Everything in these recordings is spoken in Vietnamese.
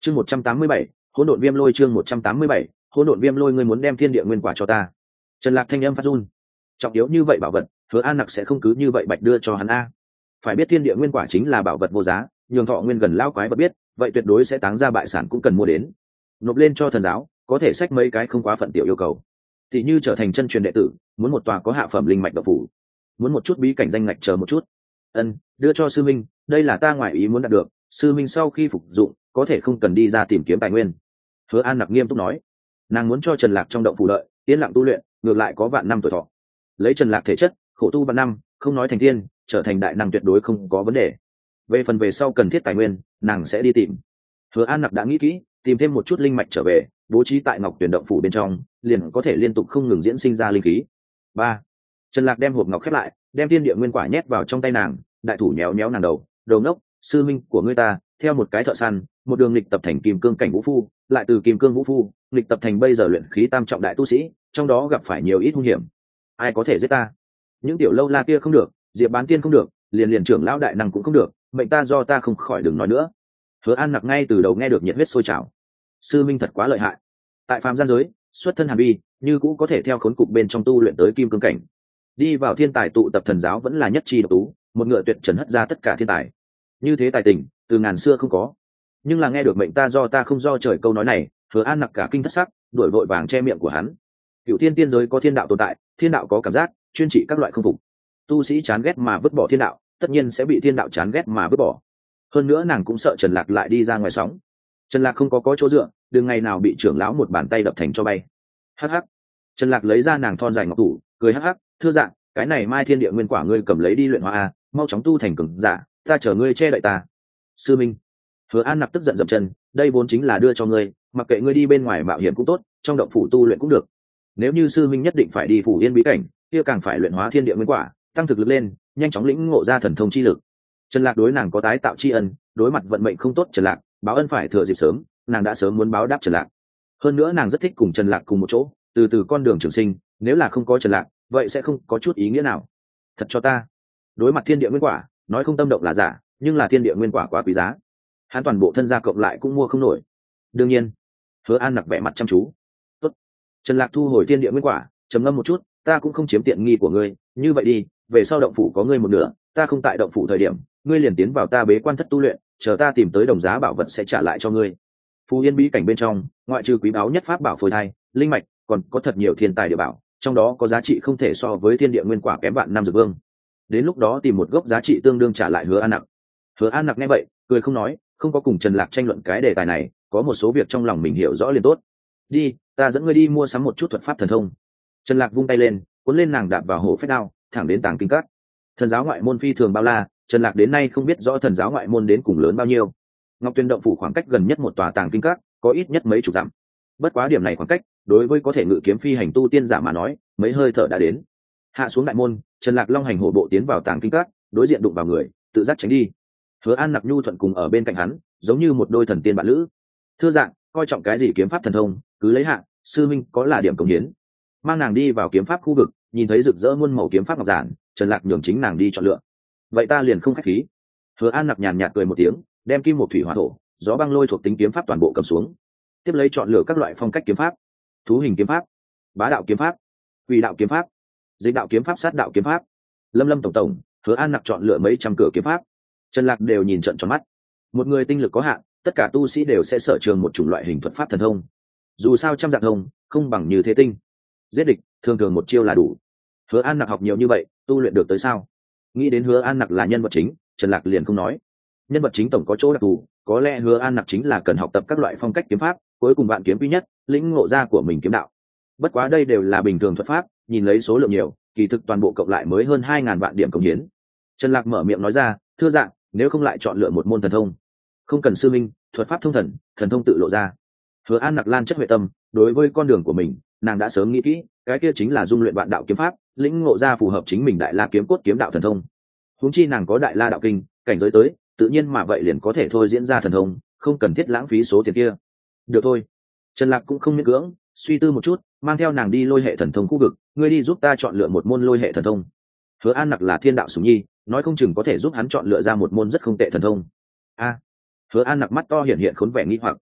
Chương 187, hỗn độn viêm lôi. Chương 187, hỗn độn viêm lôi. Ngươi muốn đem thiên địa nguyên quả cho ta? Trần Lạc thanh âm phát run. Trọng yếu như vậy bảo vật, Hứa An Nặc sẽ không cứ như vậy bạch đưa cho hắn a. Phải biết thiên địa nguyên quả chính là bảo vật vô giá, nhường thọ nguyên gần lao quái vật biết, vậy tuyệt đối sẽ táng ra bại sản cũng cần mua đến. Nộp lên cho thần giáo, có thể xách mấy cái không quá phận tiểu yêu cầu. Tỷ như trở thành chân truyền đệ tử, muốn một tòa có hạ phẩm linh mạch độc phủ, muốn một chút bí cảnh danh ngạch chờ một chút. Đưa cho sư minh, đây là ta ngoại ý muốn đạt được, sư minh sau khi phục dụng có thể không cần đi ra tìm kiếm tài nguyên. Hứa An Nặc nghiêm túc nói. Nàng muốn cho Trần Lạc trong động phủ đợi yên lặng tu luyện, ngược lại có vạn năm tuổi thọ. Lấy Trần Lạc thể chất, khổ tu vạn năm, không nói thành tiên, trở thành đại năng tuyệt đối không có vấn đề. Về sau cần thiết tài nguyên, nàng sẽ đi tìm. Hứa An Nặc đã nghĩ kỹ, tìm thêm một chút linh mạch trở về, bố trí tại Ngọc Tuyển động phủ bên trong, liền có thể liên tục không ngừng diễn sinh ra linh khí. 3. Trần Lạc đem hộp ngọc khép lại, đem thiên địa nguyên quả nhét vào trong tay nàng, đại thủ nhéo nhéo nàng đầu, đầu ngốc, sư minh của ngươi ta, theo một cái thợ săn, một đường lịch tập thành kim cương cảnh vũ phu, lại từ kim cương vũ phu, lịch tập thành bây giờ luyện khí tam trọng đại tu sĩ, trong đó gặp phải nhiều ít hung hiểm. Ai có thể giết ta? Những tiểu lâu la kia không được, Diệp Bán Tiên không được, liền trưởng lão đại năng cũng không được, mệnh ta do ta không khỏi đừng nói nữa. Hứa An Nặc ngay từ đầu nghe được nhiệt huyết sôi trào. Sư minh thật quá lợi hại. Tại phàm gian giới, xuất thân hàn vi, như cũ có thể theo khốn cục bên trong tu luyện tới kim cương cảnh. Đi vào thiên tài tụ tập thần giáo vẫn là nhất chi độc tú, một ngựa tuyệt trần hất ra tất cả thiên tài. Như thế tài tình, từ ngàn xưa không có. Nhưng là nghe được mệnh ta do ta không do trời câu nói này, Hứa An Nặc cả kinh thất sắc, đuổi vội vàng che miệng của hắn. Cửu thiên tiên giới có thiên đạo tồn tại, thiên đạo có cảm giác, chuyên trị các loại không phục. Tu sĩ chán ghét mà vứt bỏ thiên đạo, tất nhiên sẽ bị thiên đạo chán ghét mà vứt bỏ. Hơn nữa nàng cũng sợ Trần Lạc lại đi ra ngoài sóng. Trần Lạc không có chỗ dựa, đừng ngày nào bị trưởng lão một bàn tay đập thành cho bay. Hắc hắc. Trần Lạc lấy ra nàng thon dài ngọc thủ, cười hắc hắc, thưa dạng, cái này mai thiên địa nguyên quả ngươi cầm lấy đi luyện hóa a, mau chóng tu thành cường giả, ta chờ ngươi che đậy ta. Sư minh. Hứa An Nặc tức giận dậm chân, đây vốn chính là đưa cho ngươi, mặc kệ ngươi đi bên ngoài mạo hiểm cũng tốt, trong động phủ tu luyện cũng được. Nếu như sư minh nhất định phải đi phủ yên bí cảnh, kia càng phải luyện hóa thiên địa nguyên quả, tăng thực lực lên, nhanh chóng lĩnh ngộ ra thần thông chi lực. Trần Lạc đối nàng có tái tạo tri ân, đối mặt vận mệnh không tốt Trần Lạc, báo ân phải thừa dịp sớm, nàng đã sớm muốn báo đáp Trần Lạc. Hơn nữa nàng rất thích cùng Trần Lạc cùng một chỗ, từ con đường trường sinh, nếu là không có Trần Lạc, vậy sẽ không có chút ý nghĩa nào. Thật cho ta. Đối mặt thiên địa nguyên quả, nói không tâm động là giả, nhưng là thiên địa nguyên quả quá quý giá. Hắn toàn bộ thân gia cộng lại cũng mua không nổi. Đương nhiên. Hứa An Nặc vẻ mặt chăm chú. Tốt. Trần Lạc thu hồi thiên địa nguyên quả, trầm ngâm một chút, ta cũng không chiếm tiện nghi của ngươi, như vậy đi, về sau động phủ có ngươi một nửa, ta không tại động phủ thời điểm, ngươi liền tiến vào ta bế quan thất tu luyện, chờ ta tìm tới đồng giá bảo vật sẽ trả lại cho ngươi. Phù Yên bí cảnh bên trong, ngoại trừ quý báu nhất pháp bảo phôi thai, linh mạch, còn có thật nhiều thiên tài địa bảo, trong đó có giá trị không thể so với thiên địa nguyên quả kém vạn năm dược vương. Đến lúc đó tìm một gốc giá trị tương đương trả lại Hứa An Nặc. Hứa An Nặc nghe vậy, cười không nói, không có cùng Trần Lạc tranh luận cái đề tài này, có một số việc trong lòng mình hiểu rõ liền tốt. Đi, ta dẫn ngươi đi mua sắm một chút thuật pháp thần thông. Trần Lạc vung tay lên, cuốn lên nàng đạp vào hổ phách đao, thẳng đến Tàng Kinh Các. Thần giáo ngoại môn phi thường bao la, Trần Lạc đến nay không biết rõ thần giáo ngoại môn đến cùng lớn bao nhiêu. Ngọc Tuyên động phủ khoảng cách gần nhất một tòa Tàng Kinh Các, có ít nhất mấy chục dặm. Bất quá điểm này khoảng cách, đối với có thể ngự kiếm phi hành tu tiên giả mà nói, mấy hơi thở đã đến. Hạ xuống đại môn, Trần Lạc long hành hổ bộ tiến vào Tàng Kinh Các, đối diện đụng vào người, tự giác tránh đi. Hứa An Nặc nhu thuận cùng ở bên cạnh hắn, giống như một đôi thần tiên bạn lữ. Thưa dạng, coi trọng cái gì kiếm pháp thần thông, cứ lấy hạ, sư minh có là điểm cống hiến. Mang nàng đi vào kiếm pháp khu vực, nhìn thấy rực rỡ muôn màu kiếm pháp ngọc giản, Trần Lạc nhường chính nàng đi chọn lựa. Vậy ta liền không khách khí. Hứa An Nặc nhàn nhạt cười một tiếng, đem kim một thủy hỏa thổ, gió băng lôi thuộc tính kiếm pháp toàn bộ cầm xuống. Tiếp lấy chọn lựa các loại phong cách kiếm pháp: thú hình kiếm pháp, bá đạo kiếm pháp, quỷ đạo kiếm pháp, dịch đạo kiếm pháp, sát đạo kiếm pháp. Lâm tổng, Hứa An Nặc chọn lựa mấy trăm cửa kiếm pháp. Trần Lạc đều nhìn trợn tròn mắt. Một người tinh lực có hạn, tất cả tu sĩ đều sẽ sở trường một chủng loại hình thuật pháp thần thông. Dù sao trăm dạng thông, không bằng như thế tinh. Giết địch, thường một chiêu là đủ. Hứa An Nặc học nhiều như vậy, tu luyện được tới sao? Nghĩ đến Hứa An Nặc là nhân vật chính, Trần Lạc liền không nói. Nhân vật chính tổng có chỗ đặc thù, có lẽ Hứa An Nặc chính là cần học tập các loại phong cách kiếm pháp, cuối cùng vạn kiếm quý nhất, lĩnh ngộ ra của mình kiếm đạo. Bất quá đây đều là bình thường thuật pháp, nhìn lấy số lượng nhiều, kỳ thực toàn bộ cộng lại mới hơn 2000 vạn điểm cống hiến. Trần Lạc mở miệng nói ra, thưa dạng, nếu không lại chọn lựa một môn thần thông. Không cần sư minh, thuật pháp thông thần thông tự lộ ra. Hứa An Nặc lan chất huệ tâm, đối với con đường của mình, nàng đã sớm nghĩ kỹ, cái kia chính là dung luyện vạn đạo kiếm pháp, lĩnh ngộ ra phù hợp chính mình đại la kiếm cốt kiếm đạo thần thông. Huống chi nàng có đại la đạo kinh, cảnh giới tới, tự nhiên mà vậy liền có thể thôi diễn ra thần thông, không cần thiết lãng phí số tiền kia. Được thôi. Trần Lạc cũng không miễn cưỡng, suy tư một chút, mang theo nàng đi lôi hệ thần thông khu vực, ngươi đi giúp ta chọn lựa một môn lôi hệ thần thông. Hứa An Nặc là thiên đạo sủng nhi, nói không chừng có thể giúp hắn chọn lựa ra một môn rất không tệ thần thông. Hứa An Nặc mắt to hiện khốn vẻ nghi hoặc,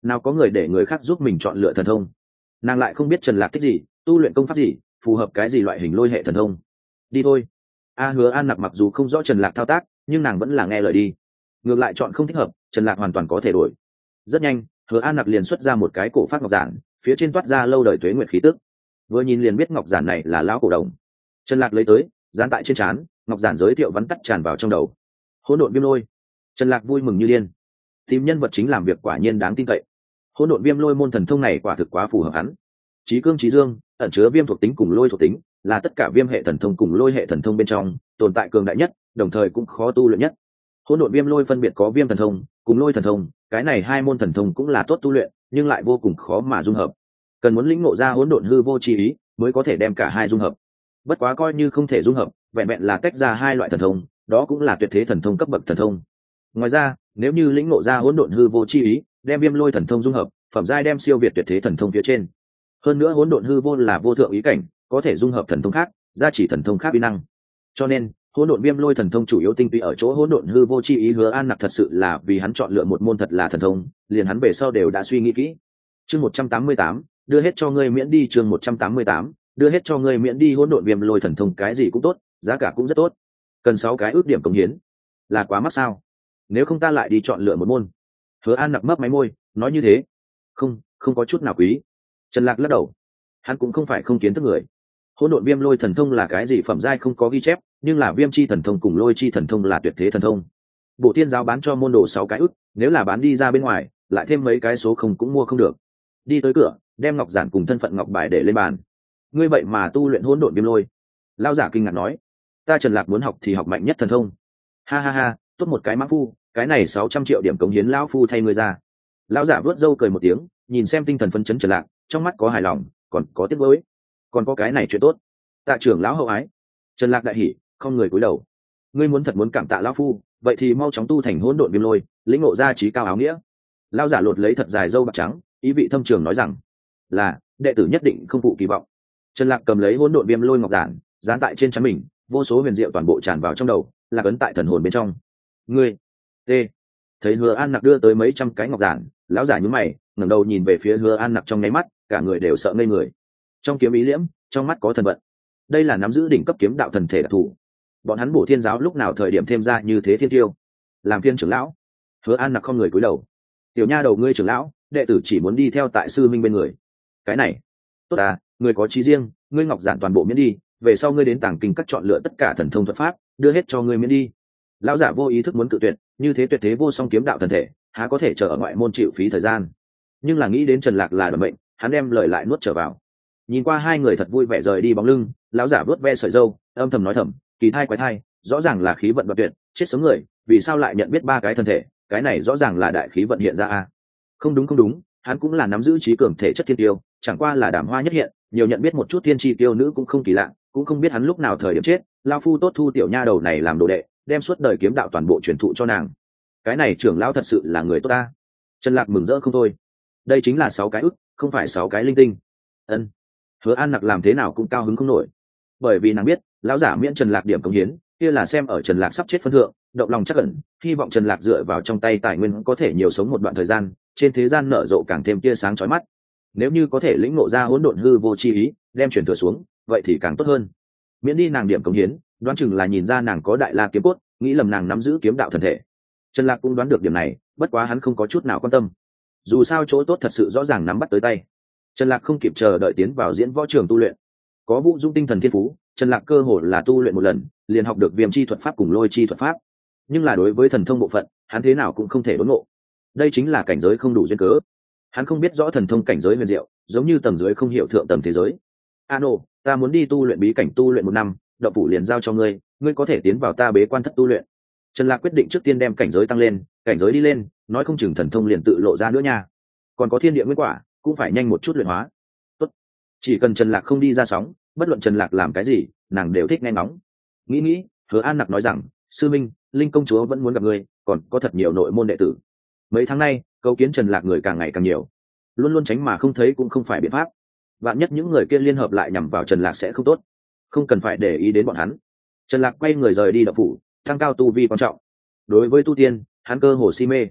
nào có người để người khác giúp mình chọn lựa thần thông. Nàng lại không biết Trần Lạc thích gì, tu luyện công pháp gì, phù hợp cái gì loại hình lôi hệ thần thông. Đi thôi. Hứa An Nặc mặc dù không rõ Trần Lạc thao tác, nhưng nàng vẫn là nghe lời đi. Ngược lại chọn không thích hợp, Trần Lạc hoàn toàn có thể đổi. Rất nhanh, Hứa An Nặc liền xuất ra một cái cổ phát ngọc giản, phía trên toát ra lâu đời tuế nguyệt khí tức. Vừa nhìn liền biết ngọc giản này là lão cổ đồng. Trần Lạc lấy tới, dán tại trên trán, ngọc giản giới thiệu vắn tắt tràn vào trong đầu. Hỗn độn viêm lôi. Trần Lạc vui mừng như điên. Tìm nhân vật chính làm việc quả nhiên đáng tin cậy. Hỗn độn viêm lôi môn thần thông này quả thực quá phù hợp hắn. Chí cương chí dương, ẩn chứa viêm thuộc tính cùng lôi thuộc tính, là tất cả viêm hệ thần thông cùng lôi hệ thần thông bên trong tồn tại cường đại nhất, đồng thời cũng khó tu luyện nhất. Hỗn độn viêm lôi phân biệt có viêm thần thông cùng lôi thần thông, cái này hai môn thần thông cũng là tốt tu luyện, nhưng lại vô cùng khó mà dung hợp. Cần muốn lĩnh ngộ ra hỗn độn hư vô chi ý, mới có thể đem cả hai dung hợp. Bất quá coi như không thể dung hợp, vẹn vẹn là tách ra hai loại thần thông, đó cũng là tuyệt thế thần thông cấp bậc thần thông. Ngoài ra, nếu như lĩnh ngộ ra hỗn độn hư vô chi ý, đem viêm lôi thần thông dung hợp, phẩm giai đem siêu việt tuyệt thế thần thông phía trên. Hơn nữa hỗn độn hư vô là vô thượng ý cảnh, có thể dung hợp thần thông khác, gia chỉ thần thông khác uy năng. Cho nên, hỗn độn viêm lôi thần thông chủ yếu tinh túy ở chỗ hỗn độn hư vô chi ý. Hứa An Nặc thật sự là vì hắn chọn lựa một môn thật là thần thông, liền hắn về sau đều đã suy nghĩ kỹ. Chương 188, đưa hết cho ngươi miễn đi. Chương 188, đưa hết cho ngươi miễn đi. Hỗn độn viêm lôi thần thông cái gì cũng tốt, giá cả cũng rất tốt. Cần 6 cái ước điểm cống hiến. Là quá mắc sao? Nếu không ta lại đi chọn lựa một môn. Hứa An Nặc mấp máy môi, nói như thế. Không có chút nào quý. Trần Lạc lắc đầu. Hắn cũng không phải không kiến thức người. Hỗn độn viêm lôi thần thông là cái gì phẩm giai không có ghi chép, nhưng là viêm chi thần thông cùng lôi chi thần thông là tuyệt thế thần thông. Bộ Thiên giáo bán cho môn đồ 6 cái ức, nếu là bán đi ra bên ngoài, lại thêm mấy cái số không cũng mua không được. Đi tới cửa, đem ngọc giản cùng thân phận ngọc bài để lên bàn. Ngươi vậy mà tu luyện hỗn độn viêm lôi? Lão giả kinh ngạc nói. Ta Trần Lạc muốn học thì học mạnh nhất thần thông. Ha ha ha, tốt một cái mã phu, cái này 600 triệu điểm cống hiến lão phu thay ngươi ra. Lão giả vuốt râu cười một tiếng, nhìn xem tinh thần phấn chấn Trần Lạc, trong mắt có hài lòng, còn có tiếc nuối. Còn có cái này chuyện tốt. Tạ trưởng lão hậu ái. Trần Lạc đại hỉ, không người cúi đầu. Ngươi muốn thật muốn cảm tạ lão phu, vậy thì mau chóng tu thành hỗn độn viêm lôi, lĩnh ngộ ra trí cao áo nghĩa. Lão giả lột lấy thật dài râu bạc trắng, ý vị thâm trường nói rằng, là đệ tử nhất định không phụ kỳ vọng. Trần Lạc cầm lấy hỗn độn viêm lôi ngọc giản, dán tại trên trán mình, vô số huyền diệu toàn bộ tràn vào trong đầu, là ấn tại thần hồn bên trong. Ngươi, t. Thấy Hứa An Nặc đưa tới mấy trăm cái ngọc giản, lão giả nhướng mày, ngẩng đầu nhìn về phía Hứa An Nặc trong nháy mắt, cả người đều sợ ngây người. Trong kiếm ý liễm, trong mắt có thần vận. Đây là nắm giữ đỉnh cấp kiếm đạo thần thể đặc thù. Bọn hắn Bổ Thiên giáo lúc nào thời điểm thêm ra như thế thiên tiêu. Làm phiên trưởng lão. Hứa An Nặc không người cúi đầu. Tiểu nha đầu ngươi trưởng lão, đệ tử chỉ muốn đi theo tại sư minh bên người. Cái này, tốt à, người có chí riêng, ngươi ngọc giản toàn bộ miễn đi, về sau ngươi đến tàng kinh các chọn lựa tất cả thần thông thuật pháp, đưa hết cho ngươi miễn đi. Lão giả vô ý thức muốn cự tuyệt, như thế tuyệt thế vô song kiếm đạo thần thể, há có thể chờ ở ngoại môn chịu phí thời gian. Nhưng là nghĩ đến Trần Lạc là đoạt mệnh, hắn đem lời lại nuốt trở vào. Nhìn qua hai người thật vui vẻ rời đi bóng lưng, lão giả vuốt ve sợi râu, âm thầm nói thầm, kỳ thai quái thai, rõ ràng là khí vận đoạt tuyệt, chết sống người, vì sao lại nhận biết ba cái thân thể, cái này rõ ràng là đại khí vận hiện ra a. Không đúng, hắn cũng là nắm giữ trí cường thể chất thiên tiêu, chẳng qua là đàm hoa nhất hiện, nhiều nhận biết một chút thiên tri tiêu nữ cũng không kỳ lạ, cũng không biết hắn lúc nào thời điểm chết, lão phu tốt thu tiểu nha đầu này làm đồ đệ, đem suốt đời kiếm đạo toàn bộ truyền thụ cho nàng. Cái này trưởng lão thật sự là người tốt ta. Trần Lạc mừng rỡ không thôi. Đây chính là 6 cái ức, không phải 6 cái linh tinh. Ân. Hứa An Nặc làm thế nào cũng cao hứng không nổi, bởi vì nàng biết lão giả miễn Trần Lạc điểm cống hiến kia là xem ở Trần Lạc sắp chết phân thượng, động lòng chắc ẩn, hy vọng Trần Lạc dựa vào trong tay tài nguyên có thể nhiều sống một đoạn thời gian, trên thế gian nở rộ càng thêm tia sáng chói mắt. Nếu như có thể lĩnh ngộ ra hỗn độn hư vô chi ý, đem chuyển thừa xuống, vậy thì càng tốt hơn. Miễn đi nàng điểm cống hiến, đoán chừng là nhìn ra nàng có đại la kiếm cốt, nghĩ lầm nàng nắm giữ kiếm đạo thần thể. Trần Lạc cũng đoán được điểm này, bất quá hắn không có chút nào quan tâm. Dù sao chỗ tốt thật sự rõ ràng nắm bắt tới tay. Trần Lạc không kịp chờ đợi tiến vào diễn võ trường tu luyện. Có Vũ Dung tinh thần thiên phú, Trần Lạc cơ hồ là tu luyện một lần, liền học được viêm chi thuật pháp cùng lôi chi thuật pháp. Nhưng là đối với thần thông bộ phận, hắn thế nào cũng không thể đốn ngộ. Đây chính là cảnh giới không đủ duyên cớ. Hắn không biết rõ thần thông cảnh giới huyền diệu, giống như tầng dưới không hiểu thượng tầng thế giới. Ano, ta muốn đi tu luyện bí cảnh tu luyện 1 năm, động phủ liền giao cho ngươi, ngươi có thể tiến vào ta bế quan thất tu luyện. Trần Lạc quyết định trước tiên đem cảnh giới tăng lên, cảnh giới đi lên, nói không chừng thần thông liền tự lộ ra nữa nha. Còn có thiên địa nguyên quả, cũng phải nhanh một chút luyện hóa. Tốt. Chỉ cần Trần Lạc không đi ra sóng, bất luận Trần Lạc làm cái gì, nàng đều thích nghe ngóng. Nghĩ, Hứa An Nặc nói rằng, sư minh, Linh công chúa vẫn muốn gặp ngươi, còn có thật nhiều nội môn đệ tử. Mấy tháng nay, cầu kiến Trần Lạc người càng ngày càng nhiều, luôn luôn tránh mà không thấy cũng không phải biện pháp. Vạn nhất những người kia liên hợp lại nhằm vào Trần Lạc sẽ không tốt, không cần phải để ý đến bọn hắn. Trần Lạc quay người rời đi động phủ, tăng cao tu vi quan trọng. Đối với tu tiên, hắn cơ hồ si mê.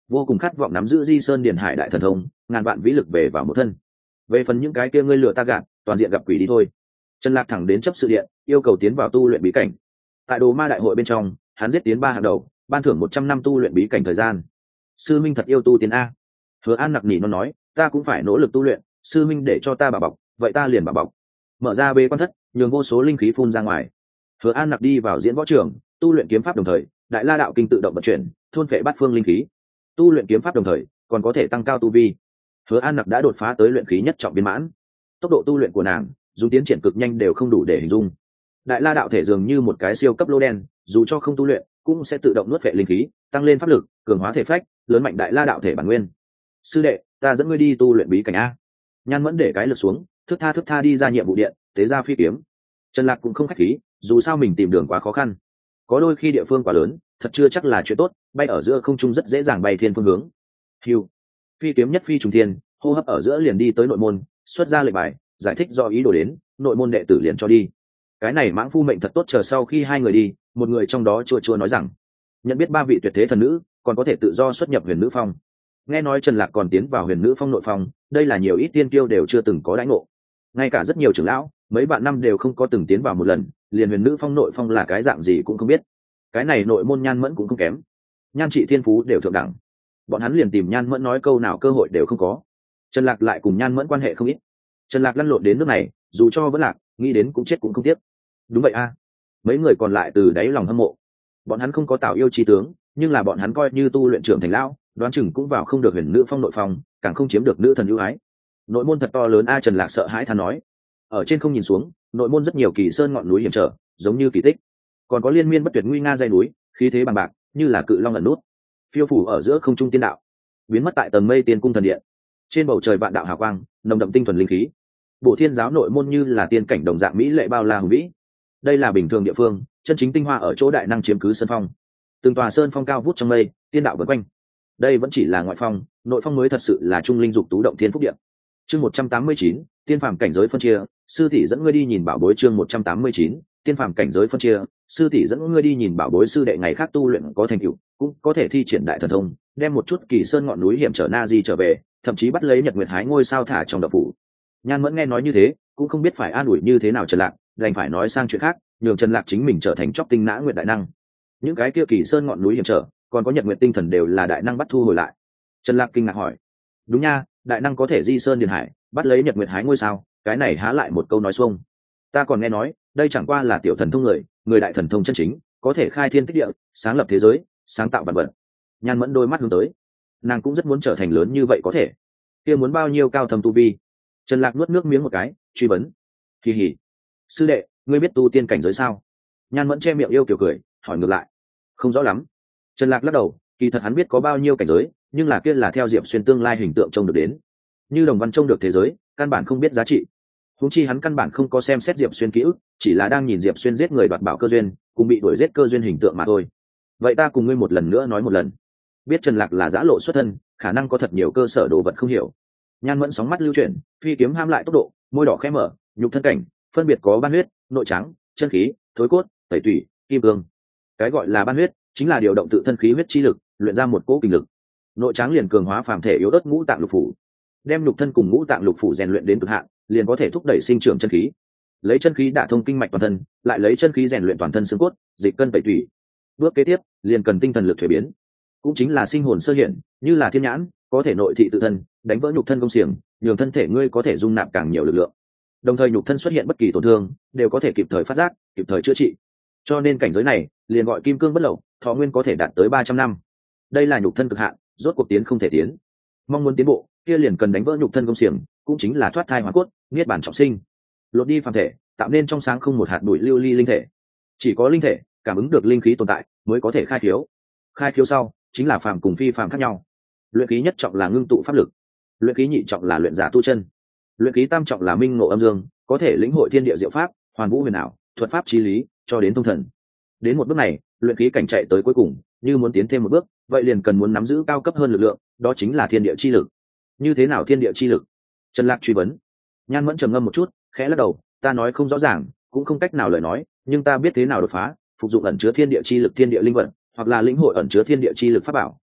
vô cùng khát vọng nắm giữ di sơn điền hải đại thần thông, ngàn vạn vĩ lực về vào một thân. Về phần những cái kia ngươi lừa ta gạt, toàn diện gặp quỷ đi thôi. Trần Lạc thẳng đến chấp sự điện, yêu cầu tiến vào tu luyện bí cảnh. Tại Đồ Ma đại hội bên trong, hắn giết tiến 3 hạng đầu, ban thưởng 100 năm tu luyện bí cảnh thời gian. Sư minh thật yêu tu tiến a. Hứa An nặc nỉ nó nói, ta cũng phải nỗ lực tu luyện, sư minh để cho ta bảo bọc, vậy ta liền bảo bọc. Mở ra bế quan thất, nhường vô số linh khí phun ra ngoài. Hứa An nặc đi vào diễn võ trường, tu luyện kiếm pháp đồng thời, Đại La đạo kinh tự động vận chuyển, thôn phệ bát phương linh khí. Tu luyện kiếm pháp đồng thời, còn có thể tăng cao tu vi. Hứa An nặc đã đột phá tới luyện khí nhất trọng viên mãn. Tốc độ tu luyện của nàng, dù tiến triển cực nhanh đều không đủ để hình dung. Đại La đạo thể dường như một cái siêu cấp lô đen, dù cho không tu luyện, cũng sẽ tự động nuốt phệ linh khí, tăng lên pháp lực, cường hóa thể phách, lớn mạnh Đại La đạo thể bản nguyên. Sư đệ, ta dẫn ngươi đi tu luyện bí cảnh a. Nhan Mẫn để cái lực xuống, thức tha đi ra nhiệm vụ điện, tế ra phi kiếm. Trần Lạc cũng không khách khí, dù sao mình tìm đường quá khó khăn, có đôi khi địa phương quá lớn, thật chưa chắc là chuyện tốt, bay ở giữa không trung rất dễ dàng bay thiên phương hướng. Hưu, phi kiếm nhất phi trùng thiên, hô hấp ở giữa liền đi tới nội môn, xuất ra lệnh bài, giải thích do ý đồ đến, nội môn đệ tử liền cho đi. Cái này mãng phu mệnh thật tốt, chờ sau khi hai người đi, một người trong đó chua nói rằng, nhận biết 3 vị tuyệt thế thần nữ, còn có thể tự do xuất nhập huyền nữ phong. Nghe nói Trần Lạc còn tiến vào huyền nữ phong nội phong, đây là nhiều ít tiên kiêu đều chưa từng có đãi ngộ. Ngay cả rất nhiều trưởng lão, mấy bạn năm đều không có từng tiến vào một lần, liền huyền nữ phong nội phong là cái dạng gì cũng không biết. Cái này nội môn Nhan Mẫn cũng không kém, nhan trị thiên phú đều thượng đẳng, bọn hắn liền tìm Nhan Mẫn nói câu nào cơ hội đều không có. Trần Lạc lại cùng Nhan Mẫn quan hệ không ít, Trần Lạc lăn lộn đến nước này, dù cho vẫn lạc, nghĩ đến cũng chết cũng không tiếc. Đúng vậy a. Mấy người còn lại từ đáy lòng hâm mộ. Bọn hắn không có tạo yêu chi tướng, nhưng là bọn hắn coi như tu luyện trưởng thành lão, đoán chừng cũng vào không được huyền nữ phong nội phong, càng không chiếm được nữ thần ưu ái. Nội môn thật to lớn a. Trần Lạc sợ hãi than nói. Ở trên không nhìn xuống, nội môn rất nhiều kỳ sơn ngọn núi hiểm trở, giống như kỳ tích. Còn có liên miên bất tuyệt nguy nga dãy núi, khí thế bằng bạc, như là cự long ẩn nút, phiêu phủ ở giữa không trung tiên đạo, biến mất tại tầng mây tiên cung thần điện. Trên bầu trời vạn đạo hào quang, nồng đậm tinh thuần linh khí. Bộ Thiên giáo nội môn như là tiên cảnh đồng dạng mỹ lệ bao la hùng vĩ. Đây là bình thường địa phương, chân chính tinh hoa ở chỗ đại năng chiếm cứ sơn phong. Từng tòa sơn phong cao vút trong mây, tiên đạo vần quanh. Đây vẫn chỉ là ngoại phong, nội phong mới thật sự là trung linh dục tú động thiên phúc điện. Chương 189, tiên phàm cảnh giới phân chia, sư tỷ dẫn ngươi đi nhìn bảo bối. Chương 189, tiên phàm cảnh giới phân chia, sư tỷ dẫn ngươi đi nhìn bảo bối. Sư đệ ngày khác tu luyện có thành tựu, cũng có thể thi triển đại thần thông, đem một chút kỳ sơn ngọn núi hiểm trở na di trở về, thậm chí bắt lấy nhật nguyệt hái ngôi sao thả trong đậu phủ. Nhan Mẫn nghe nói như thế, cũng không biết phải an ủi như thế nào Trần Lạc, đành phải nói sang chuyện khác, nhường Trần Lạc chính mình trở thành chóp tinh nã nguyệt đại năng. Những cái kia kỳ sơn ngọn núi hiểm trở, còn có nhật nguyệt tinh thần đều là đại năng bắt thu hồi lại. Trần Lạc kinh ngạc hỏi, đúng nha, đại năng có thể di sơn điền hải, bắt lấy nhật nguyệt hái ngôi sao, cái này há lại một câu nói xuông. Ta còn nghe nói, đây chẳng qua là tiểu thần thông người đại thần thông chân chính, có thể khai thiên tích địa, sáng lập thế giới, sáng tạo vạn vật. Nhan Mẫn đôi mắt hướng tới, nàng cũng rất muốn trở thành lớn như vậy có thể. Kia muốn bao nhiêu cao thâm tu vi? Trần Lạc nuốt nước miếng một cái, truy vấn. Kỳ hỉ, sư đệ, ngươi biết tu tiên cảnh giới sao? Nhan Mẫn che miệng yêu kiểu cười, hỏi ngược lại. Không rõ lắm. Trần Lạc lắc đầu, kỳ thật hắn biết có bao nhiêu cảnh giới, nhưng là kia là theo Diệp Xuyên tương lai hình tượng trông được đến. Như Đồng Văn trông được thế giới, căn bản không biết giá trị. Huống chi hắn căn bản không có xem xét Diệp Xuyên ký ức, chỉ là đang nhìn Diệp Xuyên giết người đoạt bảo cơ duyên, cùng bị đuổi giết cơ duyên hình tượng mà thôi. Vậy ta cùng ngươi một lần nữa nói một lần. Biết Trần Lạc là giã lộ xuất thân, khả năng có thật nhiều cơ sở đồ vật không hiểu. Nhan Mẫn sóng mắt lưu chuyển, phi kiếm ham lại tốc độ, môi đỏ khẽ mở, nhục thân cảnh phân biệt có ban huyết, nội trắng, chân khí, thối cốt, tẩy tủy, kim cương. Cái gọi là ban huyết chính là điều động tự thân khí huyết chi lực, luyện ra một cỗ kinh lực. Nội trắng liền cường hóa phàm thể yếu ớt ngũ tạng lục phủ, đem nhục thân cùng ngũ tạng lục phủ rèn luyện đến cực hạn, liền có thể thúc đẩy sinh trưởng chân khí. Lấy chân khí đả thông kinh mạch toàn thân, lại lấy chân khí rèn luyện toàn thân xương cốt, dịch cân tẩy tủy. Bước kế tiếp, liền cần tinh thần lực thuế biến, cũng chính là sinh hồn sơ hiện, như là thiên nhãn, có thể nội thị tự thân, đánh vỡ nhục thân công xiềng, nhường thân thể ngươi có thể dung nạp càng nhiều lực lượng. Đồng thời nhục thân xuất hiện bất kỳ tổn thương, đều có thể kịp thời phát giác, kịp thời chữa trị. Cho nên cảnh giới này, liền gọi kim cương bất lậu, thọ nguyên có thể đạt tới 300 năm. Đây là nhục thân cực hạn, rốt cuộc tiến không thể tiến. Mong muốn tiến bộ, kia liền cần đánh vỡ nhục thân công xiềng, cũng chính là thoát thai hóa cốt, niết bàn trọng sinh. Lột đi phàm thể, tạo nên trong sáng không một hạt bụi lưu ly linh thể. Chỉ có linh thể cảm ứng được linh khí tồn tại, mới có thể khai khiếu. Khai khiếu sau, chính là phàm cùng phi phàm khác nhau. Luyện khí nhất trọng là ngưng tụ pháp lực, luyện khí nhị trọng là luyện giả tu chân, luyện khí tam trọng là minh ngộ âm dương, có thể lĩnh hội thiên địa diệu pháp, hoàn vũ huyền ảo, thuật pháp chí lý, cho đến thông thần. Đến một bước này, luyện khí cảnh chạy tới cuối cùng, như muốn tiến thêm một bước, vậy liền cần muốn nắm giữ cao cấp hơn lực lượng, đó chính là thiên địa chi lực. Như thế nào thiên địa chi lực? Trần Lạc truy vấn. Nhan Mẫn trầm ngâm một chút, khẽ lắc đầu, ta nói không rõ ràng, cũng không cách nào lời nói, nhưng ta biết thế nào đột phá, phục dụng ẩn chứa thiên địa chi lực thiên địa linh vật, hoặc là lĩnh hội ẩn chứa thiên địa chi lực pháp bảo,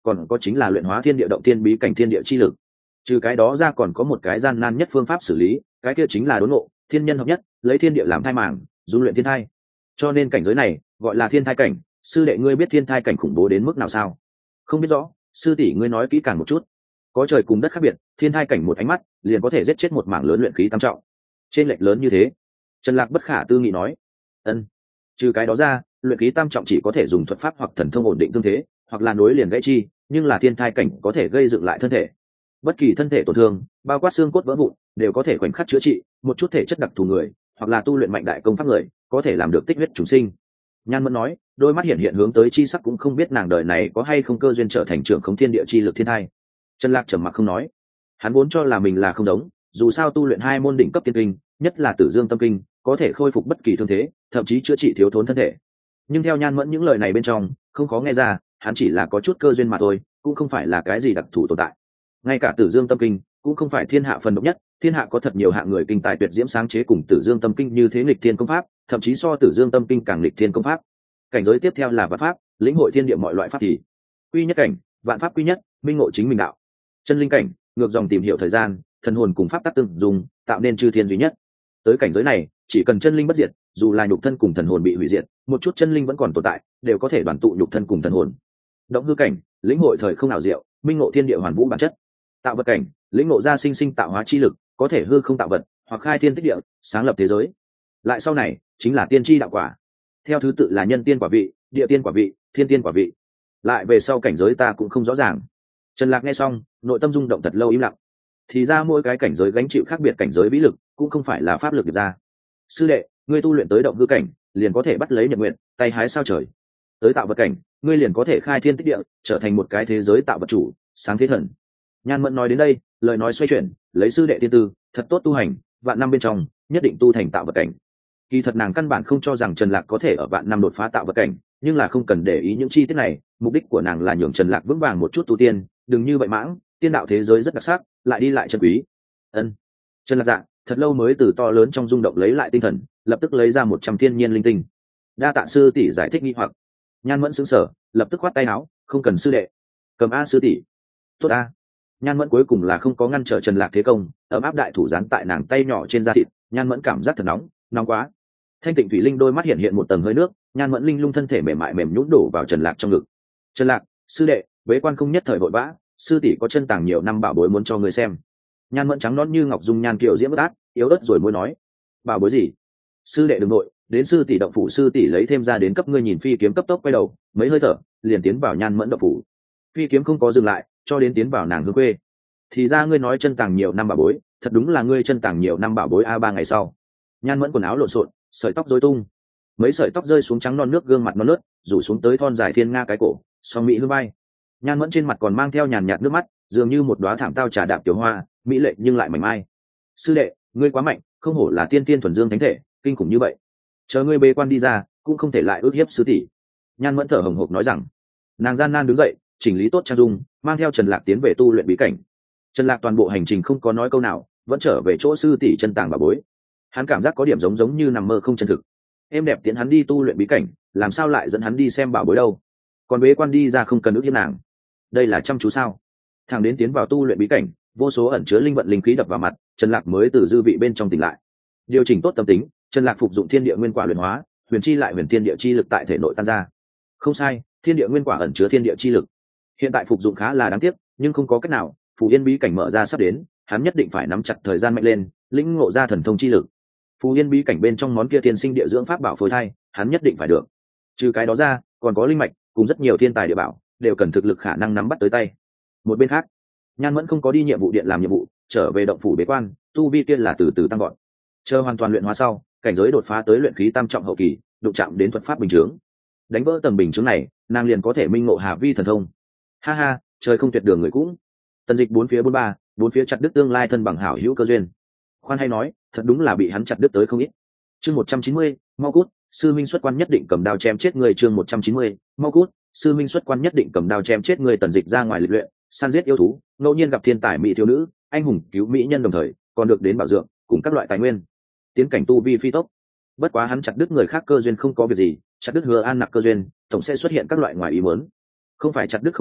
còn có chính là luyện hóa thiên địa động thiên bí cảnh thiên địa chi lực. Trừ cái đó ra còn có một cái gian nan nhất phương pháp xử lý, cái kia chính là đốn ngộ thiên nhân hợp nhất, lấy thiên địa làm thai màng, dung luyện thiên thai. Cho nên cảnh giới này gọi là thiên thai cảnh. Sư đệ ngươi biết thiên thai cảnh khủng bố đến mức nào sao? Không biết rõ, sư tỷ ngươi nói kỹ càng một chút. Có trời cùng đất khác biệt, thiên thai cảnh một ánh mắt liền có thể giết chết một mảng lớn luyện khí tam trọng. Trên lệch lớn như thế. Trần Lạc bất khả tư nghị nói. Ân. Trừ cái đó ra, luyện khí tam trọng chỉ có thể dùng thuật pháp hoặc thần thông ổn định thương thế, hoặc là nối liền gãy chi, nhưng là thiên thai cảnh có thể gây dựng lại thân thể. Bất kỳ thân thể tổn thương, bao quát xương cốt vỡ vụn, đều có thể khoảnh khắc chữa trị. Một chút thể chất đặc thù người, hoặc là tu luyện mạnh đại công pháp người, có thể làm được tích huyết trùng sinh. Nhan Mẫn nói, đôi mắt hiện hướng tới chi sắc, cũng không biết nàng đời này có hay không cơ duyên trở thành trưởng khống thiên địa chi lực thiên thai. Trần Lạc trầm mặc không nói. Hắn vốn cho là mình là không đống, dù sao tu luyện 2 môn đỉnh cấp tiên kinh, nhất là Tử Dương Tâm Kinh, có thể khôi phục bất kỳ thương thế, thậm chí chữa trị thiếu thốn thân thể. Nhưng theo Nhan Mẫn những lời này bên trong, không khó nghe ra, hắn chỉ là có chút cơ duyên mà thôi, cũng không phải là cái gì đặc thù tồn tại. Ngay cả Tử Dương Tâm Kinh cũng không phải thiên hạ phần độc nhất, thiên hạ có thật nhiều hạng người kinh tài tuyệt diễm sáng chế cùng Tử Dương Tâm Kinh như thế nghịch thiên công pháp, thậm chí so Tử Dương Tâm Kinh càng nghịch thiên công pháp. Cảnh giới tiếp theo là vạn pháp, lĩnh hội thiên địa mọi loại pháp thì quy nhất cảnh, vạn pháp quy nhất, minh ngộ chính mình đạo. Chân linh cảnh, ngược dòng tìm hiểu thời gian, thần hồn cùng pháp tắc tương dùng, tạo nên chư thiên duy nhất. Tới cảnh giới này, chỉ cần chân linh bất diệt, dù là nhục thân cùng thần hồn bị hủy diệt, một chút chân linh vẫn còn tồn tại, đều có thể đoàn tụ nhục thân cùng thần hồn. Động hư cảnh, lĩnh hội thời không ảo diệu, minh ngộ thiên địa hoàn vũ bản chất. Tạo vật cảnh, lĩnh ngộ ra sinh sinh tạo hóa chi lực, có thể hư không tạo vật, hoặc khai thiên tích địa, sáng lập thế giới. Lại sau này, chính là tiên tri đạo quả. Theo thứ tự là nhân tiên quả vị, địa tiên quả vị, thiên tiên quả vị. Lại về sau cảnh giới ta cũng không rõ ràng. Trần Lạc nghe xong, nội tâm rung động thật lâu im lặng. Thì ra mỗi cái cảnh giới gánh chịu khác biệt cảnh giới vĩ lực, cũng không phải là pháp lực được ra. Sư đệ, ngươi tu luyện tới động hư cảnh, liền có thể bắt lấy nhật nguyện, tay hái sao trời. Tới tạo vật cảnh, ngươi liền có thể khai thiên tích địa, trở thành một cái thế giới tạo vật chủ, sáng thế thần. Nhan Mẫn nói đến đây, lời nói xoay chuyển, lấy sư đệ tiên tư, thật tốt tu hành, vạn năm bên trong, nhất định tu thành tạo vật cảnh. Kỳ thật nàng căn bản không cho rằng Trần Lạc có thể ở vạn năm đột phá tạo vật cảnh, nhưng là không cần để ý những chi tiết này, mục đích của nàng là nhường Trần Lạc vững vàng một chút tu tiên, đừng như vậy mãng, tiên đạo thế giới rất đặc sắc, lại đi lại chân quý. Ân. Trần Lạc dạ, thật lâu mới từ to lớn trong rung động lấy lại tinh thần, lập tức lấy ra 100 thiên nhiên linh tinh. Đa tạ sư tỷ giải thích nghi hoặc. Nhan Mẫn sững sờ, lập tức khoát tay áo, không cần sư đệ. Cầm a sư tỷ. Tốt a. Nhan Mẫn cuối cùng là không có ngăn trở Trần Lạc thế công, ấm áp đại thủ dán tại nàng tay nhỏ trên da thịt, Nhan Mẫn cảm giác thật nóng, nóng quá. Thanh Tịnh Thủy Linh đôi mắt hiện một tầng hơi nước, Nhan Mẫn linh lung thân thể mềm mại mềm nhũn đổ vào Trần Lạc trong ngực. Trần Lạc, sư đệ, bế quan không nhất thời vội vã, sư tỷ có chân tàng nhiều năm bảo bối muốn cho người xem. Nhan Mẫn trắng nõn như ngọc dung nhan kiều diễm bất át, yếu ớt rồi mới nói, bảo bối gì? Sư đệ đừng nội, đến sư tỷ động phủ, sư tỷ lấy thêm ra đến cấp ngươi nhìn. Phi kiếm cấp tốc quay đầu, mấy hơi thở, liền tiến vào Nhan Mẫn động phủ. Phi kiếm không có dừng lại, cho đến tiến vào nàng hương quê. Thì ra ngươi nói chân tàng nhiều năm bảo bối, thật đúng là ngươi chân tàng nhiều năm bảo bối a. 3 ngày sau, Nhan Mẫn quần áo lộn xộn, sợi tóc rối tung, mấy sợi tóc rơi xuống trắng non nước, gương mặt non nớt rủ xuống tới thon dài thiên nga cái cổ, song mỹ hương vai. Nhan Mẫn trên mặt còn mang theo nhàn nhạt nước mắt, dường như một đóa thảm tao trà đạp tiểu hoa, mỹ lệ nhưng lại mảnh mai. Sư đệ, ngươi quá mạnh, không hổ là tiên tiên thuần dương thánh thể, kinh khủng như vậy. Chờ ngươi bế quan đi ra, cũng không thể lại ước hiếp sư tỷ. Nhan Mẫn thở hổn hộc nói rằng. Nàng gian nan đứng dậy, chỉnh lý tốt trang dung, mang theo Trần Lạc tiến về tu luyện bí cảnh. Trần Lạc toàn bộ hành trình không có nói câu nào, vẫn trở về chỗ sư tỷ chân tàng bảo bối. Hắn cảm giác có điểm giống như nằm mơ không chân thực. Em đẹp tiến hắn đi tu luyện bí cảnh, làm sao lại dẫn hắn đi xem bảo bối đâu? Còn bế quan đi ra không cần ước hiếp nàng, đây là chăm chú sao? Thằng đến tiến vào tu luyện bí cảnh, vô số ẩn chứa linh vận linh khí đập vào mặt, Trần Lạc mới từ dư vị bên trong tỉnh lại. Điều chỉnh tốt tâm tính, Trần Lạc phục dụng thiên địa nguyên quả luyện hóa, huyền chi lại huyền thiên địa chi lực tại thể nội tan ra. Không sai, thiên địa nguyên quả ẩn chứa thiên địa chi lực. Hiện tại phục dụng khá là đáng tiếc, nhưng không có cách nào, Phù Yên bí cảnh mở ra sắp đến, hắn nhất định phải nắm chặt thời gian mạnh lên, lĩnh ngộ ra thần thông chi lực. Phù Yên bí cảnh bên trong món kia thiên sinh địa dưỡng pháp bảo phối thai, hắn nhất định phải được. Trừ cái đó ra, còn có linh mạch, cùng rất nhiều thiên tài địa bảo, đều cần thực lực khả năng nắm bắt tới tay. Một bên khác, Nhan Mẫn không có đi nhiệm vụ điện làm nhiệm vụ, trở về động phủ bế quan, tu vi kia là từ từ tăng gọn. Chờ hoàn toàn luyện hóa sau, cảnh giới đột phá tới luyện khí tam trọng hậu kỳ, đụng chạm đến thuật pháp bình chướng. Đánh vỡ tầng bình chướng này, nàng liền có thể minh ngộ Hà Vi thần thông. Ha ha, trời không tuyệt đường người cũng. Tần Dịch bốn phía chặt đứt tương lai thân bằng hảo hữu cơ duyên. Khoan hay nói, thật đúng là bị hắn chặt đứt tới không ít. Chương 190, mau cút, sư minh xuất quan nhất định cầm đao chém chết người. Chương 190, mau cút, sư minh xuất quan nhất định cầm đao chém chết người. Tần Dịch ra ngoài lịch luyện, săn giết yêu thú, ngẫu nhiên gặp thiên tài mỹ thiếu nữ, anh hùng cứu mỹ nhân, đồng thời còn được đến bảo dưỡng cùng các loại tài nguyên, tiến cảnh tu vi phi tốc. Bất quá hắn chặt đứt người khác cơ duyên không có việc gì, chặt đứt Hứa An Nặc cơ duyên, tổng sẽ xuất hiện các loại ngoài ý muốn. Không phải chặt đứt không đến,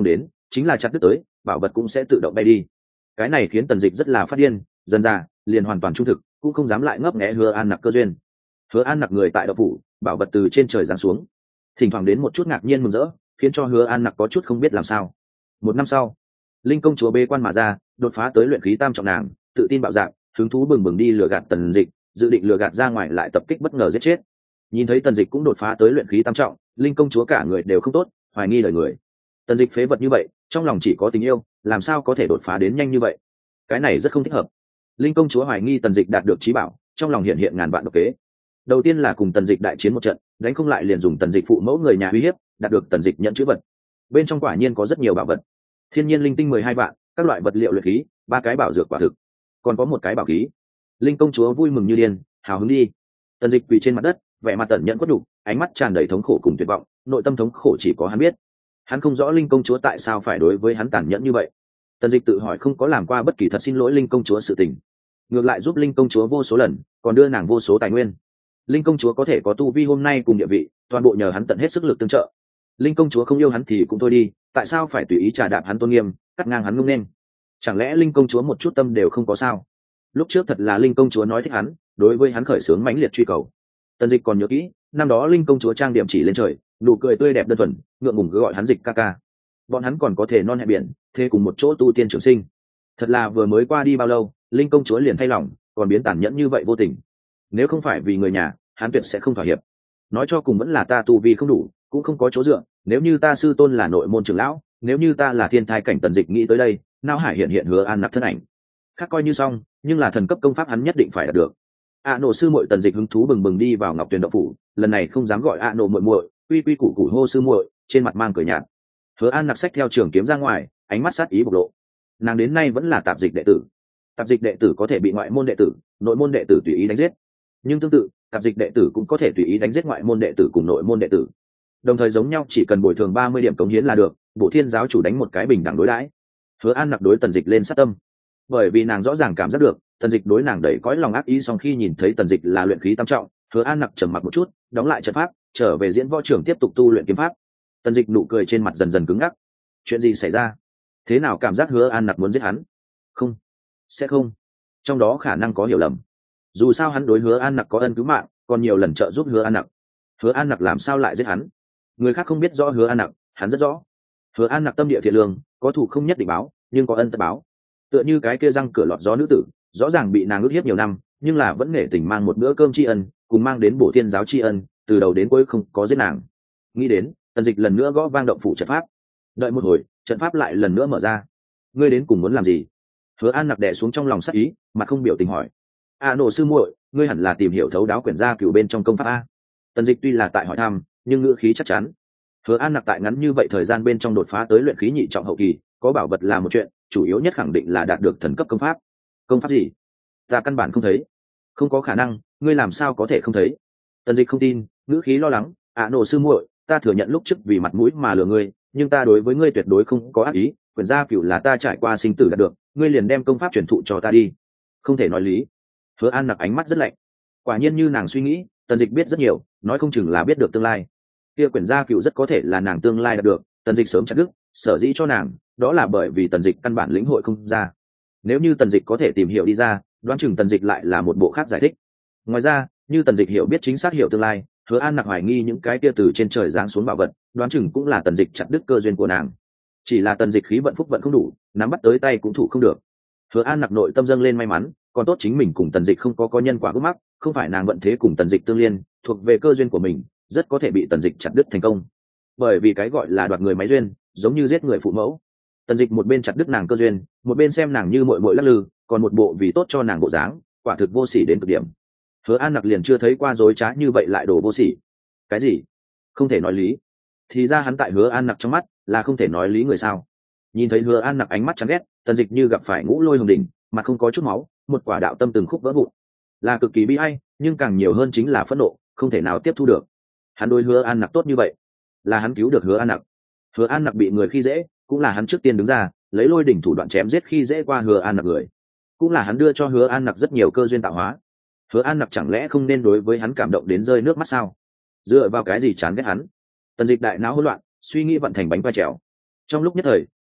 chính là chặt đứt tới bảo vật cũng sẽ tự động bay đi. Cái này khiến tần dịch rất là phát điên, dần ra liền hoàn toàn trung thực, cũng không dám lại ngấp nghé Hứa An Nặc cơ duyên. Hứa An Nặc người tại đậu phủ, bảo vật từ trên trời giáng xuống, thỉnh thoảng đến một chút ngạc nhiên mừng rỡ, khiến cho Hứa An Nặc có chút không biết làm sao. Một năm sau, linh công chúa bế quan mà ra, đột phá tới luyện khí tam trọng, nàng tự tin bạo dạn, hứng thú bừng bừng đi lừa gạt tần dịch, dự định lừa gạt ra ngoài lại tập kích bất ngờ giết chết. Nhìn thấy tần dịch cũng đột phá tới luyện khí tam trọng, linh công chúa cả người đều không tốt, hoài nghi đời người. Tần dịch phế vật như vậy, trong lòng chỉ có tình yêu, làm sao có thể đột phá đến nhanh như vậy? Cái này rất không thích hợp. Linh công chúa hoài nghi tần dịch đạt được trí bảo, trong lòng hiện ngàn vạn độc kế. Đầu tiên là cùng tần dịch đại chiến một trận, đánh không lại liền dùng tần dịch phụ mẫu người nhà uy hiếp, đạt được tần dịch nhận chữ vật. Bên trong quả nhiên có rất nhiều bảo vật, thiên nhiên linh tinh 12 vạn, các loại vật liệu luyện khí, 3 cái bảo dược quả thực, còn có một cái bảo khí. Linh công chúa vui mừng như điên, hào hứng đi. Tần dịch quỳ trên mặt đất, vẻ mặt tẩn nhẫn quất đục, ánh mắt tràn đầy thống khổ cùng tuyệt vọng, nội tâm thống khổ chỉ có hắn biết. Hắn không rõ linh công chúa tại sao phải đối với hắn tàn nhẫn như vậy. Tần dịch tự hỏi không có làm qua bất kỳ thật xin lỗi linh công chúa sự tình, ngược lại giúp linh công chúa vô số lần, còn đưa nàng vô số tài nguyên. Linh công chúa có thể có tu vi hôm nay cùng địa vị, toàn bộ nhờ hắn tận hết sức lực tương trợ. Linh công chúa không yêu hắn thì cũng thôi đi, tại sao phải tùy ý trà đạp hắn tôn nghiêm, cắt ngang hắn ngông nên? Chẳng lẽ linh công chúa một chút tâm đều không có sao? Lúc trước thật là linh công chúa nói thích hắn, đối với hắn khởi xướng mãnh liệt truy cầu. Tần dịch còn nhớ kỹ, năm đó linh công chúa trang điểm chỉ lên trời, nụ cười tươi đẹp đơn thuần, ngượng ngùng cứ gọi hắn dịch ca ca. Bọn hắn còn có thể non hẹn biển, thế cùng một chỗ tu tiên trường sinh. Thật là vừa mới qua đi bao lâu, linh công chúa liền thay lòng, còn biến tàn nhẫn như vậy vô tình. Nếu không phải vì người nhà, hắn tuyệt sẽ không thỏa hiệp. Nói cho cùng vẫn là ta tu vi không đủ, cũng không có chỗ dựa. Nếu như ta sư tôn là nội môn trưởng lão, nếu như ta là thiên thai cảnh, tần dịch nghĩ tới đây, não hải hiện Hứa An Nặc thân ảnh. Khác coi như xong, nhưng là thần cấp công pháp hắn nhất định phải đạt được. Nộ sư muội. Tần dịch hứng thú bừng bừng đi vào Ngọc Tuyền động phủ, lần này không dám gọi Nộ muội muội, quy quy củ củ hô sư muội, trên mặt mang cười nhạt. Hứa An Nặc xách theo trường kiếm ra ngoài, ánh mắt sát ý bộc lộ. Nàng đến nay vẫn là tạp dịch đệ tử. Tạp dịch đệ tử có thể bị ngoại môn đệ tử, nội môn đệ tử tùy ý đánh giết, nhưng tương tự tạp dịch đệ tử cũng có thể tùy ý đánh giết ngoại môn đệ tử cùng nội môn đệ tử. Đồng thời giống nhau, chỉ cần bồi thường 30 điểm cống hiến là được. Bộ Thiên giáo chủ đánh một cái bình đẳng đối đãi. Hứa An Nặc đối tần dịch lên sát tâm, bởi vì nàng rõ ràng cảm giác được tần dịch đối nàng đầy cõi lòng ác ý. Sau khi nhìn thấy tần dịch là luyện khí tam trọng, Hứa An Nặc trầm mặc một chút, đóng lại trận pháp, trở về diễn võ trường tiếp tục tu luyện kiếm pháp. Tần dịch nụ cười trên mặt dần dần cứng ngắc. Chuyện gì xảy ra? Thế nào cảm giác Hứa An Nặc muốn giết hắn? Không, sẽ không, trong đó khả năng có hiểu lầm. Dù sao hắn đối Hứa An Nặc có ân cứu mạng, còn nhiều lần trợ giúp Hứa An Nặc. Hứa An Nặc làm sao lại giết hắn? Người khác không biết rõ Hứa An Nặc, hắn rất rõ. Hứa An Nặc tâm địa thiện lương, có thù không nhất định báo, nhưng có ân tất báo. Tựa như cái kia răng cửa lọt gió nữ tử, rõ ràng bị nàng ức hiếp nhiều năm, nhưng là vẫn nể tình mang một bữa cơm tri ân, cùng mang đến Bổ Thiên giáo tri ân, từ đầu đến cuối không có giết nàng. Nghĩ đến, tần dịch lần nữa gõ vang động phủ trận pháp. Đợi một hồi, trận pháp lại lần nữa mở ra. Ngươi đến cùng muốn làm gì? Hứa An Nặc đè xuống trong lòng sắc ý, mặt không biểu tình hỏi. Nộ sư muội, ngươi hẳn là tìm hiểu thấu đáo quyển gia cửu bên trong công pháp a. Tần dịch tuy là tại hỏi thăm, nhưng ngữ khí chắc chắn. Hứa An Nặc tại ngắn như vậy thời gian bên trong đột phá tới luyện khí nhị trọng hậu kỳ, có bảo vật là một chuyện, chủ yếu nhất khẳng định là đạt được thần cấp công pháp. Công pháp gì? Ta căn bản không thấy. Không có khả năng, ngươi làm sao có thể không thấy? Tần dịch không tin, ngữ khí lo lắng. Nộ sư muội, ta thừa nhận lúc trước vì mặt mũi mà lừa ngươi, nhưng ta đối với ngươi tuyệt đối không có ác ý. Quyển gia cửu là ta trải qua sinh tử đạt được, ngươi liền đem công pháp truyền thụ cho ta đi. Không thể nói lý. Hứa An Nặc ánh mắt rất lạnh. Quả nhiên như nàng suy nghĩ, tần dịch biết rất nhiều, nói không chừng là biết được tương lai. Kia quyển gia cửu rất có thể là nàng tương lai đạt được, tần dịch sớm chặt đứt, sở dĩ cho nàng, đó là bởi vì tần dịch căn bản lĩnh hội không ra. Nếu như tần dịch có thể tìm hiểu đi ra, đoán chừng tần dịch lại là một bộ khác giải thích. Ngoài ra, như tần dịch hiểu biết chính xác hiểu tương lai, Hứa An Nặc hoài nghi những cái kia từ trên trời giáng xuống bảo vật, đoán chừng cũng là tần dịch chặt đứt cơ duyên của nàng. Chỉ là tần dịch khí vận phúc vận không đủ, nắm bắt tới tay cũng thủ không được. Hứa An Nặc nội tâm dâng lên may mắn, còn tốt chính mình cùng tần dịch không có nhân quả gút mắc, không phải nàng vận thế cùng tần dịch tương liên, thuộc về cơ duyên của mình, rất có thể bị tần dịch chặt đứt thành công. Bởi vì cái gọi là đoạt người máy duyên, giống như giết người phụ mẫu. Tần dịch một bên chặt đứt nàng cơ duyên, một bên xem nàng như muội muội lắc lư, còn một bộ vì tốt cho nàng bộ dáng, quả thực vô sỉ đến cực điểm. Hứa An Nặc liền chưa thấy qua dối trá như vậy lại đổ vô sỉ. Cái gì? Không thể nói lý? Thì ra hắn tại Hứa An Nặc trong mắt là không thể nói lý người sao? Nhìn thấy Hứa An Nặc ánh mắt chán ghét, tần dịch như gặp phải ngũ lôi hồng đỉnh, mặt không có chút máu, một quả đạo tâm từng khúc vỡ vụn, là cực kỳ bi ai, nhưng càng nhiều hơn chính là phẫn nộ, không thể nào tiếp thu được. Hắn đối Hứa An Nặc tốt như vậy, là hắn cứu được Hứa An Nặc. Hứa An Nặc bị người khi dễ, cũng là hắn trước tiên đứng ra, lấy lôi đỉnh thủ đoạn chém giết khi dễ qua Hứa An Nặc người, cũng là hắn đưa cho Hứa An Nặc rất nhiều cơ duyên tạo hóa. Hứa An Nặc chẳng lẽ không nên đối với hắn cảm động đến rơi nước mắt sao? Dựa vào cái gì chán ghét hắn? Tần dịch đại não hỗn loạn, suy nghĩ vận thành bánh quay trèo. Trong lúc nhất thời,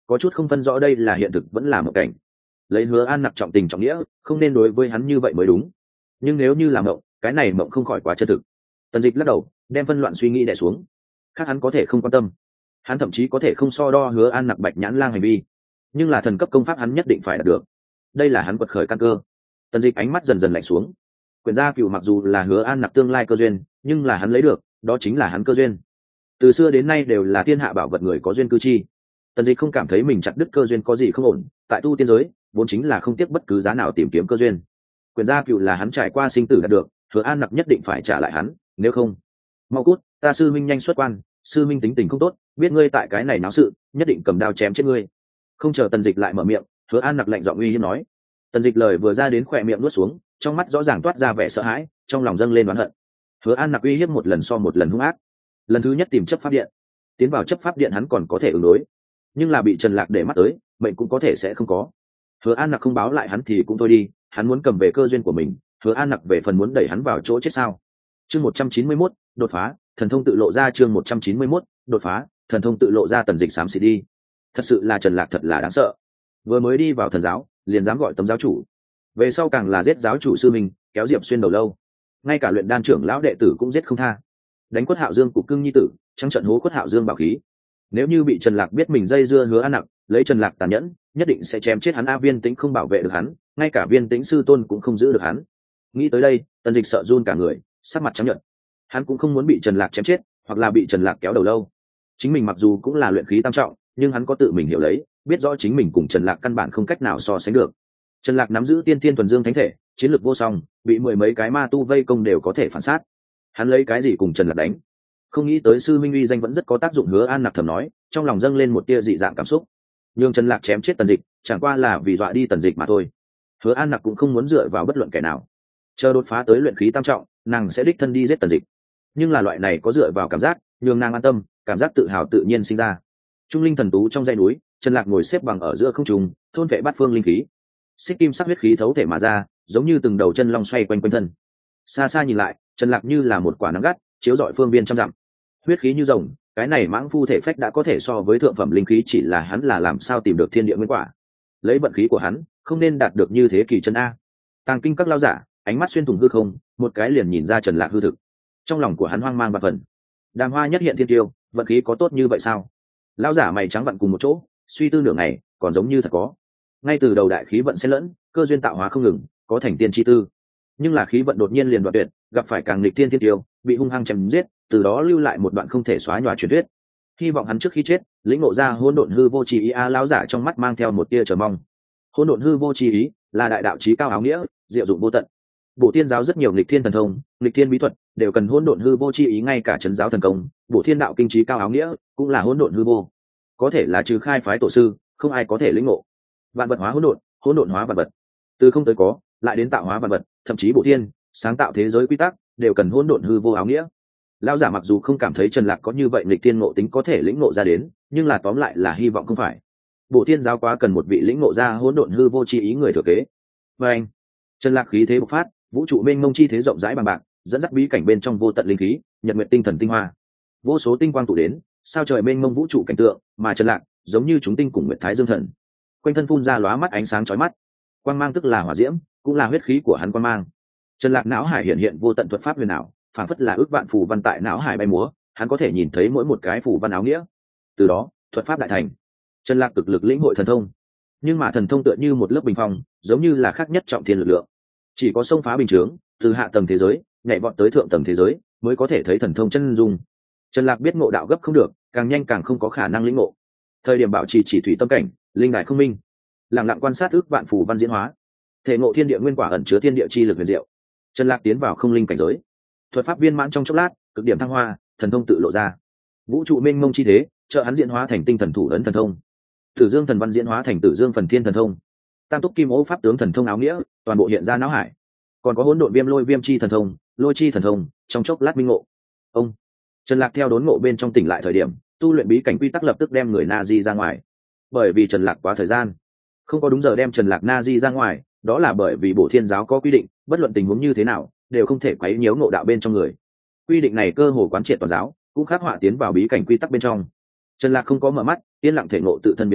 có chút không phân rõ đây là hiện thực vẫn là một cảnh. Lấy Hứa An Nặc trọng tình trọng nghĩa, không nên đối với hắn như vậy mới đúng, nhưng nếu như là mộng, cái này mộng không khỏi quá chân thực. Tần Dịch lắc đầu, đem phân loạn suy nghĩ đè xuống. Khác hắn có thể không quan tâm, hắn thậm chí có thể không so đo Hứa An Nặc Bạch Nhãn Lang hành vi, nhưng là thần cấp công pháp hắn nhất định phải đạt được, đây là hắn quật khởi căn cơ. Tần Dịch ánh mắt dần dần lạnh xuống. Quyền gia cựu mặc dù là Hứa An Nặc tương lai cơ duyên, nhưng là hắn lấy được, đó chính là hắn cơ duyên. Từ xưa đến nay đều là thiên hạ bảo vật người có duyên cư chi. Tần Dịch không cảm thấy mình chặt đứt cơ duyên có gì không ổn, tại tu tiên giới vốn chính là không tiếc bất cứ giá nào tìm kiếm cơ duyên. Quyền gia cựu là hắn trải qua sinh tử đạt được, Hứa An Nặc nhất định phải trả lại hắn, nếu không, mau cút, ta sư minh nhanh xuất quan, sư minh tính tình không tốt, biết ngươi tại cái này náo sự, nhất định cầm đao chém chết ngươi. Không chờ Tần Dịch lại mở miệng, Hứa An Nặc lạnh giọng uy hiếp nói. Tần Dịch lời vừa ra đến khỏe miệng nuốt xuống, trong mắt rõ ràng toát ra vẻ sợ hãi, trong lòng dâng lên oán hận. Hứa An Nặc uy hiếp một lần so một lần hung ác. Lần thứ nhất tìm chấp pháp điện, tiến vào chấp pháp điện hắn còn có thể ứng đối, nhưng là bị Trần Lạc để mắt tới, mệnh cũng có thể sẽ không có. Hứa An Nặc không báo lại hắn thì cũng thôi đi, hắn muốn cầm về cơ duyên của mình, Hứa An Nặc về phần muốn đẩy hắn vào chỗ chết sao? Chương 191, đột phá, thần thông tự lộ ra. Chương 191, đột phá, thần thông tự lộ ra. Tần Dịch xám xịt đi. Thật sự là Trần Lạc thật là đáng sợ. Vừa mới đi vào thần giáo, liền dám gọi tấm giáo chủ. Về sau càng là giết giáo chủ sư mình, kéo Diệp Xuyên đầu lâu. Ngay cả luyện đan trưởng lão đệ tử cũng giết không tha. Đánh Quất Hạo Dương cục cưng nhi tử, trắng trận hố Quất Hạo Dương bảo khí. Nếu như bị Trần Lạc biết mình dây dưa Hứa An Nặc, lấy Trần Lạc tàn nhẫn, nhất định sẽ chém chết hắn. A Viên Tĩnh không bảo vệ được hắn, ngay cả Viên Tĩnh sư tôn cũng không giữ được hắn. Nghĩ tới đây, Tần Dịch sợ run cả người, sắc mặt trắng nhợt. Hắn cũng không muốn bị Trần Lạc chém chết, hoặc là bị Trần Lạc kéo đầu lâu. Chính mình mặc dù cũng là luyện khí tam trọng, nhưng hắn có tự mình hiểu lấy, biết rõ chính mình cùng Trần Lạc căn bản không cách nào so sánh được. Trần Lạc nắm giữ tiên thiên thuần dương thánh thể, chiến lược vô song, bị mười mấy cái ma tu vây công đều có thể phản sát. Hắn lấy cái gì cùng Trần Lạc đánh? Không nghĩ tới sư minh uy danh vẫn rất có tác dụng. Hứa An Nặc thầm nói, trong lòng dâng lên một tia dị dạng cảm xúc. Nhưng Trần Lạc chém chết Tần Dịch, chẳng qua là vì dọa đi Tần Dịch mà thôi. Hứa An Nặc cũng không muốn dựa vào bất luận kẻ nào. Chờ đột phá tới luyện khí tam trọng, nàng sẽ đích thân đi giết Tần Dịch. Nhưng là loại này có dựa vào cảm giác, nhường nàng an tâm, cảm giác tự hào tự nhiên sinh ra. Trung linh thần tú trong dãy núi, Trần Lạc ngồi xếp bằng ở giữa không trung, thôn vệ bát phương linh khí. Xích kim sắc huyết khí thấu thể mà ra, giống như từng đầu chân long xoay quanh quanh thân. Xa xa nhìn lại, Trần Lạc như là một quả nắng gắt, chiếu rọi phương viên trăm dặm. Huyết khí như rồng, cái này mãng phu thể phách đã có thể so với thượng phẩm linh khí, chỉ là hắn là làm sao tìm được thiên địa nguyên quả. Lấy vận khí của hắn, không nên đạt được như thế kỳ chân a. Tàng kinh các lao giả, ánh mắt xuyên thủng hư không, một cái liền nhìn ra Trần Lạc hư thực. Trong lòng của hắn hoang mang và phần. Đàm Hoa nhất hiện thiên tiêu, vận khí có tốt như vậy sao? Lão giả mày trắng vặn cùng một chỗ, suy tư nửa ngày, còn giống như thật có. Ngay từ đầu đại khí vận xen lẫn, cơ duyên tạo hóa không ngừng, có thành tiên chi tư. Nhưng là khí vận đột nhiên liền đoạn tuyệt, gặp phải càng nghịch thiên thiên tiêu, bị hung hăng chém giết, từ đó lưu lại một đoạn không thể xóa nhòa truyền thuyết. Hy vọng hắn trước khi chết, lĩnh ngộ ra hỗn độn hư vô chi ý. Lão giả trong mắt mang theo một tia chờ mong. Hỗn độn hư vô chi ý là đại đạo chí cao áo nghĩa, diệu dụng vô tận. Bổ Thiên giáo rất nhiều nghịch thiên thần thông, nghịch thiên bí thuật đều cần hỗn độn hư vô chi ý, ngay cả trấn giáo thần công, Bổ Thiên đạo kinh chí cao áo nghĩa cũng là hỗn độn hư vô. Có thể là trừ khai phái tổ sư, không ai có thể lĩnh ngộ. Vạn vật hóa hỗn độn, hỗn độn hóa vạn vật. Từ không tới có, lại đến tạo hóa vạn vật, thậm chí Bổ Thiên, sáng tạo thế giới quy tắc, đều cần hỗn độn hư vô áo nghĩa. Lão giả mặc dù không cảm thấy Trần Lạc có như vậy nghịch thiên ngộ tính có thể lĩnh ngộ ra đến, nhưng là tóm lại là hy vọng không phải. Bổ Thiên giáo quá cần một vị lĩnh ngộ ra hỗn độn hư vô chi ý người thừa kế. Và anh, Trần Lạc khí thế bộc phát, vũ trụ mênh mông chi thế rộng rãi bằng bạc, dẫn dắt bí cảnh bên trong vô tận linh khí, nhật nguyệt tinh thần tinh hoa, vô số tinh quang tụ đến, sao trời mênh mông vũ trụ cảnh tượng, mà Trần Lạc giống như chúng tinh cùng nguyệt thái dương thần, quanh thân phun ra lóa mắt ánh sáng chói mắt. Quang mang tức là hỏa diễm, cũng là huyết khí của hắn quang mang. Trần Lạc não hải hiện hiện vô tận thuật pháp huyền ảo, phảng phất là ước vạn phù văn tại não hải bay múa, hắn có thể nhìn thấy mỗi một cái phù văn áo nghĩa. Từ đó, thuật pháp đại thành. Trần Lạc cực lực lĩnh hội thần thông, nhưng mà thần thông tựa như một lớp bình phong, giống như là khác nhất trọng thiên lực lượng. Chỉ có xông phá bình chướng, từ hạ tầng thế giới nhảy vọt tới thượng tầng thế giới, mới có thể thấy thần thông chân dung. Trần Lạc biết ngộ đạo gấp không được, càng nhanh càng không có khả năng lĩnh ngộ. Thời điểm bảo trì chỉ thủy tâm cảnh, linh đại không minh, lặng lặng quan sát ước vạn phù văn diễn hóa, thể ngộ thiên địa nguyên quả ẩn chứa thiên địa chi lực huyền diệu. Trần Lạc tiến vào không linh cảnh giới, thuật pháp viên mãn trong chốc lát, cực điểm thăng hoa, thần thông tự lộ ra. Vũ trụ mênh mông chi thế, trợ hắn diễn hóa thành tinh thần thủ ấn thần thông. Tử Dương thần văn diễn hóa thành Tử Dương phần thiên thần thông. Tam túc kim ô pháp tướng thần thông áo nghĩa, toàn bộ hiện ra não hải. Còn có hỗn độn viêm lôi viêm chi thần thông, lôi chi thần thông, trong chốc lát minh ngộ. Ông Trần Lạc theo đốn ngộ bên trong tỉnh lại thời điểm, tu luyện bí cảnh quy tắc lập tức đem người Na Di ra ngoài. Bởi vì Trần Lạc quá thời gian, không có đúng giờ đem Trần Lạc Na Di ra ngoài, đó là bởi vì Bổ Thiên giáo có quy định, bất luận tình huống như thế nào, đều không thể quấy nhiễu ngộ đạo bên trong người. Quy định này cơ hồ quán triệt toàn giáo, cũng khắc họa tiến vào bí cảnh quy tắc bên trong. Trần Lạc không có mở mắt, yên lặng thể ngộ tự thân biến hóa,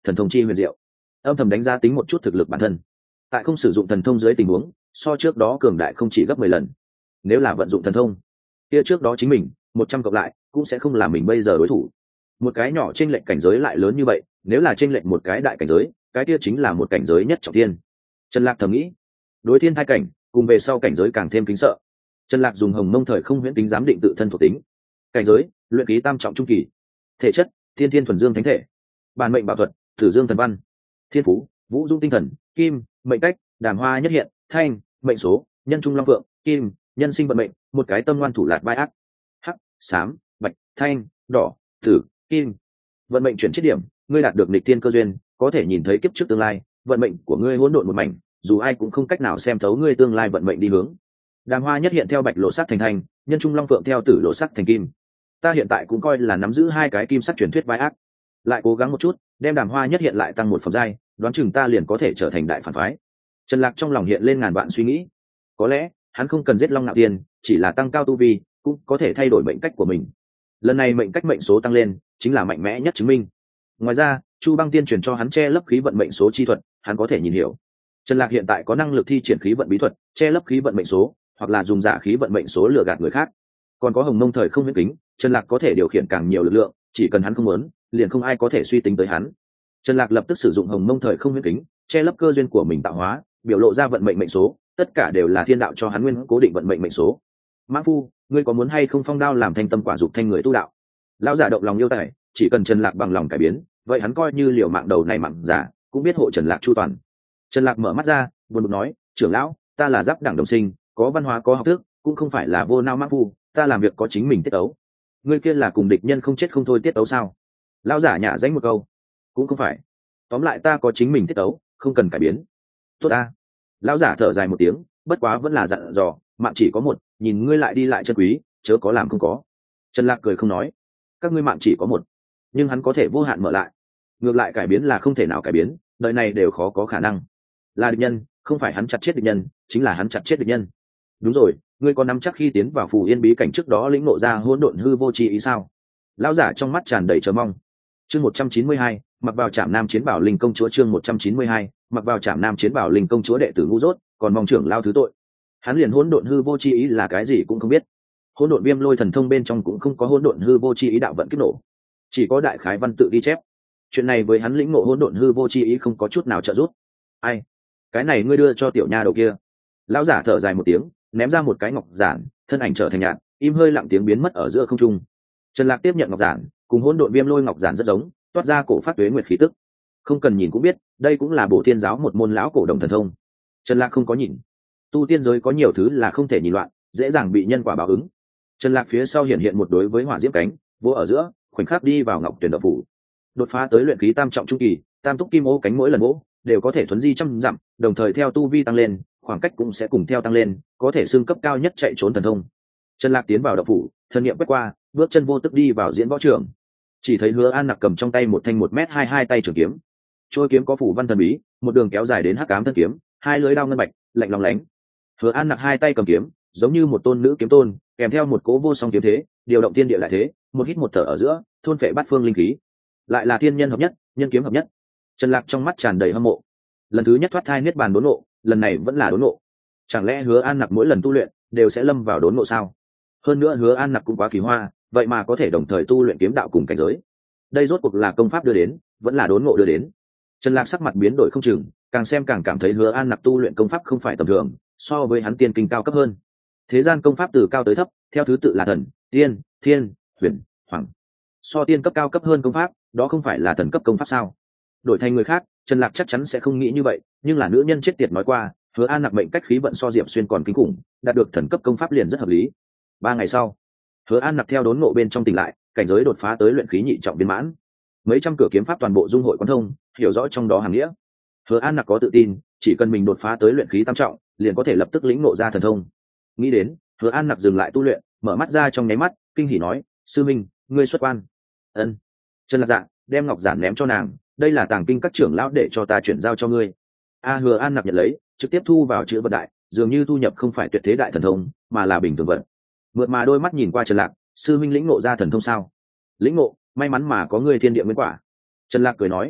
thần thông chi huyền diệu, âm thầm đánh giá tính một chút thực lực bản thân. Tại không sử dụng thần thông dưới tình huống, so trước đó cường đại không chỉ gấp 10 lần. Nếu là vận dụng thần thông, kia trước đó chính mình 100 cộng lại cũng sẽ không làm mình bây giờ đối thủ. Một cái nhỏ chênh lệch cảnh giới lại lớn như vậy, nếu là chênh lệch một cái đại cảnh giới, cái kia chính là một cảnh giới nhất trọng thiên. Trần Lạc thầm nghĩ, đối thiên thai cảnh, cùng về sau cảnh giới càng thêm kính sợ. Trần Lạc dùng Hồng Mông Thời Không Huyễn Kính giám định tự thân thuộc tính. Cảnh giới, luyện khí tam trọng trung kỳ. Thể chất, thiên thiên thuần dương thánh thể. Bản mệnh bảo thuật, Tử Dương thần văn. Thiên phú, Vũ Dung tinh thần, kim, mệnh cách, Đàm Hoa nhất hiện, thanh, mệnh số, nhân trung long phượng, kim, nhân sinh vận mệnh, một cái tâm ngoan thủ lạt vai ác. Hắc, xám, bạch, thanh, đỏ, tử, kim. Vận mệnh chuyển chiết điểm, ngươi đạt được nghịch thiên cơ duyên, có thể nhìn thấy kiếp trước tương lai, vận mệnh của ngươi hỗn độn một mảnh, dù ai cũng không cách nào xem thấu ngươi tương lai vận mệnh đi hướng. Đàm Hoa nhất hiện theo bạch lộ sắc thành thanh, nhân trung long phượng theo tử lộ sắc thành kim. Ta hiện tại cũng coi là nắm giữ hai cái kim sắc truyền thuyết vai ác, lại cố gắng một chút, đem Đàm Hoa nhất hiện lại tăng một phẩm giai, đoán chừng ta liền có thể trở thành đại phản phái. Trần Lạc trong lòng hiện lên ngàn vạn suy nghĩ. Có lẽ hắn không cần giết Long Nạo Tiên, chỉ là tăng cao tu vi cũng có thể thay đổi mệnh cách của mình. Lần này mệnh cách mệnh số tăng lên chính là mạnh mẽ nhất chứng minh. Ngoài ra, Chu Băng Tiên truyền cho hắn che lấp khí vận mệnh số chi thuật, hắn có thể nhìn hiểu. Trần Lạc hiện tại có năng lực thi triển khí vận bí thuật, che lấp khí vận mệnh số, hoặc là dùng giả khí vận mệnh số lừa gạt người khác. Còn có Hồng Mông Thời Không Huyễn Kính, Trần Lạc có thể điều khiển càng nhiều lực lượng, chỉ cần hắn không muốn, liền không ai có thể suy tính tới hắn. Trần Lạc lập tức sử dụng Hồng Mông Thời Không Huyễn Kính, che lấp cơ duyên của mình tạo hóa, biểu lộ ra vận mệnh mệnh số, tất cả đều là thiên đạo cho hắn nguyên cố định vận mệnh mệnh số. Mã Phu, ngươi có muốn hay không phong đao làm thanh tâm quả dục thanh người tu đạo? Lão giả động lòng yêu tài, chỉ cần Trần Lạc bằng lòng cải biến, vậy hắn coi như liều mạng đầu này mạng giả, cũng biết hộ Trần Lạc chu toàn. Trần Lạc mở mắt ra, buồn bực nói, trưởng lão, ta là giáp đẳng đồng sinh, có văn hóa có học thức, cũng không phải là vô nao Mã Phu, ta làm việc có chính mình tiết ấu. Ngươi kia là cùng địch nhân không chết không thôi tiết ấu sao? Lão giả nhả danh một câu, cũng không phải. Tóm lại ta có chính mình tiết ấu, không cần cải biến. Tốt ta. Lão giả thở dài một tiếng, bất quá vẫn là dặn dò, mạng chỉ có một, nhìn ngươi lại đi lại chân quý, chớ có làm không có. Trần Lạc cười không nói, các ngươi mạng chỉ có một, nhưng hắn có thể vô hạn mở lại. Ngược lại cải biến là không thể nào cải biến, đời này đều khó có khả năng. Là địch nhân, không phải hắn chặt chết địch nhân, chính là hắn chặt chết địch nhân. Đúng rồi, ngươi có nắm chắc khi tiến vào Phù Yên bí cảnh trước đó lĩnh ngộ ra hỗn độn hư vô chi ý sao? Lão giả trong mắt tràn đầy chờ mong. Chương 192, mặc vào Trảm Nam Chiến Bảo Linh công chúa. Chương 192, mặc vào Trảm Nam Chiến Bảo Linh công chúa. Đệ tử ngu dốt, còn mong trưởng lao thứ tội. Hắn liền hỗn độn hư vô chi ý là cái gì cũng không biết. Hỗn độn viêm lôi thần thông bên trong cũng không có hỗn độn hư vô chi ý đạo vận kích nổ, chỉ có đại khái văn tự ghi chép. Chuyện này với hắn lĩnh ngộ hỗn độn hư vô chi ý không có chút nào trợ giúp. Ai, cái này ngươi đưa cho tiểu nha đầu kia. Lão giả thở dài một tiếng, ném ra một cái ngọc giản, thân ảnh trở thành nhạt, im hơi lặng tiếng biến mất ở giữa không trung. Trần Lạc tiếp nhận ngọc giản, cùng hỗn độn viêm lôi ngọc giản rất giống, toát ra cổ phát tuế nguyệt khí tức. Không cần nhìn cũng biết, đây cũng là Bổ Thiên giáo một môn lão cổ đồng thần thông. Trần Lạc không có nhìn. Tu tiên giới có nhiều thứ là không thể nhìn loạn, dễ dàng bị nhân quả báo ứng. Trần Lạc phía sau hiện một đối với hỏa diễm cánh, vỗ ở giữa, khoảnh khắc đi vào Ngọc Tuyển Động phủ. Đột phá tới luyện khí tam trọng trung kỳ, tam túc kim ô cánh mỗi lần vỗ đều có thể thuấn di trăm dặm, đồng thời theo tu vi tăng lên, khoảng cách cũng sẽ cùng theo tăng lên, có thể xưng cấp cao nhất chạy trốn thần thông. Trần Lạc tiến vào động phủ, thần niệm quét qua, bước chân vô tức đi vào diễn võ trường. Chỉ thấy Hứa An Nặc cầm trong tay một thanh 1m22 tay trường kiếm. Trôi kiếm có phủ văn thần bí, một đường kéo dài đến hắc ám thân kiếm, hai lưỡi đao ngân bạch, lạnh lóng lánh. Hứa An Nặc hai tay cầm kiếm, giống như một tôn nữ kiếm tôn, kèm theo một cỗ vô song kiếm thế, điều động thiên địa lại thế, một hít một thở ở giữa, thôn phệ bát phương linh khí. Lại là thiên nhân hợp nhất, nhân kiếm hợp nhất. Trần Lạc trong mắt tràn đầy hâm mộ. Lần thứ nhất thoát thai niết bàn đốn ngộ, lần này vẫn là đốn ngộ. Chẳng lẽ Hứa An Nặc mỗi lần tu luyện đều sẽ lâm vào đốn ngộ sao? Hơn nữa Hứa An Nặc cũng quá kỳ hoa, vậy mà có thể đồng thời tu luyện kiếm đạo cùng cảnh giới. Đây rốt cuộc là công pháp đưa đến, vẫn là đốn ngộ đưa đến? Trần Lạc sắc mặt biến đổi không chừng, càng xem càng cảm thấy Hứa An Nặc tu luyện công pháp không phải tầm thường, so với hắn tiên kinh cao cấp hơn. Thế gian công pháp từ cao tới thấp, theo thứ tự là thần, tiên, thiên, huyền, hoàng. So tiên cấp cao cấp hơn công pháp, đó không phải là thần cấp công pháp sao? Đổi thành người khác, Trần Lạc chắc chắn sẽ không nghĩ như vậy, nhưng là nữ nhân chết tiệt nói qua, Hứa An Nặc mệnh cách khí vận so Diệp Xuyên còn kinh khủng, đạt được thần cấp công pháp liền rất hợp lý. 3 ngày sau, Hứa An Nặc theo đốn ngộ bên trong tỉnh lại, cảnh giới đột phá tới luyện khí nhị trọng viên mãn. Mấy trăm cửa kiếm pháp toàn bộ dung hội quán thông, hiểu rõ trong đó hàm nghĩa. Hứa An Nặc có tự tin, chỉ cần mình đột phá tới luyện khí tam trọng, liền có thể lập tức lĩnh ngộ ra thần thông. Nghĩ đến, Hứa An Nặc dừng lại tu luyện, mở mắt ra trong nháy mắt, kinh hỉ nói, sư minh, ngươi xuất quan. Ân. Trần Lạc Dạ đem ngọc giản ném cho nàng, đây là tàng kinh các trưởng lão để cho ta chuyển giao cho ngươi. Hứa An Nặc nhận lấy, trực tiếp thu vào chữ vật đại, dường như thu nhập không phải tuyệt thế đại thần thông, mà là bình thường vật. Mượt mà đôi mắt nhìn qua Trần Lạc, sư minh lĩnh ngộ ra thần thông sao? Lĩnh ngộ, may mắn mà có ngươi thiên địa nguyên quả. Trần Lạc cười nói,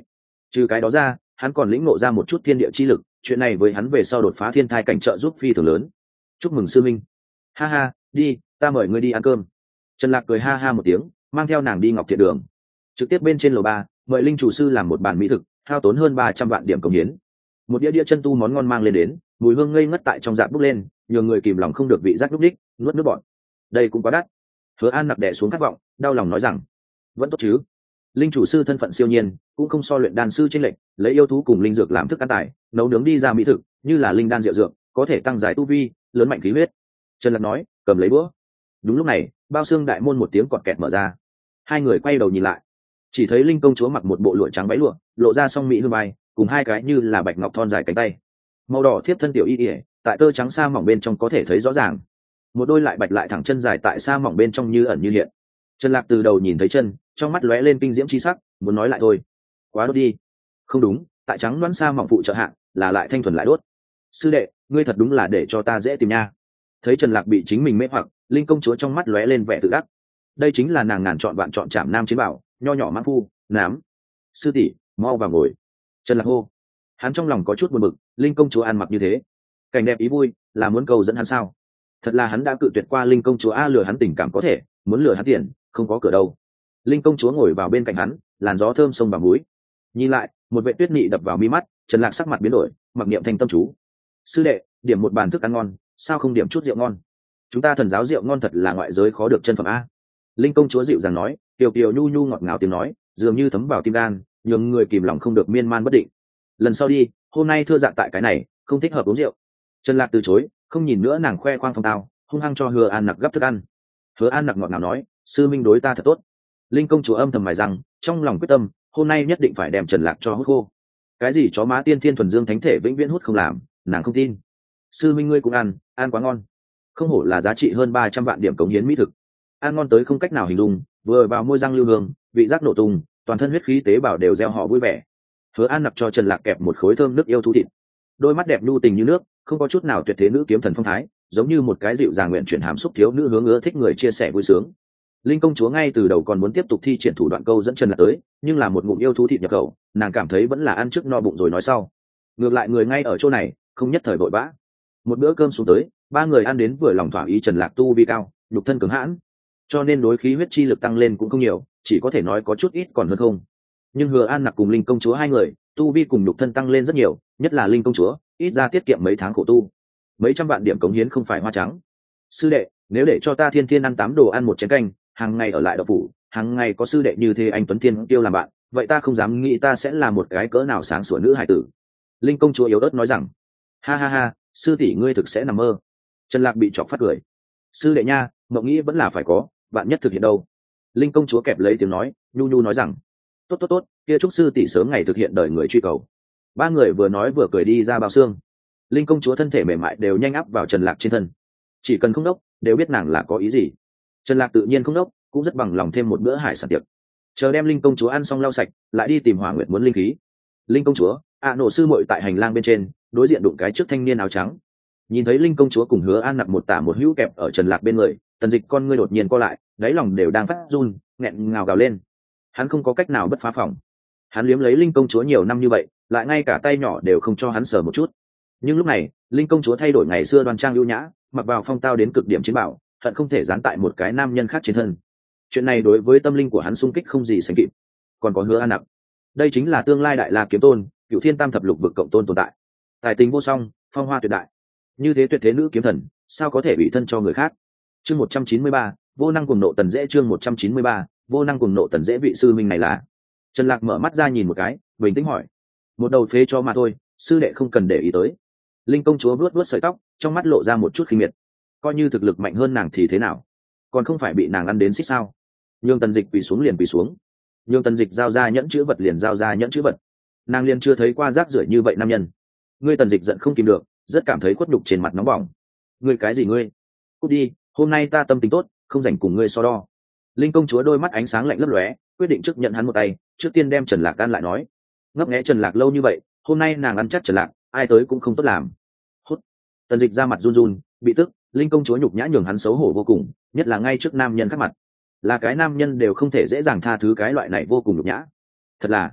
Trừ cái đó ra hắn còn lĩnh ngộ ra một chút thiên địa chi lực, chuyện này với hắn về sau đột phá thiên thai cảnh trợ giúp phi thường lớn. Chúc mừng sư minh. Ha ha, đi, ta mời ngươi đi ăn cơm. Trần Lạc cười ha ha một tiếng, mang theo nàng đi Ngọc Thiện Đường. Trực tiếp bên trên lầu 3, mời linh chủ sư làm một bàn mỹ thực, hao tốn hơn 300 vạn điểm công hiến. Một đĩa chân tu món ngon mang lên đến, mùi hương ngây ngất tại trong dạ bốc lên, nhường người kìm lòng không được vị giác lúc đích, nuốt nước bọt. Đây cũng quá đắt. Hứa An nặc đè xuống khát vọng, đau lòng nói rằng, vẫn tốt chứ. Linh chủ sư thân phận siêu nhiên, cũng không so luyện đan sư chênh lệch, lấy yêu thú cùng linh dược làm thức ăn tài, nấu nướng đi ra mỹ thực, như là linh đan rượu dược, có thể tăng giải tu vi, lớn mạnh khí huyết. Trần Lạc nói, cầm lấy bữa. Đúng lúc này, bao xương đại môn một tiếng quạt kẹt mở ra. Hai người quay đầu nhìn lại, chỉ thấy linh công chúa mặc một bộ lụa trắng váy lụa, lộ ra song mỹ hương vai, cùng hai cái như là bạch ngọc thon dài cánh tay. Màu đỏ thiếp thân tiểu y ỉa, tại tơ trắng sa mỏng bên trong có thể thấy rõ ràng. Một đôi lại bạch lại thẳng chân dài tại sa mỏng bên trong như ẩn như hiện. Trần Lạc từ đầu nhìn thấy chân, trong mắt lóe lên kinh diễm chi sắc, muốn nói lại thôi. Quá đốt đi. Không đúng, tại trắng đoán sa mỏng phụ trợ hạng, là lại thanh thuần lại đốt. Sư đệ, ngươi thật đúng là để cho ta dễ tìm nha. Thấy Trần Lạc bị chính mình mê hoặc, linh công chúa trong mắt lóe lên vẻ tự đắc. Đây chính là nàng ngàn chọn vạn chọn chạm nam chiến bảo, nho nhỏ mãn phu, nám. Sư tỷ, mau vào ngồi. Trần Lạc hô. Hắn trong lòng có chút buồn bực, linh công chúa ăn mặc như thế, cảnh đẹp ý vui, là muốn cầu dẫn hắn sao? Thật là hắn đã cự tuyệt qua linh công chúa a, lừa hắn tình cảm có thể, muốn lừa hắn tiền, không có cửa đâu. Linh công chúa ngồi vào bên cạnh hắn, làn gió thơm xông vào mũi. Nhìn lại, một vệ tuyết nị đập vào mi mắt, Trần Lạc sắc mặt biến đổi, mặc niệm thành tâm chú. Sư đệ, điểm một bàn thức ăn ngon, sao không điểm chút rượu ngon? Chúng ta thần giáo rượu ngon thật là ngoại giới khó được chân phẩm a. Linh công chúa dịu dàng nói, kiều kiều nhu nhu ngọt ngào tiếng nói, dường như thấm vào tim gan, nhường người kìm lòng không được miên man bất định. Lần sau đi, hôm nay thưa dạ tại cái này, không thích hợp uống rượu. Trần Lạc từ chối, không nhìn nữa nàng khoe khoang phong tao, hung hăng cho Hứa An Nặc gấp thức ăn. Hứa An Nặc ngọt ngào nói, sư minh đối ta thật tốt. Linh công chúa âm thầm mài rằng, trong lòng quyết tâm, hôm nay nhất định phải đem Trần Lạc cho hút khô. Cái gì chó má tiên thiên thuần dương thánh thể vĩnh viễn hút không làm, nàng không tin. Sư minh ngươi cũng ăn quá ngon. Không hổ là giá trị hơn 300 vạn điểm cống hiến mỹ thực. Ăn ngon tới không cách nào hình dung, vừa vào môi răng lưu hương, vị giác nổ tung, toàn thân huyết khí tế bào đều reo họ vui vẻ. Hứa An Nặc cho Trần Lạc kẹp một khối thơm nước yêu thú thịt. Đôi mắt đẹp nhu tình như nước, không có chút nào tuyệt thế nữ kiếm thần phong thái, giống như một cái dịu dàng nguyện chuyển hàm xúc thiếu nữ hướng ưa thích người chia sẻ vui sướng. Linh công chúa ngay từ đầu còn muốn tiếp tục thi triển thủ đoạn câu dẫn Trần Lạc tới, nhưng là một ngụm yêu thú thịt nhập khẩu, nàng cảm thấy vẫn là ăn trước no bụng rồi nói sau. Ngược lại người ngay ở chỗ này, không nhất thời vội vã. Một bữa cơm xuống tới, ba người ăn đến vừa lòng thỏa ý. Trần Lạc tu vi cao, nhục thân cứng hãn, cho nên đối khí huyết chi lực tăng lên cũng không nhiều, chỉ có thể nói có chút ít còn hơn không. Nhưng Hứa An Nặc cùng Linh công chúa hai người, tu vi cùng nhục thân tăng lên rất nhiều, nhất là Linh công chúa, ít ra tiết kiệm mấy tháng khổ tu. Mấy trăm vạn điểm cống hiến không phải hoa trắng. Sư đệ, nếu để cho ta thiên thiên ăn 8 đồ ăn một chén canh, hàng ngày ở lại đậu phủ, hàng ngày có sư đệ như thế anh tuấn thiên tiêu làm bạn, vậy ta không dám nghĩ ta sẽ là một cái cỡ nào sáng sủa nữ hải tử. Linh công chúa yếu ớt nói rằng, ha ha ha, sư tỷ ngươi thực sẽ nằm mơ. Trần Lạc bị chọc phát cười. Sư đệ nha, mộng nghĩ vẫn là phải có, bạn nhất thực hiện đâu. Linh công chúa kẹp lấy tiếng nói, nhu nhu nói rằng, tốt tốt tốt, kia chúc sư tỷ sớm ngày thực hiện đời người truy cầu. Ba người vừa nói vừa cười đi ra bao xương. Linh công chúa thân thể mềm mại đều nhanh áp vào Trần Lạc trên thân, chỉ cần không đốc đều biết nàng là có ý gì. Trần Lạc tự nhiên không đốc, cũng rất bằng lòng thêm một bữa hải sản tiệc. Chờ đem Linh công chúa ăn xong lau sạch, lại đi tìm Hỏa Nguyệt muốn linh khí. Linh công chúa, nổ sư muội tại hành lang bên trên, đối diện đụng cái trước thanh niên áo trắng. Nhìn thấy Linh công chúa cùng Hứa An Nặc một tả một hữu kẹp ở Trần Lạc bên người, Tần Dịch con ngươi đột nhiên co lại, đáy lòng đều đang phát run, nghẹn ngào gào lên. Hắn không có cách nào bất phá phòng. Hắn liếm lấy Linh công chúa nhiều năm như vậy, lại ngay cả tay nhỏ đều không cho hắn sờ một chút. Nhưng lúc này, Linh công chúa thay đổi ngày xưa đoan trang ưu nhã, mặc vào phong tao đến cực điểm chiến bảo, hận không thể dán tại một cái nam nhân khác trên thân. Chuyện này đối với tâm linh của hắn xung kích không gì sánh kịp. Còn có Hứa An Nặc, đây chính là tương lai đại la kiếm tôn, cựu thiên tam thập lục vực cộng tôn tồn tại, tài tình vô song, phong hoa tuyệt đại. Như thế tuyệt thế nữ kiếm thần, sao có thể bị thân cho người khác? Chương 193, vô năng cùng nộ tần dễ. Chương 193, vô năng cùng nộ tần dễ. Vị sư minh này là? Trần Lạc mở mắt ra nhìn một cái, bình tĩnh hỏi. Một đầu phế cho mà thôi, sư đệ không cần để ý tới. Linh công chúa vuốt vuốt sợi tóc, trong mắt lộ ra một chút khinh miệt. Coi như thực lực mạnh hơn nàng thì thế nào, còn không phải bị nàng ăn đến xích sao? Nhường Tần Dịch quỳ xuống liền quỳ xuống, nhường Tần Dịch giao ra nhẫn chữ vật liền giao ra nhẫn chữ vật. Nàng liền chưa thấy qua rác rưởi như vậy nam nhân. Ngươi Tần Dịch giận không kìm được, rất cảm thấy khuất nhục trên mặt nóng bỏng. Ngươi cái gì ngươi? Cút đi, hôm nay ta tâm tính tốt, không rảnh cùng ngươi so đo. Linh công chúa đôi mắt ánh sáng lạnh lấp lóe, quyết định trước nhận hắn một tay, trước tiên đem Trần Lạc ăn lại nói. Ngấp nghé Trần Lạc lâu như vậy, hôm nay nàng ăn chắc Trần Lạc, ai tới cũng không tốt làm. Hút. Tần Dịch ra mặt run run, bị tức. Linh công chúa nhục nhã nhường hắn xấu hổ vô cùng, nhất là ngay trước nam nhân khác mặt, là cái nam nhân đều không thể dễ dàng tha thứ cái loại này vô cùng nhục nhã. Thật là,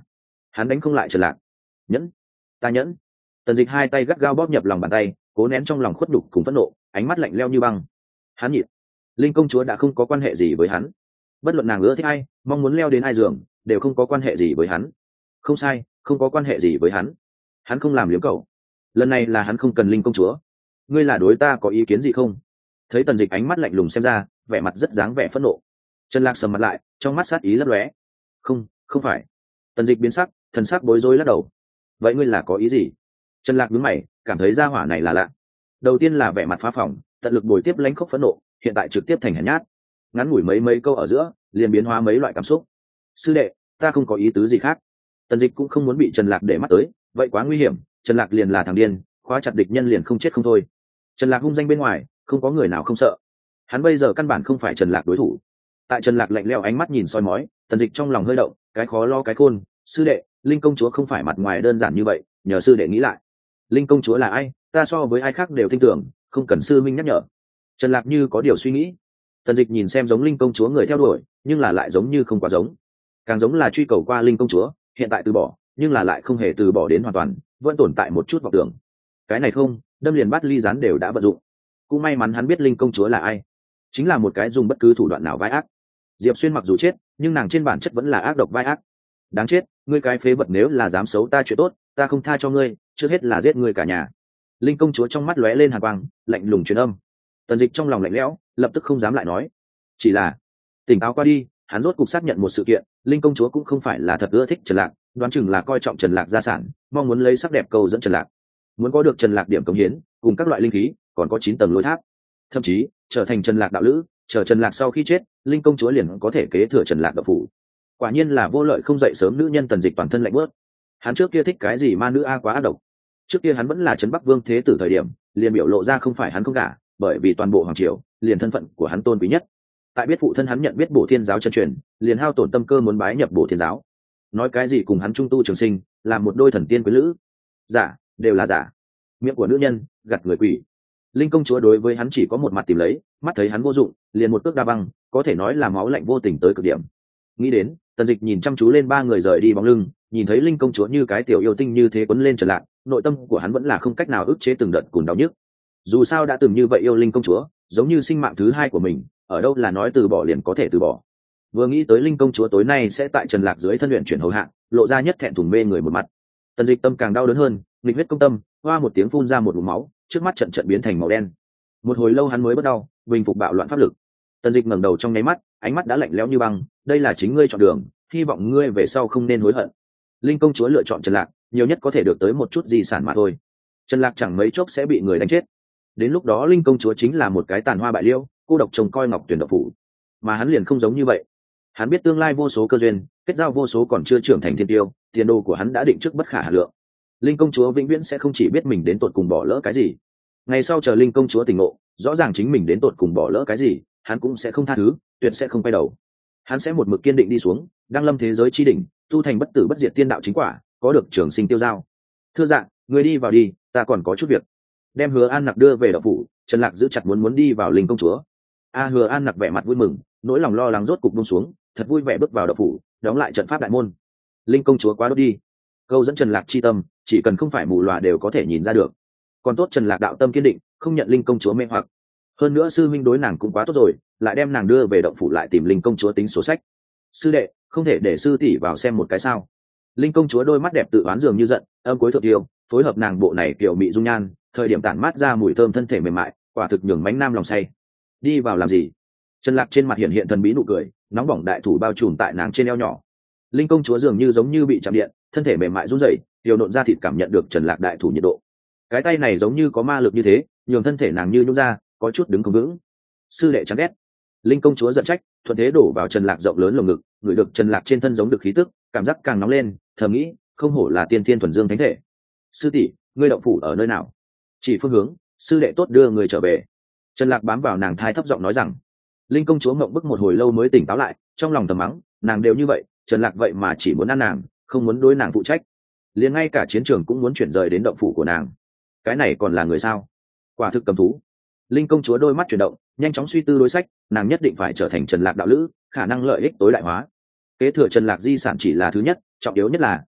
hắn đánh không lại Trần Lạc. Nhẫn, ta nhẫn. Tần Dịch hai tay gắt gao bóp nhập lòng bàn tay, cố nén trong lòng khuất đục cùng phẫn nộ, ánh mắt lạnh lẽo như băng. Hắn nhịn. Linh công chúa đã không có quan hệ gì với hắn, bất luận nàng ưa thích ai, mong muốn leo đến ai giường, đều không có quan hệ gì với hắn. Không sai, không có quan hệ gì với hắn. Hắn không làm liếm cầu. Lần này là hắn không cần Linh công chúa. Ngươi là đối ta có ý kiến gì không? Thấy Tần Dịch ánh mắt lạnh lùng xem ra, vẻ mặt rất dáng vẻ phẫn nộ. Trần Lạc sầm mặt lại, trong mắt sát ý lấp lóe. Không, không phải. Tần Dịch biến sắc, thần sắc bối rối lắc đầu. Vậy ngươi là có ý gì? Trần Lạc nhướng mày, cảm thấy gia hỏa này là lạ. Đầu tiên là vẻ mặt phá phỏng, tận lực bồi tiếp lãnh khốc phẫn nộ, hiện tại trực tiếp thành hèn nhát. Ngắn ngủi mấy câu ở giữa, liền biến hóa mấy loại cảm xúc. Sư đệ, ta không có ý tứ gì khác. Tần Dịch cũng không muốn bị Trần Lạc để mắt tới, vậy quá nguy hiểm, Trần Lạc liền là thằng điên, khóa chặt địch nhân liền không chết không thôi. Trần Lạc hung danh bên ngoài, không có người nào không sợ. Hắn bây giờ căn bản không phải Trần Lạc đối thủ. Tại Trần Lạc lạnh lẽo ánh mắt nhìn soi mói, Tần Dịch trong lòng hơi động, cái khó lo cái khôn, sư đệ, Linh công chúa không phải mặt ngoài đơn giản như vậy, nhờ sư đệ nghĩ lại. Linh công chúa là ai, ta so với ai khác đều tin tưởng, không cần sư minh nhắc nhở. Trần Lạc như có điều suy nghĩ. Tần Dịch nhìn xem giống Linh công chúa người theo đuổi, nhưng là lại giống như không quá giống. Càng giống là truy cầu qua Linh công chúa, hiện tại từ bỏ, nhưng là lại không hề từ bỏ đến hoàn toàn, vẫn tồn tại một chút vọng tưởng. Cái này không, đâm liền bắt ly gián đều đã vận dụng. Cũng may mắn hắn biết Linh công chúa là ai, chính là một cái dùng bất cứ thủ đoạn nào vai ác. Diệp Xuyên mặc dù chết, nhưng nàng trên bản chất vẫn là ác độc vai ác. Đáng chết, ngươi cái phế vật, nếu là dám xấu ta chuyện tốt, ta không tha cho ngươi, trước hết là giết ngươi cả nhà. Linh công chúa trong mắt lóe lên hàn quang, lạnh lùng truyền âm. Tần Dịch trong lòng lạnh lẽo, lập tức không dám lại nói. Chỉ là tỉnh táo qua đi, hắn rốt cục xác nhận một sự kiện, Linh công chúa cũng không phải là thật ưa thích Trần Lạc, đoán chừng là coi trọng Trần Lạc gia sản, mong muốn lấy sắc đẹp câu dẫn Trần Lạc. Muốn có được Trần Lạc điểm cống hiến, cùng các loại linh khí, còn có 9 tầng lối tháp. Thậm chí, trở thành Trần Lạc đạo lữ, chờ Trần Lạc sau khi chết, Linh công chúa liền có thể kế thừa Trần Lạc đạo phủ. Quả nhiên là vô lợi không dậy sớm nữ nhân. Tần Dịch toàn thân lạnh bớt. Hắn trước kia thích cái gì ma nữ a quá ác độc. Trước kia hắn vẫn là Trấn Bắc Vương thế tử thời điểm, liền biểu lộ ra không phải hắn không cả, bởi vì toàn bộ hoàng triều, liền thân phận của hắn tôn quý nhất. Tại biết phụ thân hắn nhận biết Bổ Thiên giáo chân truyền, liền hao tổn tâm cơ muốn bái nhập Bổ Thiên giáo. Nói cái gì cùng hắn trung tu trường sinh, làm một đôi thần tiên quý lữ. Giả, đều là giả. Miệng của nữ nhân, gặt người quỷ. Linh công chúa đối với hắn chỉ có một mặt tìm lấy, mắt thấy hắn vô dụng, liền một cước đa băng, có thể nói là máu lạnh vô tình tới cực điểm. Nghĩ đến, Tần Dịch nhìn chăm chú lên ba người rời đi bóng lưng, nhìn thấy Linh công chúa như cái tiểu yêu tinh như thế quấn lên Trần Lạc, nội tâm của hắn vẫn là không cách nào ức chế từng đợt cùng đau nhức. Dù sao đã từng như vậy yêu Linh công chúa, giống như sinh mạng thứ hai của mình, ở đâu là nói từ bỏ liền có thể từ bỏ. Vừa nghĩ tới Linh công chúa tối nay sẽ tại Trần Lạc dưới thân luyện chuyển hầu hạ, lộ ra nhất thẹn thùng mê người một mặt. Tần Dịch tâm càng đau đớn hơn, nghịch huyết công tâm, hoa một tiếng phun ra một ngụm máu, trước mắt trận biến thành màu đen. Một hồi lâu hắn mới bất đau, bình phục bạo loạn pháp lực. Tần Dịch ngẩng đầu trong nháy mắt, ánh mắt đã lạnh lẽo như băng, đây là chính ngươi chọn đường, hy vọng ngươi về sau không nên hối hận. Linh công chúa lựa chọn Trần Lạc, nhiều nhất có thể được tới một chút di sản mà thôi. Trần Lạc chẳng mấy chốc sẽ bị người đánh chết. Đến lúc đó Linh công chúa chính là một cái tàn hoa bại liễu, cô độc trông coi Ngọc Tuyển độc phủ. Mà hắn liền không giống như vậy. Hắn biết tương lai vô số cơ duyên, kết giao vô số còn chưa trưởng thành thiên tiêu, tiền đồ của hắn đã định trước bất khả hà lượng. Linh công chúa vĩnh viễn sẽ không chỉ biết mình đến tột cùng bỏ lỡ cái gì. Ngày sau chờ Linh công chúa tỉnh ngộ, rõ ràng chính mình đến tột cùng bỏ lỡ cái gì, hắn cũng sẽ không tha thứ, tuyệt sẽ không quay đầu. Hắn sẽ một mực kiên định đi xuống, đăng lâm thế giới chi đỉnh, tu thành bất tử bất diệt tiên đạo chính quả, có được trường sinh tiêu giao. Thưa dạng, người đi vào đi, ta còn có chút việc. Đem Hứa An Nặc đưa về đạo phủ, Trần Lạc giữ chặt muốn đi vào Linh công chúa. Hứa An Nặc vẻ mặt vui mừng, nỗi lòng lo lắng rốt cục buông xuống, thật vui vẻ bước vào đạo phủ, đóng lại trận pháp đại môn. Linh công chúa quá đốt đi. Câu dẫn Trần Lạc chi tâm, chỉ cần không phải mù lòa đều có thể nhìn ra được. Còn tốt Trần Lạc đạo tâm kiên định, không nhận Linh công chúa mê hoặc. Hơn nữa sư huynh đối nàng cũng quá tốt rồi, lại đem nàng đưa về động phủ lại tìm Linh công chúa tính sổ sách. Sư đệ, không thể để sư tỷ vào xem một cái sao? Linh công chúa đôi mắt đẹp tự oán dường như giận, âm cuối thượng tiêu, phối hợp nàng bộ này kiểu mị dung nhan, thời điểm tản mát ra mùi thơm thân thể mềm mại, quả thực nhường mánh nam lòng say. Đi vào làm gì? Trần Lạc trên mặt hiện thần bí nụ cười, nóng bỏng đại thủ bao trùm tại nàng trên eo nhỏ. Linh công chúa dường như giống như bị chạm điện, thân thể mềm mại run rẩy, điều nộn ra thịt cảm nhận được Trần Lạc đại thủ nhiệt độ. Cái tay này giống như có ma lực như thế, nhường thân thể nàng như nhũn ra, có chút đứng không vững. Sư đệ chán ghét. Linh công chúa giận trách, thuận thế đổ vào Trần Lạc rộng lớn lồng ngực, ngửi được Trần Lạc trên thân giống được khí tức, cảm giác càng nóng lên, thầm nghĩ, không hổ là tiên thiên thuần dương thánh thể. Sư tỷ, ngươi động phủ ở nơi nào? Chỉ phương hướng, sư đệ tốt đưa người trở về. Trần Lạc bám vào nàng thai thấp giọng nói rằng. Linh công chúa ngậm bức một hồi lâu mới tỉnh táo lại, trong lòng thầm mắng, nàng đều như vậy, Trần Lạc vậy mà chỉ muốn ăn nàng, không muốn đối nàng phụ trách, liền ngay cả chiến trường cũng muốn chuyển rời đến động phủ của nàng. Cái này còn là người sao? Quả thực cầm thú. Linh công chúa đôi mắt chuyển động, nhanh chóng suy tư đối sách, nàng nhất định phải trở thành Trần Lạc đạo lữ, khả năng lợi ích tối đại hóa. Kế thừa Trần Lạc di sản chỉ là thứ nhất, trọng yếu nhất là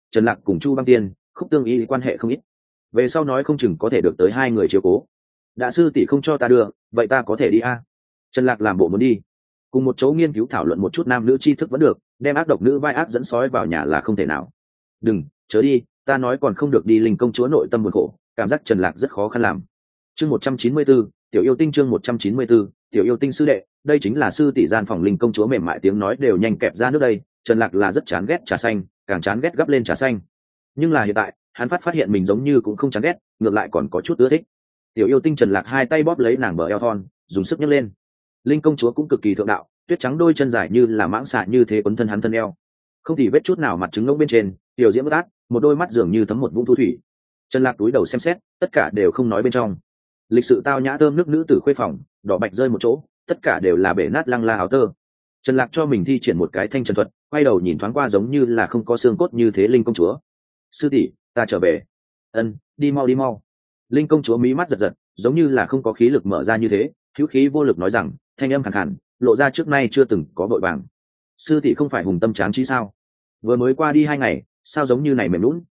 Trần Lạc cùng Chu Băng Tiên, Khúc Tương Y quan hệ không ít, về sau nói không chừng có thể được tới hai người chiếu cố. Đã sư tỷ không cho ta đưa, vậy ta có thể đi a? Trần Lạc làm bộ muốn đi, cùng một chỗ nghiên cứu thảo luận một chút nam nữ tri thức vẫn được, đem ác độc nữ vai ác dẫn sói vào nhà là không thể nào. Đừng, chớ đi, ta nói còn không được đi. Linh công chúa nội tâm buồn khổ, cảm giác Trần Lạc rất khó khăn làm. Chương 194, tiểu yêu tinh. Chương 194, tiểu yêu tinh sư đệ, đây chính là sư tỷ gian phòng. Linh công chúa mềm mại tiếng nói đều nhanh kẹp ra nước đây. Trần Lạc là rất chán ghét trà xanh, càng chán ghét gấp lên trà xanh. Nhưng là hiện tại, hắn phát hiện mình giống như cũng không chán ghét, ngược lại còn có chút ưa thích. Tiểu yêu tinh. Trần Lạc hai tay bóp lấy nàng bờ eo thon, dùng sức nhấc lên. Linh công chúa cũng cực kỳ thượng đạo, tuyết trắng đôi chân dài như là mãng xà như thế quấn thân hắn thân eo, không thì vết chút nào mặt trứng ngỗng bên trên, tiểu diễm bất át, một đôi mắt dường như thấm một vũng thu thủy. Trần Lạc túi đầu xem xét, tất cả đều không nói bên trong. Lịch sự tao nhã thơm nước nữ tử khuê phòng, đỏ bạch rơi một chỗ, tất cả đều là bể nát lăng la áo tơ. Trần Lạc cho mình thi triển một cái thanh trần thuật, quay đầu nhìn thoáng qua giống như là không có xương cốt như thế. Linh công chúa, sư tỷ, ta trở về. Ân, đi mau đi mau. Linh công chúa mí mắt giật giật, giống như là không có khí lực mở ra như thế, hữu khí vô lực nói rằng, thanh âm khàn khàn, lộ ra trước nay chưa từng có vội vàng. Sư tỷ không phải hùng tâm tráng trí sao? Vừa mới qua đi 2 ngày, sao giống như này mềm lún?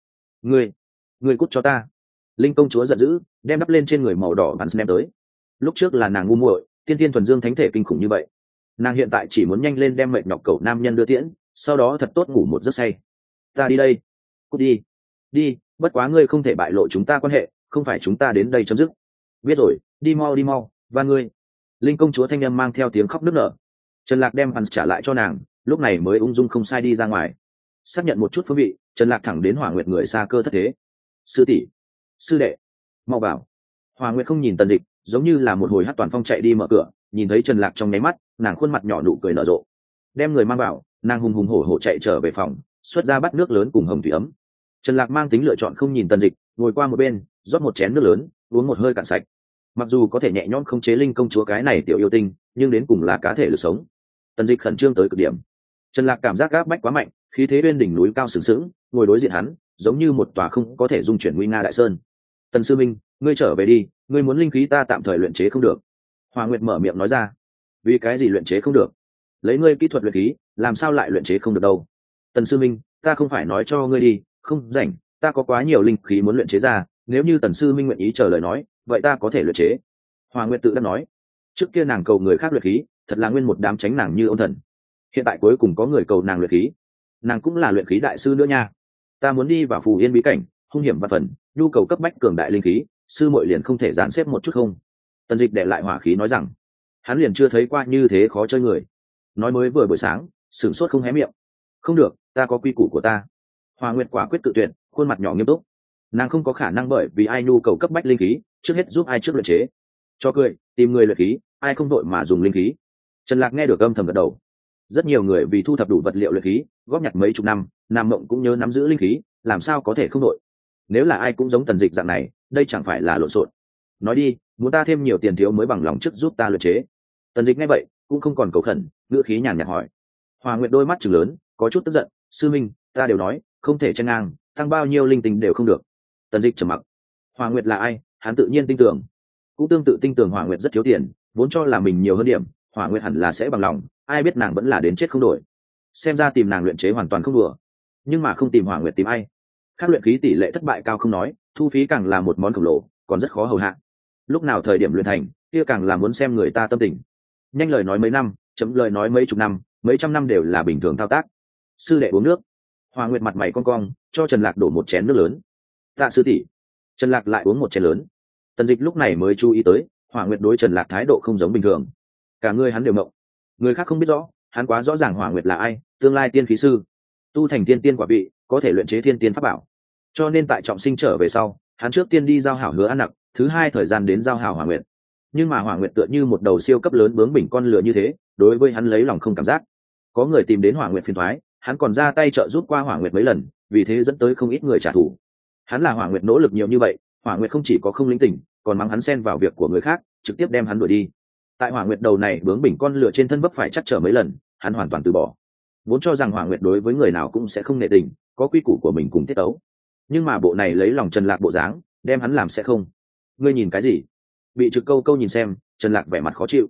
Ngươi cút cho ta. Linh công chúa giận dữ, đem đắp lên trên người màu đỏ bắn đem tới. Lúc trước là nàng ngu muội, tiên tiên thuần dương thánh thể kinh khủng như vậy, nàng hiện tại chỉ muốn nhanh lên đem mệt nhọc cậu nam nhân đưa tiễn, sau đó thật tốt ngủ một giấc say. Ta đi đây. Cút đi. Đi, bất quá ngươi không thể bại lộ chúng ta quan hệ, không phải chúng ta đến đây chấm dứt. Biết rồi, đi mau, và ngươi. Linh công chúa thanh âm mang theo tiếng khóc nức nở. Trần Lạc đem hắn trả lại cho nàng, lúc này mới ung dung không sai đi ra ngoài. Xác nhận một chút phương vị, Trần Lạc thẳng đến Hỏa Nguyệt người xa cơ thất thế. Sư tỷ, sư đệ, mau vào. Hỏa Nguyệt không nhìn Tần Dịch, giống như là một hồi hát toàn phong chạy đi mở cửa, nhìn thấy Trần Lạc trong nháy mắt, nàng khuôn mặt nhỏ nụ cười nở rộ. Đem người mang vào, nàng hùng hùng hổ hổ chạy trở về phòng, xuất ra bát nước lớn cùng hồng thủy ấm. Trần Lạc mang tính lựa chọn không nhìn Tần Dịch, ngồi qua một bên, rót một chén nước lớn, uống một hơi cạn sạch. Mặc dù có thể nhẹ nhõm không chế Linh công chúa cái này tiểu yêu tinh, nhưng đến cùng là cá thể lực sống. Tần Dịch khẩn trương tới cực điểm. Trần Lạc cảm giác áp bách quá mạnh, khí thế bên đỉnh núi cao sừng sững, ngồi đối diện hắn, giống như một tòa không có thể dung chuyển nguy nga đại sơn. Tần sư minh, ngươi trở về đi, ngươi muốn linh khí ta tạm thời luyện chế không được. Hoa Nguyệt mở miệng nói ra. Vì cái gì luyện chế không được? Lấy ngươi kỹ thuật luyện khí, làm sao lại luyện chế không được đâu? Tần sư minh, ta không phải nói cho ngươi đi, không rảnh, ta có quá nhiều linh khí muốn luyện chế ra, nếu như Tần sư minh nguyện ý chờ lời nói, vậy ta có thể luyện chế. Hoa Nguyệt tự đắc nói. Trước kia nàng cầu người khác luyện khí, thật là nguyên một đám tránh nàng như ôn thần. Hiện tại cuối cùng có người cầu nàng luyện khí, nàng cũng là luyện khí đại sư nữa nha. Ta muốn đi vào Phù Yên bí cảnh, hung hiểm và phần, nhu cầu cấp bách cường đại linh khí, sư muội liền không thể dàn xếp một chút không? Tần Dịch để lại hỏa khí nói rằng, hắn liền chưa thấy qua như thế khó chơi người. Nói mới vừa buổi sáng, sửng sốt không hé miệng. Không được, ta có quy củ của ta. Hoa Nguyệt quả quyết tự tuyển, khuôn mặt nhỏ nghiêm túc. Nàng không có khả năng bởi vì ai nhu cầu cấp bách linh khí, trước hết giúp ai trước luyện chế. Cho cười, tìm người luyện khí, ai không đội mà dùng linh khí. Trần Lạc nghe được âm thầm gật đầu. Rất nhiều người vì thu thập đủ vật liệu luyện khí, góp nhặt mấy chục năm, Nam Mộng cũng nhớ nắm giữ linh khí, làm sao có thể không đội. Nếu là ai cũng giống Tần Dịch dạng này, đây chẳng phải là lộn xộn. Nói đi, muốn ta thêm nhiều tiền thiếu mới bằng lòng trước giúp ta luyện chế. Tần Dịch nghe vậy, cũng không còn cầu khẩn, ngữ khí nhàn nhạt hỏi. Hoa Nguyệt đôi mắt trừng lớn, có chút tức giận, sư minh, ta đều nói, không thể chen ngang, tăng bao nhiêu linh tinh đều không được. Tần Dịch trầm mặc. Hoa Nguyệt là ai, hắn tự nhiên tin tưởng. Cũng tương tự tin tưởng Hoa Nguyệt rất thiếu tiền, vốn cho là mình nhiều hơn điểm, Hoa Nguyệt hẳn là sẽ bằng lòng, ai biết nàng vẫn là đến chết không đổi. Xem ra tìm nàng luyện chế hoàn toàn không đùa. Nhưng mà không tìm Hoa Nguyệt tìm ai? Khác luyện khí tỷ lệ thất bại cao không nói, thu phí càng là một món khổng lồ, còn rất khó hầu hạ. Lúc nào thời điểm luyện thành, kia càng là muốn xem người ta tâm tình. Nhanh lời nói mấy năm, chấm lời nói mấy chục năm, mấy trăm năm đều là bình thường thao tác. Sư đệ uống nước. Hoa Nguyệt mặt mày cong cong, cho Trần Lạc đổ một chén nước lớn. Tạ sư tỷ. Trần Lạc lại uống một chén lớn. Tần Dịch lúc này mới chú ý tới, Hoa Nguyệt đối Trần Lạc thái độ không giống bình thường. Cả người hắn đều ngộng. Người khác không biết rõ, hắn quá rõ ràng Hoa Nguyệt là ai, tương lai tiên khí sư, tu thành tiên tiên quả vị, có thể luyện chế thiên tiên pháp bảo. Cho nên tại trọng sinh trở về sau, hắn trước tiên đi giao hảo Hứa An Nặc, thứ hai thời gian đến giao hảo Hoa Nguyệt. Nhưng mà Hoa Nguyệt tựa như một đầu siêu cấp lớn bướng bỉnh con lừa như thế, đối với hắn lấy lòng không cảm giác. Có người tìm đến Hoa Nguyệt phiền toái, hắn còn ra tay trợ giúp qua Hoa Nguyệt mấy lần, vì thế dẫn tới không ít người trả thù. Hắn là Hoa Nguyệt nỗ lực nhiều như vậy, Hoa Nguyệt không chỉ có không linh tỉnh, còn mắng hắn xen vào việc của người khác, trực tiếp đem hắn đuổi đi. Tại Hoa Nguyệt đầu này bướng bỉnh con lừa trên thân vấp phải chắc trở mấy lần, hắn hoàn toàn từ bỏ. Vốn cho rằng Hoa Nguyệt đối với người nào cũng sẽ không nể tình, có quy củ của mình cùng tiết tấu. Nhưng mà bộ này lấy lòng Trần Lạc bộ dáng, đem hắn làm sẽ không. Ngươi nhìn cái gì? Bị Trực Câu Câu nhìn xem, Trần Lạc vẻ mặt khó chịu.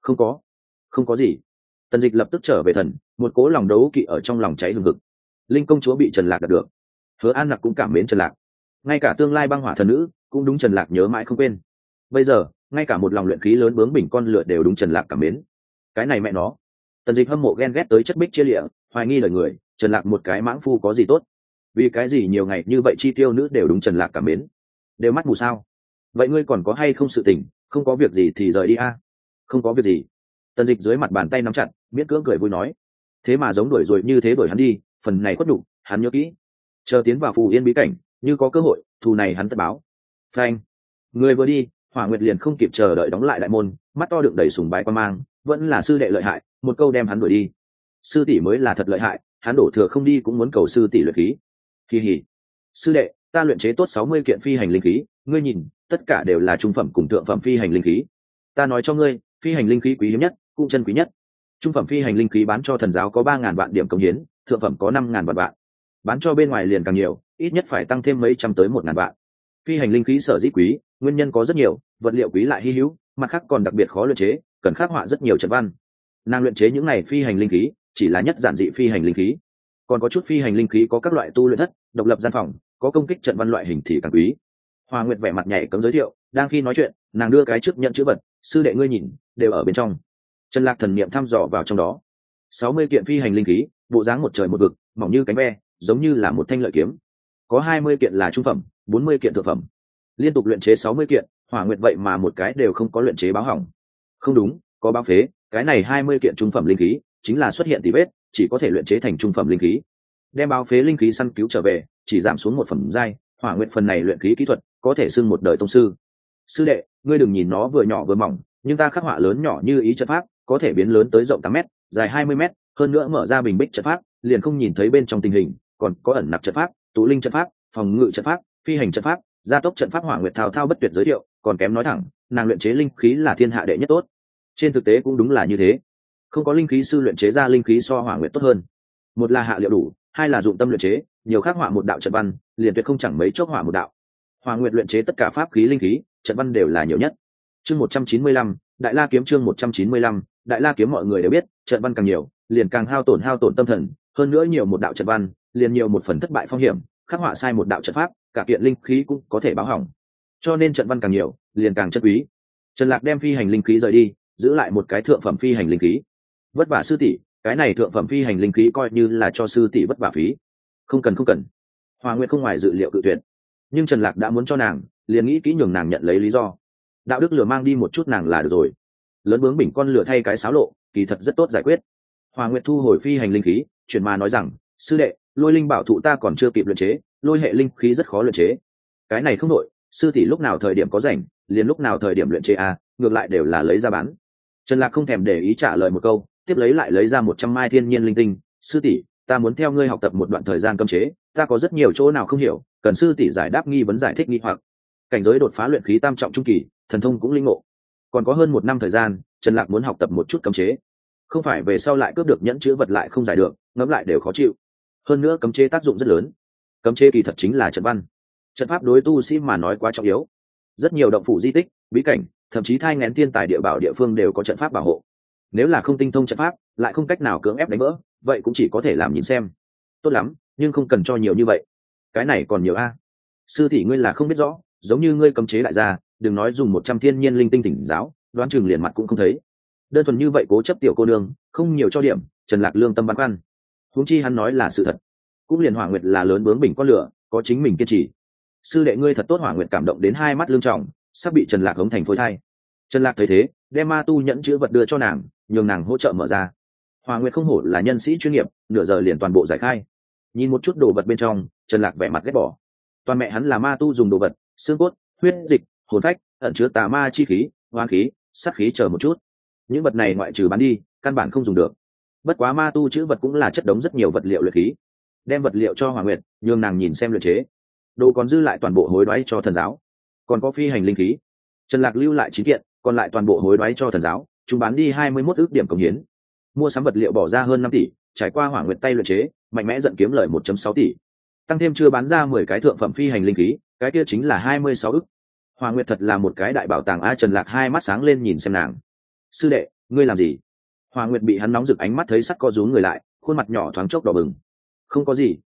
Không có gì. Tần Dịch lập tức trở về thần, một cố lòng đấu kỵ ở trong lòng cháy hừng hực. Linh công chúa bị Trần Lạc đạt được. Hứa An Nặc cũng cảm mến Trần Lạc, ngay cả tương lai băng hỏa thần nữ cũng đúng Trần Lạc nhớ mãi không quên. Bây giờ ngay cả một lòng luyện khí lớn bướng bỉnh con lửa đều đúng Trần Lạc cảm mến. Cái này mẹ nó, Tần Dịch hâm mộ ghen ghét tới chất bích chia lịa, hoài nghi lời người, Trần Lạc một cái mãng phu có gì tốt? Vì cái gì nhiều ngày như vậy chi tiêu nữ đều đúng Trần Lạc cảm mến? Đều mắt mù sao? Vậy ngươi còn có hay không sự tình? Không có việc gì thì rời đi a. Không có việc gì. Tần Dịch dưới mặt bàn tay nắm chặt, miễn cưỡng cười vui nói. Thế mà giống đuổi rồi như thế đuổi hắn đi, phần này khuất nhục, hắn nhớ kỹ. Chờ tiến vào Phù Yên bí cảnh, như có cơ hội, thù này hắn tất báo. Phanh. Người vừa đi, Hỏa Nguyệt liền không kịp chờ đợi đóng lại đại môn, mắt to đựng đầy sùng bái quan mang, vẫn là sư đệ lợi hại, một câu đem hắn đuổi đi. Sư tỷ mới là thật lợi hại, hắn đổ thừa không đi cũng muốn cầu sư tỷ luyện khí. Kỳ hỉ. Sư đệ, ta luyện chế tốt 60 kiện phi hành linh khí, ngươi nhìn, tất cả đều là trung phẩm cùng thượng phẩm phi hành linh khí. Ta nói cho ngươi, phi hành linh khí quý hiếm nhất, cũng chân quý nhất. Trung phẩm phi hành linh khí bán cho thần giáo có 3.000 vạn điểm công hiến, thượng phẩm có 5.000 vạn. Bán cho bên ngoài liền càng nhiều, ít nhất phải tăng thêm mấy trăm tới 1.000 vạn. Phi hành linh khí sở dĩ quý, nguyên nhân có rất nhiều, vật liệu quý lại hi hữu, mặt khác còn đặc biệt khó luyện chế, cần khắc họa rất nhiều trận văn. Nàng luyện chế những này phi hành linh khí, chỉ là nhất giản dị phi hành linh khí. Còn có chút phi hành linh khí có các loại tu luyện thất, độc lập gian phòng, có công kích trận văn loại hình thì càng quý. Hoa Nguyệt vẻ mặt nhảy cấm giới thiệu, đang khi nói chuyện, nàng đưa cái trước nhận chữ vật, sư đệ ngươi nhìn, đều ở bên trong. Trần Lạc thần niệm thăm dò vào trong đó. 60 kiện phi hành linh khí, bộ dáng một trời một vực, mỏng như cánh ve, giống như là một thanh lợi kiếm. Có 20 kiện là trung phẩm, 40 kiện thượng phẩm. Liên tục luyện chế 60 kiện, Hỏa Nguyệt vậy mà một cái đều không có luyện chế báo hỏng. Không đúng, có báo phế, cái này 20 kiện trung phẩm linh khí, chính là xuất hiện tỉ vết, chỉ có thể luyện chế thành trung phẩm linh khí. Đem báo phế linh khí săn cứu trở về, chỉ giảm xuống một phẩm giai, Hỏa Nguyệt phần này luyện khí kỹ thuật, có thể xưng một đời tông sư. Sư đệ, ngươi đừng nhìn nó vừa nhỏ vừa mỏng, nhưng ta khắc họa lớn nhỏ như ý trận pháp, có thể biến lớn tới rộng 8 mét, dài 20 mét, hơn nữa mở ra bình bích trận pháp, liền không nhìn thấy bên trong tình hình, còn có ẩn nặc trận pháp, tụ linh trận pháp, phòng ngự trận pháp, phi hành trận pháp, gia tốc trận pháp. Hỏa Nguyệt thao thao bất tuyệt giới thiệu, còn kém nói thẳng, nàng luyện chế linh khí là thiên hạ đệ nhất tốt. Trên thực tế cũng đúng là như thế, không có linh khí sư luyện chế ra linh khí so Hỏa Nguyệt tốt hơn. Một là hạ liệu đủ, hai là dụng tâm luyện chế, nhiều khắc họa một đạo trận văn, liền tuyệt không chẳng mấy chốc họa một đạo. Hỏa Nguyệt luyện chế tất cả pháp khí linh khí, trận văn đều là nhiều nhất. Chương 195, Đại La kiếm chương 195, Đại La kiếm mọi người đều biết, trận văn càng nhiều, liền càng hao tổn tâm thần, hơn nữa nhiều một đạo trận văn, liền nhiều một phần thất bại phong hiểm, khắc họa sai một đạo trận pháp, cả kiện linh khí cũng có thể báo hỏng. Cho nên trận văn càng nhiều, liền càng chất quý. Trần Lạc đem phi hành linh khí rời đi, giữ lại một cái thượng phẩm phi hành linh khí. Vất vả sư tỷ, cái này thượng phẩm phi hành linh khí coi như là cho sư tỷ vất vả phí. Không cần. Hoa Nguyệt không ngoài dự liệu cự tuyệt. Nhưng Trần Lạc đã muốn cho nàng, liền nghĩ kỹ nhường nàng nhận lấy lý do. Đạo đức lừa mang đi một chút nàng là được rồi. Lớn bướng bỉnh con lừa thay cái xáo lộ, kỳ thật rất tốt giải quyết. Hoa Nguyệt thu hồi phi hành linh khí, chuyển mà nói rằng, sư đệ, lôi linh bảo thụ ta còn chưa kịp luyện chế, lôi hệ linh khí rất khó luyện chế. Cái này không đổi, sư tỷ lúc nào thời điểm có rảnh, liền lúc nào thời điểm luyện chế a, ngược lại đều là lấy ra bán. Trần Lạc không thèm để ý trả lời một câu, tiếp lấy ra 100 mai thiên nhiên linh tinh. Sư tỷ, ta muốn theo ngươi học tập một đoạn thời gian cấm chế, ta có rất nhiều chỗ nào không hiểu, cần sư tỷ giải đáp nghi vấn giải thích nghi hoặc. Cảnh giới đột phá luyện khí tam trọng trung kỳ, thần thông cũng linh ngộ. Còn có hơn 1 năm thời gian, Trần Lạc muốn học tập một chút cấm chế, không phải về sau lại cướp được nhẫn chứa vật lại không giải được, ngẫm lại đều khó chịu. Hơn nữa cấm chế tác dụng rất lớn. Cấm chế kỳ thật chính là trận văn. Trận pháp đối tu sĩ mà nói quá trọng yếu. Rất nhiều động phủ di tích, bí cảnh, thậm chí thai nghén thiên tài địa bảo địa phương đều có trận pháp bảo hộ. Nếu là không tinh thông trận pháp, lại không cách nào cưỡng ép đánh vỡ, vậy cũng chỉ có thể làm nhìn xem. Tốt lắm, nhưng không cần cho nhiều như vậy. Cái này còn nhiều a. Sư tỷ ngươi là không biết rõ, giống như ngươi cấm chế đại gia, đừng nói dùng 100 thiên nhiên linh tinh tỉnh giáo, đoán chừng liền mặt cũng không thấy. Đơn thuần như vậy cố chấp tiểu cô nương, không nhiều cho điểm, Trần Lạc lương tâm băn khoăn. Huống chi hắn nói là sự thật. Cũng liền Hỏa Nguyệt là lớn bướng bỉnh con lửa, có chính mình kiên trì. Sư đệ ngươi thật tốt. Hỏa Nguyệt cảm động đến hai mắt lưng tròng, sắp bị Trần Lạc hống thành phôi thai. Trần Lạc thấy thế, đem ma tu nhẫn chữ vật đưa cho nàng, nhường nàng hỗ trợ mở ra. Hỏa Nguyệt không hổ là nhân sĩ chuyên nghiệp, nửa giờ liền toàn bộ giải khai. Nhìn một chút đồ vật bên trong, Trần Lạc vẻ mặt ghét bỏ. Toàn mẹ hắn là ma tu dùng đồ vật, xương cốt, huyết dịch, hồn phách, ẩn chứa tà ma chi khí, hoang khí, sát khí chờ một chút. Những vật này ngoại trừ bán đi, căn bản không dùng được. Bất quá ma tu chữ vật cũng là chất đống rất nhiều vật liệu luyện khí. Đem vật liệu cho Hỏa Nguyệt, nhường nàng nhìn xem luyện chế. Đồ còn dư lại toàn bộ hối đoái cho thần giáo. Còn có phi hành linh khí, Trần Lạc lưu lại 9 kiện, còn lại toàn bộ hối đoái cho thần giáo, chúng bán đi 21 ức điểm công hiến. Mua sắm vật liệu bỏ ra hơn 5 tỷ, trải qua Hỏa Nguyệt tay luyện chế, mạnh mẽ dẫn kiếm lời 1.6 tỷ. Tăng thêm chưa bán ra 10 cái thượng phẩm phi hành linh khí, cái kia chính là 26 ức. Hỏa Nguyệt thật là một cái đại bảo tàng a. Trần Lạc hai mắt sáng lên nhìn xem nàng. Sư đệ, ngươi làm gì? Hỏa Nguyệt bị hắn nóng rực ánh mắt thấy sắc co rúm người lại, khuôn mặt nhỏ thoáng chốc đỏ bừng. Không có gì,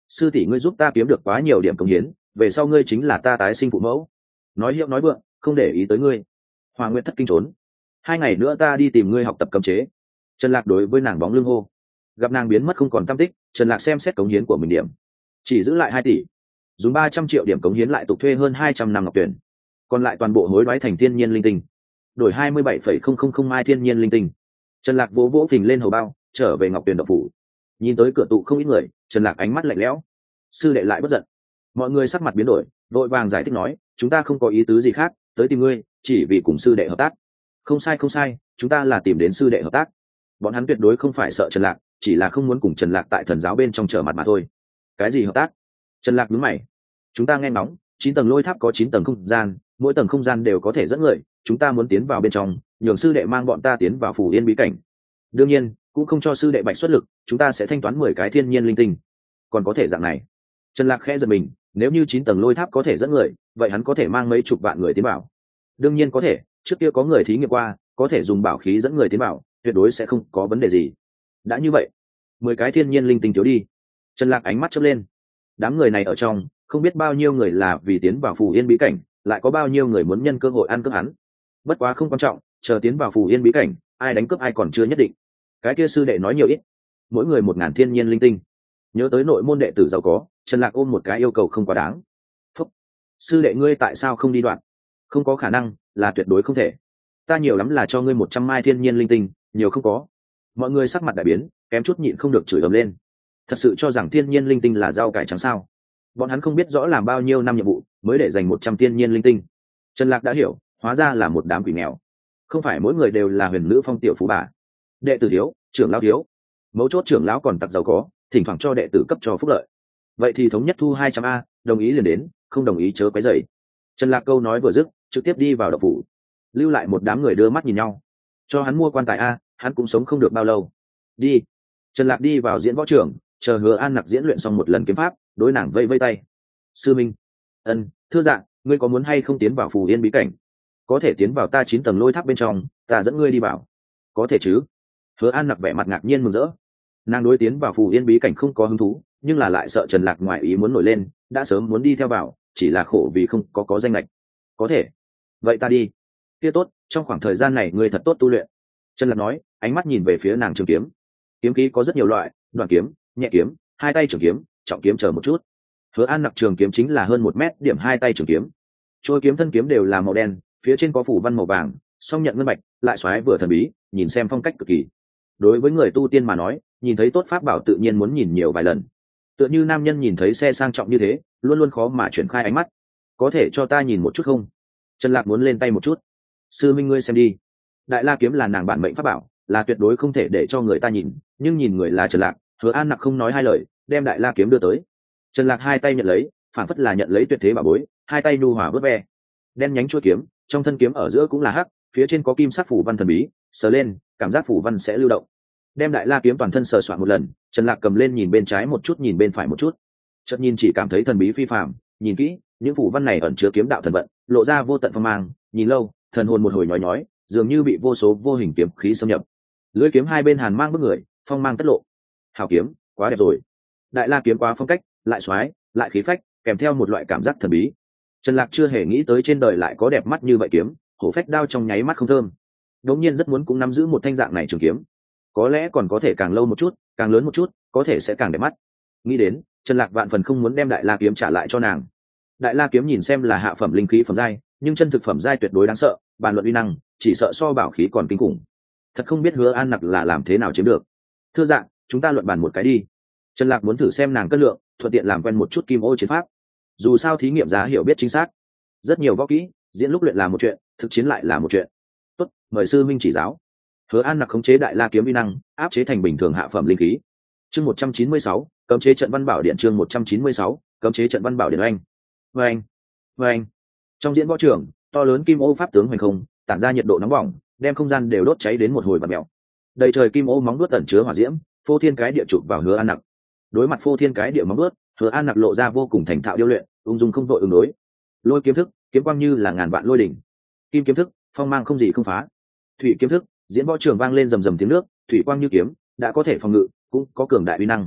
sư tỷ ngươi giúp ta kiếm được quá nhiều điểm cống hiến, về sau ngươi chính là ta tái sinh phụ mẫu. Nói hiệu nói vượng, không để ý tới ngươi. Hoa Nguyệt thất kinh trốn. 2 ngày nữa ta đi tìm ngươi học tập cấm chế. Trần Lạc đối với nàng bóng lưng hô. Gặp nàng biến mất không còn tăm tích, Trần Lạc xem xét cống hiến của mình điểm, chỉ giữ lại 2 tỷ, dùng 300 triệu điểm cống hiến lại tục thuê hơn 200 năm ngọc tuyển, còn lại toàn bộ hối đoái thành thiên nhiên linh tinh, đổi 27,000 mai thiên nhiên linh tinh. Trần Lạc vỗ vỗ phình lên hầu bao, trở về ngọc tuyển độc phủ. Nhìn tới cửa tụ không ít người, Trần Lạc ánh mắt lạnh lẽo. Sư đệ lại bất giận. Mọi người sắc mặt biến đổi, vội vàng giải thích nói, chúng ta không có ý tứ gì khác, tới tìm ngươi, chỉ vì cùng sư đệ hợp tác. Không sai không sai, chúng ta là tìm đến sư đệ hợp tác. Bọn hắn tuyệt đối không phải sợ Trần Lạc, chỉ là không muốn cùng Trần Lạc tại thần giáo bên trong trở mặt mà thôi. Cái gì hợp tác? Trần Lạc nhướng mày. Chúng ta nghe ngóng, 9 tầng lôi tháp có 9 tầng không gian, mỗi tầng không gian đều có thể dẫn người, chúng ta muốn tiến vào bên trong, nhường sư đệ mang bọn ta tiến vào Phù Yên bí cảnh. Đương nhiên, cũng không cho sư đệ bạch xuất lực, chúng ta sẽ thanh toán 10 cái thiên nhiên linh tinh. Còn có thể dạng này. Trần Lạc khẽ giật mình, nếu như 9 tầng lôi tháp có thể dẫn người, vậy hắn có thể mang mấy chục vạn người tiến vào. Đương nhiên có thể, trước kia có người thí nghiệm qua, có thể dùng bảo khí dẫn người tiến vào, tuyệt đối sẽ không có vấn đề gì. Đã như vậy, 10 cái thiên nhiên linh tinh thiếu đi. Trần Lạc ánh mắt chớp lên. Đám người này ở trong, không biết bao nhiêu người là vì tiến vào Phù Yên bí cảnh, lại có bao nhiêu người muốn nhân cơ hội ăn cướp hắn. Bất quá không quan trọng, chờ tiến vào Phù Yên bí cảnh, ai đánh cướp ai còn chưa nhất định. Cái kia sư đệ nói nhiều ít, mỗi người 1000 thiên nhiên linh tinh. Nhớ tới nội môn đệ tử giàu có, Trần Lạc ôm một cái yêu cầu không quá đáng. Phúc, sư đệ ngươi tại sao không đi đoạn? Không có khả năng, là tuyệt đối không thể. Ta nhiều lắm là cho ngươi 100 mai thiên nhiên linh tinh, nhiều không có. Mọi người sắc mặt đại biến, kém chút nhịn không được chửi ầm lên. Thật sự cho rằng thiên nhiên linh tinh là rau cải trắng sao? Bọn hắn không biết rõ làm bao nhiêu năm nhiệm vụ mới để dành 100 thiên nhiên linh tinh. Trần Lạc đã hiểu, hóa ra là một đám quỷ nghèo. Không phải mỗi người đều là huyền nữ phong tiểu phú bà. Đệ tử thiếu, trưởng lão thiếu. Mấu chốt trưởng lão còn tặc giàu có, thỉnh thoảng cho đệ tử cấp cho phúc lợi. Vậy thì thống nhất thu 200 a, đồng ý liền đến, không đồng ý chớ quấy rầy. Trần Lạc câu nói vừa dứt, trực tiếp đi vào động phủ. Lưu lại một đám người đưa mắt nhìn nhau. Cho hắn mua quan tài a, hắn cũng sống không được bao lâu. Đi. Trần Lạc đi vào diễn võ trường, chờ Hứa An Nặc diễn luyện xong một lần kiếm pháp, đối nàng vây vây tay. Sư minh. Ân, thưa dạ, ngươi có muốn hay không tiến vào Phù Yên bí cảnh? Có thể tiến vào ta 9 tầng lôi tháp bên trong, ta dẫn ngươi đi vào. Có thể chứ? Hứa An Nặc vẻ mặt ngạc nhiên mừng rỡ. Nàng đối tiến vào Phù Yên bí cảnh không có hứng thú, nhưng là lại sợ Trần Lạc ngoài ý muốn nổi lên, đã sớm muốn đi theo vào, chỉ là khổ vì không có danh lệch. Có thể. Vậy ta đi. Kia tốt, trong khoảng thời gian này ngươi thật tốt tu luyện. Trần Lạc nói, ánh mắt nhìn về phía nàng trường kiếm. Kiếm khí có rất nhiều loại, đoạn kiếm, nhẹ kiếm, hai tay trường kiếm, trọng kiếm chờ một chút. Hứa An Nặc trường kiếm chính là hơn 1 mét, điểm hai tay trường kiếm. Trôi kiếm thân kiếm đều là màu đen, phía trên có phủ văn màu vàng, song nhận ngân bạch, lại xoáy vừa thần bí, nhìn xem phong cách cực kỳ. Đối với người tu tiên mà nói, nhìn thấy tốt pháp bảo tự nhiên muốn nhìn nhiều vài lần. Tựa như nam nhân nhìn thấy xe sang trọng như thế, luôn luôn khó mà chuyển khai ánh mắt. Có thể cho ta nhìn một chút không? Trần Lạc muốn lên tay một chút. Sư minh ngươi xem đi. Đại La kiếm là nàng bản mệnh pháp bảo, là tuyệt đối không thể để cho người ta nhìn, nhưng nhìn người là Trần Lạc, Hứa An Nặc không nói hai lời, đem Đại La kiếm đưa tới. Trần Lạc hai tay nhận lấy, phản phất là nhận lấy tuyệt thế bảo bối, hai tay nhu hòa vớt ve. Đen nhánh chuôi kiếm, trong thân kiếm ở giữa cũng là hắc, phía trên có kim sắc phủ văn thần bí, sờ lên, cảm giác phủ văn sẽ lưu động. Đem Đại La kiếm toàn thân sờ soạn một lần, Trần Lạc cầm lên nhìn bên trái một chút, nhìn bên phải một chút. Chợt nhìn chỉ cảm thấy thần bí phi phàm, nhìn kỹ, những phủ văn này ẩn chứa kiếm đạo thần vận, lộ ra vô tận phong mang, nhìn lâu, thần hồn một hồi nhói nhói, dường như bị vô số vô hình kiếm khí xâm nhập. Lưỡi kiếm hai bên hàn mang bức người, phong mang tất lộ. Hảo kiếm, quá đẹp rồi. Đại La kiếm quá phong cách, lại xoái, lại khí phách, kèm theo một loại cảm giác thần bí. Trần Lạc chưa hề nghĩ tới trên đời lại có đẹp mắt như vậy kiếm, hổ phách đao trong nháy mắt không thơm. Đống nhiên rất muốn cũng nắm giữ một thanh dạng này trường kiếm. Có lẽ còn có thể càng lâu một chút, càng lớn một chút, có thể sẽ càng đẹp mắt. Nghĩ đến, Trần Lạc vạn phần không muốn đem Đại La kiếm trả lại cho nàng. Đại La kiếm nhìn xem là hạ phẩm linh khí phẩm giai, nhưng chân thực phẩm giai tuyệt đối đáng sợ, bàn luận uy năng, chỉ sợ so bảo khí còn kinh khủng. Thật không biết Hứa An Nặc là làm thế nào chiếm được. Thưa dạ, chúng ta luận bàn một cái đi. Trần Lạc muốn thử xem nàng cân lượng, thuận tiện làm quen một chút kim ô chiến pháp. Dù sao thí nghiệm giá hiểu biết chính xác. Rất nhiều võ kỹ, diễn lúc luyện là một chuyện, thực chiến lại là một chuyện. Tốt, mời sư minh chỉ giáo. Hứa An Nặc khống chế Đại La kiếm uy năng, áp chế thành bình thường hạ phẩm linh khí. Chương 196, cấm chế trận văn bảo điện. Chương 196, cấm chế trận văn bảo điện anh. Vâng, vâng. Trong diễn võ trường, to lớn kim ô pháp tướng hoành không, tản ra nhiệt độ nóng bỏng, đem không gian đều đốt cháy đến một hồi bạt mèo. Đầy trời kim ô móng đuốt ẩn chứa hỏa diễm, phô thiên cái địa chụp vào Hứa An Nặc. Đối mặt phô thiên cái địa móng đuốt, Hứa An Nặc lộ ra vô cùng thành thạo điêu luyện, ung dung không vội ứng đối. Lôi kiếm thức, kiếm quang như là ngàn vạn lôi đỉnh. Kim kiếm thức, phong mang không gì không phá. Thủy kiếm thức, diễn võ trường vang lên rầm rầm tiếng nước, thủy quang như kiếm, đã có thể phòng ngự, cũng có cường đại uy năng.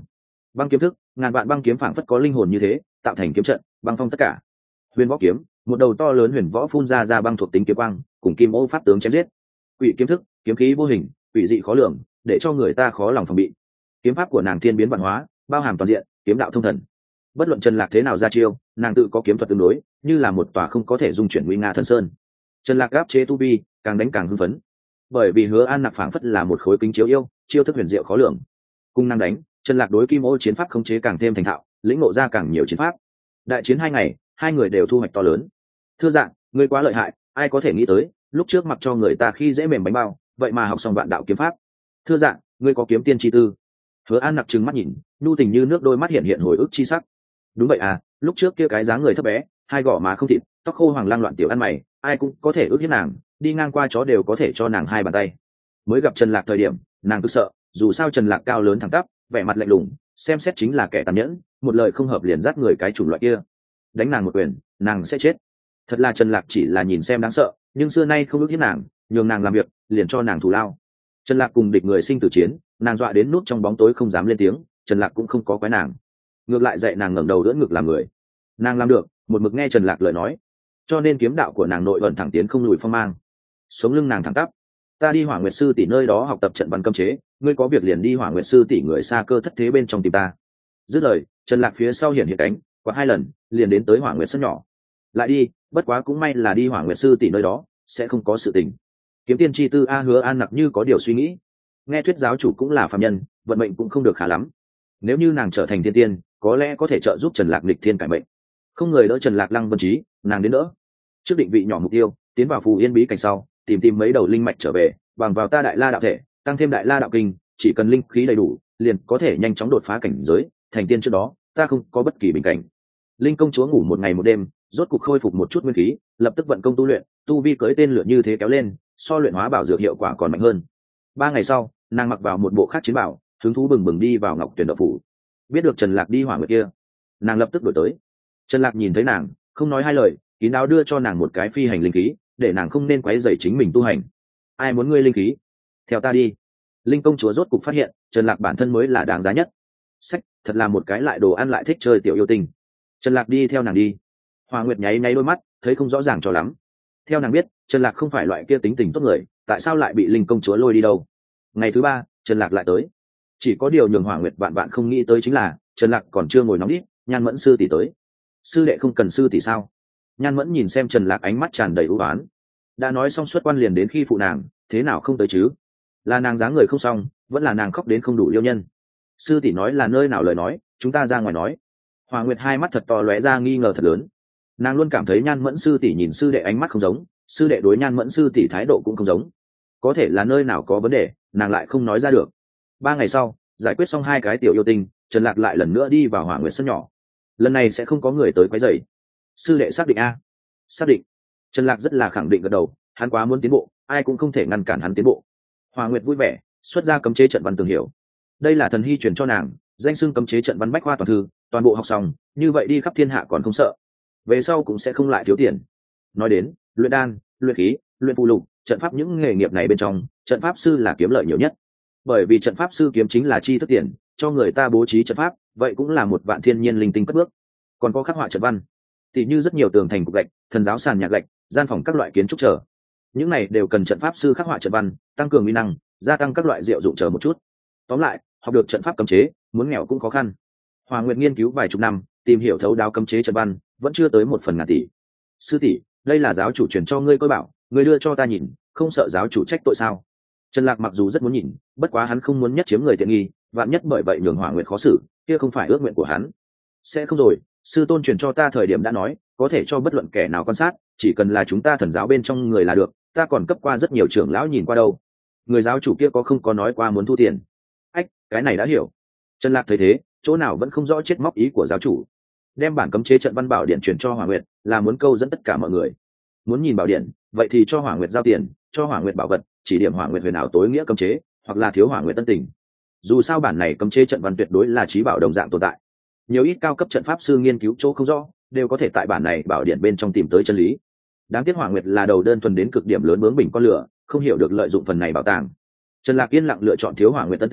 Băng kiếm thức, ngàn vạn băng kiếm phảng phất có linh hồn như thế, tạo thành kiếm trận, băng phong tất cả. Huyền võ kiếm, một đầu to lớn huyền võ phun ra băng thuộc tính kiếm quang, cùng kim ô pháp tướng chém giết. Quỷ kiếm thức, kiếm khí vô hình, quỷ dị khó lường, để cho người ta khó lòng phòng bị. Kiếm pháp của nàng thiên biến vạn hóa, bao hàm toàn diện, kiếm đạo thông thần. Bất luận Trần Lạc thế nào ra chiêu, nàng tự có kiếm thuật tương đối, như là một tòa không có thể dung chuyển nguy nga thần sơn. Trần Lạc áp chế tu vi, càng đánh càng hưng phấn. Bởi vì Hứa An Nặc phảng phất là một khối kính chiếu yêu, chiêu thức huyền diệu khó lường. Cùng năng đánh, Trần Lạc đối kim ô chiến pháp khống chế càng thêm thành thạo, lĩnh ngộ ra càng nhiều chiến pháp. Đại chiến 2 ngày, hai người đều thu hoạch to lớn. Thưa dạng, ngươi quá lợi hại, ai có thể nghĩ tới, lúc trước mặc cho người ta khi dễ mềm bánh bao, vậy mà học xong vạn đạo kiếm pháp. Thưa dạng, ngươi có kiếm tiên chi tư. Hứa An Nặc trừng mắt nhìn, nhu tình như nước đôi mắt hiện hiện hồi ức chi sắc. Đúng vậy à, lúc trước kia cái dáng người thấp bé, hai gò má không thịt, tóc khô hoàng lang loạn tiểu ăn mày, ai cũng có thể ước hiếp nàng, đi ngang qua chó đều có thể cho nàng 2 bàn tay. Mới gặp Trần Lạc thời điểm, nàng cứ sợ, dù sao Trần Lạc cao lớn thẳng tắp, vẻ mặt lạnh lùng, xem xét chính là kẻ tàn nhẫn, một lời không hợp liền dắt người cái chủng loại kia. Đánh nàng một quyền, nàng sẽ chết. Thật là Trần Lạc chỉ là nhìn xem đáng sợ, nhưng xưa nay không ước hiếp nàng, nhường nàng làm việc, liền cho nàng thù lao. Trần Lạc cùng địch người sinh tử chiến, nàng dọa đến nút trong bóng tối không dám lên tiếng, Trần Lạc cũng không có quái nàng, ngược lại dạy nàng ngẩng đầu đỡ ngực làm người. Nàng làm được, một mực nghe Trần Lạc lời nói, cho nên kiếm đạo của nàng nội ẩn thẳng tiến không lùi phong mang. Sống lưng nàng thẳng tắp. Ta đi Hỏa Nguyệt sư tỷ nơi đó học tập trận văn cấm chế, ngươi có việc liền đi Hỏa Nguyệt sư tỷ người xa cơ thất thế bên trong tìm ta. Dứt lời, Trần Lạc phía sau hiện cánh, quạt 2 lần, liền đến tới Hỏa Nguyệt sân nhỏ. Lại đi, bất quá cũng may là đi Hỏa Nguyệt sư tỷ nơi đó, sẽ không có sự tình. Kiếm tiên chi tư a. Hứa An Nặc như có điều suy nghĩ. Nghe thuyết giáo chủ cũng là phàm nhân, vận mệnh cũng không được khá lắm. Nếu như nàng trở thành thiên tiên, có lẽ có thể trợ giúp Trần Lạc nghịch thiên cải mệnh. Không người đỡ Trần Lạc lăng vân trí, nàng đến đỡ. Trước định vị nhỏ mục tiêu, tiến vào Phù Yên bí cảnh sau, tìm mấy đầu linh mạch trở về, bằng vào ta Đại La đạo thể, tăng thêm Đại La đạo kinh, chỉ cần linh khí đầy đủ, liền có thể nhanh chóng đột phá cảnh giới, thành tiên trước đó, ta không có bất kỳ bình cảnh. Linh công chúa ngủ 1 ngày 1 đêm, rốt cục khôi phục một chút nguyên khí, lập tức vận công tu luyện, tu vi cưỡi tên lửa như thế kéo lên, so luyện hóa bảo dược hiệu quả còn mạnh hơn. 3 ngày sau, nàng mặc vào một bộ khác chiến bảo, hứng thú bừng bừng đi vào Ngọc Tuyển Động phủ. Biết được Trần Lạc đi Hỏa Nguyệt kia, nàng lập tức đổi tới. Trần Lạc nhìn thấy nàng, không nói 2 lời, kín đáo đưa cho nàng một cái phi hành linh khí, để nàng không nên quấy rầy chính mình tu hành. Ai muốn ngươi linh khí? Theo ta đi. Linh công chúa rốt cục phát hiện, Trần Lạc bản thân mới là đáng giá nhất. Sách, thật là một cái lại đồ ăn lại thích chơi tiểu yêu tinh. Trần Lạc đi theo nàng đi. Hoa Nguyệt nháy đôi mắt, thấy không rõ ràng cho lắm. Theo nàng biết, Trần Lạc không phải loại kia tính tình tốt người, tại sao lại bị Linh công chúa lôi đi đâu? Ngày thứ 3, Trần Lạc lại tới. Chỉ có điều nhường Hoa Nguyệt vạn không nghĩ tới chính là, Trần Lạc còn chưa ngồi nóng đít, Nhan Mẫn sư tỷ tới. Sư đệ không cần sư tỷ sao? Nhan Mẫn nhìn xem Trần Lạc ánh mắt tràn đầy ưu ái. Đã nói xong xuất quan liền đến khi phụ nàng, thế nào không tới chứ? Là nàng dáng người không xong, vẫn là nàng khóc đến không đủ liêu nhân? Sư tỷ nói là nơi nào lời nói, chúng ta ra ngoài nói. Hoa Nguyệt hai mắt thật to lóe ra nghi ngờ thật lớn. Nàng luôn cảm thấy Nhan Mẫn sư tỷ nhìn sư đệ ánh mắt không giống, sư đệ đối Nhan Mẫn sư tỷ thái độ cũng không giống. Có thể là nơi nào có vấn đề, nàng lại không nói ra được. 3 ngày sau, giải quyết xong 2 cái tiểu yêu tinh, Trần Lạc lại lần nữa đi vào Hỏa Nguyệt sân nhỏ. Lần này sẽ không có người tới quấy rầy. Sư đệ xác định a? Xác định. Trần Lạc rất là khẳng định gật đầu, hắn quá muốn tiến bộ, ai cũng không thể ngăn cản hắn tiến bộ. Hoa Nguyệt vui vẻ, xuất ra cấm chế trận văn tường hiểu. Đây là thần hy truyền cho nàng, danh xưng cấm chế trận văn bách khoa toàn thư, toàn bộ học xong, như vậy đi khắp thiên hạ còn không sợ. Về sau cũng sẽ không lại thiếu tiền. Nói đến, luyện đan, luyện khí, luyện phù lục, trận pháp những nghề nghiệp này bên trong, trận pháp sư là kiếm lợi nhiều nhất. Bởi vì trận pháp sư kiếm chính là chi thức tiền, cho người ta bố trí trận pháp, vậy cũng là một vạn thiên nhiên linh tinh cất bước. Còn có khắc họa trận văn, thì như rất nhiều tường thành cục gạch, thần giáo sàn nhạc gạch, gian phòng các loại kiến trúc trở. Những này đều cần trận pháp sư khắc họa trận văn, tăng cường uy năng, gia tăng các loại diệu dụng chờ một chút. Tóm lại, học được trận pháp cấm chế, muốn nghèo cũng khó khăn. Hoa Nguyệt nghiên cứu vài chục năm, tìm hiểu thấu đáo cấm chế trận văn, vẫn chưa tới 1/1000 tỷ. Sư tỷ, đây là giáo chủ truyền cho ngươi coi bảo, ngươi đưa cho ta nhìn, không sợ giáo chủ trách tội sao? Trần Lạc mặc dù rất muốn nhìn, bất quá hắn không muốn nhất chiếm người tiện nghi, vạn nhất bởi vậy nhường Hoa Nguyệt khó xử, kia không phải ước nguyện của hắn. Sẽ không rồi, sư tôn truyền cho ta thời điểm đã nói, có thể cho bất luận kẻ nào quan sát, chỉ cần là chúng ta thần giáo bên trong người là được, ta còn cấp qua rất nhiều trưởng lão nhìn qua đâu. Người giáo chủ kia không có nói qua muốn thu tiền. Ách, cái này đã hiểu. Trần Lạc thấy thế, chỗ nào vẫn không rõ chết móc ý của giáo chủ. Đem bản cấm chế trận văn bảo điện truyền cho Hỏa Nguyệt, là muốn câu dẫn tất cả mọi người. Muốn nhìn bảo điện, vậy thì cho Hỏa Nguyệt giao tiền, cho Hỏa Nguyệt bảo vật, chỉ điểm Hỏa Nguyệt huyền ảo tối nghĩa cấm chế, hoặc là thiếu Hỏa Nguyệt tân tình. Dù sao bản này cấm chế trận văn tuyệt đối là trí bảo đồng dạng tồn tại. Nhiều ít cao cấp trận pháp sư nghiên cứu chỗ không rõ, đều có thể tại bản này bảo điện bên trong tìm tới chân lý. Đáng tiếc Hỏa Nguyệt là đầu đơn thuần đến cực điểm lớn bướng bỉnh con lửa, không hiểu được lợi dụng phần này bảo tàng. Trần Lạc yên lặng lựa chọn thiếu Hỏa Nguyệt tân tình,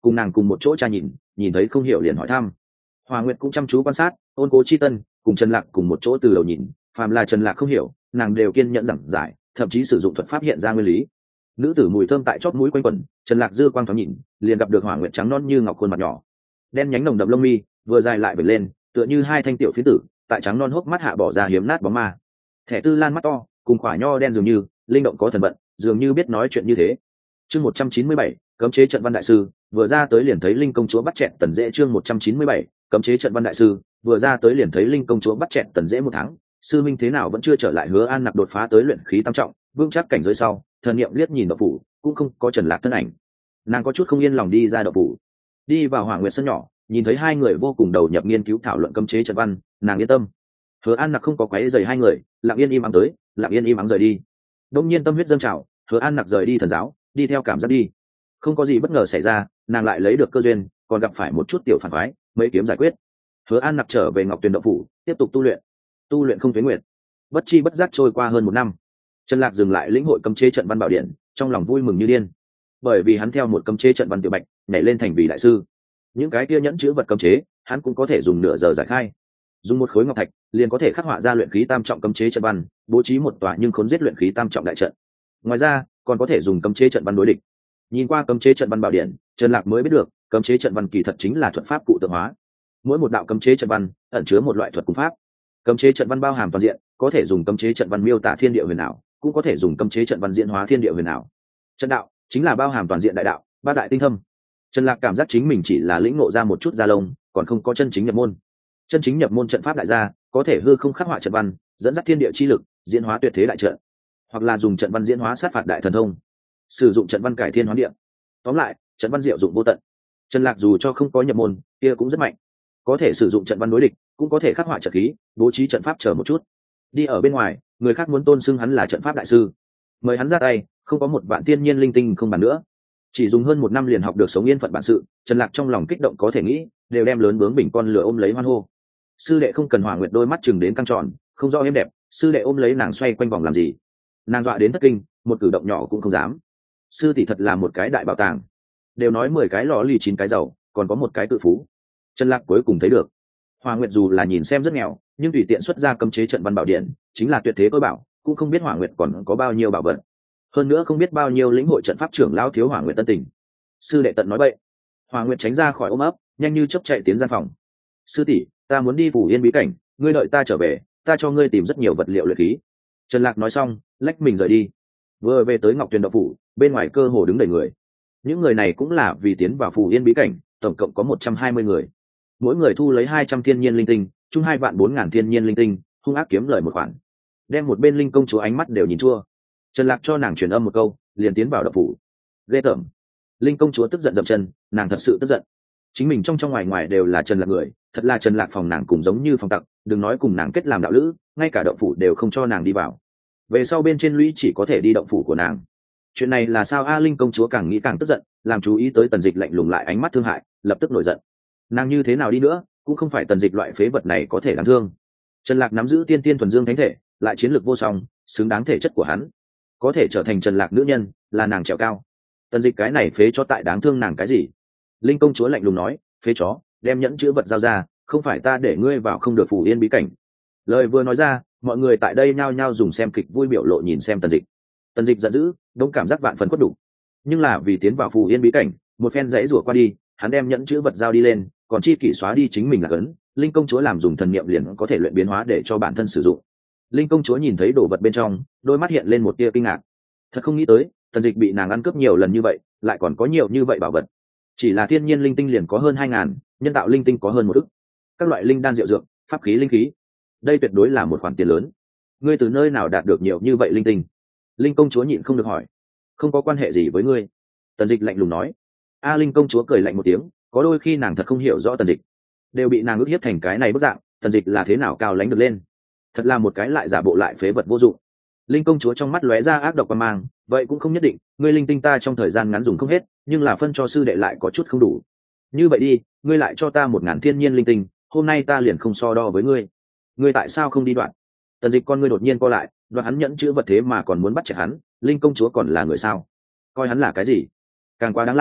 cùng nàng cùng một chỗ tra nhìn thấy không hiểu liền hỏi thăm. Hòa Nguyệt cũng chăm chú quan sát, ôn cố chi tân cùng Trần Lạc cùng một chỗ từ đầu nhìn, phàm là Trần Lạc không hiểu, nàng đều kiên nhẫn giảng giải, thậm chí sử dụng thuật pháp hiện ra nguyên lý. Nữ tử mùi thơm tại chóp mũi quanh quẩn, Trần Lạc dư quang thoáng nhìn, liền gặp được Hòa Nguyệt trắng non như ngọc khuôn mặt nhỏ, đen nhánh nồng đậm lông mi vừa dài lại vểnh lên, tựa như hai thanh tiểu phiến tử, tại trắng non hốc mắt hạ bỏ ra hiếm nát bóng ma. Thẻ tư lan mắt to, cùng khỏa nho đen dường như, linh động có thần vận, dường như biết nói chuyện như thế. Chương 197, cấm chế trận văn đại sư, vừa ra tới liền thấy linh công chúa bắt chẹt Tần Dễ. Chương 197, cấm chế trận văn đại sư, vừa ra tới liền thấy linh công chúa bắt chẹt Tần Dễ. Một tháng, sư minh thế nào vẫn chưa trở lại. Hứa An Nặc đột phá tới luyện khí tam trọng, vững chắc cảnh giới sau, thần niệm liếc nhìn động phủ, cũng không có Trần Lạc thân ảnh. Nàng có chút không yên lòng đi ra động phủ, đi vào Hỏa Nguyệt sân nhỏ, nhìn thấy hai người vô cùng đầu nhập nghiên cứu thảo luận cấm chế trận văn, nàng yên tâm. Hứa An Nặc không có quấy rầy hai người, lặng yên im ắng tới, lặng yên im ắng rời đi. Đông nhiên tâm huyết dâng trào, Hứa An Nặc rời đi thần giáo, đi theo cảm giác đi. Không có gì bất ngờ xảy ra, nàng lại lấy được cơ duyên, còn gặp phải một chút tiểu phản phái, mấy kiếm giải quyết. Hứa An Nặc trở về Ngọc Tuyền động phủ, tiếp tục tu luyện không tuế nguyệt. Bất chi bất giác trôi qua hơn một năm, Trần Lạc dừng lại lĩnh hội cấm chế trận văn bảo điện, trong lòng vui mừng như điên, bởi vì hắn theo một cấm chế trận văn tiểu bạch nhảy lên thành vị đại sư. Những cái kia nhẫn chứa vật cấm chế, hắn cũng có thể dùng nửa giờ giải khai. Dùng một khối ngọc thạch, liền có thể khắc họa ra luyện khí tam trọng cấm chế trận văn, bố trí một tòa nhưng khốn giết luyện khí tam trọng đại trận. Ngoài ra, còn có thể dùng cấm chế trận văn đối địch. Nhìn qua cấm chế trận văn bảo điện, Trần Lạc mới biết được, cấm chế trận văn kỳ thật chính là thuật pháp cụ tượng hóa. Mỗi một đạo cấm chế trận văn ẩn chứa một loại thuật cung pháp. Cấm chế trận văn bao hàm toàn diện, có thể dùng cấm chế trận văn miêu tả thiên địa huyền ảo, cũng có thể dùng cấm chế trận văn diễn hóa thiên địa huyền ảo. Trận đạo chính là bao hàm toàn diện đại đạo, ba đại tinh thâm. Trần Lạc cảm giác chính mình chỉ là lĩnh ngộ ra một chút da lông, còn không có chân chính nhập môn. Chân chính nhập môn trận pháp đại gia, có thể hư không khắc họa trận văn, dẫn dắt thiên địa chi lực, diễn hóa tuyệt thế đại trận, hoặc là dùng trận văn diễn hóa sát phạt đại thần thông, sử dụng trận văn cải thiên hóa địa. Tóm lại, trận văn diệu dụng vô tận. Trần Lạc dù cho không có nhập môn, kia cũng rất mạnh, có thể sử dụng trận văn đối địch, cũng có thể khắc họa trận khí, bố trí trận pháp chờ một chút. Đi ở bên ngoài, người khác muốn tôn xưng hắn là trận pháp đại sư, mời hắn ra tay, không có một vạn tiên nhiên linh tinh không bàn nữa. Chỉ dùng hơn một năm liền học được sống yên phận bản sự, Trần Lạc trong lòng kích động có thể nghĩ, đều đem lớn bướng bình con lửa ôm lấy hoan hô. Sư đệ không cần. Hỏa Nguyệt đôi mắt chừng đến căng tròn, không rõ êm đẹp, sư đệ ôm lấy nàng xoay quanh vòng làm gì? Nàng dọa đến thất kinh, một cử động nhỏ cũng không dám. Sư tỷ thật là một cái đại bảo tàng, đều nói 10 cái lò lì 9 cái giàu, còn có một cái tự phú. Trần Lạc cuối cùng thấy được, Hỏa Nguyệt dù là nhìn xem rất nghèo, nhưng tùy tiện xuất ra cấm chế trận văn bảo điện, chính là tuyệt thế cơ bảo, cũng không biết Hỏa Nguyệt còn có bao nhiêu bảo vật. Hơn nữa không biết bao nhiêu lĩnh hội trận pháp trưởng lão thiếu Hỏa Nguyệt tân tình. Sư đệ tận nói bậy. Hỏa Nguyệt tránh ra khỏi ôm ấp, nhanh như chớp chạy tiến gian phòng. Sư tỷ, ta muốn đi Phủ Yên bí cảnh, ngươi đợi ta trở về, ta cho ngươi tìm rất nhiều vật liệu luyện khí. Trần Lạc nói xong, lách mình rời đi. Vừa về tới Ngọc Tuyền động phủ, bên ngoài cơ hồ đứng đầy người. Những người này cũng là vì tiến vào Phủ Yên bí cảnh, tổng cộng có 120 người. Mỗi người thu lấy 200 thiên nhiên linh tinh, chung 2.400.000 thiên nhiên linh tinh, hung ác kiếm lời một khoản. Đem một bên linh công chúa ánh mắt đều nhìn chua. Trần Lạc cho nàng truyền âm một câu, liền tiến vào động phủ. Ghê tởm. Linh công chúa tức giận dậm chân, nàng thật sự tức giận. Chính mình trong ngoài ngoài đều là Trần Lạc người, thật là Trần Lạc phòng nàng cùng giống như phòng tặc, đừng nói cùng nàng kết làm đạo lữ, ngay cả động phủ đều không cho nàng đi vào. Về sau bên trên lũy chỉ có thể đi động phủ của nàng. Chuyện này là sao a? Linh công chúa càng nghĩ càng tức giận, làm chú ý tới Tần Dịch lạnh lùng lại ánh mắt thương hại, lập tức nổi giận. Nàng như thế nào đi nữa, cũng không phải Tần Dịch loại phế vật này có thể đáng thương. Trần Lạc nắm giữ tiên tiên thuần dương thánh thể, lại chiến lược vô song, xứng đáng thể chất của hắn, có thể trở thành Trần Lạc nữ nhân, là nàng trèo cao. Tần Dịch cái này phế chó tại đáng thương nàng cái gì? Linh công chúa lạnh lùng nói, phế chó, đem nhẫn chữ vật giao ra, không phải ta để ngươi vào không được Phủ Yên bí cảnh. Lời vừa nói ra, mọi người tại đây nhao nhao dùng xem kịch vui biểu lộ nhìn xem Tần Dịch. Tần Dịch giận dữ, đống cảm giác vạn phần khuất đủ. Nhưng là vì tiến vào Phủ Yên bí cảnh, một phen dãy rủa qua đi, hắn đem nhẫn chữ vật giao đi lên, còn chi kỷ xóa đi chính mình là cấn. Linh công chúa làm dùng thần niệm liền có thể luyện biến hóa để cho bản thân sử dụng. Linh công chúa nhìn thấy đồ vật bên trong, đôi mắt hiện lên một tia kinh ngạc. Thật không nghĩ tới, Tần Dịch bị nàng ăn cướp nhiều lần như vậy, lại còn có nhiều như vậy bảo vật. Chỉ là thiên nhiên linh tinh liền có hơn 2.000, nhân tạo linh tinh có hơn 1 ức. Các loại linh đan diệu dược, pháp khí linh khí, đây tuyệt đối là một khoản tiền lớn. Ngươi từ nơi nào đạt được nhiều như vậy linh tinh? Linh công chúa nhịn không được hỏi. Không có quan hệ gì với ngươi. Tần Dịch lạnh lùng nói. A Linh công chúa cười lạnh một tiếng, có đôi khi nàng thật không hiểu rõ Tần Dịch, đều bị nàng ức hiếp thành cái này bức dạng, Tần Dịch là thế nào cao lãnh được lên? Thật là một cái lại giả bộ lại phế vật vô dụng. Linh công chúa trong mắt lóe ra ác độc quan mang, vậy cũng không nhất định, ngươi linh tinh ta trong thời gian ngắn dùng không hết, nhưng là phân cho sư đệ lại có chút không đủ. Như vậy đi, ngươi lại cho ta 1.000 thiên nhiên linh tinh, hôm nay ta liền không so đo với ngươi. Ngươi tại sao không đi đoạn? Tần Dịch con ngươi đột nhiên co lại, đoạt hắn nhẫn chữ vật thế mà còn muốn bắt chẹt hắn, Linh công chúa còn là người sao? Coi hắn là cái gì? Càng quá đáng là,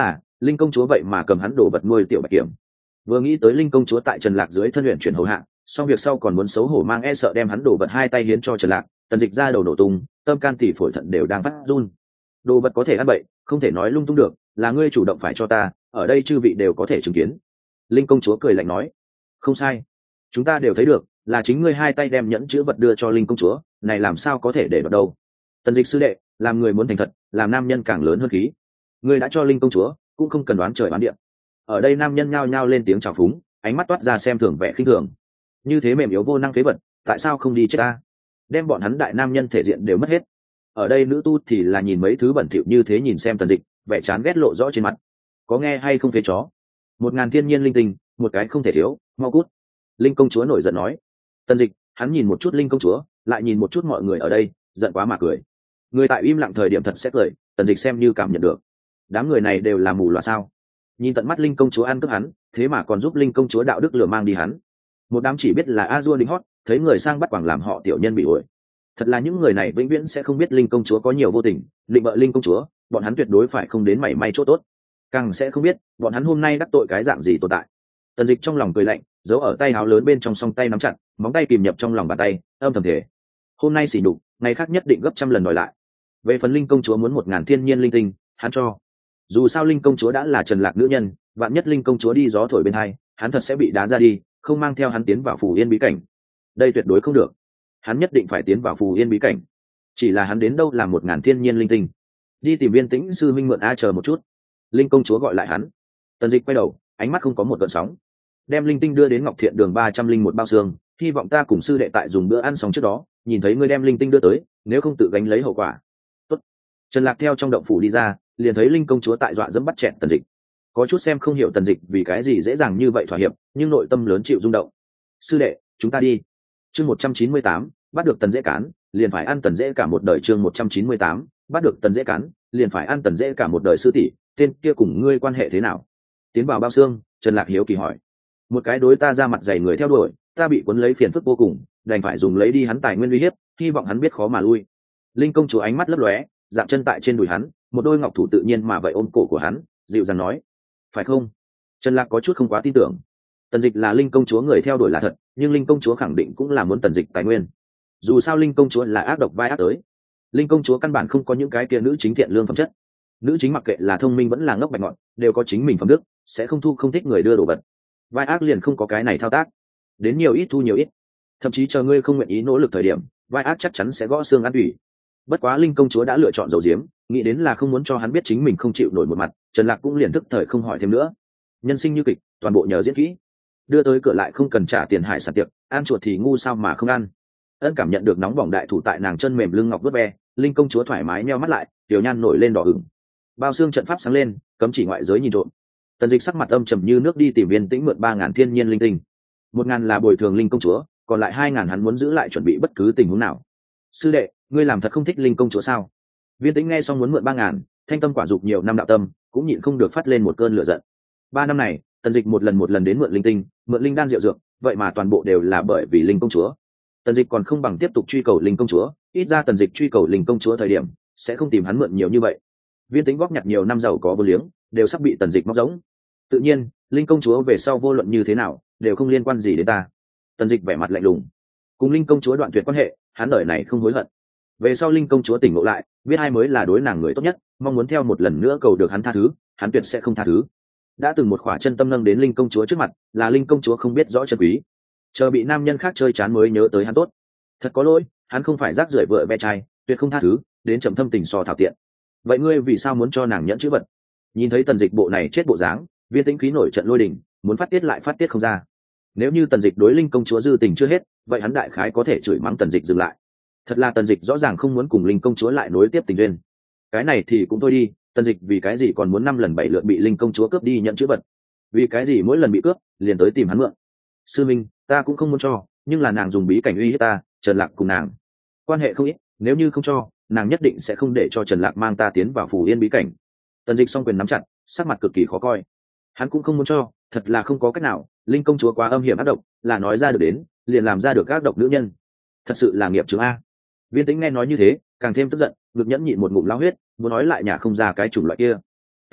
linh công chúa vậy mà cầm hắn đồ vật nuôi tiểu bạch kiểm. Vừa nghĩ tới linh công chúa tại Trần Lạc dưới thân luyện chuyển hầu hạ, xong việc sau còn muốn xấu hổ mang e sợ đem hắn đồ vật hai tay hiến cho Trần Lạc, Tần Dịch ra đầu nổ tung, tâm can tỷ phổi thận đều đang phát run. Đồ vật có thể ăn bậy, không thể nói lung tung được, là ngươi chủ động phải cho ta, ở đây chư vị đều có thể chứng kiến. Linh công chúa cười lạnh nói, không sai, chúng ta đều thấy được, là chính ngươi hai tay đem nhẫn chữ vật đưa cho linh công chúa, này làm sao có thể để vào đâu. Tần Dịch sư đệ, làm người muốn thành thật, làm nam nhân càng lớn hơn khí. Ngươi đã cho linh công chúa, cũng không cần đoán trời đoán địa. Ở đây nam nhân nhao nhao lên tiếng chào phúng, ánh mắt toát ra xem thường vẻ khinh thường. Như thế mềm yếu vô năng phế vật, tại sao không đi chết ta? Đem bọn hắn đại nam nhân thể diện đều mất hết. Ở đây nữ tu thì là nhìn mấy thứ bẩn thỉu như thế nhìn xem Tần Dịch, vẻ chán ghét lộ rõ trên mặt. Có nghe hay không phế chó? 1000 thiên nhiên linh tinh, một cái không thể thiếu, mau cút. Linh công chúa nổi giận nói. Tần Dịch, hắn nhìn một chút linh công chúa, lại nhìn một chút mọi người ở đây, giận quá mà cười. Người tại im lặng thời điểm thật sẽ cười, Tần Dịch xem như cảm nhận được. Đám người này đều là mù loà sao? Nhìn tận mắt linh công chúa ăn cướp hắn, thế mà còn giúp linh công chúa đạo đức lừa mang đi hắn. Một đám chỉ biết là a dua đính hót, thấy người sang bắt quàng làm họ tiểu nhân bị ổi. Thật là những người này vĩnh viễn sẽ không biết linh công chúa có nhiều vô tình, định bợ linh công chúa, bọn hắn tuyệt đối phải không đến mảy may chỗ tốt, càng sẽ không biết bọn hắn hôm nay đắc tội cái dạng gì tồn tại. Tần Dịch trong lòng cười lạnh, giấu ở tay áo lớn bên trong song tay nắm chặt, móng tay kìm nhập trong lòng bàn tay, âm thầm thể. Hôm nay xỉ nhục, ngày khác nhất định gấp trăm lần đòi lại. Về phần linh công chúa muốn 1000 thiên nhiên linh tinh, hắn cho. Dù sao linh công chúa đã là Trần Lạc nữ nhân, vạn nhất linh công chúa đi gió thổi bên hai, hắn thật sẽ bị đá ra đi, không mang theo hắn tiến vào Phù Yên bí cảnh. Đây tuyệt đối không được, hắn nhất định phải tiến vào Phù Yên bí cảnh. Chỉ là hắn đến đâu làm 1000 thiên nhiên linh tinh? Đi tìm Viên Tĩnh sư minh mượn a, chờ một chút. Linh công chúa gọi lại hắn. Tần Dịch quay đầu, ánh mắt không có một gợn sóng. Đem linh tinh đưa đến Ngọc Thiện đường 301 bao xương, hy vọng ta cùng sư đệ tại dùng bữa ăn xong trước đó, nhìn thấy ngươi đem linh tinh đưa tới, nếu không tự gánh lấy hậu quả. Tốt. Trần Lạc theo trong động phủ đi ra, liền thấy linh công chúa tại dọa dẫm bắt chẹt Tần Dịch. Có chút xem không hiểu Tần Dịch vì cái gì dễ dàng như vậy thỏa hiệp, nhưng nội tâm lớn chịu rung động. Sư đệ, chúng ta đi. Chương 198, bắt được Tần Dễ Cán, liền phải ăn Tần Dễ cả một đời. Chương 198, bắt được Tần Dễ Cán, liền phải ăn Tần Dễ cả một đời. Sư tỷ, tên kia cùng ngươi quan hệ thế nào? Tiến vào bao xương, Trần Lạc hiếu kỳ hỏi. Một cái đối ta ra mặt dày người theo đuổi, ta bị cuốn lấy phiền phức vô cùng, đành phải dùng lấy đi hắn tài nguyên uy hiếp, hy vọng hắn biết khó mà lui. Linh công chúa ánh mắt lấp lóe, dậm chân tại trên đùi hắn, một đôi ngọc thủ tự nhiên mà vậy ôm cổ của hắn, dịu dàng nói, phải không? Trần Lạc có chút không quá tin tưởng. Tần Dịch là linh công chúa người theo đuổi là thật, nhưng linh công chúa khẳng định cũng là muốn Tần Dịch tài nguyên. Dù sao linh công chúa là ác độc vai ác tới, linh công chúa căn bản không có những cái kia nữ chính thiện lương phẩm chất. Nữ chính mặc kệ là thông minh vẫn là ngốc bạch ngọn, đều có chính mình phẩm đức, sẽ không thu không thích người đưa đồ vật. Vai ác liền không có cái này thao tác, đến nhiều ít thu nhiều ít, thậm chí chờ ngươi không nguyện ý nỗ lực thời điểm, vai ác chắc chắn sẽ gõ xương ăn ủy. Bất quá linh công chúa đã lựa chọn dầu diếm, nghĩ đến là không muốn cho hắn biết chính mình không chịu nổi một mặt, Trần Lạc cũng liền thức thời không hỏi thêm nữa. Nhân sinh như kịch, toàn bộ nhờ diễn kỹ. Đưa tới cửa lại không cần trả tiền hải sản tiệc, ăn chuột thì ngu sao mà không ăn. Ân cảm nhận được nóng bỏng đại thủ tại nàng chân mềm lưng ngọc vớt ve, linh công chúa thoải mái nheo mắt lại, tiểu nhan nổi lên đỏ ửng. Bao xương trận pháp sáng lên, cấm chỉ ngoại giới nhìn trộm. Tần Dịch sắc mặt âm trầm như nước đi tìm Viên Tĩnh mượn 3000 thiên nhiên linh tinh. 1000 là bồi thường linh công chúa, còn lại 2000 hắn muốn giữ lại chuẩn bị bất cứ tình huống nào. Sư đệ, ngươi làm thật không thích linh công chúa sao? Viên Tĩnh nghe xong muốn mượn 3000, thanh tâm quả dục nhiều năm đạo tâm, cũng nhịn không được phát lên một cơn lửa giận. 3 năm này, Tần Dịch một lần đến mượn linh tinh, mượn linh đan diệu dược, vậy mà toàn bộ đều là bởi vì linh công chúa. Tần Dịch còn không bằng tiếp tục truy cầu linh công chúa, ít ra Tần Dịch truy cầu linh công chúa thời điểm sẽ không tìm hắn mượn nhiều như vậy. Viên Tĩnh góp nhặt nhiều năm giàu có vô liếng, đều sắp bị Tần Dịch móc rỗng. Tự nhiên, linh công chúa về sau vô luận như thế nào, đều không liên quan gì đến ta. Tần Dịch vẻ mặt lạnh lùng. Cùng linh công chúa đoạn tuyệt quan hệ, hắn đời này không hối hận. Về sau linh công chúa tỉnh ngộ lại, biết ai mới là đối nàng người tốt nhất, mong muốn theo một lần nữa cầu được hắn tha thứ, hắn tuyệt sẽ không tha thứ. Đã từng một khỏa chân tâm nâng đến linh công chúa trước mặt, là linh công chúa không biết rõ chân quý, chờ bị nam nhân khác chơi chán mới nhớ tới hắn tốt. Thật có lỗi, hắn không phải rác rưởi vợ ve trai, tuyệt không tha thứ, đến chậm thâm tình so thảo tiện. Vậy ngươi vì sao muốn cho nàng nhẫn chữ vật? Nhìn thấy Tần Dịch bộ này chết bộ dáng, Viên Tĩnh khí nổi trận lôi đình, muốn phát tiết lại phát tiết không ra. Nếu như Tần Dịch đối linh công chúa dư tình chưa hết, vậy hắn đại khái có thể chửi mắng Tần Dịch dừng lại. Thật là Tần Dịch rõ ràng không muốn cùng linh công chúa lại nối tiếp tình duyên. Cái này thì cũng thôi đi, Tần Dịch vì cái gì còn muốn 5 lần 7 lượt bị linh công chúa cướp đi nhận chữ vật? Vì cái gì mỗi lần bị cướp liền tới tìm hắn mượn? Sư minh, ta cũng không muốn cho, nhưng là nàng dùng bí cảnh uy hiếp ta, Trần Lạc cùng nàng quan hệ không ít, nếu như không cho, nàng nhất định sẽ không để cho Trần Lạc mang ta tiến vào Phù Yên bí cảnh. Tần Dịch song quyền nắm chặt, sắc mặt cực kỳ khó coi. Hắn cũng không muốn cho, thật là không có cách nào, linh công chúa quá âm hiểm ác độc, là nói ra được đến liền làm ra được ác độc nữ nhân, thật sự là nghiệp chướng a. Viên Tĩnh nghe nói như thế, càng thêm tức giận, ngực nhẫn nhịn một ngụm lao huyết, muốn nói lại nhà không ra cái chủng loại kia.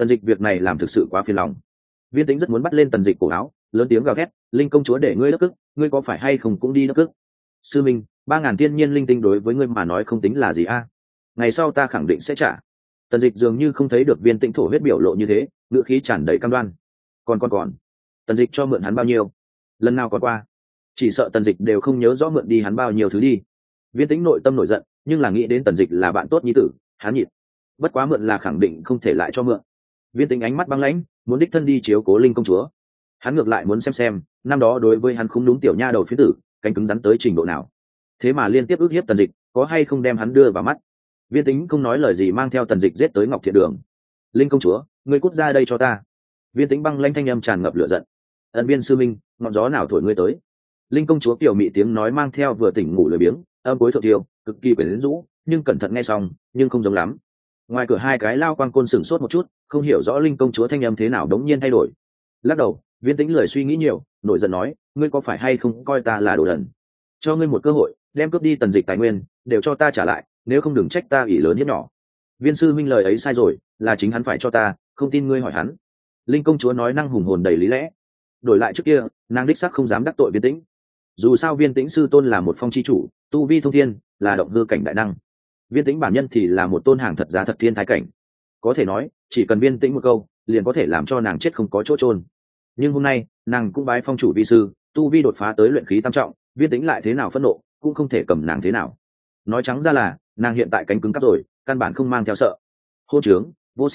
Tần Dịch việc này làm thực sự quá phiền lòng. Viên Tĩnh rất muốn bắt lên Tần Dịch cổ áo, lớn tiếng gào thét, linh công chúa để ngươi đắc cức, ngươi có phải hay không cũng đi đắc cức. Sư minh, 3.000 thiên nhiên linh tinh đối với ngươi mà nói không tính là gì a, ngày sau ta khẳng định sẽ trả. Tần Dịch dường như không thấy được Viên Tĩnh thổ huyết biểu lộ như thế, ngữ khí tràn đầy cam đoan. Còn Tần Dịch cho mượn hắn bao nhiêu, lần nào còn qua, chỉ sợ Tần Dịch đều không nhớ rõ mượn đi hắn bao nhiêu thứ đi. Viên Tĩnh nội tâm nổi giận, nhưng là nghĩ đến Tần Dịch là bạn tốt nhi tử, hắn nhịn. Bất quá mượn là khẳng định không thể lại cho mượn. Viên Tĩnh ánh mắt băng lãnh, muốn đích thân đi chiếu cố linh công chúa. Hắn ngược lại muốn xem năm đó đối với hắn không đúng tiểu nha đầu phía tử, cánh cứng rắn tới trình độ nào. Thế mà liên tiếp ức hiếp Tần Dịch, có hay không đem hắn đưa vào mắt. Viên Tĩnh không nói lời gì mang theo Tần Dịch giết tới Ngọc Thiện Đường. Linh công chúa, ngươi cút ra đây cho ta. Viên Tĩnh băng lãnh thanh âm tràn ngập lửa giận. Ân Viên sư minh, ngọn gió nào thổi ngươi tới? Linh công chúa kiểu mị tiếng nói mang theo vừa tỉnh ngủ lười biếng, âm cuối thượng tiêu, cực kỳ quyến rũ, nhưng cẩn thận nghe xong, nhưng không giống lắm. Ngoài cửa hai cái lao quan côn sửng sốt một chút, không hiểu rõ linh công chúa thanh âm thế nào đống nhiên thay đổi. Lắc đầu, Viên Tĩnh lười suy nghĩ nhiều, nổi giận nói, ngươi có phải hay không coi ta là đồ đần? Cho ngươi một cơ hội, đem cướp đi Tần Dịch tài nguyên, đều cho ta trả lại, nếu không đừng trách ta ỷ lớn hiếp nhỏ. Viên sư minh lời ấy sai rồi, là chính hắn phải cho ta, không tin ngươi hỏi hắn. Linh công chúa nói năng hùng hồn đầy lý lẽ. Đổi lại trước kia, nàng đích xác không dám đắc tội Viên Tĩnh. Dù sao Viên Tĩnh sư tôn là một phong chi chủ, tu vi thông thiên, là động hư cảnh đại năng. Viên Tĩnh bản nhân thì là một tôn hàng thật giá thật thiên thái cảnh. Có thể nói, chỉ cần Viên Tĩnh một câu, liền có thể làm cho nàng chết không có chỗ chôn. Nhưng hôm nay, nàng cũng bái phong chủ vi sư, tu vi đột phá tới luyện khí tam trọng, Viên Tĩnh lại thế nào phẫn nộ, cũng không thể cầm nàng thế nào. Nói trắng ra là, nàng hiện tại cánh cứng cắp rồi, căn bản không mang theo sợ. Hôn trướng,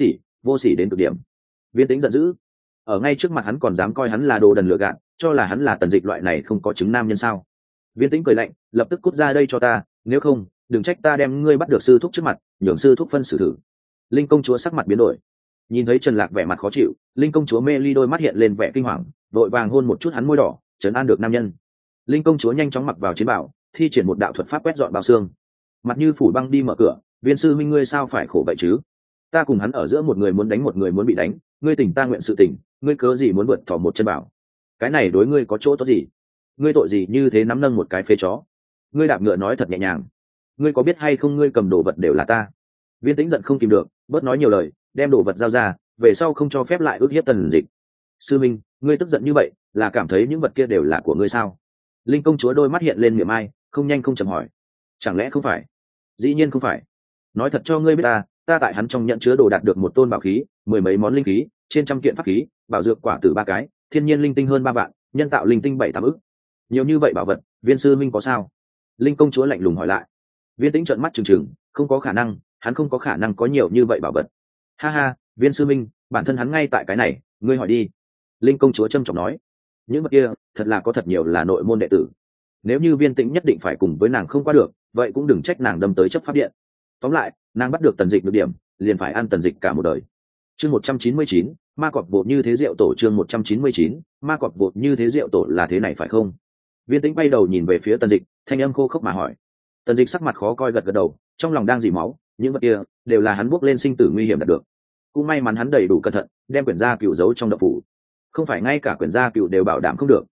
vô sỉ đến cực điểm. Viên Tĩnh giận dữ. Ở ngay trước mặt hắn còn dám coi hắn là đồ đần lừa gạt, cho là hắn là Tần Dịch loại này không có chứng nam nhân sao? Viên Tĩnh cười lạnh, lập tức cút ra đây cho ta, nếu không, đừng trách ta đem ngươi bắt được sư thúc trước mặt, nhường sư thúc phân xử thử. Linh công chúa sắc mặt biến đổi, nhìn thấy Trần Lạc vẻ mặt khó chịu, linh công chúa mê ly đôi mắt hiện lên vẻ kinh hoàng, vội vàng hôn một chút hắn môi đỏ, trấn an được nam nhân. Linh công chúa nhanh chóng mặc vào chiến bào, thi triển một đạo thuật pháp quét dọn bao xương, mặt như phủ băng đi mở cửa. Viên sư minh, ngươi sao phải khổ vậy chứ? Ta cùng hắn ở giữa một người muốn đánh một người muốn bị đánh, ngươi tình ta nguyện sự tình, ngươi cớ gì muốn vượt thỏ một chân bảo? Cái này đối ngươi có chỗ tốt gì? Ngươi tội gì như thế nắm nâng một cái phế chó? Ngươi đạp ngựa nói thật nhẹ nhàng, ngươi có biết hay không ngươi cầm đồ vật đều là ta. Viên Tĩnh giận không kìm được, bớt nói nhiều lời, đem đồ vật giao ra, về sau không cho phép lại ức hiếp Tần Dịch. Sư minh, ngươi tức giận như vậy là cảm thấy những vật kia đều là của ngươi sao? Linh công chúa đôi mắt hiện lên miệng ai, không nhanh không chậm hỏi. Chẳng lẽ không phải? Dĩ nhiên không phải. Nói thật cho ngươi biết, ta tại hắn trong nhận chứa đồ đạt được một tôn bảo khí, 10 mấy món linh khí, trên 100 kiện pháp khí, bảo dược quả tử 3 cái, thiên nhiên linh tinh hơn 3 vạn, nhân tạo linh tinh 7-8 ức. Nhiều như vậy bảo vật, Viên sư minh có sao? Linh công chúa lạnh lùng hỏi lại. Viên Tĩnh trợn mắt trừng trừng, không có khả năng, hắn không có khả năng có nhiều như vậy bảo vật. Ha ha, Viên sư minh, bản thân hắn ngay tại cái này, ngươi hỏi đi. Linh công chúa trầm trọng nói. Những vật kia, thật là có thật nhiều là nội môn đệ tử. Nếu như Viên Tĩnh nhất định phải cùng với nàng không qua được, vậy cũng đừng trách nàng đâm tới chấp pháp điện. Tóm lại, nàng bắt được Tần Dịch được điểm, liền phải ăn Tần Dịch cả một đời. Chương 199, ma cọp bộ như thế rượu tổ. Chương 199, ma cọp bộ như thế rượu tổ là thế này phải không? Viên Tĩnh bay đầu nhìn về phía Tần Dịch, thanh âm khô khốc mà hỏi. Tần Dịch sắc mặt khó coi gật gật đầu, trong lòng đang dỉ máu, những vật kia đều là hắn bước lên sinh tử nguy hiểm đạt được. Cũng may mắn hắn đầy đủ cẩn thận, đem quyển gia cựu giấu trong đậu phủ, không phải ngay cả quyển gia cựu đều bảo đảm không được.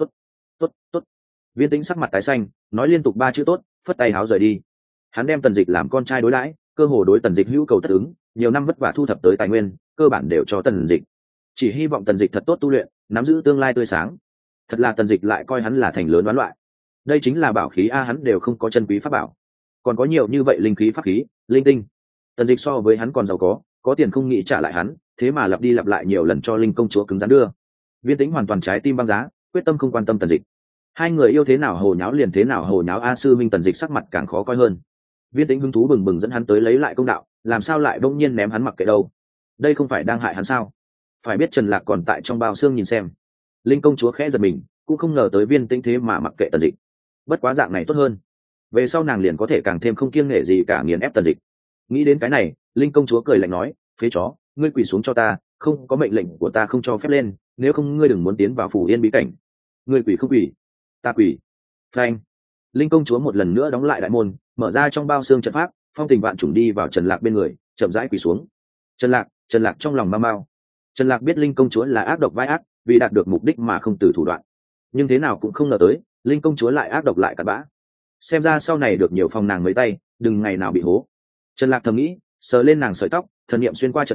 Tốt. Viên Tĩnh sắc mặt tái xanh, nói liên tục 3 chữ tốt, phất tay háo rời đi. Hắn đem Tần Dịch làm con trai đối đãi, cơ hồ đối Tần Dịch hữu cầu tất ứng, nhiều năm vất vả thu thập tới tài nguyên, cơ bản đều cho Tần Dịch. Chỉ hy vọng Tần Dịch thật tốt tu luyện, nắm giữ tương lai tươi sáng. Thật là Tần Dịch lại coi hắn là thành lớn đoán loại. Đây chính là bảo khí a, hắn đều không có chân quý pháp bảo, còn có nhiều như vậy linh khí pháp khí, linh tinh. Tần Dịch so với hắn còn giàu có tiền không nghĩ trả lại hắn, thế mà lặp đi lặp lại nhiều lần cho linh công chúa cứng rắn đưa. Viên Tĩnh hoàn toàn trái tim băng giá, quyết tâm không quan tâm Tần Dịch. Hai người yêu thế nào hồ nháo liền thế nào hồ nháo a. Sư minh. Tần Dịch sắc mặt càng khó coi hơn. Viên Tĩnh hứng thú bừng bừng dẫn hắn tới lấy lại công đạo, làm sao lại bỗng nhiên ném hắn mặc kệ đâu? Đây không phải đang hại hắn sao? Phải biết Trần Lạc còn tại trong bao xương nhìn xem. Linh công chúa khẽ giật mình, cũng không ngờ tới Viên Tĩnh thế mà mặc kệ Tần Dịch. Bất quá dạng này tốt hơn, về sau nàng liền có thể càng thêm không kiêng nể gì cả nghiền ép Tần Dịch. Nghĩ đến cái này, Linh công chúa cười lạnh nói, phế chó, ngươi quỳ xuống cho ta, không có mệnh lệnh của ta không cho phép lên, nếu không ngươi đừng muốn tiến vào phủ yên bí cảnh. Ngươi quỳ không quỳ? Ta quỳ. Phanh. Linh công chúa một lần nữa đóng lại đại môn, mở ra trong bao xương trận pháp, phong tình vạn trùng đi vào Trần Lạc bên người, chậm rãi quỳ xuống. Trần Lạc trong lòng mau mau. Trần Lạc biết Linh công chúa là ác độc vai ác, vì đạt được mục đích mà không từ thủ đoạn, nhưng thế nào cũng không ngờ tới Linh công chúa lại ác độc lại cặn bã. Xem ra sau này được nhiều phòng nàng mấy tay, đừng ngày nào bị hố. Trần Lạc thầm nghĩ, sờ lên nàng sợi tóc, thần niệm xuyên qua trận pháp,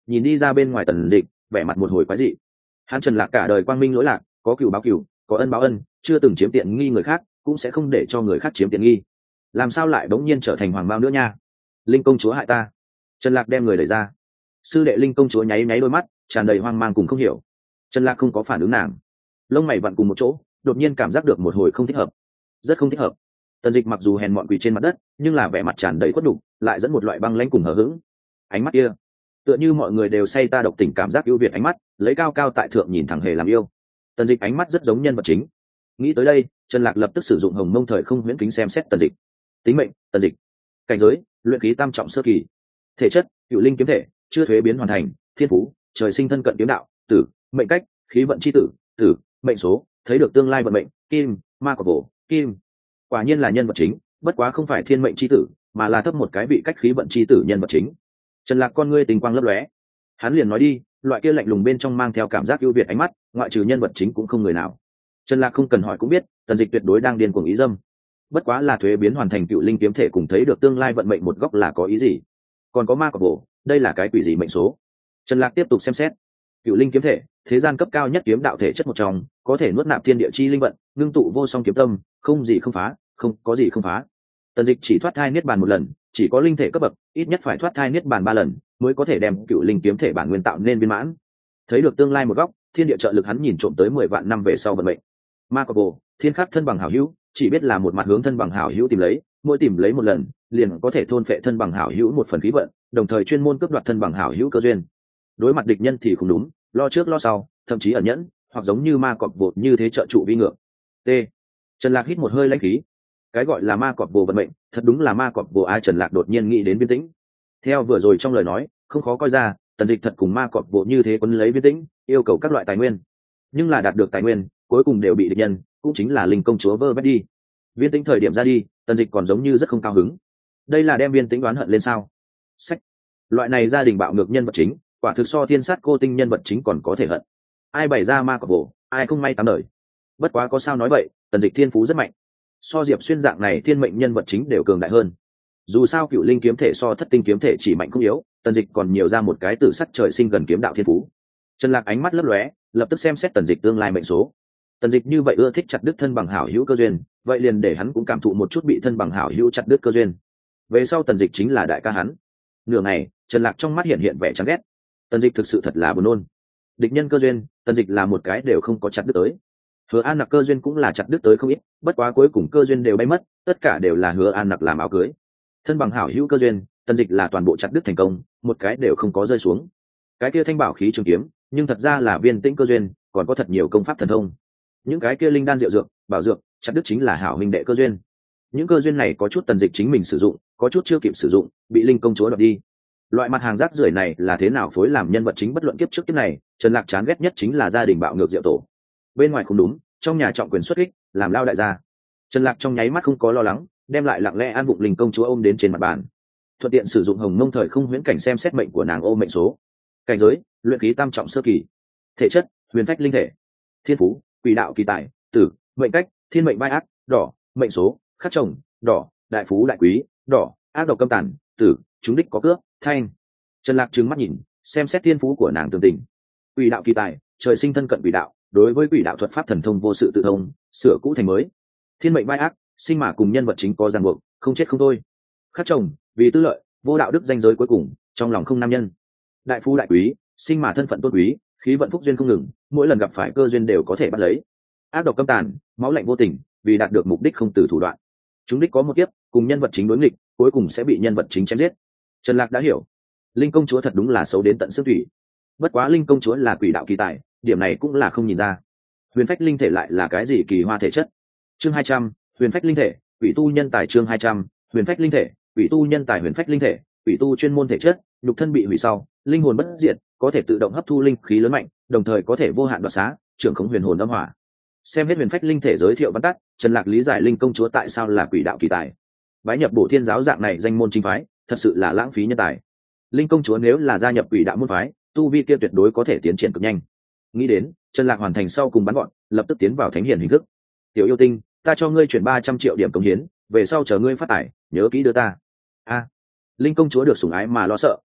nhìn đi ra bên ngoài Tần Dịch, vẻ mặt một hồi quái dị. Hắn Trần Lạc cả đời quang minh lỗi lạc, có cừu báo cừu, có ân báo ân, chưa từng chiếm tiện nghi người khác, cũng sẽ không để cho người khác chiếm tiện nghi. Làm sao lại bỗng nhiên trở thành hoàng bao nữa nha? Linh công chúa hại ta. Trần Lạc đem người đẩy ra. Sư đệ Linh công chúa nháy nháy đôi mắt, tràn đầy hoang mang cùng không hiểu. Trần Lạc không có phản ứng nàng, lông mày vặn cùng một chỗ, đột nhiên cảm giác được một hồi không thích hợp, rất không thích hợp. Tần Dịch mặc dù hèn mọn quỳ trên mặt đất, nhưng là vẻ mặt tràn đầy khuất nhục, lại dẫn một loại băng lãnh cùng hờ hững. Ánh mắt kia, tựa như mọi người đều say ta độc tình cảm giác ưu việt ánh mắt, lấy cao cao tại thượng nhìn thẳng hề làm yêu. Tần Dịch ánh mắt rất giống nhân vật chính. Nghĩ tới đây, Trần Lạc lập tức sử dụng Hồng Mông Thời Không Huyễn Kính xem xét Tần Dịch. Tính mệnh, Tần Dịch. Cảnh giới, luyện khí tam trọng sơ kỳ. Thể chất, Cựu Linh kiếm thể, chưa thuế biến hoàn thành. Thiên phú, trời sinh thân cận kiếm đạo. Tử, mệnh cách, khí vận chi tử. Tử, mệnh số, thấy được tương lai vận mệnh. Kim, ma của bổ. Kim. Quả nhiên là nhân vật chính, bất quá không phải thiên mệnh chi tử, mà là thấp một cái vị cách khí vận chi tử nhân vật chính. Trần Lạc con ngươi tình quang lấp lóe, hắn liền nói đi, loại kia lạnh lùng bên trong mang theo cảm giác ưu việt ánh mắt, ngoại trừ nhân vật chính cũng không người nào. Trần Lạc không cần hỏi cũng biết, Tần Dịch tuyệt đối đang điên cuồng ý dâm. Bất quá là thuế biến hoàn thành Cựu Linh kiếm thể cùng thấy được tương lai vận mệnh một góc là có ý gì? Còn có ma của bổ, đây là cái quỷ gì mệnh số? Trần Lạc tiếp tục xem xét. Cựu Linh kiếm thể, thế gian cấp cao nhất kiếm đạo thể chất một trong, có thể nuốt nạp thiên địa chi linh vận, ngưng tụ vô song kiếm tâm, không gì không phá, không có gì không phá. Tần Dịch chỉ thoát thai niết bàn một lần, chỉ có linh thể cấp bậc, ít nhất phải thoát thai niết bàn 3 lần mới có thể đem Cựu Linh kiếm thể bản nguyên tạo nên viên mãn. Thấy được tương lai một góc, thiên địa trợ lực hắn nhìn trộm tới 10 vạn năm về sau vận mệnh. Ma của bồ, thiên khắc thân bằng hảo hữu, chỉ biết là một mặt hướng thân bằng hảo hữu tìm lấy, mỗi tìm lấy một lần, liền có thể thôn phệ thân bằng hảo hữu một phần khí vận, đồng thời chuyên môn cướp đoạt thân bằng hảo hữu cơ duyên. Đối mặt địch nhân thì không đúng, lo trước lo sau, thậm chí ẩn nhẫn, hoặc giống như ma cọp bột như thế trợ trụ vi ngược. T. Trần Lạc hít một hơi lãnh khí. Cái gọi là ma cọp bồ vận mệnh, thật đúng là ma cọp bồ ai. Trần Lạc đột nhiên nghĩ đến Viên Tĩnh. Theo vừa rồi trong lời nói, không khó coi ra, Tần Dịch thật cùng ma cọp bồ như thế quấn lấy Viên Tĩnh, yêu cầu các loại tài nguyên. Nhưng là đạt được tài nguyên, cuối cùng đều bị địch nhân, cũng chính là Linh công chúa vơ vét đi. Viên Tĩnh thời điểm ra đi, Tần Dịch còn giống như rất không cao hứng. Đây là đem Viên Tĩnh đoán hận lên sao? Sách. Loại này gia đình bạo ngược nhân vật chính, quả thực so thiên sát cô tinh nhân vật chính còn có thể hận. Ai bày ra ma cọp bồ, ai không may tám đời. Bất quá có sao nói vậy, Tần Dịch thiên phú rất mạnh, so Diệp Xuyên dạng này thiên mệnh nhân vật chính đều cường đại hơn. Dù sao Cựu Linh kiếm thể so Thất Tinh kiếm thể chỉ mạnh không yếu, Tần Dịch còn nhiều ra một cái tử sắc trời sinh gần kiếm đạo thiên phú. Trần Lạc ánh mắt lấp lóe, lập tức xem xét Tần Dịch tương lai mệnh số. Tần Dịch như vậy ưa thích chặt đứt thân bằng hảo hữu cơ duyên, vậy liền để hắn cũng cảm thụ một chút bị thân bằng hảo hữu chặt đứt cơ duyên. Về sau Tần Dịch chính là đại ca hắn. Nửa ngày, Trần Lạc trong mắt hiện hiện vẻ chán ghét. Tần Dịch thực sự thật là buồn nôn. Địch nhân cơ duyên, Tần Dịch là một cái đều không có chặt đứt tới. Hứa An Nặc cơ duyên cũng là chặt đứt tới không ít, bất quá cuối cùng cơ duyên đều bay mất, tất cả đều là Hứa An Nặc làm áo cưới. Thân bằng hảo hữu cơ duyên, Tần Dịch là toàn bộ chặt đứt thành công, một cái đều không có rơi xuống. Cái kia thanh bảo khí trường kiếm, nhưng thật ra là Viên Tĩnh cơ duyên, còn có thật nhiều công pháp thần thông. Những cái kia linh đan diệu dược, bảo dược, chặt đứt chính là hảo huynh đệ cơ duyên. Những cơ duyên này có chút Tần Dịch chính mình sử dụng, có chút chưa kịp sử dụng, bị Linh công chúa đoạt đi. Loại mặt hàng rác rưởi này là thế nào phối làm nhân vật chính bất luận kiếp trước kiếp này, Trần Lạc chán ghét nhất chính là gia đình bạo ngược Diệu tổ. Bên ngoài không đúng, trong nhà trọng quyền xuất kích, làm lao đại gia. Trần Lạc trong nháy mắt không có lo lắng, đem lại lặng lẽ an vụng Linh công chúa ôm đến trên mặt bàn, thuận tiện sử dụng Hồng Mông Thời Không Huyễn Cảnh xem xét mệnh của nàng, ô mệnh số. Cảnh giới, luyện khí tam trọng sơ kỳ. Thể chất, huyền phách linh thể. Thiên phú, quỷ đạo kỳ tài. Tử, mệnh cách, thiên mệnh vai ác, đỏ. Mệnh số, khắc chồng, đỏ. Đại phú đại quý, đỏ. Ác độc câm tàn, tử. Trúng đích có cướp, thanh. Trần Lạc trừng mắt nhìn, xem xét thiên phú của nàng tường tình. Quỷ đạo kỳ tài, trời sinh thân cận quỷ đạo, đối với quỷ đạo thuật pháp thần thông vô sự tự thông, sửa cũ thành mới. Thiên mệnh vai ác, sinh mà cùng nhân vật chính có ràng buộc, không chết không thôi. Khắc chồng, vì tư lợi, vô đạo đức danh giới cuối cùng, trong lòng không nam nhân. Đại phú đại quý, sinh mà thân phận tôn quý, khí vận phúc duyên không ngừng, mỗi lần gặp phải cơ duyên đều có thể bắt lấy. Ác độc căm tàn, máu lạnh vô tình, vì đạt được mục đích không từ thủ đoạn. Chúng đích có một kiếp, cùng nhân vật chính đối nghịch, cuối cùng sẽ bị nhân vật chính chém giết. Trần Lạc đã hiểu, Linh công chúa thật đúng là xấu đến tận xương thủy. Bất quá Linh công chúa là quỷ đạo kỳ tài, điểm này cũng là không nhìn ra. Huyền phách linh thể lại là cái gì kỳ hoa thể chất? Chương 200, huyền phách linh thể, quỷ tu nhân tài. Chương 200, huyền phách linh thể, quỷ tu nhân tài. Huyền phách linh thể, quỷ tu chuyên môn thể chất, nhục thân bị hủy sau, linh hồn bất diệt, có thể tự động hấp thu linh khí lớn mạnh, đồng thời có thể vô hạn đoạt xá, trưởng khống huyền hồn âm hỏa. Xem hết huyền phách linh thể giới thiệu văn tắt, Trần Lạc lý giải Linh công chúa tại sao là quỷ đạo kỳ tài. Bái nhập Bổ Thiên giáo dạng này danh môn chính phái, thật sự là lãng phí nhân tài. Linh công chúa nếu là gia nhập quỷ đạo môn phái, tu vi kia tuyệt đối có thể tiến triển cực nhanh. Nghĩ đến, Trần Lạc hoàn thành sau cùng bắn gọn, lập tức tiến vào thánh hiển hình thức. Tiểu yêu tinh, ta cho ngươi chuyển 300 triệu điểm cống hiến, về sau chờ ngươi phát tài, nhớ kỹ đưa ta. Linh công chúa được sủng ái mà lo sợ,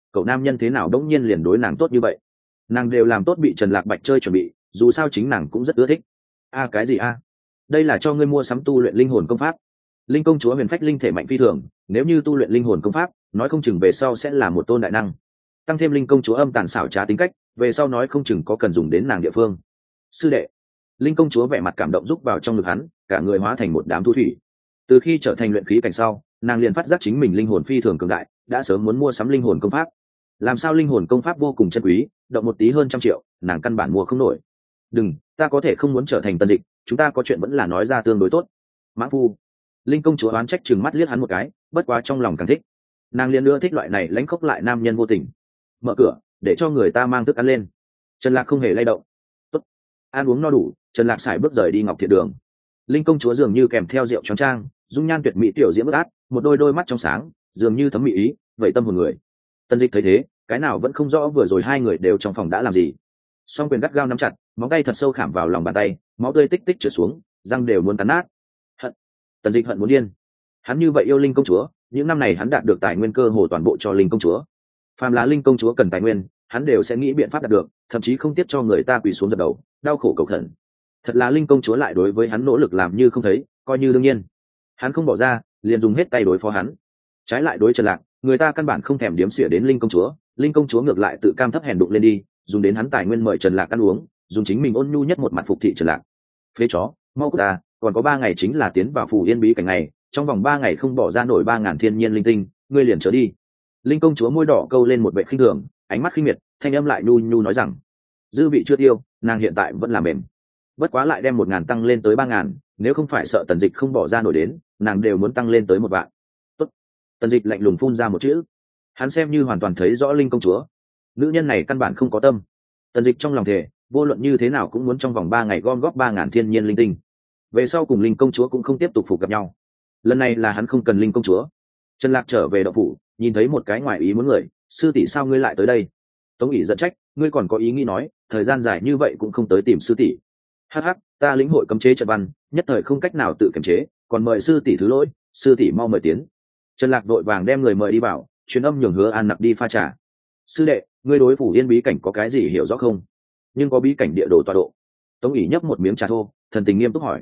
cậu nam nhân thế nào đống nhiên liền đối nàng tốt như vậy. Nàng đều làm tốt bị Trần Lạc Bạch chơi chuẩn bị, dù sao chính nàng cũng rất ưa thích. Cái gì đây là cho ngươi mua sắm tu luyện linh hồn công pháp. Linh công chúa huyền phách linh thể mạnh phi thường, nếu như tu luyện linh hồn công pháp, nói không chừng về sau sẽ là một tôn đại năng. Tăng thêm linh công chúa âm tàn xảo trá tính cách, về sau nói không chừng có cần dùng đến nàng địa phương. Sư đệ. Linh công chúa vẻ mặt cảm động rúc vào trong ngực hắn, cả người hóa thành một đám thu thủy. Từ khi trở thành luyện khí cảnh sau, nàng liền phát giác chính mình linh hồn phi thường cường đại, đã sớm muốn mua sắm linh hồn công pháp. Làm sao linh hồn công pháp vô cùng chân quý, động một tí hơn 100 triệu, nàng căn bản mua không nổi. Đừng, ta có thể không muốn trở thành tân dịch, chúng ta có chuyện vẫn là nói ra tương đối tốt. Mã phu. Linh công chúa oán trách trừng mắt liếc hắn một cái, bất quá trong lòng càng thích. Nàng liền nữa thích loại này lãnh khốc lại nam nhân vô tình. Mở cửa, để cho người ta mang thức ăn lên. Trần Lạc không hề lay động. Tốt. Ăn uống no đủ, Trần Lạc xài bước rời đi Ngọc Thiện Đường. Linh công chúa dường như kèm theo rượu choáng trang, dung nhan tuyệt mỹ tiểu diễm ướt át, một đôi mắt trong sáng, dường như thấm mỹ ý, vậy tâm hồn người. Tân Dịch thấy thế, cái nào vẫn không rõ vừa rồi hai người đều trong phòng đã làm gì. Song quyền gắt gao nắm chặt, móng tay thật sâu khảm vào lòng bàn tay, máu tươi tích tích trượt xuống, răng đều muốn cắn nát. Hận. Tần Dịch hận muốn điên. Hắn như vậy yêu Linh công chúa, những năm này hắn đạt được tài nguyên cơ hồ toàn bộ cho Linh công chúa. Phàm là Linh công chúa cần tài nguyên, hắn đều sẽ nghĩ biện pháp đạt được, thậm chí không tiếc cho người ta quỳ xuống dập đầu, đau khổ cầu khẩn. Thật là Linh công chúa lại đối với hắn nỗ lực làm như không thấy, coi như đương nhiên. Hắn không bỏ ra, liền dùng hết tay đối phó hắn. Trái lại đối Trần Lạc, người ta căn bản không thèm điếm xỉa đến Linh công chúa ngược lại tự cam thấp hèn đụng lên đi, dùng đến hắn tài nguyên mời Trần Lạc ăn uống, dùng chính mình ôn nhu nhất một mặt phục thị Trần Lạc. Phế chó, mau cút ta, còn có 3 ngày chính là tiến vào phủ Yên Bí cảnh ngày, trong vòng 3 ngày không bỏ ra nổi 3000 thiên nhiên linh tinh, ngươi liền trở đi. Linh công chúa môi đỏ câu lên một vẻ khinh thường, ánh mắt khinh miệt, thanh âm lại nhu nhu nói rằng, dư vị chưa tiêu, nàng hiện tại vẫn là mềm. Bất quá lại đem 1000 tăng lên tới 3000, nếu không phải sợ Tần Dịch không bỏ ra nổi đến, nàng đều muốn tăng lên tới 1 vạn. Tốt. Tần Dịch lạnh lùng phun ra một chữ. Hắn xem như hoàn toàn thấy rõ Linh công chúa. Nữ nhân này căn bản không có tâm. Tần Dịch trong lòng thề, vô luận như thế nào cũng muốn trong vòng 3 ngày gom góp 3000 thiên nhiên linh tinh. Về sau cùng Linh công chúa cũng không tiếp tục phục gặp nhau. Lần này là hắn không cần Linh công chúa. Trần Lạc trở về động phủ, nhìn thấy một cái ngoài ý muốn người, sư tỷ sao ngươi lại tới đây? Tống ỷ giận trách, ngươi còn có ý nghĩ nói, thời gian dài như vậy cũng không tới tìm sư tỷ. Hắc hắc, ta lĩnh hội cấm chế trận văn, nhất thời không cách nào tự kiềm chế, còn mời sư tỷ thứ lỗi, sư tỷ mau mời tiến. Trần Lạc đội vàng đem người mời đi vào, truyền âm nhường Hứa An Nặc đi pha trà. Sư đệ, ngươi đối phủ Yên Bí cảnh có cái gì hiểu rõ không? Nhưng có bí cảnh địa đồ tọa độ. Tống ỷ nhấp một miếng trà thô, thần tình nghiêm túc hỏi.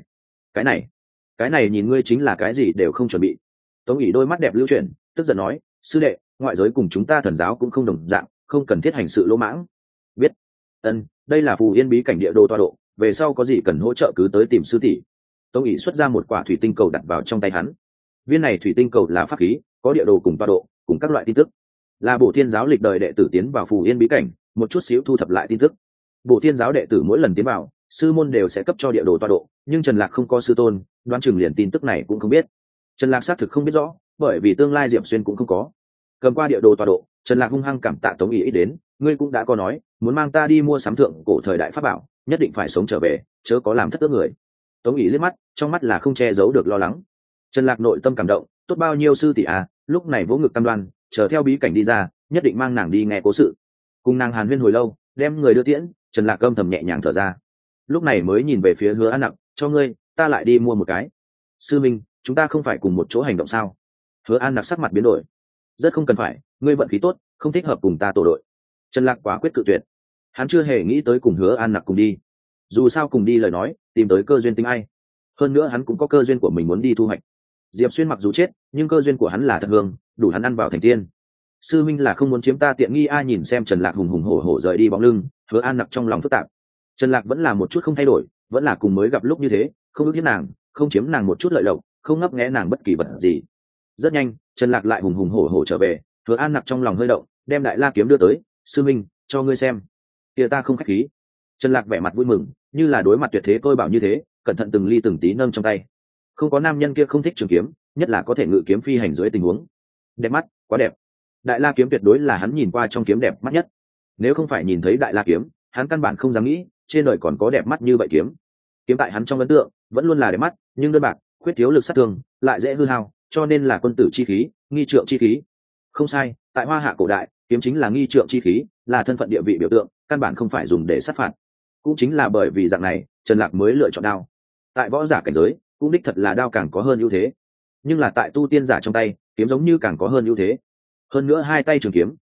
Cái này nhìn ngươi chính là cái gì đều không chuẩn bị. Tống ỷ đôi mắt đẹp lưu chuyển, tức giận nói, sư đệ, ngoại giới cùng chúng ta thần giáo cũng không đồng dạng, không cần thiết hành sự lỗ mãng. Biết. Đây là phù Yên Bí cảnh địa đồ tọa độ, về sau có gì cần hỗ trợ cứ tới tìm sư tỷ. Tống ỷ xuất ra một quả thủy tinh cầu đặt vào trong tay hắn. Viên này thủy tinh cầu là pháp khí, có địa đồ cùng tọa độ, cùng các loại tin tức. Là Bổ Thiên giáo lịch đời đệ tử tiến vào phù Yên Bí cảnh, một chút xíu thu thập lại tin tức. Bổ Thiên giáo đệ tử mỗi lần tiến vào, sư môn đều sẽ cấp cho địa đồ tọa độ, nhưng Trần Lạc không có sư tôn, đoán chừng liền tin tức này cũng không biết. Trần Lạc xác thực không biết rõ, bởi vì tương lai Diệp Xuyên cũng không có. Cầm qua địa đồ tọa độ, Trần Lạc hung hăng cảm tạ Tống ỷ ý đến, ngươi cũng đã có nói, muốn mang ta đi mua sắm thượng cổ thời đại pháp bảo, nhất định phải sống trở về, chớ có làm thất ước người. Tống ỷ liếc mắt, trong mắt là không che giấu được lo lắng. Trần Lạc nội tâm cảm động, tốt bao nhiêu sư tỷ à, lúc này vỗ ngực cam đoan, chờ theo bí cảnh đi ra, nhất định mang nàng đi nghe cố sự. Cùng nàng hàn huyên hồi lâu, đem người đưa tiễn, Trần Lạc âm thầm nhẹ nhàng thở ra. Lúc này mới nhìn về phía Hứa An Nặc, cho ngươi, ta lại đi mua một cái. Sư minh, chúng ta không phải cùng một chỗ hành động sao? Hứa An Nặc sắc mặt biến đổi. Rất không cần phải, ngươi vận khí tốt, không thích hợp cùng ta tổ đội. Trần Lạc quả quyết cự tuyệt. Hắn chưa hề nghĩ tới cùng Hứa An Nặc cùng đi. Dù sao cùng đi lời nói, tìm tới cơ duyên tính ai. Hơn nữa hắn cũng có cơ duyên của mình muốn đi thu hoạch. Diệp Xuyên mặc dù chết, nhưng cơ duyên của hắn là thật hương, đủ hắn ăn vào thành tiên. Sư minh là không muốn chiếm ta tiện nghi ai? Nhìn xem Trần Lạc hùng hùng hổ hổ rời đi bóng lưng, Hứa An Nặc trong lòng phức tạp. Trần Lạc vẫn là một chút không thay đổi, vẫn là cùng mới gặp lúc như thế, không ước hiếp nàng, không chiếm nàng một chút lợi lộc, không ngấp nghé nàng bất kỳ vật gì. Rất nhanh, Trần Lạc lại hùng hùng hổ hổ trở về, Hứa An Nặc trong lòng hơi động, đem Đại La kiếm đưa tới, sư minh, cho ngươi xem. Kìa ta không khách khí. Trần Lạc vẻ mặt vui mừng, như là đối mặt tuyệt thế tôi bảo như thế, cẩn thận từng ly từng tí nâng trong tay. Không có nam nhân kia không thích trường kiếm, nhất là có thể ngự kiếm phi hành dưới tình huống. Đẹp mắt, quá đẹp. Đại La kiếm tuyệt đối là hắn nhìn qua trong kiếm đẹp mắt nhất. Nếu không phải nhìn thấy Đại La kiếm, hắn căn bản không dám nghĩ trên đời còn có đẹp mắt như vậy kiếm. Kiếm tại hắn trong ấn tượng vẫn luôn là đẹp mắt, nhưng đơn bạc, khuyết thiếu lực sát thương, lại dễ hư hao, cho nên là quân tử chi khí, nghi trượng chi khí. Không sai, tại Hoa Hạ cổ đại, kiếm chính là nghi trượng chi khí, là thân phận địa vị biểu tượng, căn bản không phải dùng để sát phạt. Cũng chính là bởi vì dạng này, Trần Lạc mới lựa chọn đao. Tại võ giả cảnh giới, cũng đích thật là đao càng có hơn ưu thế. Nhưng là tại tu tiên giả trong tay, kiếm giống như càng có hơn ưu thế. Hơn nữa hai tay trường kiếm,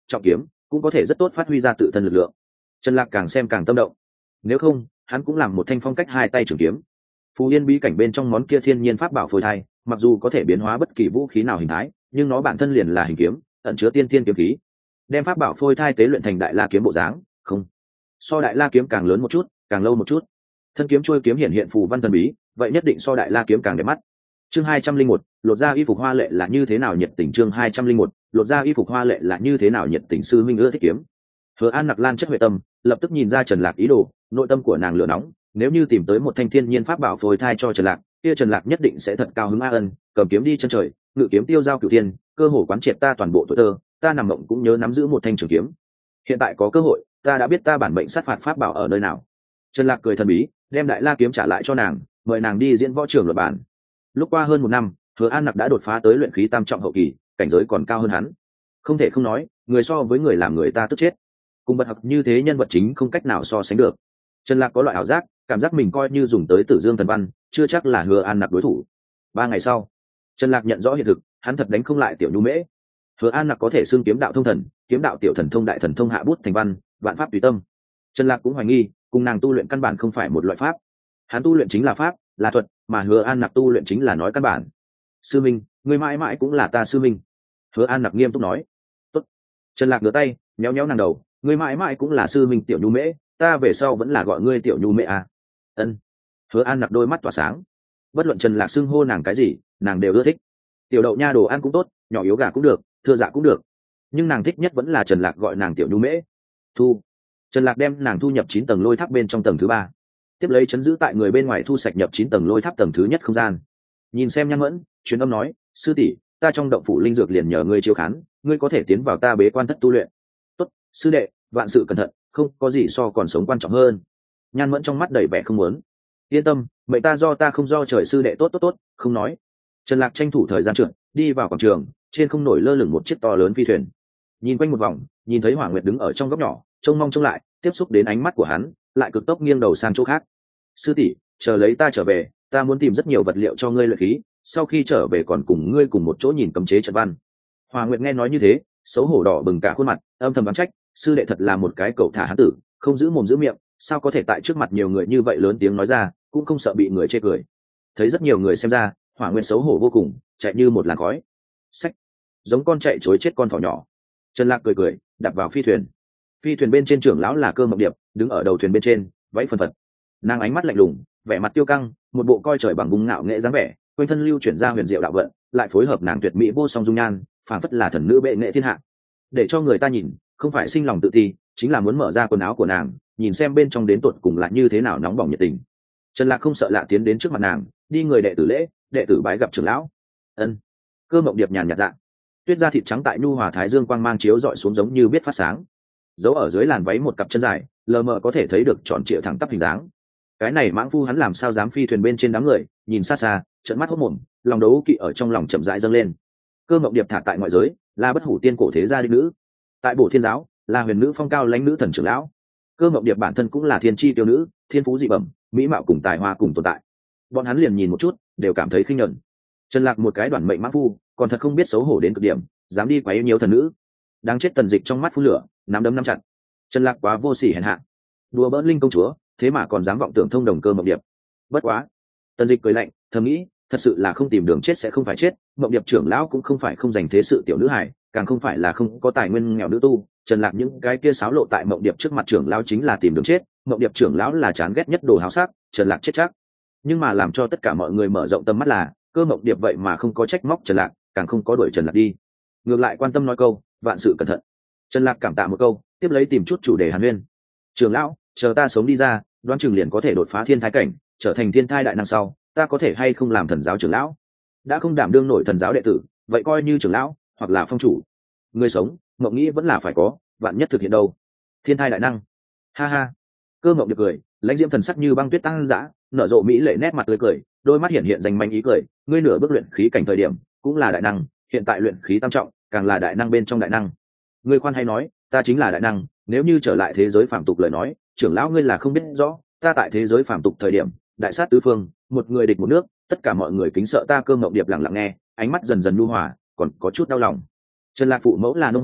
trọng kiếm cũng có thể rất tốt phát huy ra tự thân lực lượng. Trần Lạc càng xem càng tâm động, nếu không hắn cũng làm một thanh phong cách hai tay trường kiếm. Phù Yên bí cảnh bên trong món kia thiên nhiên pháp bảo phôi thai, mặc dù có thể biến hóa bất kỳ vũ khí nào hình thái, nhưng nó bản thân liền là hình kiếm, ẩn chứa tiên tiên kiếm khí. Đem pháp bảo phôi thai tế luyện thành đại la kiếm bộ dáng, không, so đại la kiếm càng lớn một chút, càng lâu một chút. Thân kiếm trôi kiếm hiện hiện phù văn thần bí, vậy nhất định so đại la kiếm càng đẹp mắt. Chương 201, lột ra y phục hoa lệ là như thế nào nhiệt tình. Chương 201, lột ra y phục hoa lệ là như thế nào nhiệt tình. Sư minh ưa thích kiếm. Hứa An Nặc Lan chất huệ tâm, lập tức nhìn ra Trần Lạc ý đồ, nội tâm của nàng lửa nóng, nếu như tìm tới một thanh thiên nhiên pháp bảo phôi thai cho Trần Lạc, kia Trần Lạc nhất định sẽ thật cao hứng a ân, cầm kiếm đi chân trời, ngự kiếm tiêu giao cửu thiên, cơ hồ quán triệt ta toàn bộ tuổi thơ, ta nằm mộng cũng nhớ nắm giữ một thanh trường kiếm. Hiện tại có cơ hội, ta đã biết ta bản mệnh sát phạt pháp bảo ở nơi nào. Trần Lạc cười thần bí, đem đại la kiếm trả lại cho nàng, mời nàng đi diễn võ trường luật bản. Lúc qua hơn một năm, Hứa An Nặc đã đột phá tới luyện khí tam trọng hậu kỳ, cảnh giới còn cao hơn hắn. Không thể không nói, người so với người làm người ta tức chết. Cùng bật học như thế nhân vật chính không cách nào so sánh được. Trần Lạc có loại ảo giác, cảm giác mình coi như dùng tới Tử Dương thần văn, chưa chắc là Hứa An Nặc đối thủ. 3 ngày sau, Trần Lạc nhận rõ hiện thực, hắn thật đánh không lại Tiểu Nhu Mễ. Hứa An Nặc có thể xưng kiếm đạo thông thần, kiếm đạo tiểu thần thông đại thần thông hạ bút thành văn, vạn pháp tùy tâm. Trần Lạc cũng hoài nghi, cùng nàng tu luyện căn bản không phải một loại pháp. Hắn tu luyện chính là pháp, là thuật, mà Hứa An Nặc tu luyện chính là nói căn bản. Sư minh, ngươi mãi mãi cũng là ta sư minh. Hứa An Nặc nghiêm túc nói. Tốt. Trần Lạc đưa tay, nhéo nhéo nàng đầu, ngươi mãi mãi cũng là sư minh Tiểu Nhu Mễ, ta về sau vẫn là gọi ngươi Tiểu Nhu Mễ à. Ân. Hứa An Nặc đôi mắt tỏa sáng. Bất luận Trần Lạc xưng hô nàng cái gì, nàng đều ưa thích. Tiểu đậu nha đồ ăn cũng tốt, nhỏ yếu gà cũng được, thưa dạ cũng được, nhưng nàng thích nhất vẫn là Trần Lạc gọi nàng Tiểu Nhu Mễ. Thu. Trần Lạc đem nàng thu nhập 9 tầng lôi tháp bên trong tầng thứ 3, tiếp lấy chấn giữ tại người bên ngoài thu sạch nhập 9 tầng lôi tháp tầng thứ nhất không gian. Nhìn xem Nhan Mẫn, truyền âm nói, sư tỷ, ta trong động phủ linh dược liền nhờ ngươi chiếu khán, ngươi có thể tiến vào ta bế quan thất tu luyện. Tốt, sư đệ, vạn sự cẩn thận, không có gì so còn sống quan trọng hơn. Nhan Mẫn trong mắt đầy vẻ không muốn. Yên tâm, mệnh ta do ta không do trời, sư đệ tốt tốt tốt, không nói. Trần Lạc tranh thủ thời gian trượt, đi vào quảng trường, trên không nổi lơ lửng một chiếc to lớn phi thuyền. Nhìn quanh một vòng, nhìn thấy Hỏa Nguyệt đứng ở trong góc nhỏ, trông mong trông lại, tiếp xúc đến ánh mắt của hắn, lại cực tốc nghiêng đầu sang chỗ khác. Sư tỷ, chờ lấy ta trở về, ta muốn tìm rất nhiều vật liệu cho ngươi luyện khí, sau khi trở về còn cùng ngươi cùng một chỗ nhìn cấm chế trận văn. Hỏa Nguyệt nghe nói như thế, xấu hổ đỏ bừng cả khuôn mặt, âm thầm oán trách, sư đệ thật là một cái cẩu thả hán tử, không giữ mồm giữ miệng, sao có thể tại trước mặt nhiều người như vậy lớn tiếng nói ra, cũng không sợ bị người chê cười. Thấy rất nhiều người xem ra, Hỏa Nguyệt xấu hổ vô cùng, chạy như một làn khói. Sách, giống con chạy chối chết con thỏ nhỏ. Trần Lạc cười cười, đạp vào phi thuyền. Phi thuyền bên trên trưởng lão là Cơ Mộng Điệp, đứng ở đầu thuyền bên trên, váy phần phật. Nàng ánh mắt lạnh lùng, vẻ mặt tiêu căng, một bộ coi trời bằng vùng ngạo nghệ dáng vẻ, quanh thân lưu chuyển ra huyền diệu đạo vận, lại phối hợp nàng tuyệt mỹ vô song dung nhan, phảng phất là thần nữ bệ nghệ thiên hạ. Để cho người ta nhìn, không phải sinh lòng tự ti, chính là muốn mở ra quần áo của nàng, nhìn xem bên trong đến tột cùng là như thế nào nóng bỏng nhiệt tình. Trần Lạc không sợ lạ tiến đến trước mặt nàng, đi người đệ tử lễ, đệ tử bái gặp trưởng lão. Ân. Cơ Mộng Điệp nhàn nhạt dạ. Tuyết da thịt trắng tại nhu hòa thái dương quang mang chiếu rọi xuống giống như biết phát sáng. Giấu ở dưới làn váy một cặp chân dài, lờ mờ có thể thấy được tròn trịa thẳng tắp hình dáng. Cái này mãng phu hắn làm sao dám phi thuyền bên trên đám người, nhìn xa xa, trợn mắt hốt mồm, lòng đấu kỵ ở trong lòng chậm rãi dâng lên. Cơ Mộng Điệp thả tại ngoại giới, là bất hủ tiên cổ thế gia đích nữ. Tại Bổ Thiên giáo, là huyền nữ phong cao lãnh nữ thần trưởng lão. Cơ Mộng Điệp bản thân cũng là thiên chi tiêu nữ, thiên phú dị bẩm, mỹ mạo cùng tài hoa cùng tồn tại. Bọn hắn liền nhìn một chút, đều cảm thấy khinh nhẫn. Trần Lạc một cái đoàn mệnh mãng phu, còn thật không biết xấu hổ đến cực điểm, dám đi quấy nhiễu thần nữ. Đáng chết. Tần Dịch trong mắt phun lửa, nắm đấm nắm chặt. Trần Lạc quá vô sỉ hèn hạ, đùa bỡn linh công chúa, thế mà còn dám vọng tưởng thông đồng Cơ Mộng Điệp. Bất quá, Tần Dịch cười lạnh, thầm nghĩ, thật sự là không tìm đường chết sẽ không phải chết. Mộng Điệp trưởng lão cũng không phải không dành thế sự tiểu nữ hài, càng không phải là không có tài nguyên nghèo nữ tu. Trần Lạc những cái kia xáo lộ tại Mộng Điệp trước mặt trưởng lão chính là tìm đường chết. Mộng Điệp trưởng lão là chán ghét nhất đồ háo sắc, Trần Lạc chết chắc. Nhưng mà làm cho tất cả mọi người mở rộng tầm mắt là, Cơ Mộng Điệp vậy mà không có trách móc Trần Lạc, càng không có đuổi Trần Lạc đi, ngược lại quan tâm nói câu vạn sự cẩn thận. Trần Lạc cảm tạ một câu, tiếp lấy tìm chút chủ đề hàn huyên. Trưởng lão, chờ ta sống đi ra, đoán chừng liền có thể đột phá thiên thái cảnh, trở thành thiên thai đại năng sau, ta có thể hay không làm thần giáo trưởng lão? Đã không đảm đương nổi thần giáo đệ tử, vậy coi như trưởng lão hoặc là phong chủ. Người sống, Mộng nghĩ vẫn là phải có, vạn nhất thực hiện đâu. Thiên thai đại năng. Ha ha. Cơ Mộng Điệp cười, lãnh diễm thần sắc như băng tuyết tăng dã, nở rộ mỹ lệ nét mặt tươi cười, đôi mắt hiện hiện danh manh ý cười. Ngươi nửa bước luyện khí cảnh thời điểm cũng là đại năng, hiện tại luyện khí tam trọng càng là đại năng bên trong đại năng. Ngươi khoan hay nói, ta chính là đại năng, nếu như trở lại thế giới phàm tục lời nói, trưởng lão ngươi là không biết rõ, ta tại thế giới phàm tục thời điểm đại sát tứ phương, một người địch một nước, tất cả mọi người kính sợ ta. Cơ Mộng Điệp lặng lặng nghe, ánh mắt dần dần nhu hòa, còn có chút đau lòng. Trần Lạc phụ mẫu là nông hộ,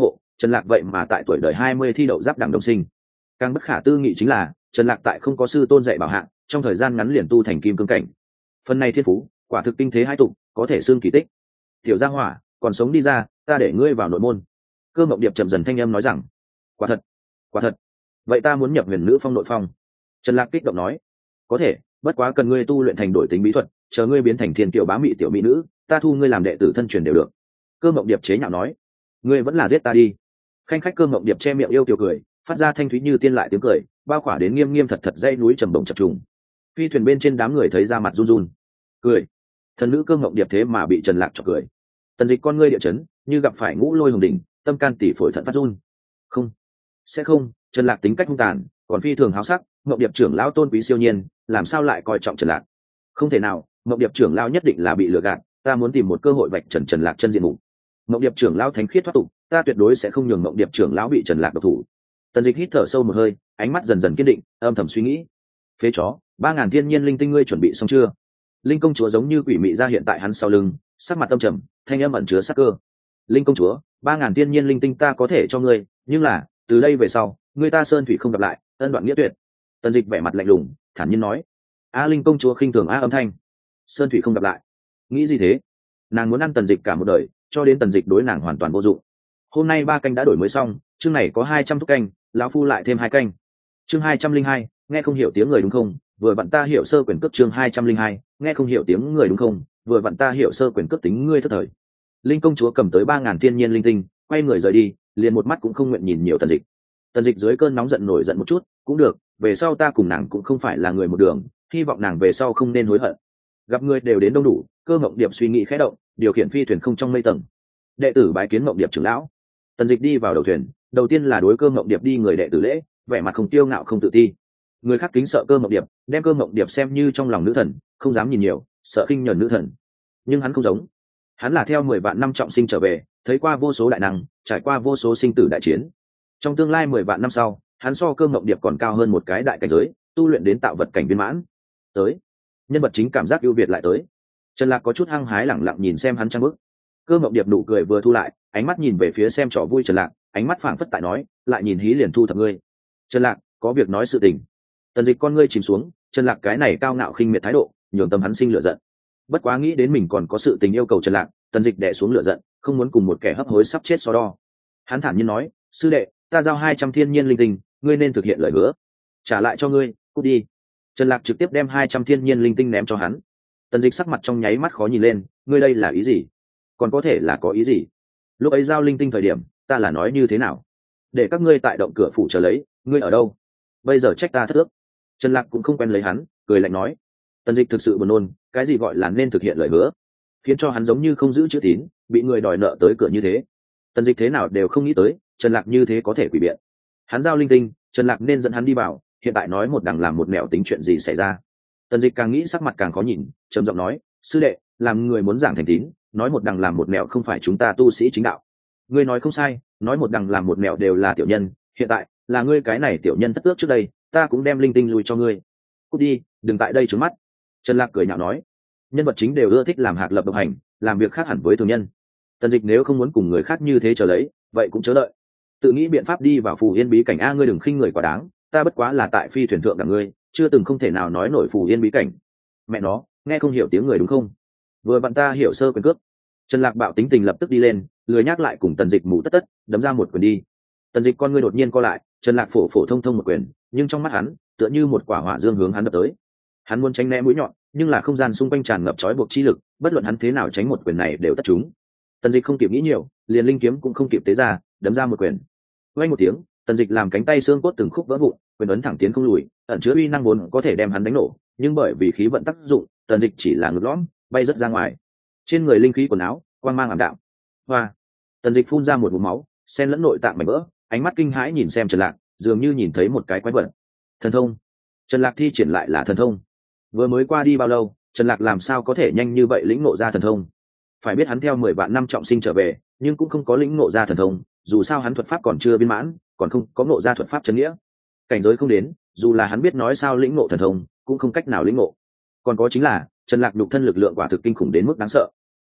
Trần Lạc vậy mà tại tuổi đời 20 thi đậu giáp đẳng đồng sinh. Càng bất khả tư nghị chính là Trần Lạc tại không có sư tôn dạy bảo hạng, trong thời gian ngắn liền tu thành kim cương cảnh. Phần này thiên phú quả thực kinh thế hai tục, có thể xưng kỳ tích. Tiểu gia hỏa còn sống đi ra, ta để ngươi vào nội môn. Cơ Mộng Điệp chậm dần thanh âm nói rằng, quả thật, quả thật. Vậy ta muốn nhập huyền nữ phong nội phong. Trần Lạc kích động nói, có thể, bất quá cần ngươi tu luyện thành đổi tính bí thuật, chờ ngươi biến thành thiên kiều bá mỹ tiểu mỹ nữ, ta thu ngươi làm đệ tử thân truyền đều được. Cơ Mộng Điệp chế nhạo nói, ngươi vẫn là giết ta đi. Khanh khách. Cơ Mộng Điệp che miệng yêu kiều cười, phát ra thanh thúy như tiên lại tiếng cười, bao khỏa đến nghiêm nghiêm thật thật dãy núi trầm bổng chập trùng. Phi thuyền bên trên đám người thấy ra mặt run run. Cười. Thần nữ Cơ Mộng Điệp thế mà bị Trần Lạc chọc cười. Tần Dịch con ngươi địa chấn, như gặp phải ngũ lôi hồng đỉnh, tâm can tỷ phổi thận phát run. Không, sẽ không. Trần Lạc tính cách hung tàn, còn phi thường háo sắc, Mộng Điệp trưởng lão tôn quý siêu nhiên, làm sao lại coi trọng Trần Lạc? Không thể nào, Mộng Điệp trưởng lão nhất định là bị lừa gạt, ta muốn tìm một cơ hội vạch trần Trần Lạc chân diện mục. Mộng Điệp trưởng lão thánh khiết thoát tục, ta tuyệt đối sẽ không nhường Mộng Điệp trưởng lão bị Trần Lạc độc thủ. Tần Dịch hít thở sâu một hơi, ánh mắt dần dần kiên định, âm thầm suy nghĩ. Phế chó, 3000 thiên nhiên linh tinh ngươi chuẩn bị xong chưa? Linh công chúa giống như quỷ mị ra hiện tại hắn sau lưng, sắc mặt âm trầm, thanh âm ẩn chứa sát cơ. Linh công chúa, 3000 thiên nhiên linh tinh ta có thể cho ngươi, nhưng là từ đây về sau, ngươi ta sơn thủy không gặp lại, ân đoạn nghĩa tuyệt. Tần Dịch vẻ mặt lạnh lùng, thản nhiên nói. A Linh công chúa khinh thường a âm thanh. Sơn thủy không gặp lại, nghĩ gì thế? Nàng muốn ăn Tần Dịch cả một đời, cho đến Tần Dịch đối nàng hoàn toàn vô dụng. Hôm nay 3 canh đã đổi mới xong, chương này có 200 thúc canh, lão phu lại thêm 2 canh. Chương 202, nghe không hiểu tiếng người đúng không? Vừa vặn ta hiểu sơ quyền cước. Chương 202, nghe không hiểu tiếng người đúng không? Vừa vặn ta hiểu sơ quyền cước tính ngươi thất thời. Linh công chúa cầm tới 3000 thiên nhiên linh tinh, quay người rời đi, liền một mắt cũng không nguyện nhìn nhiều Tần Dịch. Tần Dịch dưới cơn nóng giận nổi giận một chút, cũng được, về sau ta cùng nàng cũng không phải là người một đường, hy vọng nàng về sau không nên hối hận. Gặp người đều đến đông đủ, Cơ Mộng Điệp suy nghĩ khẽ động, điều khiển phi thuyền không trong mây tầng. Đệ tử bái kiến Mộng Điệp trưởng lão. Tần Dịch đi vào đầu thuyền, đầu tiên là đối Cơ Mộng Điệp đi người đệ tử lễ, vẻ mặt không tiêu ngạo không tự ti. Người khác kính sợ Cơ Mộng Điệp, đem Cơ Mộng Điệp xem như trong lòng nữ thần, không dám nhìn nhiều, sợ khinh nhẫn nữ thần. Nhưng hắn không giống, hắn là theo 10 vạn năm trọng sinh trở về, thấy qua vô số đại năng, trải qua vô số sinh tử đại chiến. Trong tương lai 10 vạn năm sau, hắn so Cơ Mộng Điệp còn cao hơn một cái đại cảnh giới, tu luyện đến tạo vật cảnh viên mãn. Tới, nhân vật chính cảm giác ưu việt lại tới. Trần Lạc có chút hăng hái lẳng lặng nhìn xem hắn trang bức. Cơ Mộng Điệp nụ cười vừa thu lại, ánh mắt nhìn về phía xem trò vui Trần Lạc, ánh mắt phảng phất tại nói, lại nhìn hí liền thu thập ngươi. Trần Lạc, có việc nói sự tình. Tần Dịch con ngươi chìm xuống, Trần Lạc cái này cao ngạo khinh miệt thái độ, nhường tâm hắn sinh lửa giận. Bất quá nghĩ đến mình còn có sự tình yêu cầu Trần Lạc, Tần Dịch đè xuống lửa giận, không muốn cùng một kẻ hấp hối sắp chết so đo. Hắn thản nhiên nói, sư đệ, ta giao 200 thiên nhiên linh tinh, ngươi nên thực hiện lời hứa. Trả lại cho ngươi, cút đi. Trần Lạc trực tiếp đem 200 thiên nhiên linh tinh ném cho hắn. Tần Dịch sắc mặt trong nháy mắt khó nhìn lên, ngươi đây là ý gì? Còn có thể là có ý gì? Lúc ấy giao linh tinh thời điểm, ta là nói như thế nào? Để các ngươi tại động cửa phủ chờ lấy, ngươi ở đâu? Bây giờ trách ta thất ước. Trần Lạc cũng không quen lấy hắn, cười lạnh nói. Tần Dịch thực sự buồn nôn, cái gì gọi là nên thực hiện lời hứa, khiến cho hắn giống như không giữ chữ tín, bị người đòi nợ tới cửa như thế. Tần Dịch thế nào đều không nghĩ tới, Trần Lạc như thế có thể quỷ biện. Hắn giao linh tinh, Trần Lạc nên dẫn hắn đi vào, hiện tại nói một đằng làm một nẻo, tính chuyện gì xảy ra? Tần Dịch càng nghĩ sắc mặt càng khó nhìn, trầm giọng nói, sư đệ, làm người muốn giảng thành tín, nói một đằng làm một nẻo không phải chúng ta tu sĩ chính đạo. Ngươi nói không sai, nói một đằng làm một nẻo đều là tiểu nhân, hiện tại là ngươi cái này tiểu nhân thất ước trước đây, ta cũng đem linh tinh lui cho ngươi. Cút đi, đừng tại đây trướng mắt. Trần Lạc cười nhạo nói, nhân vật chính đều ưa thích làm hạc lập độc hành, làm việc khác hẳn với thường nhân. Tần Dịch nếu không muốn cùng người khác như thế chờ lấy, vậy cũng chớ đợi, tự nghĩ biện pháp đi vào phù yên bí cảnh. A, ngươi đừng khinh người quá đáng, ta bất quá là tại phi thuyền thượng đẳng ngươi, chưa từng không thể nào nói nổi phù yên bí cảnh. Mẹ nó, nghe không hiểu tiếng người đúng không? Vừa vặn ta hiểu sơ quyền cước. Trần Lạc bạo tính tình lập tức đi lên, lười nhắc lại cùng Tần Dịch mù tất tất, đấm ra một quyền đi. Tần Dịch con ngươi đột nhiên co lại, Trần Lạc phổ phổ thông thông một quyền, nhưng trong mắt hắn tựa như một quả hỏa dương hướng hắn đập tới. Hắn muốn tránh né mũi nhọn, nhưng là không gian xung quanh tràn ngập trói buộc chi lực, bất luận hắn thế nào tránh một quyền này đều tất trúng. Tần Dịch không kịp nghĩ nhiều, liền linh kiếm cũng không kịp tế ra, đấm ra một quyền. Vang một tiếng, Tần Dịch làm cánh tay xương cốt từng khúc vỡ vụn, quyền ấn thẳng tiến không lùi, ẩn chứa uy năng vốn có thể đem hắn đánh nổ, nhưng bởi vì khí vận tác dụng, Tần Dịch chỉ là ngực lõm, bay rất ra ngoài. Trên người linh khí quần áo quang mang ảm đạm. Hoa! Tần Dịch phun ra một ngụm máu, xen lẫn nội tạng mảnh vỡ, ánh mắt kinh hãi nhìn xem Trần Lạc, dường như nhìn thấy một cái quái vật. Thần thông. Trần Lạc thi triển lại là thần thông. Vừa mới qua đi bao lâu, Trần Lạc làm sao có thể nhanh như vậy lĩnh ngộ ra thần thông? Phải biết hắn theo 10 vạn năm trọng sinh trở về, nhưng cũng không có lĩnh ngộ ra thần thông, dù sao hắn thuật pháp còn chưa viên mãn, còn không có ngộ ra thuật pháp chân nghĩa. Cảnh giới không đến, dù là hắn biết nói sao lĩnh ngộ thần thông, cũng không cách nào lĩnh ngộ. Còn có chính là, Trần Lạc nhục thân lực lượng quả thực kinh khủng đến mức đáng sợ.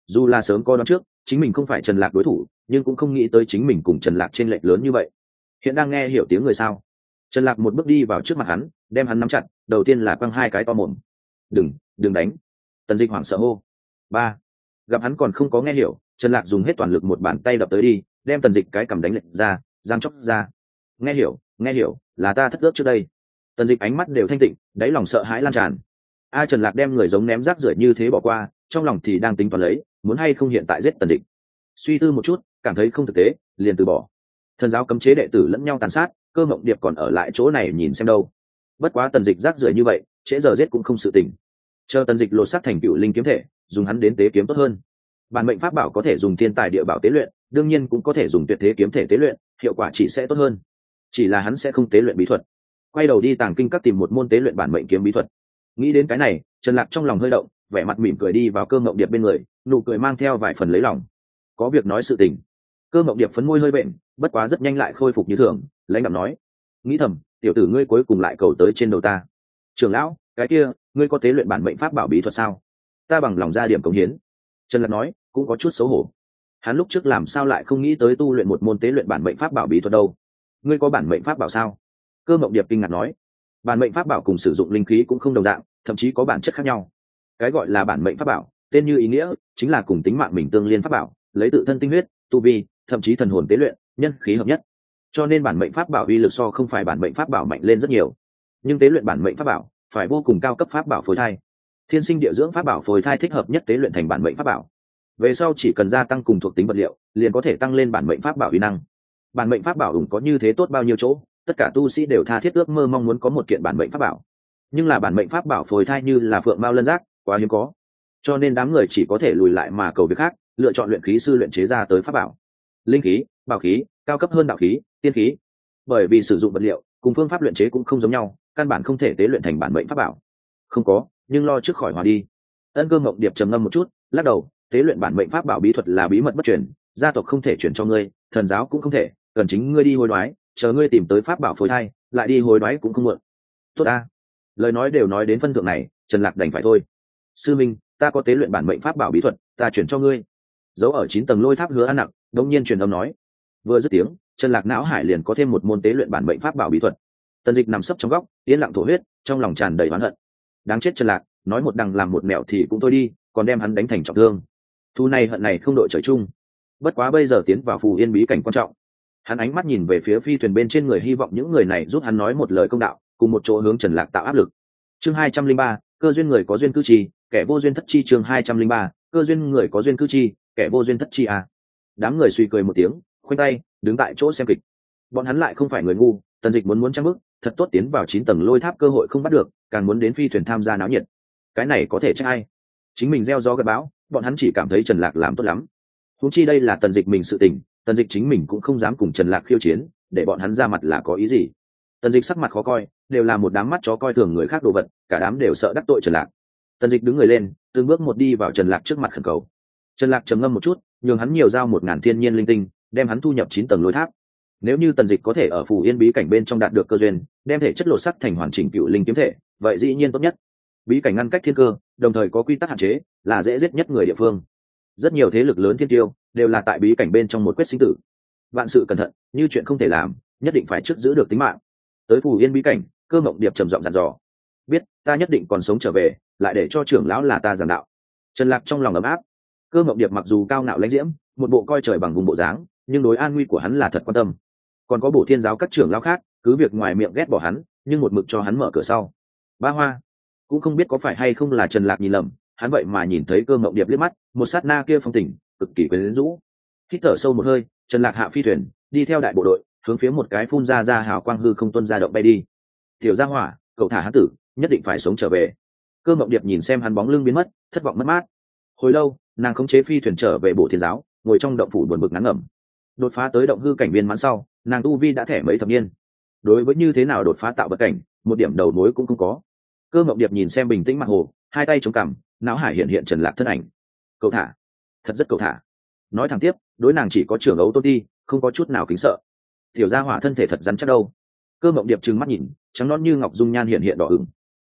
dù là sớm có đoán trước chính mình không phải Trần Lạc đối thủ, nhưng cũng không nghĩ tới chính mình cùng Trần Lạc trên lệch lớn như vậy. Hiện đang nghe hiểu tiếng người sao? Trần Lạc một bước đi vào trước mặt hắn, đem hắn nắm chặt, đầu tiên là quăng hai cái to mồm. Đừng đánh. Tần Dịch hoảng sợ hô. Ba. Gặp hắn còn không có nghe hiểu, Trần Lạc dùng hết toàn lực một bàn tay đập tới đi, đem Tần Dịch cái cầm đánh lệch ra, giang chóc ra. Nghe hiểu, là ta thất ước trước đây. Tần Dịch ánh mắt đều thanh tịnh, đáy lòng sợ hãi lan tràn. Trần Lạc đem người giống ném rác rưởi như thế bỏ qua, trong lòng thì đang tính toán lấy, muốn hay không hiện tại giết Tần Dịch. Suy tư một chút, cảm thấy không thực tế, liền từ bỏ. Thần giáo cấm chế đệ tử lẫn nhau tàn sát, Cơ Mộng Điệp còn ở lại chỗ này nhìn xem đâu. Bất quá Tần Dịch rác rưởi như vậy, trễ giờ giết cũng không sự tình. Chờ Tần Dịch lột xác thành cựu linh kiếm thể, dùng hắn đến tế kiếm tốt hơn. Bản mệnh pháp bảo có thể dùng thiên tài địa bảo tế luyện, đương nhiên cũng có thể dùng tuyệt thế kiếm thể tế luyện, hiệu quả chỉ sẽ tốt hơn. Chỉ là hắn sẽ không tế luyện bí thuật. Quay đầu đi Tàng Kinh các tìm một môn tế luyện bản mệnh kiếm bí thuật. Nghĩ đến cái này, Trần Lạc trong lòng hơi động, vẻ mặt mỉm cười đi vào Cơ Mộng Điệp bên người, nụ cười mang theo vài phần lấy lòng. Có việc nói sự tình. Cơ Mộng Điệp phấn môi hơi bệnh, bất quá rất nhanh lại khôi phục như thường, lãnh đạm nói: nghĩ thầm, tiểu tử ngươi cuối cùng lại cầu tới trên đầu ta. Trưởng lão, cái kia, ngươi có tế luyện bản mệnh pháp bảo bí thuật sao? Ta bằng lòng ra điểm cống hiến. Trần Lạc nói, cũng có chút xấu hổ. Hắn lúc trước làm sao lại không nghĩ tới tu luyện một môn tế luyện bản mệnh pháp bảo bí thuật đâu? Ngươi có bản mệnh pháp bảo sao? Cơ Mộng Điệp kinh ngạc nói. Bản mệnh pháp bảo cùng sử dụng linh khí cũng không đồng dạng, thậm chí có bản chất khác nhau. Cái gọi là bản mệnh pháp bảo, tên như ý nghĩa, chính là cùng tính mạng mình tương liên pháp bảo, lấy tự thân tinh huyết, tu vi, thậm chí thần hồn tế luyện, nhân khí hợp nhất. Cho nên bản mệnh pháp bảo uy lực so không phải bản mệnh pháp bảo mạnh lên rất nhiều. Nhưng tế luyện bản mệnh pháp bảo, phải vô cùng cao cấp pháp bảo phôi thai. Thiên sinh địa dưỡng pháp bảo phôi thai thích hợp nhất tế luyện thành bản mệnh pháp bảo. Về sau chỉ cần gia tăng cùng thuộc tính vật liệu, liền có thể tăng lên bản mệnh pháp bảo uy năng. Bản mệnh pháp bảo có như thế tốt bao nhiêu chỗ, tất cả tu sĩ đều tha thiết ước mơ mong muốn có một kiện bản mệnh pháp bảo. Nhưng là bản mệnh pháp bảo phôi thai như là phượng mao lân giác, quá hiếm có. Cho nên đám người chỉ có thể lùi lại mà cầu việc khác, lựa chọn luyện khí sư luyện chế ra tới pháp bảo. Linh khí, bảo khí, cao cấp hơn đạo khí, tiên khí. Bởi vì sử dụng vật liệu cùng phương pháp luyện chế cũng không giống nhau, căn bản không thể tế luyện thành bản mệnh pháp bảo. Không có, nhưng lo trước khỏi hòa đi. Ân Cơ Mộng Điệp trầm ngâm một chút, lắc đầu, tế luyện bản mệnh pháp bảo bí thuật là bí mật bất truyền, gia tộc không thể truyền cho ngươi, thần giáo cũng không thể, cần chính ngươi đi hối đoái, chờ ngươi tìm tới pháp bảo phôi thai, lại đi hối đoái cũng không muộn. Tốt ta. Lời nói đều nói đến phân thượng này, Trần Lạc đành phải thôi. Sư minh, ta có tế luyện bản mệnh pháp bảo bí thuật, ta chuyển cho ngươi. Giấu ở 9 tầng lôi tháp Hứa An Nặc đống nhiên truyền âm nói. Vừa dứt tiếng, Trần Lạc não hải liền có thêm một môn tế luyện bản mệnh pháp bảo bí thuật. Tần Dịch nằm sấp trong góc, yên lặng thổ huyết, trong lòng tràn đầy oán hận. Đáng chết Trần Lạc, nói một đằng làm một mẹo thì cũng thôi đi, còn đem hắn đánh thành trọng thương. Thu này hận này không đội trời chung. Bất quá bây giờ tiến vào Phù Yên bí cảnh quan trọng. Hắn ánh mắt nhìn về phía phi thuyền bên trên người, hy vọng những người này giúp hắn nói một lời công đạo, cùng một chỗ hướng Trần Lạc tạo áp lực. Chương 203, cơ duyên người có duyên cư chi, kẻ vô duyên thất chi. Chương 203, cơ duyên người có duyên cư chi, kẻ vô duyên thất chi à. Đám người suy cười một tiếng, khoanh tay, đứng tại chỗ xem kịch. Bọn hắn lại không phải người ngu, Tần Dịch muốn trang bức, thật tốt tiến vào 9 tầng lôi tháp cơ hội không bắt được, càng muốn đến phi thuyền tham gia náo nhiệt. Cái này có thể trách ai? Chính mình gieo gió gặt bão, bọn hắn chỉ cảm thấy Trần Lạc làm tốt lắm. Huống chi đây là Tần Dịch mình sự tình, Tần Dịch chính mình cũng không dám cùng Trần Lạc khiêu chiến, để bọn hắn ra mặt là có ý gì? Tần Dịch sắc mặt khó coi, đều là một đám mắt chó coi thường người khác đồ vật, cả đám đều sợ đắc tội Trần Lạc. Tần Dịch đứng người lên, từng bước một đi vào Trần Lạc trước mặt khẩn cầu. Trần Lạc trầm ngâm một chút, nhường hắn nhiều giao 1000 thiên nhiên linh tinh, đem hắn thu nhập 9 tầng lôi tháp. Nếu như Tần Dịch có thể ở Phù Yên bí cảnh bên trong đạt được cơ duyên, đem thể chất lột sắc thành hoàn chỉnh cựu linh kiếm thể, vậy dĩ nhiên tốt nhất. Bí cảnh ngăn cách thiên cơ, đồng thời có quy tắc hạn chế, là dễ giết nhất người địa phương. Rất nhiều thế lực lớn thiên tiêu đều là tại bí cảnh bên trong một quyết sinh tử. Vạn sự cẩn thận, như chuyện không thể làm, nhất định phải trước giữ được tính mạng. Tới Phù Yên bí cảnh, Cơ Mộng Điệp trầm giọng dặn dò. Biết, ta nhất định còn sống trở về, lại để cho trưởng lão là ta giảng đạo. Trần Lạc trong lòng ấm áp. Cơ Mộng Điệp mặc dù cao ngạo lãnh diễm, một bộ coi trời bằng vùng bộ dáng, nhưng đối an nguy của hắn là thật quan tâm. Còn có Bổ Thiên giáo các trưởng lão khác, cứ việc ngoài miệng ghét bỏ hắn, nhưng một mực cho hắn mở cửa sau. Ba Hoa cũng không biết có phải hay không là Trần Lạc nhìn lầm, hắn vậy mà nhìn thấy Cơ Mộng Điệp liếc mắt, một sát na kia phong tình cực kỳ quyến rũ. Hít thở sâu một hơi, Trần Lạc hạ phi thuyền, đi theo đại bộ đội, hướng phía một cái phun ra hào quang hư không tuôn ra động bay đi. Tiểu Gia Hỏa, cậu thả hắn tử, nhất định phải sống trở về. Cơ Mộng Điệp nhìn xem hắn bóng lưng biến mất, thất vọng mất mát. Hồi lâu, nàng khống chế phi thuyền trở về Bổ Thiên giáo, ngồi trong động phủ buồn bực ngắn ngẩm. Đột phá tới động hư cảnh viên mãn sau, nàng tu vi đã thẻ mấy thập niên. Đối với như thế nào đột phá tạo vật cảnh, một điểm đầu mối cũng không có. Cơ Mộng Điệp nhìn xem bình tĩnh mặt hồ, hai tay chống cằm, não hải hiện hiện Trần Lạc thân ảnh. Cậu thả, thật rất cậu thả. Nói thẳng tiếp, đối nàng chỉ có trưởng ấu tôn ti, không có chút nào kính sợ. Tiểu Gia Hỏa thân thể thật rắn chắc đâu. Cơ Mộng Điệp trừng mắt nhìn, trắng nõn như ngọc dung nhan hiện hiện đỏ ửng.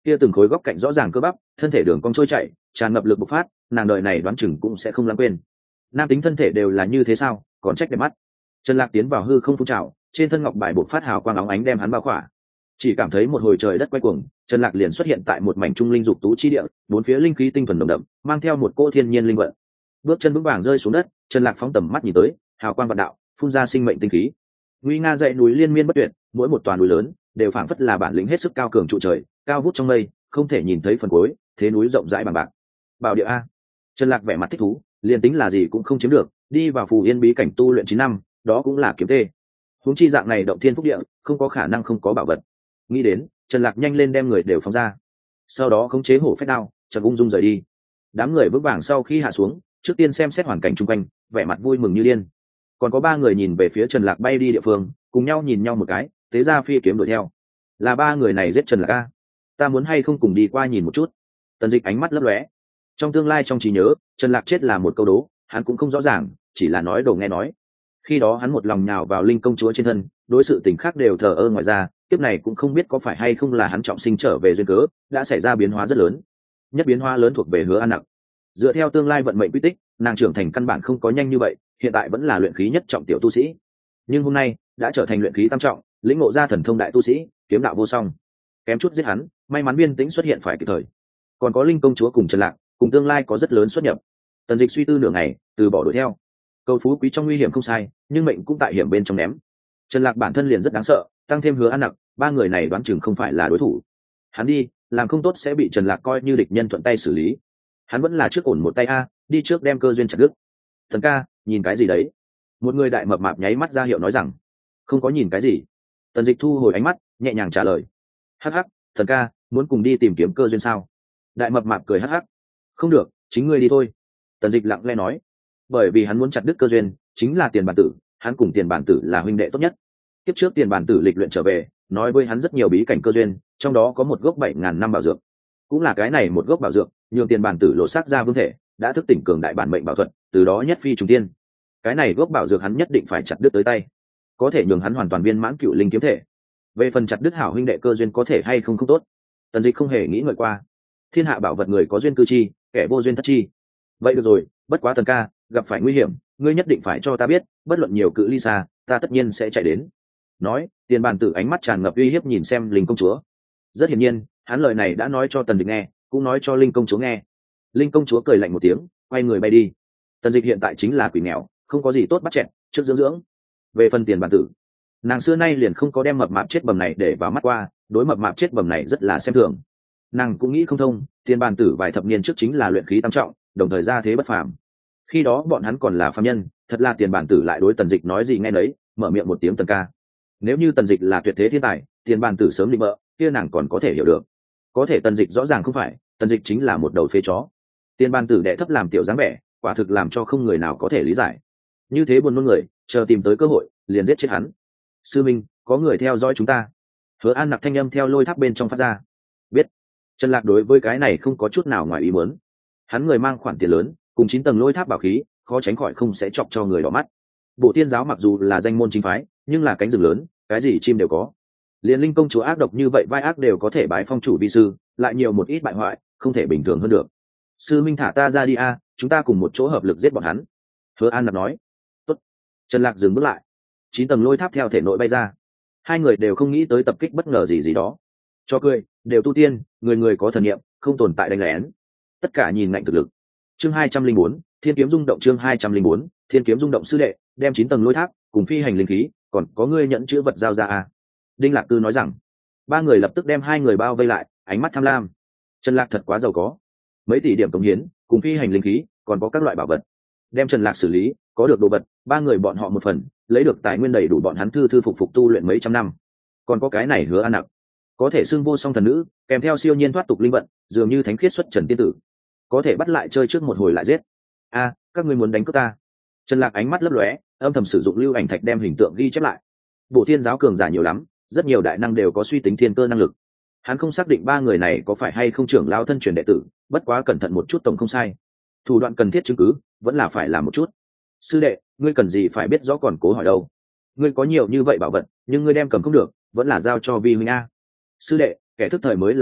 kia từng khối góc cạnh rõ ràng cơ bắp, thân thể đường cong trôi chảy, tràn ngập lực bộc phát, nàng đời này đoán chừng cũng sẽ không lãng quên. Nam tính thân thể đều là như thế sao, còn trách đẹp mắt. Trần Lạc tiến vào hư không phun trào, trên thân ngọc bài bộc phát hào quang óng ánh đem hắn bao khỏa. Chỉ cảm thấy một hồi trời đất quay cuồng, Trần Lạc liền xuất hiện tại một mảnh trung linh dục tú chi địa, bốn phía linh khí tinh thuần nồng đậm, mang theo một cỗ thiên nhiên linh vận. Bước chân vững vàng rơi xuống đất, Trần Lạc phóng tầm mắt nhìn tới, hào quang vạn đạo, phun ra sinh mệnh tinh khí. Nguy nga dãy núi liên miên bất tuyệt, mỗi một tòa núi lớn đều phảng phất là bản lĩnh hết sức cao cường trụ trời, cao vút trong mây, không thể nhìn thấy phần cuối, thế núi rộng rãi bằng bạc. Bảo địa a. Trần Lạc vẻ mặt thích thú, liền tính là gì cũng không chiếm được, đi vào Phù Yên bí cảnh tu luyện 9 năm, đó cũng là kiếm tê. Huống chi dạng này động thiên phúc địa, không có khả năng không có bảo vật. Nghĩ đến, Trần Lạc nhanh lên đem người đều phóng ra. Sau đó khống chế hổ phách đao, chợt ung dung rời đi. Đám người vững vàng sau khi hạ xuống, trước tiên xem xét hoàn cảnh xung quanh, vẻ mặt vui mừng như điên. Còn có 3 người nhìn về phía Trần Lạc bay đi địa phương, cùng nhau nhìn nhau một cái, tế ra phi kiếm đuổi theo. Là 3 người này giết Trần Lạc a? Ta muốn hay không cùng đi qua nhìn một chút? Tần Dịch ánh mắt lấp lóe. Trong tương lai trong trí nhớ, Trần Lạc chết là một câu đố, hắn cũng không rõ ràng, chỉ là nói đồ nghe nói. Khi đó hắn một lòng nhào vào linh công chúa trên thân, đối sự tình khác đều thờ ơ, ngoài ra tiếp này cũng không biết có phải hay không là hắn trọng sinh trở về duyên cớ, đã xảy ra biến hóa rất lớn. Nhất biến hóa lớn thuộc về Hứa An Nặc. Dựa theo tương lai vận mệnh quy tích, nàng trưởng thành căn bản không có nhanh như vậy, hiện tại vẫn là luyện khí nhất trọng tiểu tu sĩ, nhưng hôm nay đã trở thành luyện khí tam trọng, lĩnh ngộ ra thần thông đại tu sĩ, kiếm đạo vô song. Kém chút giết hắn, may mắn biên tĩnh xuất hiện phải kịp thời. Còn có linh công chúa cùng Trần Lạc, cùng tương lai có rất lớn xuất nhập. Tần Dịch suy tư nửa ngày, từ bỏ đuổi theo. Cầu phú quý trong nguy hiểm không sai, nhưng mệnh cũng tại hiểm bên trong ném. Trần Lạc bản thân liền rất đáng sợ, tăng thêm Hứa An Nặc, 3 người này đoán chừng không phải là đối thủ. Hắn đi, làm không tốt sẽ bị Trần Lạc coi như địch nhân thuận tay xử lý. Hắn vẫn là trước ổn một tay a, đi trước đem cơ duyên chặt đứt. Thần ca, nhìn cái gì đấy? Một người đại mập mạp nháy mắt ra hiệu nói rằng, không có nhìn cái gì. Tần Dịch thu hồi ánh mắt, nhẹ nhàng trả lời, hắc hắc, thần ca, muốn cùng đi tìm kiếm cơ duyên sao? Đại mập mạp cười hắc hắc, không được, chính ngươi đi thôi. Tần Dịch lặng lẽ nói, bởi vì hắn muốn chặt đứt cơ duyên, chính là Tiền Bản Tử, hắn cùng Tiền Bản Tử là huynh đệ tốt nhất. Kiếp trước Tiền Bản Tử lịch luyện trở về, nói với hắn rất nhiều bí cảnh cơ duyên, trong đó có một gốc 7000 năm bảo dược. Cũng là cái này một gốc bảo dược, nhường Tiền Bản Tử lộ xác ra vương thể, đã thức tỉnh cường đại bản mệnh bảo thuật, từ đó nhất phi trùng tiên. Cái này gốc bảo dược hắn nhất định phải chặt đứt tới tay, có thể nhường hắn hoàn toàn viên mãn cựu linh kiếm thể. Về phần chặt đứt hảo huynh đệ cơ duyên có thể hay không không tốt, Tần Dịch không hề nghĩ ngợi qua. Thiên hạ bảo vật người có duyên cư chi, kẻ vô duyên thất chi. Vậy được rồi, bất quá Tần ca, gặp phải nguy hiểm, ngươi nhất định phải cho ta biết, bất luận nhiều cự ly xa, ta tất nhiên sẽ chạy đến. Nói, Tiền Bản Tử ánh mắt tràn ngập uy hiếp nhìn xem linh công chúa. Rất hiển nhiên, hắn lời này đã nói cho Tần Dịch nghe, cũng nói cho linh công chúa nghe. Linh công chúa cười lạnh một tiếng, quay người bay đi. Tần Dịch hiện tại chính là quỷ nghèo, không có gì tốt bắt chẹn, trước dưỡng dưỡng. Về phần Tiền Bản Tử, nàng xưa nay liền không có đem mập mạp chết bầm này để vào mắt qua, đối mập mạp chết bầm này rất là xem thường. Nàng cũng nghĩ không thông, Tiền Bản Tử vài thập niên trước chính là luyện khí tam trọng, đồng thời ra thế bất phàm. Khi đó bọn hắn còn là phàm nhân, thật là Tiền Bản Tử lại đối Tần Dịch nói gì nghe nấy, mở miệng một tiếng Tần ca. Nếu như Tần Dịch là tuyệt thế thiên tài, Tiền Bản Tử sớm định bợ, kia nàng còn có thể hiểu được. Có thể Tần Dịch rõ ràng không phải, Tần Dịch chính là một đầu phế chó. Tiền Bản Tử đệ thấp làm tiểu dáng vẻ, quả thực làm cho không người nào có thể lý giải. Như thế buồn nôn người, chờ tìm tới cơ hội, liền giết chết hắn. Sư minh, có người theo dõi chúng ta. Hứa An Nặc thanh âm theo lôi tháp bên trong phát ra. Biết. Trần Lạc đối với cái này không có chút nào ngoài ý muốn. Hắn người mang khoản tiền lớn, cùng 9 tầng lôi tháp bảo khí, khó tránh khỏi không sẽ chọc cho người đỏ mắt. Bộ Tiên giáo mặc dù là danh môn chính phái, nhưng là cánh rừng lớn, cái gì chim đều có. Liên linh công chúa ác độc như vậy vai ác đều có thể bái phong chủ vi sư, lại nhiều một ít bại hoại, không thể bình thường hơn được. Sư minh thả ta ra đi a, chúng ta cùng một chỗ hợp lực giết bọn hắn. Hứa An Nặc nói. Tốt. Trần Lạc dừng bước lại. 9 tầng lôi tháp theo thể nội bay ra. Hai người đều không nghĩ tới tập kích bất ngờ gì đó. Cho cười, đều tu tiên, người người có thần niệm, không tồn tại đánh lén. Tất cả nhìn ngạnh thực lực. Chương 204, Thiên kiếm rung động. Chương 204, Thiên kiếm rung động. Sư đệ, đem 9 tầng lôi tháp cùng phi hành linh khí, còn có ngươi nhận chữ vật giao ra a. Đinh Lạc Cư nói rằng. 3 người lập tức đem 2 người bao vây lại, ánh mắt tham lam. Trần Lạc thật quá giàu có, mấy tỷ điểm cống hiến, cùng phi hành linh khí, còn có các loại bảo vật. Đem Trần Lạc xử lý, có được đồ vật, 3 người bọn họ một phần, lấy được tài nguyên đầy đủ bọn hắn thư thư phục phục tu luyện mấy trăm năm. Còn có cái này Hứa An Nặc, có thể xưng vô song thần nữ, kèm theo siêu nhiên thoát tục linh vận, dường như thánh khiết xuất trần tiên tử, có thể bắt lại chơi trước một hồi lại giết. A, các ngươi muốn đánh cướp ta? Trần Lạc ánh mắt lấp lóe, âm thầm sử dụng lưu ảnh thạch đem hình tượng ghi chép lại. Bộ Thiên giáo cường giả nhiều lắm, rất nhiều đại năng đều có suy tính thiên cơ năng lực. Hắn không xác định 3 người này có phải hay không trưởng lão thân truyền đệ tử, bất quá cẩn thận một chút tổng không sai. Thủ đoạn cần thiết chứng cứ, vẫn là phải làm một chút. Sư đệ, ngươi cần gì phải biết rõ còn cố hỏi đâu? Ngươi có nhiều như vậy bảo vật, nhưng ngươi đem cầm không được, vẫn là giao cho vi huynh a. Sư đệ, kẻ thức thời mới là tuấn kiệt,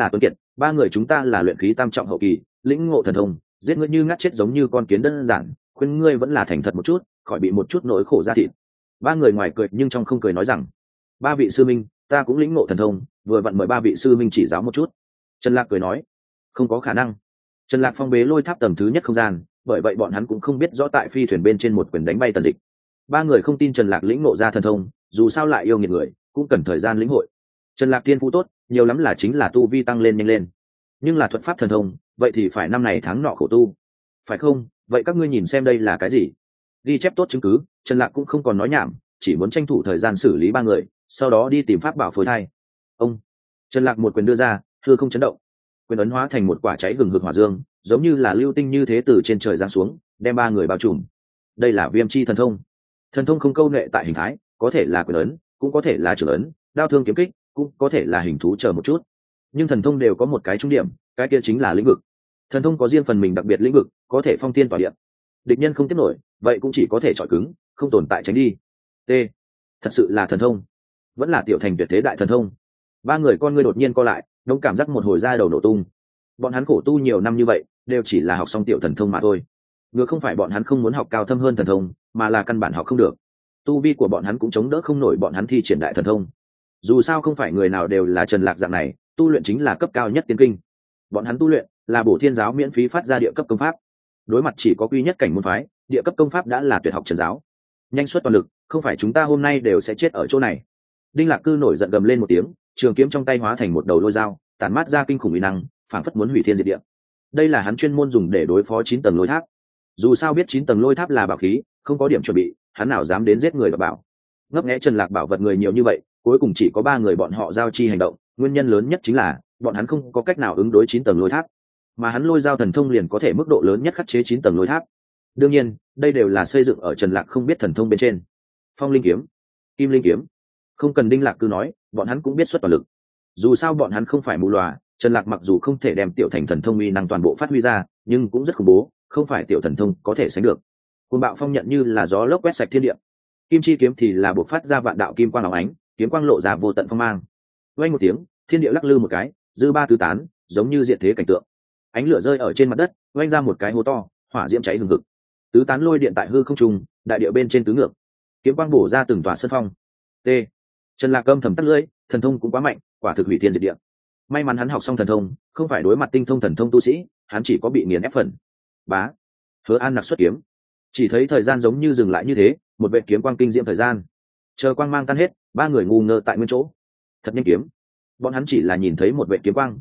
ba người chúng ta là luyện khí tam trọng hậu kỳ, lĩnh ngộ thần thông, giết ngươi như ngắt chết giống như con kiến đơn giản, khuyên ngươi vẫn là thành thật một chút, khỏi bị một chút nỗi khổ ra thịt. Ba người ngoài cười nhưng trong không cười nói rằng, ba vị sư minh, ta cũng lĩnh ngộ thần thông, vừa vặn mời ba vị sư minh chỉ giáo một chút. Trần Lạc cười nói, không có khả năng. Trần Lạc phong bế lôi tháp tầng thứ nhất không gian, bởi vậy bọn hắn cũng không biết rõ tại phi thuyền bên trên một quyền đánh bay Tần Dịch. Ba người không tin Trần Lạc lĩnh ngộ ra thần thông, dù sao lại yêu nghiệt người, cũng cần thời gian lĩnh hội. Trần Lạc tiên phú tốt, nhiều lắm là chính là tu vi tăng lên nhanh lên, nhưng là thuật pháp thần thông, vậy thì phải năm này tháng nọ khổ tu, phải không? Vậy các ngươi nhìn xem đây là cái gì? Ghi chép tốt chứng cứ, Trần Lạc cũng không còn nói nhảm, chỉ muốn tranh thủ thời gian xử lý ba người, sau đó đi tìm pháp bảo phôi thai. Ông Trần Lạc một quyền đưa ra, hư không chấn động, quyền ấn hóa thành một quả cháy hừng hực hỏa dương, giống như là lưu tinh như thế từ trên trời giáng xuống, đem ba người bao trùm. Đây là Viêm chi thần thông. Thần thông không câu nệ tại hình thái, có thể là quyền ấn, cũng có thể là trường ấn, đao thương kiếm kích, cũng có thể là hình thú chờ một chút. Nhưng thần thông đều có một cái trung điểm, cái kia chính là lĩnh vực. Thần thông có riêng phần mình đặc biệt lĩnh vực, có thể phong thiên tỏa địa. Địch nhân không tiếp nổi, vậy cũng chỉ có thể chọi cứng, không tồn tại tránh đi. T. Thật sự là thần thông, vẫn là tiểu thành tuyệt thế đại thần thông. Ba người con ngươi đột nhiên co lại, đông cảm giác một hồi da đầu nổ tung. Bọn hắn khổ tu nhiều năm như vậy, đều chỉ là học xong tiểu thần thông mà thôi. Ngược không phải bọn hắn không muốn học cao thâm hơn thần thông, mà là căn bản học không được. Tu vi của bọn hắn cũng chống đỡ không nổi bọn hắn thi triển đại thần thông. Dù sao không phải người nào đều là Trần Lạc dạng này, tu luyện chính là cấp cao nhất tiên kinh. Bọn hắn tu luyện là Bổ Thiên giáo miễn phí phát ra địa cấp công pháp. Đối mặt chỉ có quy nhất cảnh môn phái, địa cấp công pháp đã là tuyệt học Trần giáo. Nhanh suất toàn lực, không phải chúng ta hôm nay đều sẽ chết ở chỗ này. Đinh Lạc Cư nổi giận gầm lên một tiếng, trường kiếm trong tay hóa thành một đầu lôi dao, tản mát ra kinh khủng uy năng, phảng phất muốn hủy thiên diệt địa. Đây là hắn chuyên môn dùng để đối phó 9 tầng lôi tháp. Dù sao biết 9 tầng lôi tháp là bảo khí, không có điểm chuẩn bị, hắn nào dám đến giết người và bảo. Ngấp nghé Trần Lạc bảo vật người nhiều như vậy, cuối cùng chỉ có 3 người bọn họ giao chi hành động, nguyên nhân lớn nhất chính là bọn hắn không có cách nào ứng đối 9 tầng lôi tháp, mà hắn lôi dao thần thông liền có thể mức độ lớn nhất khắc chế 9 tầng lôi tháp. Đương nhiên, đây đều là xây dựng ở Trần Lạc không biết thần thông bên trên. Phong linh kiếm, kim linh kiếm, không cần Đinh Lạc Cư nói, bọn hắn cũng biết xuất toàn lực. Dù sao bọn hắn không phải mù lòa, Trần Lạc mặc dù không thể đem tiểu thành thần thông uy năng toàn bộ phát huy ra, nhưng cũng rất khủng bố, không phải tiểu thần thông có thể sánh được. Cuồng bạo phong nhận như là gió lốc quét sạch thiên địa, kim chi kiếm thì là buộc phát ra vạn đạo kim quang óng ánh, kiếm quang lộ ra vô tận phong mang. Vang một tiếng, thiên địa lắc lư một cái, dư ba tứ tán, giống như diệt thế cảnh tượng. Ánh lửa rơi ở trên mặt đất, vang ra một cái hố to, hỏa diễm cháy hừng hực. Tứ tán lôi điện tại hư không trung, đại địa bên trên tứ ngược. Kiếm quang bổ ra từng tòa sơn phong. T. Trần Lạc âm thầm tắt lưỡi, thần thông cũng quá mạnh, quả thực hủy thiên diệt địa. May mắn hắn học xong thần thông, không phải đối mặt tinh thông thần thông tu sĩ, hắn chỉ có bị nghiền ép phần. Bá. Hứa An Nặc xuất kiếm. Chỉ thấy thời gian giống như dừng lại như thế, một vệt kiếm quang kinh diễm thời gian. Chờ quang mang tan hết, ba người ngu ngơ tại nguyên chỗ. Thật nhanh kiếm. Bọn hắn chỉ là nhìn thấy một vệt kiếm quang,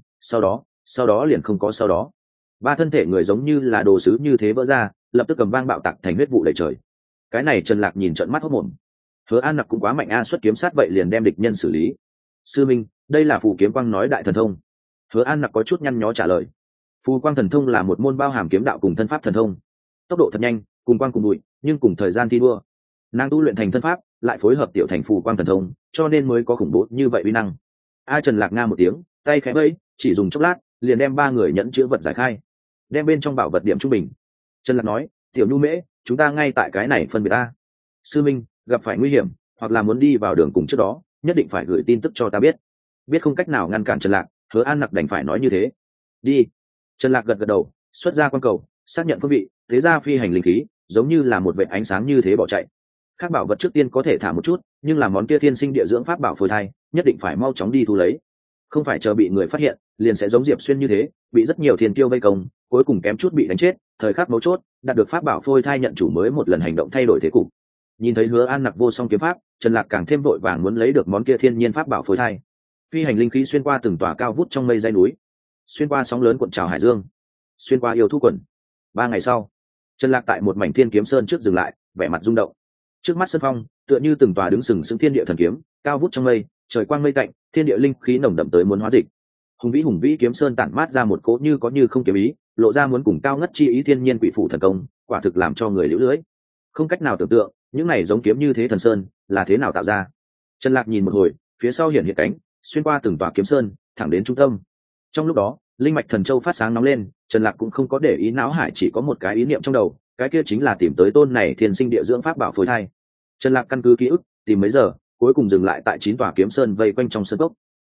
sau đó liền không có sau đó. Ba thân thể người giống như là đồ sứ như thế vỡ ra, lập tức cầm vang bạo tạc thành huyết vụ đầy trời. Cái này Trần Lạc nhìn trợn mắt hốt mồm. Hứa An Nặc cũng quá mạnh a, xuất kiếm sát vậy liền đem địch nhân xử lý. Sư minh, đây là phù kiếm quang nói đại thần thông. Hứa An Nặc có chút nhăn nhó trả lời. Phù quang thần thông là một môn bao hàm kiếm đạo cùng thân pháp thần thông, tốc độ thật nhanh, cùng quang cùng bụi, nhưng cùng thời gian thi đua. Nàng tu luyện thành thân pháp, lại phối hợp tiểu thành phù quang thần thông, cho nên mới có khủng bố như vậy uy năng. A Trần Lạc nga một tiếng, tay khẽ vẫy, chỉ dùng chốc lát, liền đem ba người nhẫn chứa vật giải khai, đem bên trong bảo vật điểm trung bình. Trần Lạc nói, tiểu Nhu Mễ, chúng ta ngay tại cái này phân biệt a. Sư minh, gặp phải nguy hiểm, hoặc là muốn đi vào đường cùng trước đó, nhất định phải gửi tin tức cho ta biết. Biết không cách nào ngăn cản Trần Lạc, Hứa An Nặc đành phải nói như thế. Đi. Trần Lạc gật gật đầu, xuất ra quan cầu, xác nhận phương vị, thế ra phi hành linh khí, giống như là một vệt ánh sáng như thế bỏ chạy. Các bảo vật trước tiên có thể thả một chút, nhưng là món kia thiên sinh địa dưỡng pháp bảo phôi thai, nhất định phải mau chóng đi thu lấy. Không phải chờ bị người phát hiện, liền sẽ giống Diệp Xuyên như thế, bị rất nhiều thiên tiêu vây công, cuối cùng kém chút bị đánh chết. Thời khắc mấu chốt, đạt được pháp bảo phôi thai nhận chủ mới một lần hành động thay đổi thế cục. Nhìn thấy Hứa An Nặc vô song kiếm pháp, Trần Lạc càng thêm vội vàng muốn lấy được món kia thiên nhiên pháp bảo phôi thai. Phi hành linh khí xuyên qua từng tòa cao vút trong mây dãy núi, xuyên qua sóng lớn cuộn trào hải dương, xuyên qua yêu thú quần. 3 ngày sau, Trần Lạc tại một mảnh Thiên Kiếm Sơn trước dừng lại, vẻ mặt rung động. Trước mắt sân phong, tựa như từng tòa đứng sừng sững thiên địa thần kiếm, cao vút trong mây, trời quang mây tạnh, thiên địa linh khí nồng đậm tới muốn hóa dịch. Hùng vĩ kiếm sơn tản mát ra một cỗ như có như không kiếm ý, lộ ra muốn cùng cao ngất chi ý thiên nhiên quỷ phủ thần công, quả thực làm cho người liễu lưới. Không cách nào tưởng tượng, những này giống kiếm như thế thần sơn, là thế nào tạo ra. Trần Lạc nhìn một hồi, phía sau hiện cánh, xuyên qua từng tòa kiếm sơn, thẳng đến trung tâm. Trong lúc đó, linh mạch thần châu phát sáng nóng lên, Trần Lạc cũng không có để ý não hải, chỉ có một cái ý niệm trong đầu, cái kia chính là tìm tới tôn này thiên sinh địa dưỡng pháp bảo phôi thai. Trần Lạc căn cứ ký ức, tìm mấy giờ, cuối cùng dừng lại tại 9 tòa kiếm sơn vây quanh trong sơn cốc.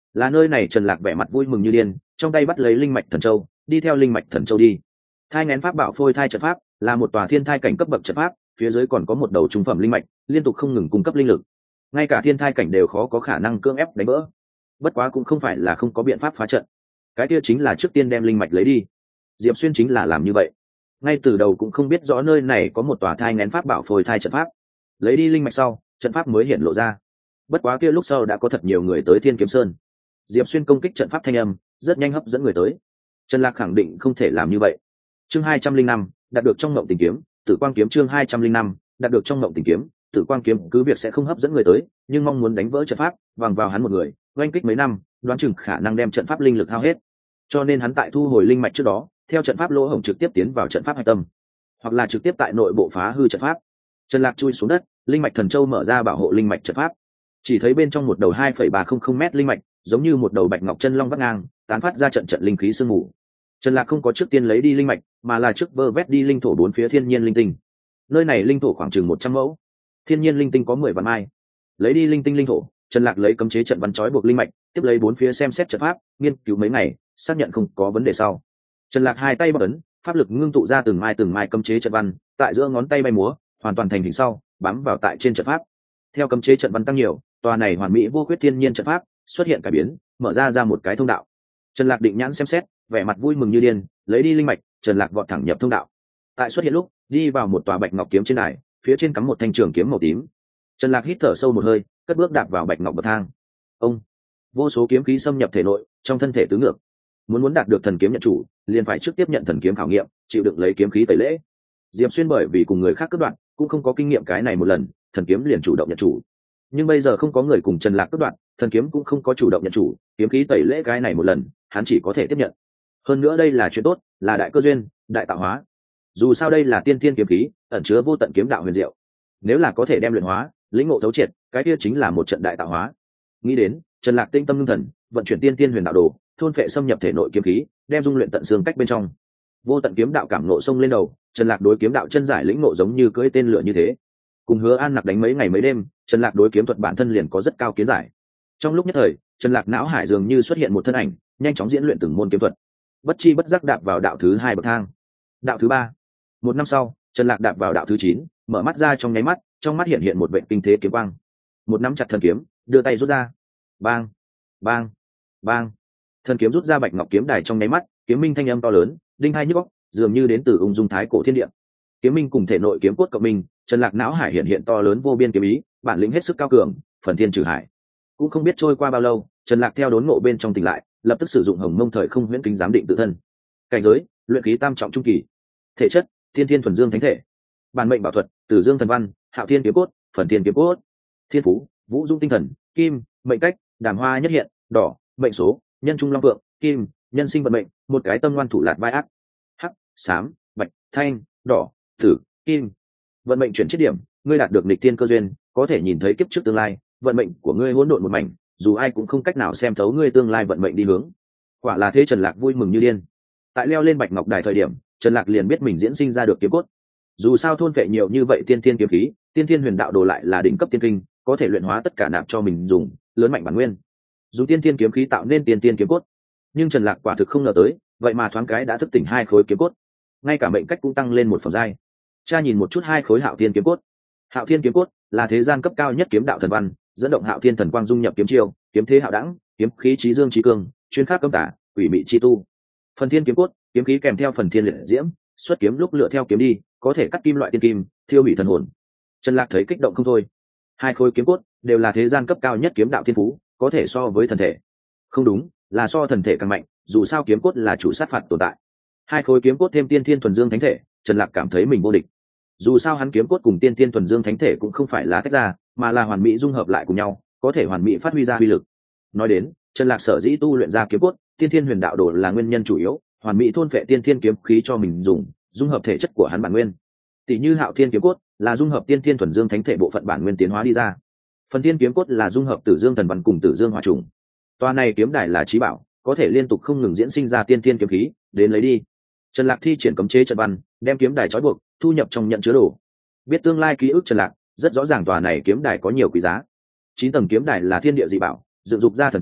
Là nơi này. Trần Lạc vẻ mặt vui mừng như điên, trong tay bắt lấy linh mạch thần châu, đi theo linh mạch thần châu đi. Thai nghén pháp bảo phôi thai trận pháp là một tòa thiên thai cảnh cấp bậc trận pháp, phía dưới còn có một đầu trung phẩm linh mạch liên tục không ngừng cung cấp linh lực, ngay cả thiên thai cảnh đều khó có khả năng cưỡng ép đánh vỡ. Bất quá cũng không phải là không có biện pháp phá trận, cái kia chính là trước tiên đem linh mạch lấy đi. Diệp Xuyên chính là làm như vậy, ngay từ đầu cũng không biết rõ nơi này có một tòa thai nghén pháp bảo phôi thai trận pháp. Lấy đi linh mạch sau, trận pháp mới hiện lộ ra. Bất quá kia lúc sau đã có thật nhiều người tới Thiên Kiếm Sơn. Diệp Xuyên công kích trận pháp thanh âm rất nhanh hấp dẫn người tới. Trần Lạc khẳng định không thể làm như vậy. Chương 205, đạt được trong ngộng tình kiếm, Tử Quang kiếm. Chương 205, đạt được trong ngộng tình kiếm, Tử Quang kiếm. Cứ việc sẽ không hấp dẫn người tới, nhưng mong muốn đánh vỡ trận pháp, vàng vào hắn một người, oanh kích mấy năm, đoán chừng khả năng đem trận pháp linh lực hao hết. Cho nên hắn tại thu hồi linh mạch trước đó, theo trận pháp lỗ hổng trực tiếp tiến vào trận pháp hạch tâm, hoặc là trực tiếp tại nội bộ phá hư trận pháp. Trần Lạc chui xuống đất, linh mạch thần châu mở ra bảo hộ linh mạch trận pháp. Chỉ thấy bên trong một đầu 2,300 m linh mạch, giống như một đầu bạch ngọc chân long vắt ngang, tán phát ra trận trận linh khí sương mù. Trần Lạc không có trước tiên lấy đi linh mạch, mà là trước vơ vét đi linh thổ bốn phía thiên nhiên linh tinh. Nơi này linh thổ khoảng chừng 100 mẫu, thiên nhiên linh tinh có 10 vạn mai. Lấy đi linh tinh linh thổ, Trần Lạc lấy cấm chế trận văn trói buộc linh mạch, tiếp lấy bốn phía xem xét trận pháp, nghiên cứu mấy ngày, xác nhận không có vấn đề sau. Trần Lạc hai tay bấm ấn, pháp lực ngưng tụ ra từng mai cấm chế trận văn, tại giữa ngón tay bay múa, hoàn toàn thành hình sau, bám vào tại trên trận pháp. Theo cấm chế trận văn tăng nhiều, tòa này hoàn mỹ vô khuyết thiên nhiên trận pháp xuất hiện cải biến, mở ra một cái thông đạo. Trần Lạc định nhãn xem xét, vẻ mặt vui mừng như điên, lấy đi linh mạch, Trần Lạc vọt thẳng nhập thông đạo. Tại xuất hiện lúc, đi vào một tòa bạch ngọc kiếm trên đài, phía trên cắm một thanh trường kiếm màu tím. Trần Lạc hít thở sâu một hơi, cất bước đạp vào bạch ngọc bậc thang. Ông, vô số kiếm khí xâm nhập thể nội, trong thân thể tứ ngược. Muốn đạt được thần kiếm nhận chủ, liền phải trước tiếp nhận thần kiếm khảo nghiệm, chịu đựng lấy kiếm khí tẩy lễ. Diệp Xuyên bởi vì cùng người khác cướp đoạt, cũng không có kinh nghiệm cái này một lần, thần kiếm liền chủ động nhận chủ. Nhưng bây giờ không có người cùng Trần Lạc cướp đoạt, thần kiếm cũng không có chủ động nhận chủ, kiếm khí tẩy lễ cái này một lần, hắn chỉ có thể tiếp nhận. Hơn nữa đây là chuyện tốt, là đại cơ duyên, đại tạo hóa. Dù sao đây là tiên thiên kiếm khí, ẩn chứa vô tận kiếm đạo huyền diệu. Nếu là có thể đem luyện hóa, lĩnh ngộ thấu triệt, cái kia chính là một trận đại tạo hóa. Nghĩ đến, Trần Lạc tinh tâm ngưng thần, vận chuyển tiên thiên huyền đạo đồ, thôn phệ xâm nhập thể nội kiếm khí, đem dung luyện tận xương cách bên trong. Vô tận kiếm đạo cảm nộ xông lên đầu, Trần Lạc đối kiếm đạo chân giải lĩnh ngộ giống như cưỡi tên lửa như thế. Cùng Hứa An Nặc đánh mấy ngày mấy đêm, Trần Lạc đối kiếm thuật bản thân liền có rất cao kiến giải. Trong lúc nhất thời, Trần Lạc não hải dường như xuất hiện một thân ảnh, nhanh chóng diễn luyện từng môn kiếm thuật. Bất chi bất giác đạp vào đạo thứ 2 bậc thang. Đạo thứ 3. Một năm sau, Trần Lạc đạp vào đạo thứ 9, mở mắt ra trong nháy mắt, trong mắt hiện một vệt kinh thế kiếm quang. Một nắm chặt thần kiếm, đưa tay rút ra. Bang, bang, bang. Thần kiếm rút ra bạch ngọc kiếm đài trong nháy mắt, kiếm minh thanh âm to lớn, đinh hai nhức óc, dường như đến từ ung dung thái cổ thiên địa. Kiếm minh cùng thể nội kiếm cốt cộng minh, Trần Lạc não hải hiện to lớn vô biên kiếm ý, bản lĩnh hết sức cao cường, phần thiên trừ hải. Cũng không biết trôi qua bao lâu, Trần Lạc theo đốn ngộ bên trong tỉnh lại, lập tức sử dụng Hồng Mông thời không huyễn kính giám định tự thân. Cảnh giới, luyện khí tam trọng trung kỳ. Thể chất, thiên thiên thuần dương thánh thể. Bản mệnh bảo thuật, Tử Dương thần văn, Hạo Thiên kiếm cốt, Phần Thiên kiếm cốt. Thiên phú, Vũ Dung tinh thần, kim, mệnh cách, Đàm Hoa nhất hiện, đỏ, mệnh số, nhân trung long vượng, kim, nhân sinh vận mệnh, một cái tâm ngoan thủ lạt vai ác. Hắc, xám, bạch, thanh, đỏ, tử, kim. Vận mệnh chuyển chiết điểm, ngươi đạt được nghịch thiên cơ duyên, có thể nhìn thấy kiếp trước tương lai, vận mệnh của ngươi hỗn độn một mảnh, dù ai cũng không cách nào xem thấu ngươi tương lai vận mệnh đi hướng. Quả là thế. Trần Lạc vui mừng như điên. Tại leo lên bạch ngọc đài thời điểm, Trần Lạc liền biết mình diễn sinh ra được kiếm cốt. Dù sao thôn phệ nhiều như vậy tiên thiên kiếm khí, tiên thiên huyền đạo đồ lại là đỉnh cấp tiên kinh, có thể luyện hóa tất cả nạp cho mình dùng, lớn mạnh bản nguyên. Dùng tiên thiên kiếm khí tạo nên tiên thiên kiếm cốt. Nhưng Trần Lạc quả thực không ngờ tới, vậy mà thoáng cái đã thức tỉnh 2 khối kiếm cốt, ngay cả mệnh cách cũng tăng lên một phẩm giai. Cha nhìn một chút 2 khối Hạo Thiên kiếm cốt. Hạo Thiên kiếm cốt là thế gian cấp cao nhất kiếm đạo thần văn, dẫn động Hạo Thiên thần quang dung nhập kiếm chiêu, kiếm thế hạo đẳng, kiếm khí chí dương chí cường, chuyên khắc cấm tả, quỷ mị chi tu. Phần Thiên kiếm cốt, kiếm khí kèm theo phần thiên liệt diễm, xuất kiếm lúc lựa theo kiếm đi, có thể cắt kim loại tiên kim, thiêu hủy thần hồn. Trần Lạc thấy kích động không thôi. 2 khối kiếm cốt đều là thế gian cấp cao nhất kiếm đạo thiên phú, có thể so với thần thể. Không đúng, là so thần thể càng mạnh, dù sao kiếm cốt là chủ sát phạt tồn tại. 2 khối kiếm cốt thêm tiên thiên thuần dương thánh thể, Trần Lạc cảm thấy mình vô địch. Dù sao hắn kiếm cốt cùng tiên thiên thuần dương thánh thể cũng không phải là tách ra, mà là hoàn mỹ dung hợp lại cùng nhau, có thể hoàn mỹ phát huy ra uy lực. Nói đến, Trần Lạc sở dĩ tu luyện ra kiếm cốt, tiên thiên huyền đạo đồ là nguyên nhân chủ yếu, hoàn mỹ thôn phệ tiên thiên kiếm khí cho mình dùng, dung hợp thể chất của hắn bản nguyên. Tỷ như Hạo Thiên kiếm cốt là dung hợp tiên thiên thuần dương thánh thể bộ phận bản nguyên tiến hóa đi ra. Phần Thiên kiếm cốt là dung hợp Tử Dương thần văn cùng Tử Dương hỏa trùng. Toa này kiếm đài là chí bảo, có thể liên tục không ngừng diễn sinh ra tiên thiên kiếm khí, đến lấy đi. Trần Lạc thi triển cấm chế trận văn, đem kiếm đài trói buộc, thu nhập trong nhận chứa đồ. Biết tương lai ký ức Trần Lạc, rất rõ ràng tòa này kiếm đài có nhiều quý giá. 9 tầng kiếm đài là thiên địa dị bảo, dựng dục ra thần kiếm,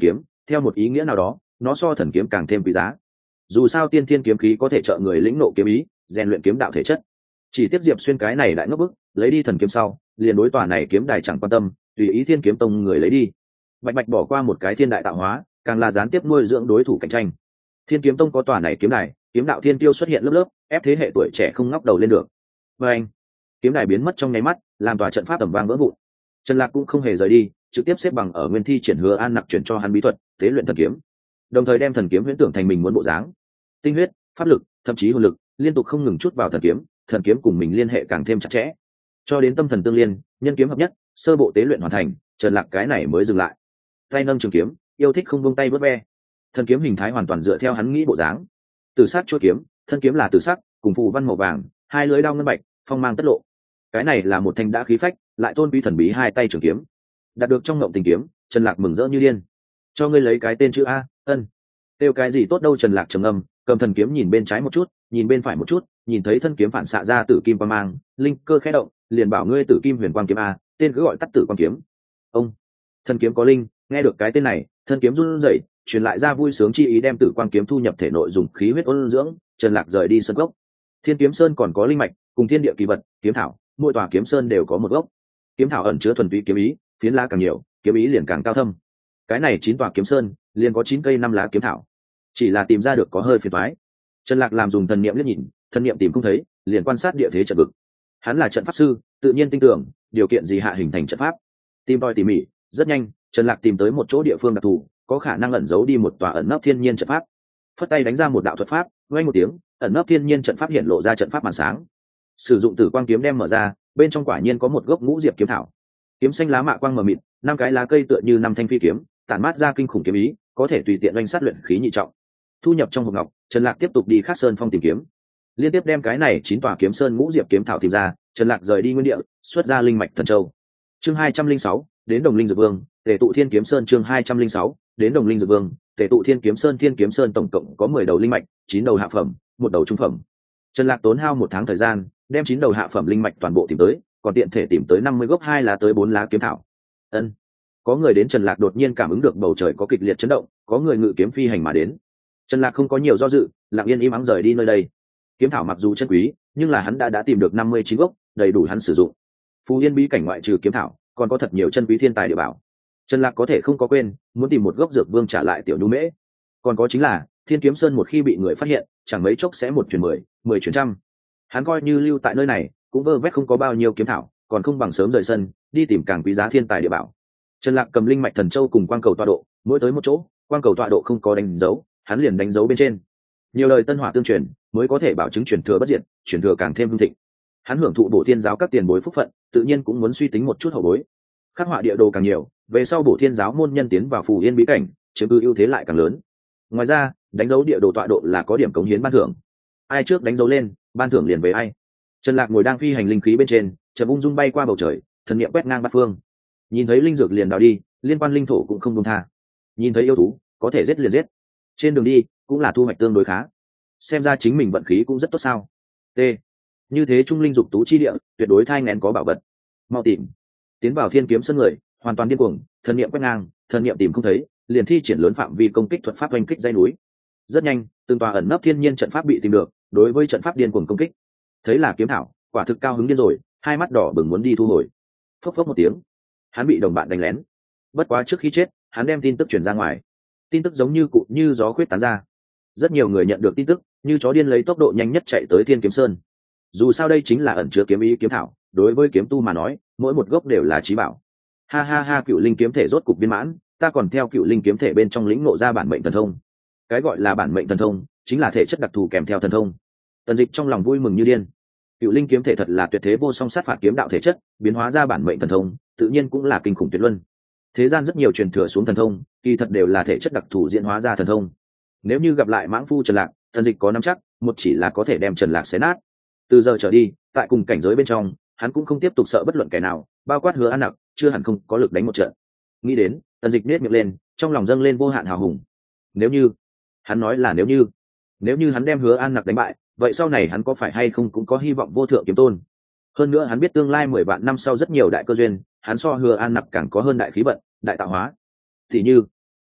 theo một ý nghĩa nào đó nó so thần kiếm càng thêm quý giá. Dù sao tiên thiên kiếm khí có thể trợ người lĩnh nộ kiếm ý, rèn luyện kiếm đạo thể chất. Chỉ tiếp Diệp Xuyên cái này đại ngốc bức, lấy đi thần kiếm sau liền đối tòa này kiếm đài chẳng quan tâm, tùy ý thiên kiếm tông người lấy đi. Bạch bạch bỏ qua một cái thiên đại tạo hóa, càng là gián tiếp nuôi dưỡng đối thủ cạnh tranh. Thiên kiếm tông có tòa này kiếm đài, kiếm đạo thiên tiêu xuất hiện lớp lớp, ép thế hệ tuổi trẻ không ngóc đầu lên được. Và anh, kiếm đài biến mất trong nháy mắt, làm tòa trận pháp tầm vang vỡ vụn. Trần Lạc cũng không hề rời đi, trực tiếp xếp bằng ở nguyên thi triển Hứa An Nặc chuyển cho hắn bí thuật tế luyện thần kiếm, đồng thời đem thần kiếm huyễn tưởng thành mình muốn bộ dáng, tinh huyết, pháp lực, thậm chí hồn lực liên tục không ngừng chút vào thần kiếm cùng mình liên hệ càng thêm chặt chẽ, cho đến tâm thần tương liên, nhân kiếm hợp nhất, sơ bộ tế luyện hoàn thành. Trần Lạc cái này mới dừng lại, tay nâng trường kiếm, yêu thích không buông tay vớt ve. Thần kiếm hình thái hoàn toàn dựa theo hắn nghĩ bộ dáng. Tử sắc chuôi kiếm, thân kiếm là tử sắc, cùng phù văn màu vàng, hai lưỡi đao ngân bạch, phong mang tất lộ. Cái này là một thanh đã khí phách, lại tôn quý thần bí hai tay trường kiếm. Đạt được trong ngộng tình kiếm, Trần Lạc mừng rỡ như điên. Cho ngươi lấy cái tên chữ A, Ân. Tiêu cái gì tốt đâu? Trần Lạc trầm ngâm, cầm thần kiếm nhìn bên trái một chút, nhìn bên phải một chút, nhìn thấy thân kiếm phản xạ ra tử kim quang mang, linh cơ khẽ động, liền bảo ngươi Tử Kim Huyền Quang kiếm A, tên cứ gọi tắt Tử Quang kiếm. Ông, thân kiếm có linh, nghe được cái tên này, thân kiếm run rẩy, truyền lại ra vui sướng chi ý, đem Tử Quang kiếm thu nhập thể nội dùng khí huyết ôn dưỡng. Trần Lạc rời đi sân gốc. Thiên Kiếm Sơn còn có linh mạch, cùng thiên địa kỳ vật, kiếm thảo, mỗi tòa kiếm sơn đều có một gốc. Kiếm thảo ẩn chứa thuần túy kiếm ý, phiến lá càng nhiều, kiếm ý liền càng cao thâm. Cái này 9 tòa kiếm sơn, liền có 9 cây 5 lá kiếm thảo. Chỉ là tìm ra được có hơi phiền toái. Trần Lạc làm dùng thần niệm liếc nhìn, thần niệm tìm không thấy, liền quan sát địa thế trận vực. Hắn là trận pháp sư, tự nhiên tin tưởng điều kiện gì hạ hình thành trận pháp. Tìm tòi tỉ mỉ, rất nhanh, Trần Lạc tìm tới một chỗ địa phương đặc thù, có khả năng ẩn giấu đi một tòa ẩn nấp thiên nhiên trận pháp. Phất tay đánh ra một đạo thuật pháp, vang một tiếng, ẩn nấp thiên nhiên trận pháp hiện lộ ra trận pháp màn sáng. Sử dụng Tử Quang kiếm đem mở ra, bên trong quả nhiên có một gốc ngũ diệp kiếm thảo. Kiếm xanh lá mạ quang mờ mịt, 5 cái lá cây tựa như 5 thanh phi kiếm, tản mát ra kinh khủng kiếm ý, có thể tùy tiện oanh sát luyện khí nhị trọng. Thu nhập trong hộp ngọc, Trần Lạc tiếp tục đi Khắc Sơn Phong tìm kiếm, liên tiếp đem cái này 9 tòa kiếm sơn ngũ diệp kiếm thảo tìm ra. Trần Lạc rời đi nguyên địa, xuất ra linh mạch thần châu. Chương 206, đến Đồng Linh Dược Vương, Tề tụ Thiên Kiếm Sơn. Chương 206, đến Đồng Linh Dược Vương, Tề tụ Thiên Kiếm Sơn. Thiên Kiếm Sơn tổng cộng có 10 đầu linh mạch, 9 đầu hạ phẩm, 1 đầu trung phẩm. Trần Lạc tốn hao 1 tháng thời gian, đem 9 đầu hạ phẩm linh mạch toàn bộ tìm tới, còn tiện thể tìm tới 50 gốc 2 lá tới 4 lá kiếm thảo. Ân. Có người đến. Trần Lạc đột nhiên cảm ứng được bầu trời có kịch liệt chấn động, có người ngự kiếm phi hành mà đến. Trần Lạc không có nhiều do dự, lặng yên im ắng rời đi nơi đây. Kiếm thảo mặc dù chân quý, nhưng là hắn đã tìm được 59 gốc, đầy đủ hắn sử dụng. Phù Yên bí cảnh ngoại trừ kiếm thảo, còn có thật nhiều chân quý thiên tài địa bảo. Trần Lạc có thể không có quên, muốn tìm một gốc dược vương trả lại tiểu nhu mễ. Còn có chính là, Thiên Kiếm Sơn một khi bị người phát hiện, chẳng mấy chốc sẽ 1 truyền 10, 10 truyền trăm. Hắn coi như lưu tại nơi này, cũng vơ vét không có bao nhiêu kiếm thảo, còn không bằng sớm rời sân, đi tìm càng quý giá thiên tài địa bảo. Trần Lạc cầm linh mạch thần châu cùng quang cầu tọa độ, mỗi tới một chỗ, quang cầu tọa độ không có đánh dấu, hắn liền đánh dấu bên trên. Nhiều lời tân hỏa tương truyền, mới có thể bảo chứng truyền thừa bất diệt, truyền thừa càng thêm hưng thịnh. Hắn hưởng thụ Bổ Thiên giáo các tiền bối phúc phận, tự nhiên cũng muốn suy tính một chút hậu bối. Khắc họa địa đồ càng nhiều, về sau Bổ Thiên giáo môn nhân tiến vào Phù Yên bí cảnh, chiếm ưu thế lại càng lớn. Ngoài ra, đánh dấu địa đồ tọa độ là có điểm cống hiến ban thưởng. Ai trước đánh dấu lên, ban thưởng liền về ai. Trần Lạc ngồi đang phi hành linh khí bên trên, chợt ung dung bay qua bầu trời, thần niệm quét ngang bát phương. Nhìn thấy linh dược liền đào đi, liên quan linh thổ cũng không buông tha. Nhìn thấy yêu thú, có thể giết liền giết. Trên đường đi, cũng là thu hoạch tương đối khá. Xem ra chính mình vận khí cũng rất tốt sao. T. Như thế trung linh dục tú chi địa, tuyệt đối thai nghén có bảo vật. Mau tìm. Tiến vào Thiên Kiếm Sơn người, hoàn toàn điên cuồng, thần niệm quét ngang, thần niệm tìm không thấy, liền thi triển lớn phạm vi công kích thuật pháp oanh kích dãy núi. Rất nhanh, từng tòa ẩn nấp thiên nhiên trận pháp bị tìm được, đối với trận pháp điên cuồng công kích. Thấy là kiếm thảo, quả thực cao hứng điên rồi, hai mắt đỏ bừng muốn đi thu hồi. Phốc phốc một tiếng, hắn bị đồng bạn đánh lén. Bất quá trước khi chết, hắn đem tin tức truyền ra ngoài. Tin tức giống như cụ như gió khuyết tán ra. Rất nhiều người nhận được tin tức, như chó điên lấy tốc độ nhanh nhất chạy tới Thiên Kiếm Sơn. Dù sao đây chính là ẩn chứa kiếm ý kiếm thảo, đối với kiếm tu mà nói, mỗi một gốc đều là chí bảo. Ha ha ha, Cựu Linh kiếm thể rốt cục viên mãn, ta còn theo Cựu Linh kiếm thể bên trong lĩnh ngộ ra bản mệnh thần thông. Cái gọi là bản mệnh thần thông, chính là thể chất đặc thù kèm theo thần thông. Tần Dịch trong lòng vui mừng như điên. Cựu Linh kiếm thể thật là tuyệt thế vô song sát phạt kiếm đạo thể chất, biến hóa ra bản mệnh thần thông, tự nhiên cũng là kinh khủng tuyệt luân. Thế gian rất nhiều truyền thừa xuống thần thông, kỳ thật đều là thể chất đặc thù diễn hóa ra thần thông. Nếu như gặp lại mãng phu Trần Lạc, Tần Dịch có nắm chắc, một chỉ là có thể đem Trần Lạc xé nát. Từ giờ trở đi, tại cùng cảnh giới bên trong, hắn cũng không tiếp tục sợ bất luận kẻ nào, bao quát Hứa An Nặc, chưa hẳn không có lực đánh một trận. Nghĩ đến, Tần Dịch nhếch miệng lên, trong lòng dâng lên vô hạn hào hùng. Nếu như, hắn nói là nếu như hắn đem Hứa An Nặc đánh bại, vậy sau này hắn có phải hay không cũng có hy vọng vô thượng kiếm tôn. Hơn nữa hắn biết tương lai 10 vạn năm sau rất nhiều đại cơ duyên, hắn so Hứa An Nặc càng có hơn đại khí vận, đại tạo hóa. Thì như,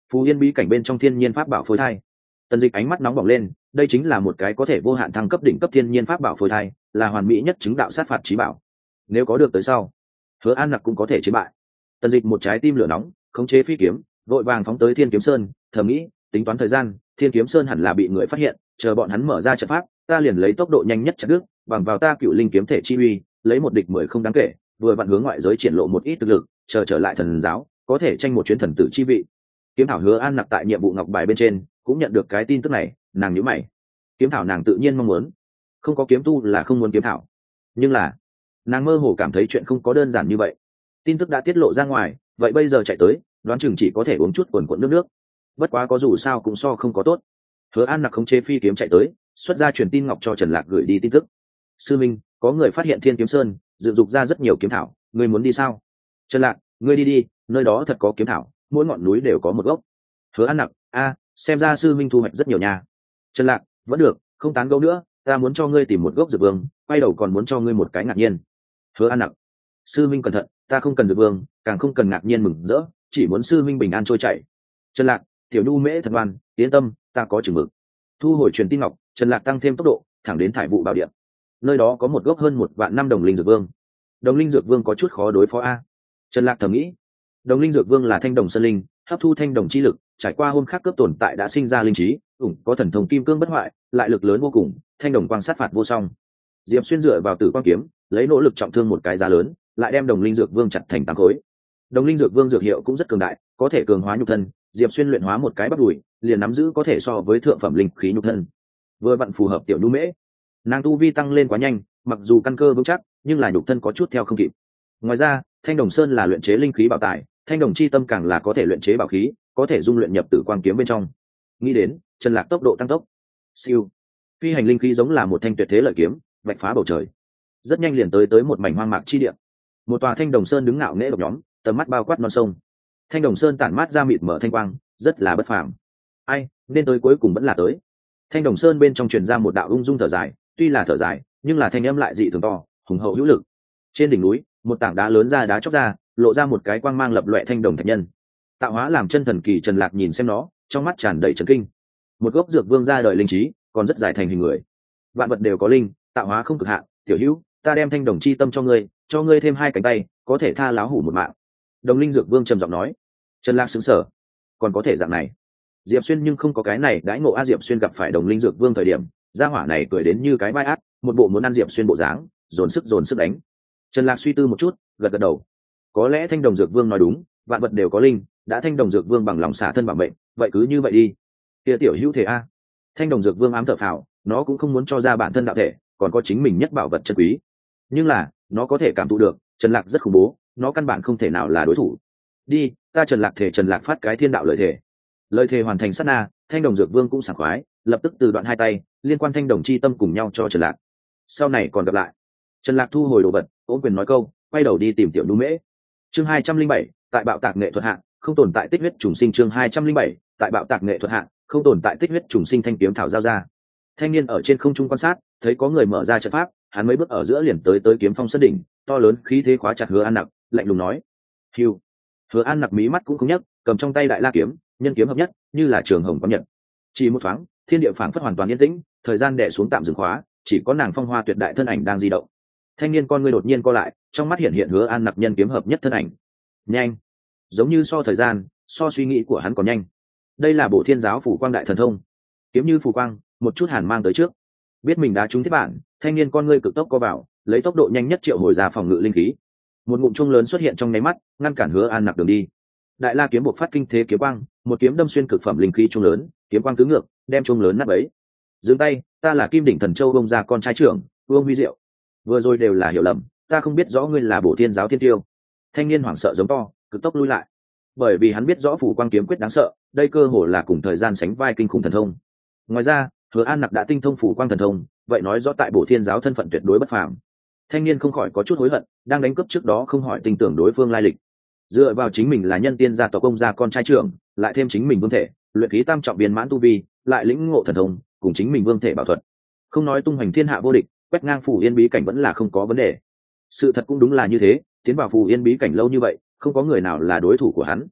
Phù Yên bí cảnh bên trong thiên nhiên pháp bảo phôi thai. Tần Dịch ánh mắt nóng bỏng lên, đây chính là một cái có thể vô hạn thăng cấp đỉnh cấp thiên nhiên pháp bảo phôi thai, là hoàn mỹ nhất chứng đạo sát phạt chí bảo. Nếu có được tới sau, Hứa An Nặc cũng có thể chiến bại. Tần Dịch một trái tim lửa nóng, khống chế phi kiếm, vội vàng phóng tới Thiên Kiếm Sơn, thầm nghĩ, tính toán thời gian, Thiên Kiếm Sơn hẳn là bị người phát hiện, chờ bọn hắn mở ra trận pháp, ta liền lấy tốc độ nhanh nhất chặt đứt, bằng vào ta cựu linh kiếm thể chi uy, lấy một địch 10 không đáng kể, vừa vặn hướng ngoại giới triển lộ một ít thực lực, chờ trở lại thần giáo, có thể tranh một chuyến thần tử chi vị. Kiếm thảo Hứa An Nặc tại nhiệm vụ ngọc bài bên trên cũng nhận được cái tin tức này, nàng nhíu mày. Kiếm thảo nàng tự nhiên mong muốn, không có kiếm tu là không muốn kiếm thảo, nhưng là nàng mơ hồ cảm thấy chuyện không có đơn giản như vậy. Tin tức đã tiết lộ ra ngoài, vậy bây giờ chạy tới, đoán chừng chỉ có thể uống chút quần quần nước. Bất quá có dù sao cũng so không có tốt. Hứa An Nặc không chế phi kiếm chạy tới, xuất ra truyền tin ngọc cho Trần Lạc gửi đi tin tức. Sư minh, có người phát hiện Thiên Kiếm Sơn dựng dục ra rất nhiều kiếm thảo, ngươi muốn đi sao? Trần Lạc, ngươi đi đi, nơi đó thật có kiếm thảo, mỗi ngọn núi đều có một gốc. Hứa An Nặc, xem ra sư minh thu hoạch rất nhiều nha. Trần Lạc, vẫn được, không tán gẫu nữa, ta muốn cho ngươi tìm một gốc dược vương, quay đầu còn muốn cho ngươi một cái ngạc nhiên. Hứa An Nặc, sư minh cẩn thận, ta không cần dược vương, càng không cần ngạc nhiên mừng rỡ, chỉ muốn sư minh bình an trôi chảy. Trần Lạc, tiểu nhu mễ thật ngoan, yên tâm, ta có chừng mực. Thu hồi truyền tin ngọc, Trần Lạc tăng thêm tốc độ, thẳng đến Thải Vụ Bảo Điện. Nơi đó có một gốc hơn 1.000.000 đồng linh dược vương. Đồng linh dược vương có chút khó đối phó a. Trần Lạc thầm nghĩ. Đồng linh dược vương là thanh đồng sơn linh, hấp thu thanh đồng chi lực, trải qua hôm khác cướp tồn tại đã sinh ra linh trí, có thần thông kim cương bất hoại, lại lực lớn vô cùng, thanh đồng quang sát phạt vô song. Diệp Xuyên dựa vào Tử Quang kiếm, lấy nỗ lực trọng thương một cái giá lớn, lại đem đồng linh dược vương chặt thành 8 khối. Đồng linh dược vương dược hiệu cũng rất cường đại, có thể cường hóa nhục thân, Diệp Xuyên luyện hóa một cái bắp đùi, liền nắm giữ có thể so với thượng phẩm linh khí nhục thân. Vừa vặn phù hợp tiểu nhu mễ. Nàng tu vi tăng lên quá nhanh, mặc dù căn cơ vững chắc, nhưng là nhục thân có chút theo không kịp. Ngoài ra, Thanh Đồng Sơn là luyện chế linh khí bảo tài, Thanh Đồng chi tâm càng là có thể luyện chế bảo khí, có thể dung luyện nhập Tử Quang kiếm bên trong. Nghĩ đến, Trần Lạc tốc độ tăng tốc. Siêu. Phi hành linh khí giống là một thanh tuyệt thế lợi kiếm, vạch phá bầu trời. Rất nhanh liền tới một mảnh hoang mạc chi địa. Một tòa Thanh Đồng Sơn đứng ngạo nghễ độc nhóm, tầm mắt bao quát non sông. Thanh Đồng Sơn tản mát ra mịt mở thanh quang, rất là bất phàm. Ai, nên tới cuối cùng vẫn là tới. Thanh Đồng Sơn bên trong truyền ra một đạo ung dung thở dài, tuy là thở dài, nhưng là thanh âm lại dị thường to, hùng hậu hữu lực. Trên đỉnh núi, một tảng đá lớn ra đá chóc ra, lộ ra một cái quang mang lập loè thanh đồng thạch nhân. Tạo hóa làm chân thần kỳ. Trần Lạc nhìn xem nó, trong mắt tràn đầy chấn kinh. Một gốc dược vương ra đời linh trí, còn rất giải thành hình người. Vạn vật đều có linh, tạo hóa không cực hạn, tiểu hữu, ta đem thanh đồng chi tâm cho ngươi thêm 2 cánh tay, có thể tha láo hủ một mạng. Đồng linh dược vương trầm giọng nói. Trần Lạc sững sờ, còn có thể dạng này. Diệp Xuyên nhưng không có cái này đãi ngộ. Diệp Xuyên gặp phải đồng linh dược vương thời điểm, gia hỏa này cười đến như cái vai ác, một bộ muốn ăn Diệp Xuyên bộ dáng, dồn sức đánh. Trần Lạc suy tư một chút, gật đầu. Có lẽ thanh đồng dược vương nói đúng, vạn vật đều có linh, đã thanh đồng dược vương bằng lòng xả thân bảo mệnh, vậy cứ như vậy đi. Kia tiểu hữu thể a. Thanh đồng dược vương ám thở phào, nó cũng không muốn cho ra bản thân đạo thể, còn có chính mình nhất bảo vật chân quý. Nhưng là, nó có thể cảm thụ được, Trần Lạc rất khủng bố, nó căn bản không thể nào là đối thủ. Đi, ta Trần Lạc thể. Trần Lạc phát cái thiên đạo lợi thể. Lợi thể hoàn thành sát na, thanh đồng dược vương cũng sảng khoái, lập tức từ đoạn 2 tay, liên quan thanh đồng chi tâm cùng nhau cho Trần Lạc. Sau này còn gặp lại. Trần Lạc thu hồi đồ vật, ôm quyền nói câu, quay đầu đi tìm tiểu nhu mễ. Chương 207, tại bạo tạc nghệ thuật hạng, không tồn tại tích huyết trùng sinh. Chương 207, tại bạo tạc nghệ thuật hạng, không tồn tại tích huyết trùng sinh. Thanh kiếm thảo giao ra. Thanh niên ở trên không trung quan sát, thấy có người mở ra trận pháp, hắn mấy bước ở giữa liền tới kiếm phong sân đỉnh, to lớn khí thế khóa chặt Hứa An Nặc, lạnh lùng nói: "Hưu." Hứa An Nặc mí mắt cũng không nhấc, cầm trong tay đại la kiếm, nhân kiếm hợp nhất, như là trường hồng có nhật. Chỉ một thoáng, thiên địa phảng phất hoàn toàn yên tĩnh, thời gian đè xuống tạm dừng khóa, chỉ có nàng phong hoa tuyệt đại thân ảnh đang di động. Thanh niên con ngươi đột nhiên co lại, trong mắt hiện Hứa An Nặc nhân kiếm hợp nhất thân ảnh. Nhanh, giống như so thời gian, so suy nghĩ của hắn còn nhanh. Đây là Bộ Thiên giáo phủ quang đại thần thông. Kiếm như phù quang, một chút hàn mang tới trước. Biết mình đã trúng thiết bản, thanh niên con ngươi cực tốc co vào, lấy tốc độ nhanh nhất triệu hồi ra phòng ngự linh khí. Một ngụm chuông lớn xuất hiện trong nháy mắt, ngăn cản Hứa An Nặc đường đi. Đại la kiếm buộc phát kinh thế kiếm quang, một kiếm đâm xuyên cực phẩm linh khí chuông lớn, kiếm quang tứ ngược, đem chuông lớn nát bấy. Dừng tay, ta là Kim Đỉnh Thần Châu bông ra con trai trưởng, Vương Huy Diệu. Vừa rồi đều là hiểu lầm, ta không biết rõ ngươi là Bộ Thiên giáo thiên tiêu. Thanh niên hoảng sợ giống to, cực tốc lui lại. Bởi vì hắn biết rõ phủ quang kiếm quyết đáng sợ, đây cơ hồ là cùng thời gian sánh vai kinh khủng thần thông. Ngoài ra, Hứa An Nặc đã tinh thông phủ quang thần thông, vậy nói rõ tại Bộ Thiên giáo thân phận tuyệt đối bất phàm. Thanh niên không khỏi có chút hối hận, đang đánh cướp trước đó không hỏi tin tưởng đối phương lai lịch. Dựa vào chính mình là nhân tiên gia tộc công gia con trai trưởng, lại thêm chính mình vương thể, luyện khí tam trọng viên mãn tu vi, lại lĩnh ngộ thần thông, cùng chính mình vương thể bảo thuật, không nói tung hoành thiên hạ vô địch, quét ngang Phù Yên bí cảnh vẫn là không có vấn đề. Sự thật cũng đúng là như thế, tiến vào Phù Yên bí cảnh lâu như vậy, không có người nào là đối thủ của hắn.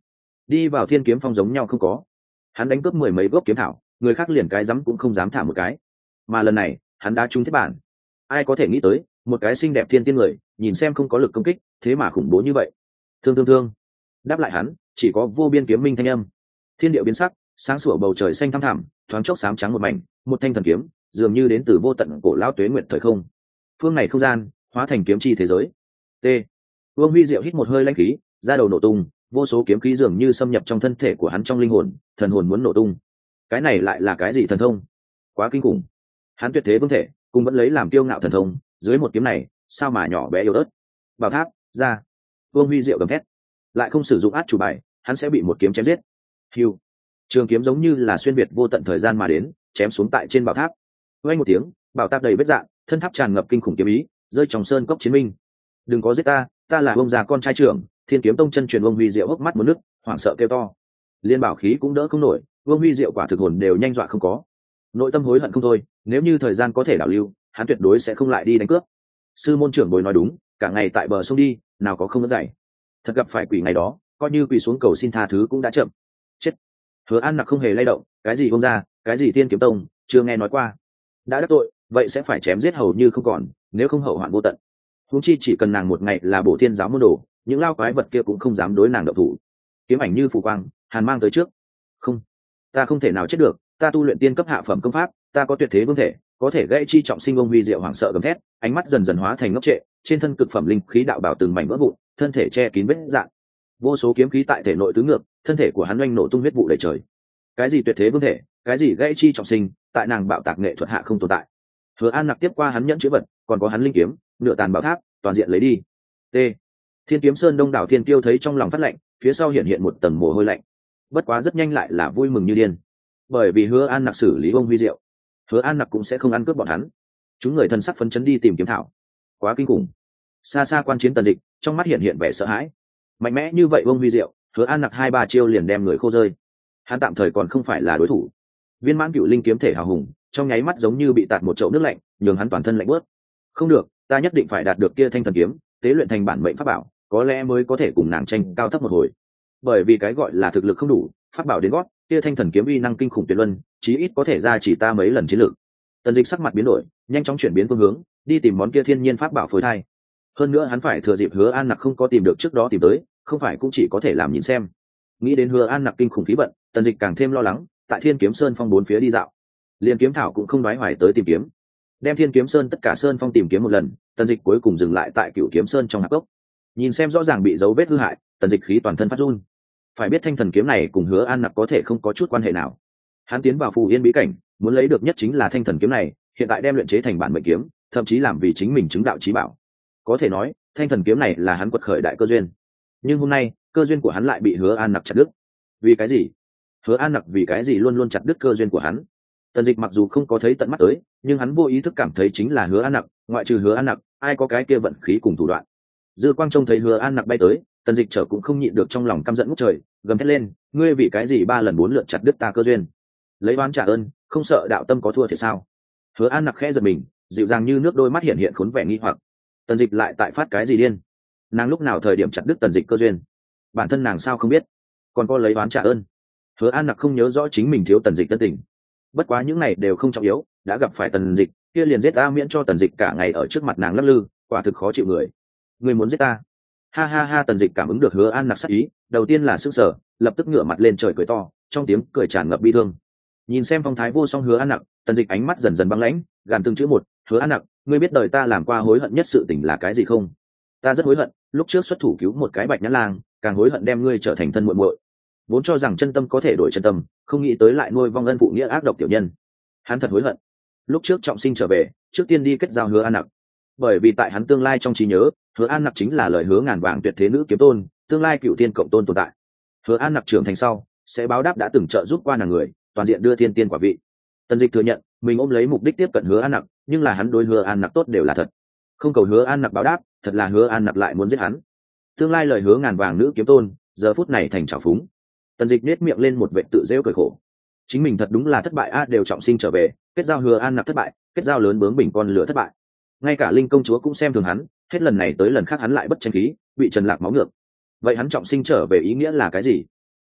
đi vào thiên kiếm phong giống nhau không có. Hắn đánh cướp mười mấy gốc kiếm thảo, người khác liền cái dám cũng không dám thả một cái, mà lần này hắn đã trúng thiết bản. Ai có thể nghĩ tới một cái xinh đẹp thiên tiên người nhìn xem không có lực công kích, thế mà khủng bố như vậy. Thương đáp lại hắn chỉ có vô biên kiếm minh thanh âm. Thiên địa biến sắc, sáng sủa bầu trời xanh thăm thẳm, thoáng chốc xám trắng một mảnh, một thanh thần kiếm dường như đến từ vô tận cổ lão tuế nguyệt thời không. Phương này không gian hóa thành kiếm chi thế giới. T. Vương Huy Diệu hít một hơi lãnh khí, da đầu nổ tung, vô số kiếm khí dường như xâm nhập trong thân thể của hắn trong linh hồn, thần hồn muốn nổ tung. Cái này lại là cái gì thần thông? Quá kinh khủng. Hắn tuyệt thế vương thể, cùng vẫn lấy làm kiêu ngạo thần thông, dưới một kiếm này, sao mà nhỏ bé yếu ớt. Bảo tháp, ra. Vương Huy Diệu gầm thét. Lại không sử dụng át chủ bài, hắn sẽ bị một kiếm chém giết. Hưu. Trường kiếm giống như là xuyên việt vô tận thời gian mà đến, chém xuống tại trên bảo tháp. Vang một tiếng, bảo tháp đầy vết rạn, thân tháp tràn ngập kinh khủng kiếm ý, rơi trong sơn cốc chiến minh. Đừng có giết ta, ta là ông già con trai trưởng. Thiên kiếm tông chân truyền Vương Huy Diệu hốc mắt muốn nước, hoảng sợ kêu to. Liên bảo khí cũng đỡ không nổi, Vương Huy Diệu quả thực hồn đều nhanh dọa không có. Nội tâm hối hận không thôi, nếu như thời gian có thể đảo lưu, hắn tuyệt đối sẽ không lại đi đánh cướp. Sư môn trưởng bồi nói đúng, cả ngày tại bờ sông đi, nào có không đỡ dậy. Thật gặp phải quỷ ngày đó, coi như quỳ xuống cầu xin tha thứ cũng đã chậm. Chết. Hứa An Nặc không hề lay động, cái gì Vương gia, cái gì Thiên kiếm tông, chưa nghe nói qua. Đã đắc tội, vậy sẽ phải chém giết hầu như không còn, nếu không hậu hoạn vô tận. Huống chi chỉ cần nàng một ngày là bổ thiên giáo môn đồ, những lao quái vật kia cũng không dám đối nàng động thủ. Kiếm ảnh như phù quang, hàn mang tới trước. Không, ta không thể nào chết được, ta tu luyện tiên cấp hạ phẩm công pháp, ta có tuyệt thế vương thể, có thể gãy chi trọng sinh. Ông Huy Diệu hoảng sợ gầm thét, ánh mắt dần dần hóa thành ngốc trệ, trên thân cực phẩm linh khí đạo bảo từng mảnh vỡ vụn, thân thể che kín vết rạn. Vô số kiếm khí tại thể nội tứ ngược, thân thể của hắn oanh nổ tung huyết vụ đầy trời. Cái gì tuyệt thế vương thể, cái gì gãy chi trọng sinh, tại nàng bạo tạc nghệ thuật hạ không tồn tại. Hứa An Nặc tiếp qua hắn nhẫn chữ vật, còn có hắn linh kiếm, nửa tàn bảo tháp, toàn diện lấy đi. T. Thiên kiếm sơn đông đảo thiên tiêu thấy trong lòng phát lạnh, phía sau hiện một tầng mồ hôi lạnh. Bất quá rất nhanh lại là vui mừng như điên, bởi vì Hứa An Nặc xử lý Vương Huy Diệu, Hứa An Nặc cũng sẽ không ăn cướp bọn hắn. Chúng người thân sắc phấn chấn đi tìm kiếm thảo. Quá kinh khủng. Xa xa quan chiến Tần Dịch, trong mắt hiện vẻ sợ hãi. Mạnh mẽ như vậy Vương Huy Diệu, Hứa An Nặc 2-3 chiêu liền đem người khô rơi. Hắn tạm thời còn không phải là đối thủ. Viên mãn cựu linh kiếm thể hào hùng, trong nháy mắt giống như bị tạt một chậu nước lạnh, nhường hắn toàn thân lạnh bớt. Không được, ta nhất định phải đạt được kia thanh thần kiếm, tế luyện thành bản mệnh pháp bảo, có lẽ mới có thể cùng nàng tranh cao thấp một hồi. Bởi vì cái gọi là thực lực không đủ, pháp bảo đến gót, kia thanh thần kiếm uy năng kinh khủng tuyệt luân, chí ít có thể ra chỉ ta mấy lần chiến lược. Tần Dịch sắc mặt biến đổi, nhanh chóng chuyển biến phương hướng, đi tìm món kia thiên nhiên pháp bảo phối thai. Hơn nữa hắn phải thừa dịp Hứa An Nặc không có tìm được trước đó tìm tới, không phải cũng chỉ có thể làm nhìn xem. Nghĩ đến Hứa An Nặc kinh khủng khí vận, Tần Dịch càng thêm lo lắng, tại Thiên Kiếm Sơn phong bốn phía đi dạo, liền kiếm thảo cũng không đoái hoài tới tìm kiếm. Đem Thiên Kiếm Sơn tất cả sơn phong tìm kiếm một lần, Tần Dịch cuối cùng dừng lại tại Cửu Kiếm Sơn trong hạp gốc. Nhìn xem rõ ràng bị dấu vết hư hại, Tần Dịch khí toàn thân phát run. Phải biết thanh thần kiếm này cùng Hứa An Nặc có thể không có chút quan hệ nào. Hắn tiến vào Phù Yên bí cảnh, muốn lấy được nhất chính là thanh thần kiếm này, hiện tại đem luyện chế thành bản mệnh kiếm, thậm chí làm vì chính mình chứng đạo chí bảo. Có thể nói, thanh thần kiếm này là hắn quật khởi đại cơ duyên. Nhưng hôm nay, cơ duyên của hắn lại bị Hứa An Nặc chặt đứt. Vì cái gì? Hứa An Nặc vì cái gì luôn luôn chặt đứt cơ duyên của hắn? Tần Dịch mặc dù không có thấy tận mắt tới, nhưng hắn vô ý thức cảm thấy chính là Hứa An Nặc, ngoại trừ Hứa An Nặc, ai có cái kia vận khí cùng thủ đoạn. Dư Quang trông thấy Hứa An Nặc bay tới, Tần Dịch trở cũng không nhịn được trong lòng căm giận ngút trời, gầm thét lên, ngươi vì cái gì 3 lần 4 lượt chặt đứt ta cơ duyên? Lấy oán trả ơn, không sợ đạo tâm có thua thì sao? Hứa An Nặc khẽ giật mình, dịu dàng như nước đôi mắt hiện khốn vẻ nghi hoặc. Tần Dịch lại tại phát cái gì điên? Nàng lúc nào thời điểm chặt đứt Tần Dịch cơ duyên? Bản thân nàng sao không biết? Còn có lấy oán trả ơn? Hứa An Nặc không nhớ rõ chính mình thiếu Tần Dịch tân tình. Bất quá những này đều không trọng yếu, đã gặp phải Tần Dịch, kia liền giết ta miễn cho Tần Dịch cả ngày ở trước mặt nàng lắc lư, quả thực khó chịu người. Ngươi muốn giết ta? Ha ha ha, Tần Dịch cảm ứng được Hứa An Nặc sắc ý, đầu tiên là sững sờ, lập tức ngửa mặt lên trời cười to, trong tiếng cười tràn ngập bi thương. Nhìn xem phong thái vô song Hứa An Nặc, Tần Dịch ánh mắt dần dần băng lãnh, gàn từng chữ một, Hứa An Nặc, ngươi biết đời ta làm qua hối hận nhất sự tình là cái gì không? Ta rất hối hận, lúc trước xuất thủ cứu một cái Bạch Nhã Lang, càng hối hận đem ngươi trở thành thân muội muội. Vốn cho rằng chân tâm có thể đổi chân tâm, không nghĩ tới lại nuôi vong ân phụ nghĩa ác độc tiểu nhân. Hắn thật hối hận. Lúc trước trọng sinh trở về, trước tiên đi kết giao Hứa An Nặc. Bởi vì tại hắn tương lai trong trí nhớ, Hứa An Nặc chính là lời hứa ngàn vàng tuyệt thế nữ kiếm tôn, tương lai cựu tiên cộng tôn tồn tại. Hứa An Nặc trưởng thành sau, sẽ báo đáp đã từng trợ giúp qua nàng người, toàn diện đưa thiên tiên quả vị. Tần Dịch thừa nhận, mình ôm lấy mục đích tiếp cận Hứa An Nặc, nhưng là hắn đối Hứa An Nặc tốt đều là thật. Không cầu Hứa An Nặc báo đáp, thật là Hứa An Nặc lại muốn giết hắn. Tương lai lời hứa ngàn vàng nữ kiếm tôn, giờ phút này thành trào phúng. Tần Dịch nét miệng lên một vệt tự giễu cười khổ. Chính mình thật đúng là thất bại a, đều trọng sinh trở về, kết giao Hứa An Nặc thất bại, kết giao lớn bướng bỉnh con lửa thất bại. Ngay cả Linh công chúa cũng xem thường hắn, hết lần này tới lần khác hắn lại bất tranh khí, bị Trần Lạc máu ngược. Vậy hắn trọng sinh trở về ý nghĩa là cái gì?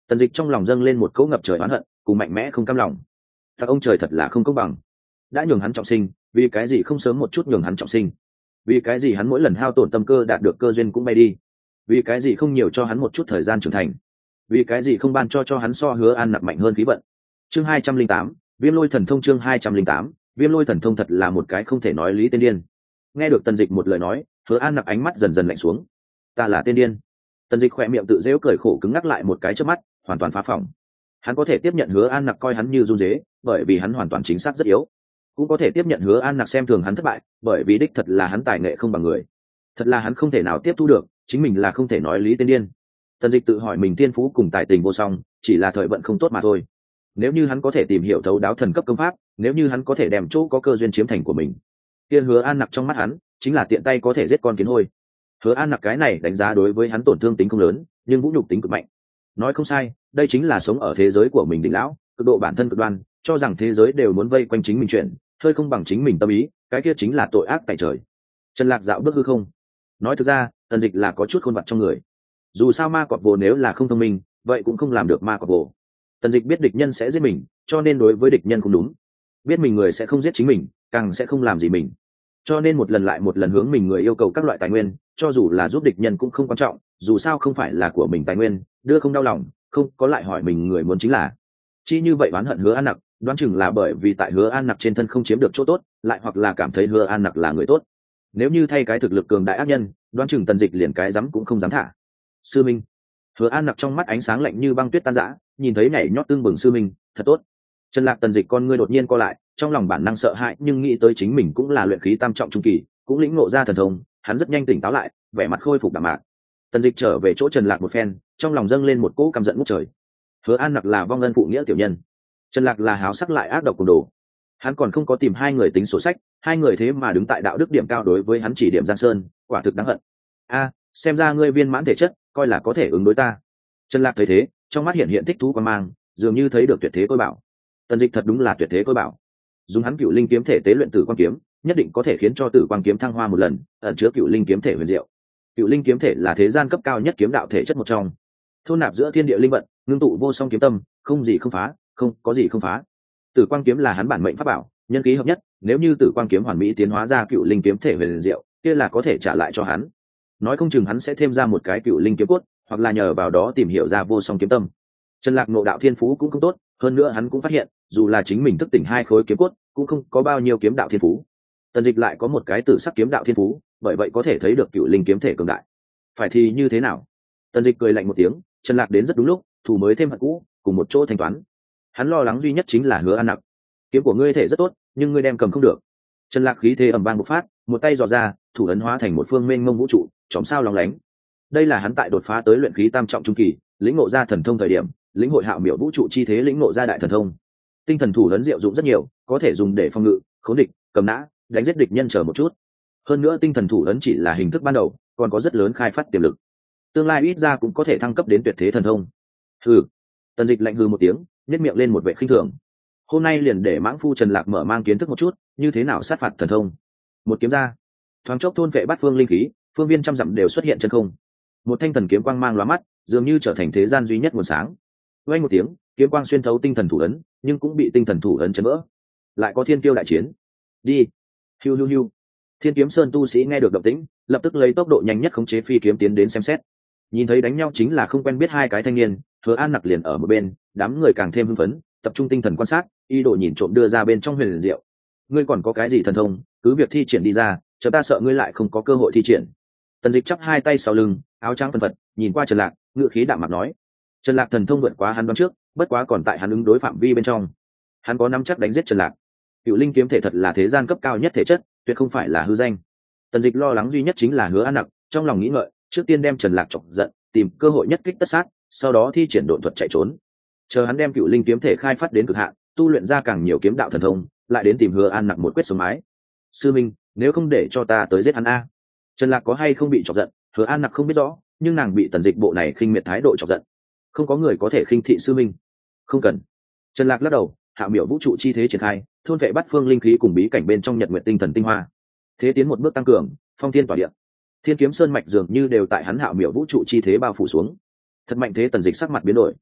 Tần Dịch trong lòng dâng lên một cỗ ngập trời oán hận cùng mạnh mẽ không cam lòng. Thật ông trời thật là không công bằng, đã nhường hắn trọng sinh, vì cái gì không sớm một chút nhường hắn trọng sinh? Vì cái gì hắn mỗi lần hao tổn tâm cơ đạt được cơ duyên cũng bay đi? Vì cái gì không nhiều cho hắn một chút thời gian trưởng thành? Vì cái gì không ban cho hắn so Hứa An Nặc mạnh hơn khí vận? Chương 208, Viêm Lôi Thần Thông. Chương 208, Viêm Lôi Thần Thông thật là một cái không thể nói lý tên điên. Nghe được Tần Dịch một lời nói, Hứa An Nặc ánh mắt dần dần lạnh xuống. Ta là tên điên? Tần Dịch khỏe miệng tự giễu cười khổ cứng ngắc lại một cái chớp mắt, hoàn toàn phá phỏng. Hắn có thể tiếp nhận Hứa An Nặc coi hắn như run dế, bởi vì hắn hoàn toàn chính xác rất yếu. Cũng có thể tiếp nhận Hứa An Nặc xem thường hắn thất bại, bởi vì đích thật là hắn tài nghệ không bằng người. Thật là hắn không thể nào tiếp thu được, chính mình là không thể nói lý tên điên. Tần Dịch tự hỏi mình thiên phú cùng tài tình vô song, chỉ là thời vận không tốt mà thôi. Nếu như hắn có thể tìm hiểu thấu đáo thần cấp công pháp, nếu như hắn có thể đem chỗ có cơ duyên chiếm thành của mình, kia Hứa An Nặc trong mắt hắn chính là tiện tay có thể giết con kiến hôi. Hứa An Nặc cái này đánh giá đối với hắn tổn thương tính không lớn, nhưng vũ nhục tính cực mạnh. Nói không sai, đây chính là sống ở thế giới của mình đỉnh lão, cực độ bản thân cực đoan, cho rằng thế giới đều muốn vây quanh chính mình chuyển, hơi không bằng chính mình tâm ý, cái kia chính là tội ác tại trời. Trần Lạc dạo bước hư không. Nói thực ra, Tần Dịch là có chút khôn vặt trong người. Dù sao ma cọp vồ nếu là không thông minh, vậy cũng không làm được ma cọp vồ. Tần Dịch biết địch nhân sẽ giết mình, cho nên đối với địch nhân không đúng. Biết mình người sẽ không giết chính mình, càng sẽ không làm gì mình. Cho nên một lần lại một lần hướng mình người yêu cầu các loại tài nguyên, cho dù là giúp địch nhân cũng không quan trọng, dù sao không phải là của mình tài nguyên, đưa không đau lòng, không có lại hỏi mình người muốn chính là. Chi như vậy oán hận Hứa An Nặc, đoán chừng là bởi vì tại Hứa An Nặc trên thân không chiếm được chỗ tốt, lại hoặc là cảm thấy Hứa An Nặc là người tốt. Nếu như thay cái thực lực cường đại ác nhân, đoán chừng Tần Dịch liền cái dám cũng không dám thả. Sư minh. Hứa An Nặc trong mắt ánh sáng lạnh như băng tuyết tan rã, nhìn thấy nhảy nhót tương bừng sư minh, thật tốt. Trần Lạc Tần Dịch con ngươi đột nhiên co lại, trong lòng bản năng sợ hãi, nhưng nghĩ tới chính mình cũng là luyện khí tam trọng trung kỳ, cũng lĩnh ngộ ra thần thông, hắn rất nhanh tỉnh táo lại, vẻ mặt khôi phục đạm mạc. Tần Dịch trở về chỗ Trần Lạc một phen, trong lòng dâng lên một cỗ căm giận ngút trời. Hứa An Nặc là vong ân phụ nghĩa tiểu nhân, Trần Lạc là háo sắc lại ác độc cùng đồ. Hắn còn không có tìm hai người tính sổ sách, hai người thế mà đứng tại đạo đức điểm cao đối với hắn chỉ điểm Giang Sơn, quả thực đáng hận. A, xem ra ngươi viên mãn thể chất, coi là có thể ứng đối ta. Trần Lạc thấy thế, trong mắt hiện hiện thích thú quan mang, dường như thấy được tuyệt thế tôi bảo. Tần Dịch thật đúng là tuyệt thế tôi bảo. Dùng hắn Cửu Linh kiếm thể tế luyện Tử Quang kiếm, nhất định có thể khiến cho Tử Quang kiếm thăng hoa một lần, ẩn chứa Cửu Linh kiếm thể huyền diệu. Cửu Linh kiếm thể là thế gian cấp cao nhất kiếm đạo thể chất một trong, thôn nạp giữa thiên địa linh vận, ngưng tụ vô song kiếm tâm, không gì không phá, không có gì không phá. Tử Quang kiếm là hắn bản mệnh pháp bảo, nhân khí hợp nhất, nếu như Tử Quang kiếm hoàn mỹ tiến hóa ra Cửu Linh kiếm thể huyền diệu, kia là có thể trả lại cho hắn. Nói không chừng hắn sẽ thêm ra một cái Cửu Linh kiếm cốt, hoặc là nhờ vào đó tìm hiểu ra vô song kiếm tâm. Trần Lạc ngộ đạo thiên phú cũng không tốt, hơn nữa hắn cũng phát hiện, dù là chính mình thức tỉnh hai khối kiếm cốt, cũng không có bao nhiêu kiếm đạo thiên phú. Tần Dịch lại có một cái tử sắc kiếm đạo thiên phú, bởi vậy có thể thấy được Cửu Linh kiếm thể cường đại. Phải thì như thế nào? Tần Dịch cười lạnh một tiếng, Trần Lạc đến rất đúng lúc, thủ mới thêm hận cũ, cùng một chỗ thanh toán. Hắn lo lắng duy nhất chính là Hứa An Nặc. Kiếm của ngươi thể rất tốt, nhưng ngươi đem cầm không được. Trần Lạc khí thế ầm vang bộc phát, một tay giò ra, thủ ấn hóa thành một phương mênh mông vũ trụ, chòm sao lóng lánh. Đây là hắn tại đột phá tới luyện khí tam trọng trung kỳ, lĩnh ngộ ra thần thông thời điểm, lĩnh hội hạo miểu vũ trụ chi thế lĩnh ngộ ra đại thần thông. Tinh thần thủ ấn diệu dụng rất nhiều, có thể dùng để phòng ngự, khống địch, cầm nã, đánh giết địch nhân chờ một chút. Hơn nữa tinh thần thủ ấn chỉ là hình thức ban đầu, còn có rất lớn khai phát tiềm lực. Tương lai ít ra cũng có thể thăng cấp đến tuyệt thế thần thông. Hừ. Tần Dịch lạnh hừ một tiếng, nhếch miệng lên một vẻ khinh thường. Hôm nay liền để mãng phu Trần Lạc mở mang kiến thức một chút, như thế nào sát phạt thần thông. Một kiếm ra, thoáng chốc thôn vệ bát phương linh khí, phương viên trăm dặm đều xuất hiện chân không. Một thanh thần kiếm quang mang lóa mắt, dường như trở thành thế gian duy nhất nguồn sáng. Vang một tiếng, kiếm quang xuyên thấu tinh thần thủ ấn, nhưng cũng bị tinh thần thủ ấn chấn vỡ. Lại có thiên kiêu đại chiến. Đi. Hiu hiu hiu. Thiên Kiếm Sơn tu sĩ nghe được động tĩnh, lập tức lấy tốc độ nhanh nhất khống chế phi kiếm tiến đến xem xét. Nhìn thấy đánh nhau chính là không quen biết hai cái thanh niên, Hứa An Nặc liền ở một bên, đám người càng thêm hưng phấn, tập trung tinh thần quan sát, ý đồ nhìn trộm đưa ra bên trong huyền diệu. Ngươi còn có cái gì thần thông, cứ việc thi triển đi ra, chờ ta sợ ngươi lại không có cơ hội thi triển. Tần Dịch chắp hai tay sau lưng, áo trắng phân phật, nhìn qua Trần Lạc, ngữ khí đạm mạc nói. Trần Lạc thần thông vượt quá hắn đoán trước, bất quá còn tại hắn ứng đối phạm vi bên trong. Hắn có nắm chắc đánh giết Trần Lạc. Cựu Linh kiếm thể thật là thế gian cấp cao nhất thể chất, tuyệt không phải là hư danh. Tần Dịch lo lắng duy nhất chính là Hứa An Nặc, trong lòng nghĩ ngợi, trước tiên đem Trần Lạc chọc giận, tìm cơ hội nhất kích tất sát, sau đó thi triển độn thuật chạy trốn. Chờ hắn đem Cựu Linh kiếm thể khai phát đến cực hạn, tu luyện ra càng nhiều kiếm đạo thần thông, lại đến tìm Hứa An Nặc một quyết sống mái. Sư minh, nếu không để cho ta tới giết hắn a. Trần Lạc có hay không bị chọc giận, Hứa An Nặc không biết rõ, nhưng nàng bị Tần Dịch bộ này khinh miệt thái độ chọc giận. Không có người có thể khinh thị sư minh. Không cần. Trần Lạc lắc đầu, hạ miểu vũ trụ chi thế triển khai, thôn vệ bắt phương linh khí cùng bí cảnh bên trong nhật nguyện tinh thần tinh hoa. Thế tiến một bước tăng cường, phong thiên tỏa địa. Thiên Kiếm Sơn mạch dường như đều tại hắn hạ miểu vũ trụ chi thế bao phủ xuống. Thật mạnh thế. Tần Dịch sắc mặt biến đổi.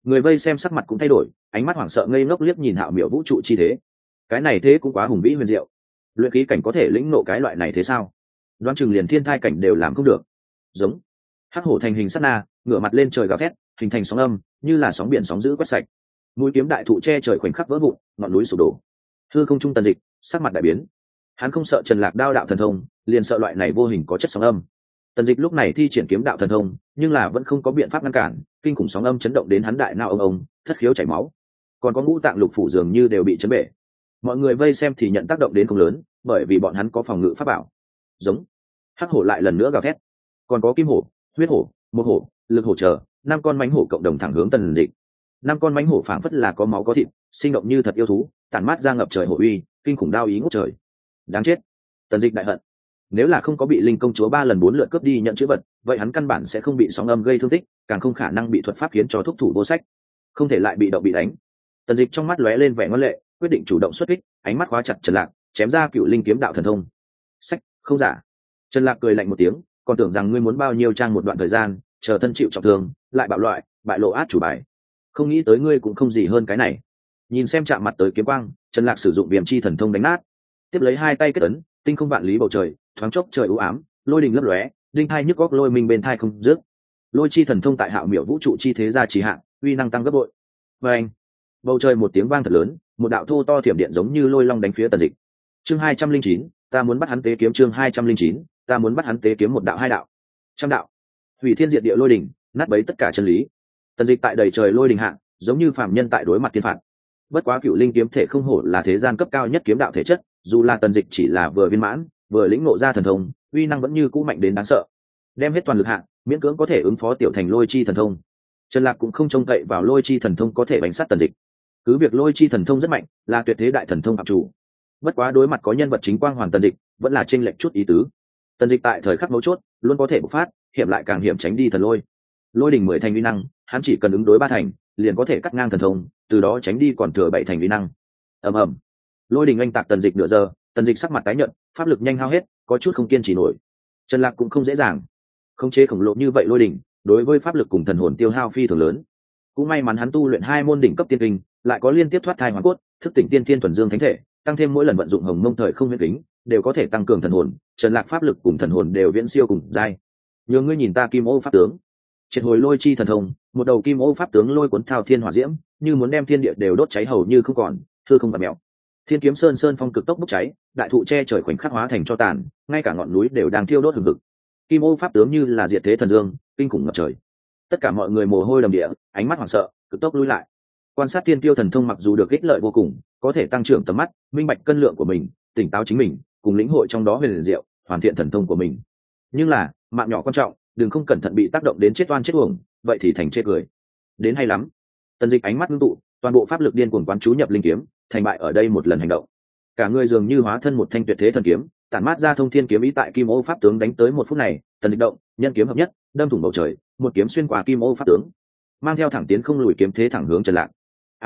Người vây xem sắc mặt cũng thay đổi, ánh mắt hoảng sợ ngây ngốc liếc nhìn Hạo Miểu vũ trụ chi thế. Cái này thế cũng quá hùng vĩ huyền diệu. Luyện khí cảnh có thể lĩnh ngộ cái loại này thế sao? Đoán chừng liền thiên thai cảnh đều làm không được. Giống. Hắc hổ thành hình sát na, ngửa mặt lên trời gào thét, hình thành sóng âm, như là sóng biển sóng dữ quét sạch. Mũi kiếm đại thụ che trời khoảnh khắc vỡ vụn, ngọn núi sụp đổ. Hư không trung Tần Dịch, sắc mặt đại biến. Hắn không sợ Trần Lạc đao đạo thần thông, liền sợ loại này vô hình có chất sóng âm. Tần Dịch lúc này thi triển kiếm đạo thần thông, nhưng là vẫn không có biện pháp ngăn cản, kinh khủng sóng âm chấn động đến hắn đại não ông, thất khiếu chảy máu. Còn có ngũ tạng lục phủ dường như đều bị chấn bể. Mọi người vây xem thì nhận tác động đến không lớn, bởi vì bọn hắn có phòng ngự pháp bảo. Giống. Hắc hổ lại lần nữa gào thét. Còn có kim hổ, huyết hổ, một hổ, lực hổ chờ, 5 con mãnh hổ cộng đồng thẳng hướng Tần Dịch. 5 con mãnh hổ phảng phất là có máu có thịt, sinh động như thật yêu thú, tản mát ra ngập trời hổ uy, kinh khủng đao ý ngút trời. Đáng chết. Tần Dịch đại hận. Nếu là không có bị linh công chúa 3 lần 4 lượt cướp đi nhận chữ vật, vậy hắn căn bản sẽ không bị sóng âm gây thương tích, càng không khả năng bị thuật pháp khiến cho thúc thủ vô sách, không thể lại bị động bị đánh. Tần Dịch trong mắt lóe lên vẻ ngoan lệ, quyết định chủ động xuất kích, ánh mắt khóa chặt Trần Lạc, chém ra cựu linh kiếm đạo thần thông. Sách, không giả. Trần Lạc cười lạnh một tiếng, còn tưởng rằng ngươi muốn bao nhiêu trang một đoạn thời gian, chờ thân chịu trọng thương, lại bạo loại, bại lộ át chủ bài. Không nghĩ tới ngươi cũng không gì hơn cái này. Nhìn xem chạm mặt tới kiếm quang, Trần Lạc sử dụng viêm chi thần thông đánh nát, tiếp lấy hai tay kết ấn, tinh không vạn lý bầu trời, thoáng chốc trời u ám, lôi đình lấp lóe, đinh thai nhức góc lôi minh bên thai không dứt. Lôi chi thần thông tại Hạo Miểu vũ trụ chi thế gia trì hạ, uy năng tăng gấp bội. Và anh, bầu trời một tiếng vang thật lớn, một đạo thô to thiểm điện giống như lôi long đánh phía Tần Dịch. Chương 209, ta muốn bắt hắn tế kiếm. Chương 209, ta muốn bắt hắn tế kiếm. Một đạo, hai đạo, trăm đạo, hủy thiên diệt địa lôi đỉnh, nát bấy tất cả chân lý. Tần Dịch tại đầy trời lôi đình hạ, giống như phàm nhân tại đối mặt thiên phạt. Bất quá cựu linh kiếm thể không hổ là thế gian cấp cao nhất kiếm đạo thể chất, dù là Tần Dịch chỉ là vừa viên mãn, vừa lĩnh ngộ ra thần thông, uy năng vẫn như cũ mạnh đến đáng sợ. Đem hết toàn lực hạ, miễn cưỡng có thể ứng phó tiểu thành lôi chi thần thông. Trần Lạc cũng không trông cậy vào lôi chi thần thông có thể bánh sát Tần Dịch. Cứ việc lôi chi thần thông rất mạnh, là tuyệt thế đại thần thông phạm chủ. Bất quá đối mặt có nhân vật chính quang hoàn Tần Dịch, vẫn là chênh lệch chút ý tứ. Tần Dịch tại thời khắc mấu chốt, luôn có thể bộc phát, hiểm lại càng hiểm tránh đi thần lôi. Lôi đỉnh 10 thành uy năng, hắn chỉ cần ứng đối 3 thành, liền có thể cắt ngang thần thông, từ đó tránh đi còn thừa 7 thành uy năng. Ầm ầm. Lôi đỉnh oanh tạc Tần Dịch nửa giờ, Tần Dịch sắc mặt tái nhợt, pháp lực nhanh hao hết, có chút không kiên trì nổi. Trần Lạc cũng không dễ dàng. Khống chế khổng lồ như vậy lôi đỉnh, đối với pháp lực cùng thần hồn tiêu hao phi thường lớn. Cũng may mắn hắn tu luyện 2 môn đỉnh cấp tiên kinh, lại có liên tiếp thoát thai hoàn cốt, thức tỉnh tiên thiên thuần dương thánh thể, tăng thêm mỗi lần vận dụng hồng mông thời không huyễn kính, đều có thể tăng cường thần hồn. Trần Lạc pháp lực cùng thần hồn đều viễn siêu cùng giai. Nhường ngươi nhìn ta Kim Ô pháp tướng, triệt hồi lôi chi thần thông, một đầu Kim Ô pháp tướng lôi cuốn thao thiên hỏa diễm, như muốn đem thiên địa đều đốt cháy hầu như không còn, hư không bạt mèo. Thiên kiếm sơn sơn phong cực tốc bốc cháy, đại thụ che trời khoảnh khắc hóa thành tro tàn, ngay cả ngọn núi đều đang thiêu đốt hừng hực. Kim Ô pháp tướng như là diệt thế thần dương, kinh khủng ngập trời. Tất cả mọi người mồ hôi đầm địa, ánh mắt hoảng sợ, cực tốc lùi lại. Quan sát thiên tiêu thần thông mặc dù được ích lợi vô cùng, có thể tăng trưởng tầm mắt, minh bạch cân lượng của mình, tỉnh táo chính mình, cùng lĩnh hội trong đó huyền diệu, hoàn thiện thần thông của mình. Nhưng là, mạng nhỏ quan trọng, đừng không cẩn thận bị tác động đến chết oan chết uổng, vậy thì thành chê cười. Đến hay lắm. Tần Dịch ánh mắt ngưng tụ, toàn bộ pháp lực điên cuồng quán chú nhập linh kiếm, thành bại ở đây một lần hành động. Cả người dường như hóa thân một thanh tuyệt thế thần kiếm, tản mát ra thông thiên kiếm ý tại Kim Ô pháp tướng đánh tới một phút này, Tần Dịch động, nhân kiếm hợp nhất, đâm thủng bầu trời, một kiếm xuyên qua Kim Ô pháp tướng, mang theo thẳng tiến không lùi kiếm thế thẳng hướng Trần Lạc.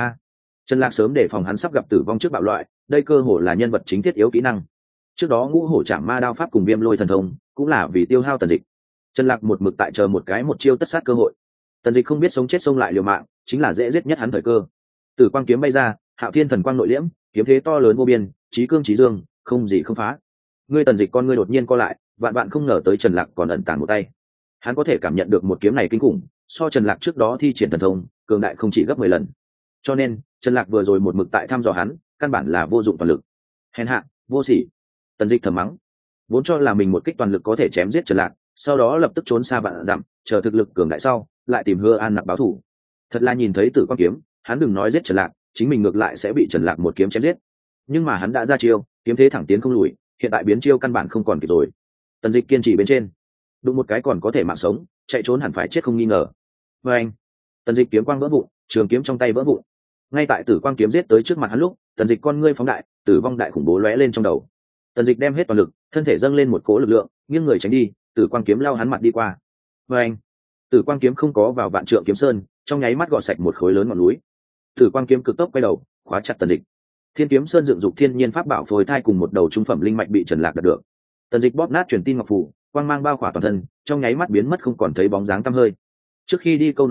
Trần Lạc sớm để phòng hắn sắp gặp tử vong trước bạo loại, đây cơ hồ là nhân vật chính thiết yếu kỹ năng. Trước đó Ngũ Hổ Trảm Ma đao pháp cùng Viêm Lôi thần thông, cũng là vì tiêu hao Tần Dịch. Trần Lạc một mực tại chờ một chiêu tất sát cơ hội. Tần Dịch không biết sống chết xông lại liều mạng, chính là dễ giết nhất hắn thời cơ. Tử quang kiếm bay ra, Hạo Thiên thần quang nội liễm, kiếm thế to lớn vô biên, chí cương chí dương, không gì không phá. Ngươi Tần Dịch con ngươi đột nhiên co lại, vạn vạn không ngờ tới Trần Lạc còn ẩn tàng một tay. Hắn có thể cảm nhận được một kiếm này kinh khủng, so Trần Lạc trước đó thi triển thần thông, cường đại không chỉ gấp 10 lần. Cho nên, Trần Lạc vừa rồi một mực tại thăm dò hắn, căn bản là vô dụng toàn lực. Hèn hạ, vô sỉ. Tần Dịch thầm mắng. Vốn cho là mình một kích toàn lực có thể chém giết Trần Lạc, sau đó lập tức trốn xa vạn dặm, chờ thực lực cường đại sau, lại tìm Hứa An Nặc báo thù. Thật là nhìn thấy Tử Quang kiếm, hắn đừng nói giết Trần Lạc, chính mình ngược lại sẽ bị Trần Lạc một kiếm chém giết. Nhưng mà hắn đã ra chiêu, kiếm thế thẳng tiến không lùi, hiện tại biến chiêu căn bản không còn kịp rồi. Tần Dịch kiên trì bên trên, đụng một cái còn có thể mạng sống, chạy trốn hẳn phải chết không nghi ngờ. Và anh, Tần Dịch kiếm quang vỡ vụn, trường kiếm trong tay vỡ vụn. Ngay tại Tử Quang kiếm giết tới trước mặt hắn lúc, Tần Dịch con ngươi phóng đại, tử vong đại khủng bố lóe lên trong đầu. Tần Dịch đem hết toàn lực, thân thể dâng lên một cỗ lực lượng, nghiêng người tránh đi, Tử Quang kiếm lao hắn mặt đi qua. Và anh, Tử Quang kiếm không có vào Vạn Trượng kiếm sơn, trong nháy mắt gọt sạch một khối lớn ngọn núi. Tử Quang kiếm cực tốc quay đầu, khóa chặt Tần Dịch. Thiên kiếm sơn dựng dục thiên nhiên pháp bảo phôi thai cùng một đầu trung phẩm linh mạch bị Trần Lạc đạt được. Tần Dịch bóp nát truyền tin ngọc phù, quang mang bao khỏa toàn thân, trong nháy mắt biến mất không còn thấy bóng dáng tăm hơi. Trước khi đi câu nói này,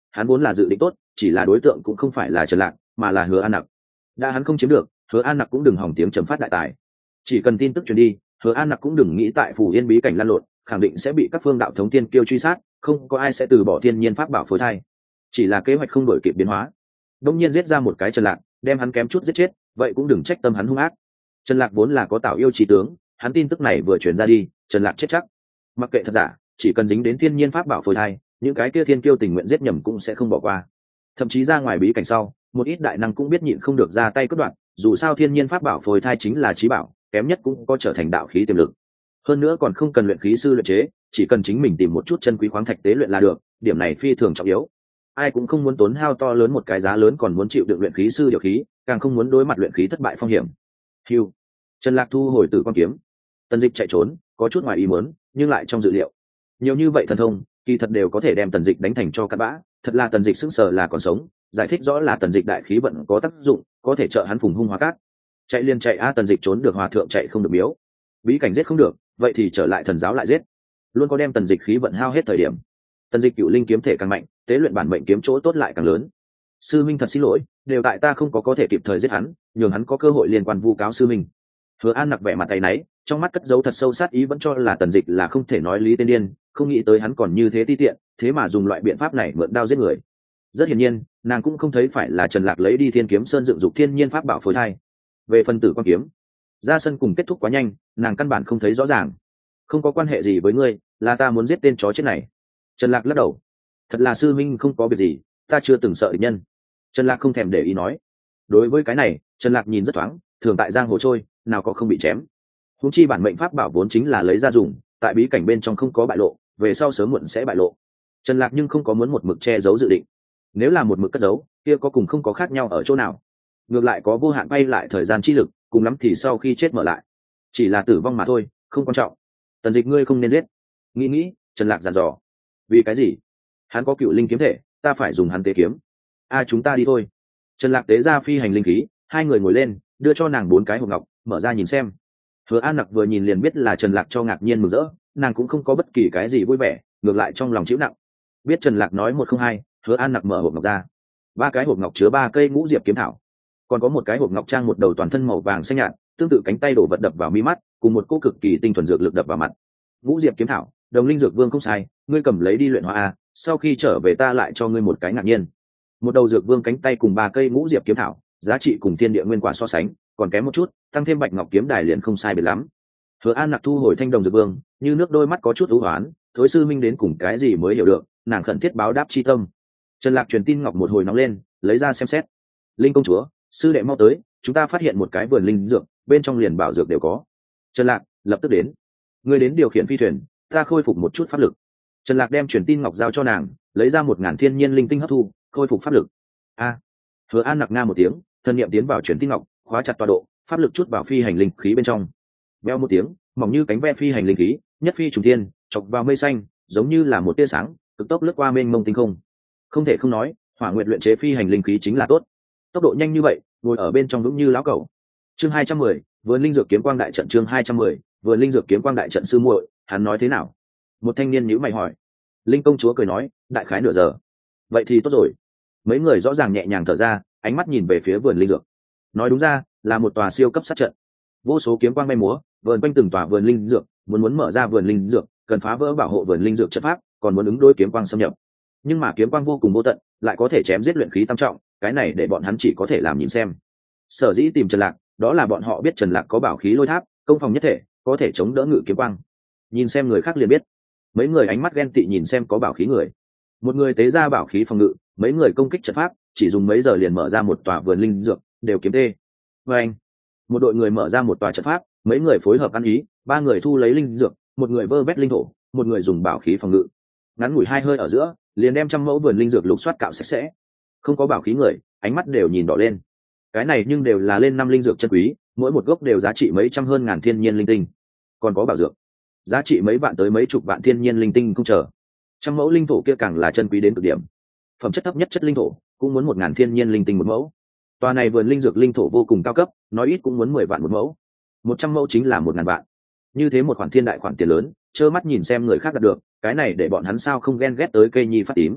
hắn vốn là dự định tốt, chỉ là đối tượng cũng không phải là Trần Lạc mà là Hứa An Nặc. Đã hắn không chiếm được, Hứa An Nặc cũng đừng hỏng tiếng chấm phát đại tài. Chỉ cần tin tức truyền đi, Hứa An Nặc cũng đừng nghĩ tại Phù Yên bí cảnh lăn lộn, khẳng định sẽ bị các phương đạo thống tiên kiêu truy sát, không có ai sẽ từ bỏ thiên nhiên pháp bảo phối thai. Chỉ là kế hoạch không đổi kịp biến hóa. Đông nhiên giết ra một cái Trần Lạc, đem hắn kém chút giết chết, vậy cũng đừng trách tâm hắn hung ác. Trần Lạc vốn là có tạo yêu chí tướng, hắn tin tức này vừa truyền ra đi, Trần Lạc chết chắc. Mặc kệ thật giả, chỉ cần dính đến thiên nhiên pháp bảo phối thai, những cái kia thiên kiêu tình nguyện giết nhầm cũng sẽ không bỏ qua. Thậm chí ra ngoài bí cảnh sau, một ít đại năng cũng biết nhịn không được ra tay cướp đoạt, dù sao thiên nhiên pháp bảo phối thai chính là chí bảo, kém nhất cũng có trở thành đạo khí tiềm lực. Hơn nữa còn không cần luyện khí sư luyện chế, chỉ cần chính mình tìm một chút chân quý khoáng thạch tế luyện là được, điểm này phi thường trọng yếu. Ai cũng không muốn tốn hao to lớn một cái giá lớn còn muốn chịu đựng luyện khí sư điều khí, càng không muốn đối mặt luyện khí thất bại phong hiểm. Hưu. Trần Lạc thu hồi Tử Quang kiếm. Tần Dịch chạy trốn, có chút ngoài ý muốn, nhưng lại trong dự liệu. Nhiều như vậy thần thông, kỳ thật đều có thể đem Tần Dịch đánh thành cho cát bã, thật là Tần Dịch sững sờ là còn sống, giải thích rõ là Tần Dịch đại khí vận có tác dụng, có thể trợ hắn phùng hung hóa cát. Chạy liền chạy Tần Dịch trốn được hòa thượng chạy không được miếu. Bí cảnh giết không được, vậy thì trở lại thần giáo lại giết. Luôn có đem Tần Dịch khí vận hao hết thời điểm. Tần Dịch cựu linh kiếm thể càng mạnh, tế luyện bản mệnh kiếm chỗ tốt lại càng lớn. Sư minh thật xin lỗi, đều tại ta không có thể kịp thời giết hắn, nhường hắn có cơ hội liên quan vu cáo sư minh. Hứa An Nặc vẻ mặt tay náy, trong mắt cất dấu thật sâu sát ý, vẫn cho là Tần Dịch là không thể nói lý tên điên, không nghĩ tới hắn còn như thế ti tiện, thế mà dùng loại biện pháp này mượn đao giết người. Rất hiển nhiên, nàng cũng không thấy phải là Trần Lạc lấy đi Thiên Kiếm Sơn dựng dục thiên nhiên pháp bảo phối thai. Về phần Tử Quang kiếm, ra sân cùng kết thúc quá nhanh, nàng căn bản không thấy rõ ràng. Không có quan hệ gì với ngươi, là ta muốn giết tên chó chết này. Trần Lạc lắc đầu, thật là sư minh không có việc gì, ta chưa từng sợ địch nhân. Trần Lạc không thèm để ý nói. Đối với cái này, Trần Lạc nhìn rất thoáng, thường tại giang hồ trôi, nào có không bị chém. Huống chi bản mệnh pháp bảo vốn chính là lấy ra dùng, tại bí cảnh bên trong không có bại lộ, về sau sớm muộn sẽ bại lộ. Trần Lạc nhưng không có muốn một mực che giấu dự định. Nếu là một mực cất giấu, kia có cùng không có khác nhau ở chỗ nào? Ngược lại có vô hạn bay lại thời gian chi lực, cùng lắm thì sau khi chết mở lại. Chỉ là tử vong mà thôi, không quan trọng. Tần Dịch ngươi không nên giết. Nghĩ, Trần Lạc dặn dò. Vì cái gì? Hắn có cựu linh kiếm thể, ta phải dùng hắn tế kiếm. Chúng ta đi thôi. Trần Lạc tế ra phi hành linh khí, hai người ngồi lên, đưa cho nàng 4 cái hộp ngọc, mở ra nhìn xem. Hứa An Nặc vừa nhìn liền biết là Trần Lạc cho ngạc nhiên mừng rỡ, nàng cũng không có bất kỳ cái gì vui vẻ, ngược lại trong lòng chịu nặng. Biết Trần Lạc nói 1 không 2, Hứa An Nặc mở hộp ngọc ra. 3 cái hộp ngọc chứa 3 cây ngũ diệp kiếm thảo, còn có một cái hộp ngọc trang một đầu toàn thân màu vàng xanh nhạt, tương tự cánh tay đổ vật đập vào mi mắt, cùng một cỗ cực kỳ tinh thuần dược lực đập vào mặt. Ngũ diệp kiếm thảo, đồng linh dược vương không sai, ngươi cầm lấy đi luyện hóa sau khi trở về ta lại cho ngươi một cái ngạc nhiên. Một đầu dược vương cánh tay cùng 3 cây ngũ diệp kiếm thảo, giá trị cùng thiên địa nguyên quả so sánh, còn kém một chút, tăng thêm bạch ngọc kiếm đài liền không sai biệt lắm. Hứa An Nặc thu hồi thanh đồng dược vương, như nước đôi mắt có chút u hoán, thối sư minh đến cùng cái gì mới hiểu được, nàng khẩn thiết báo đáp chi tâm. Trần Lạc truyền tin ngọc một hồi nóng lên, lấy ra xem xét. Linh công chúa, sư đệ mau tới, chúng ta phát hiện một cái vườn linh dược, bên trong liền bảo dược đều có. Trần Lạc lập tức đến. Ngươi đến điều khiển phi thuyền, ta khôi phục một chút pháp lực. Trần Lạc đem truyền tin ngọc giao cho nàng, lấy ra 1000 thiên nhiên linh tinh hấp thu, khôi phục pháp lực. Hứa An Nặc nga một tiếng, thân niệm tiến vào truyền tin ngọc, khóa chặt tọa độ, pháp lực chút vào phi hành linh khí bên trong. Veo một tiếng, mỏng như cánh ve phi hành linh khí, nhất phi trùng thiên, chọc vào mây xanh, giống như là một tia sáng, cực tốc lướt qua mênh mông tinh không. Không thể không nói, Hỏa Nguyệt luyện chế phi hành linh khí chính là tốt. Tốc độ nhanh như vậy, ngồi ở bên trong vững như lão cẩu. Chương 210, Vườn linh dược kiếm quang đại trận. Chương 210, Vườn linh dược kiếm quang đại trận. Sư muội, hắn nói thế nào? Một thanh niên nhíu mày hỏi. Linh công chúa cười nói, đại khái nửa giờ. Vậy thì tốt rồi. Mấy người rõ ràng nhẹ nhàng thở ra, ánh mắt nhìn về phía vườn linh dược. Nói đúng ra, là một tòa siêu cấp sát trận. Vô số kiếm quang bay múa, vờn quanh từng tòa vườn linh dược, muốn mở ra vườn linh dược, cần phá vỡ bảo hộ vườn linh dược trận pháp, còn muốn ứng đối kiếm quang xâm nhập. Nhưng mà kiếm quang vô cùng vô tận, lại có thể chém giết luyện khí tam trọng, cái này để bọn hắn chỉ có thể làm nhìn xem. Sở dĩ tìm Trần Lạc, đó là bọn họ biết Trần Lạc có bảo khí lôi tháp, công phòng nhất thể, có thể chống đỡ ngự kiếm quang. Nhìn xem người khác liền biết. Mấy người ánh mắt ghen tị nhìn xem có bảo khí người. Một người tế ra bảo khí phòng ngự, mấy người công kích trận pháp, chỉ dùng mấy giờ liền mở ra một tòa vườn linh dược, đều kiếm tê. Anh, một đội người mở ra một tòa trận pháp, mấy người phối hợp ăn ý, 3 người thu lấy linh dược, một người vơ vét linh thổ, một người dùng bảo khí phòng ngự. Ngắn ngủi 2 hơi ở giữa, liền đem 100 mẫu vườn linh dược lục soát cạo sạch sẽ. Không có bảo khí người, ánh mắt đều nhìn đỏ lên. Cái này nhưng đều là lên 5 linh dược chân quý, mỗi một gốc đều giá trị mấy trăm hơn ngàn thiên nhiên linh tinh. Còn có bảo dược, giá trị mấy vạn tới mấy chục vạn thiên nhiên linh tinh không chờ. 100 mẫu linh thổ kia càng là chân quý đến cực điểm. Phẩm chất thấp nhất chất linh thổ cũng muốn 1000 thiên nhiên linh tinh một mẫu. Tòa này vườn linh dược linh thổ vô cùng cao cấp, nói ít cũng muốn 10 vạn một mẫu. 100 mẫu chính là 1000 vạn. Như thế một khoản thiên đại khoản tiền lớn, trơ mắt nhìn xem người khác đạt được, cái này để bọn hắn sao không ghen ghét tới cây nhi phát tím.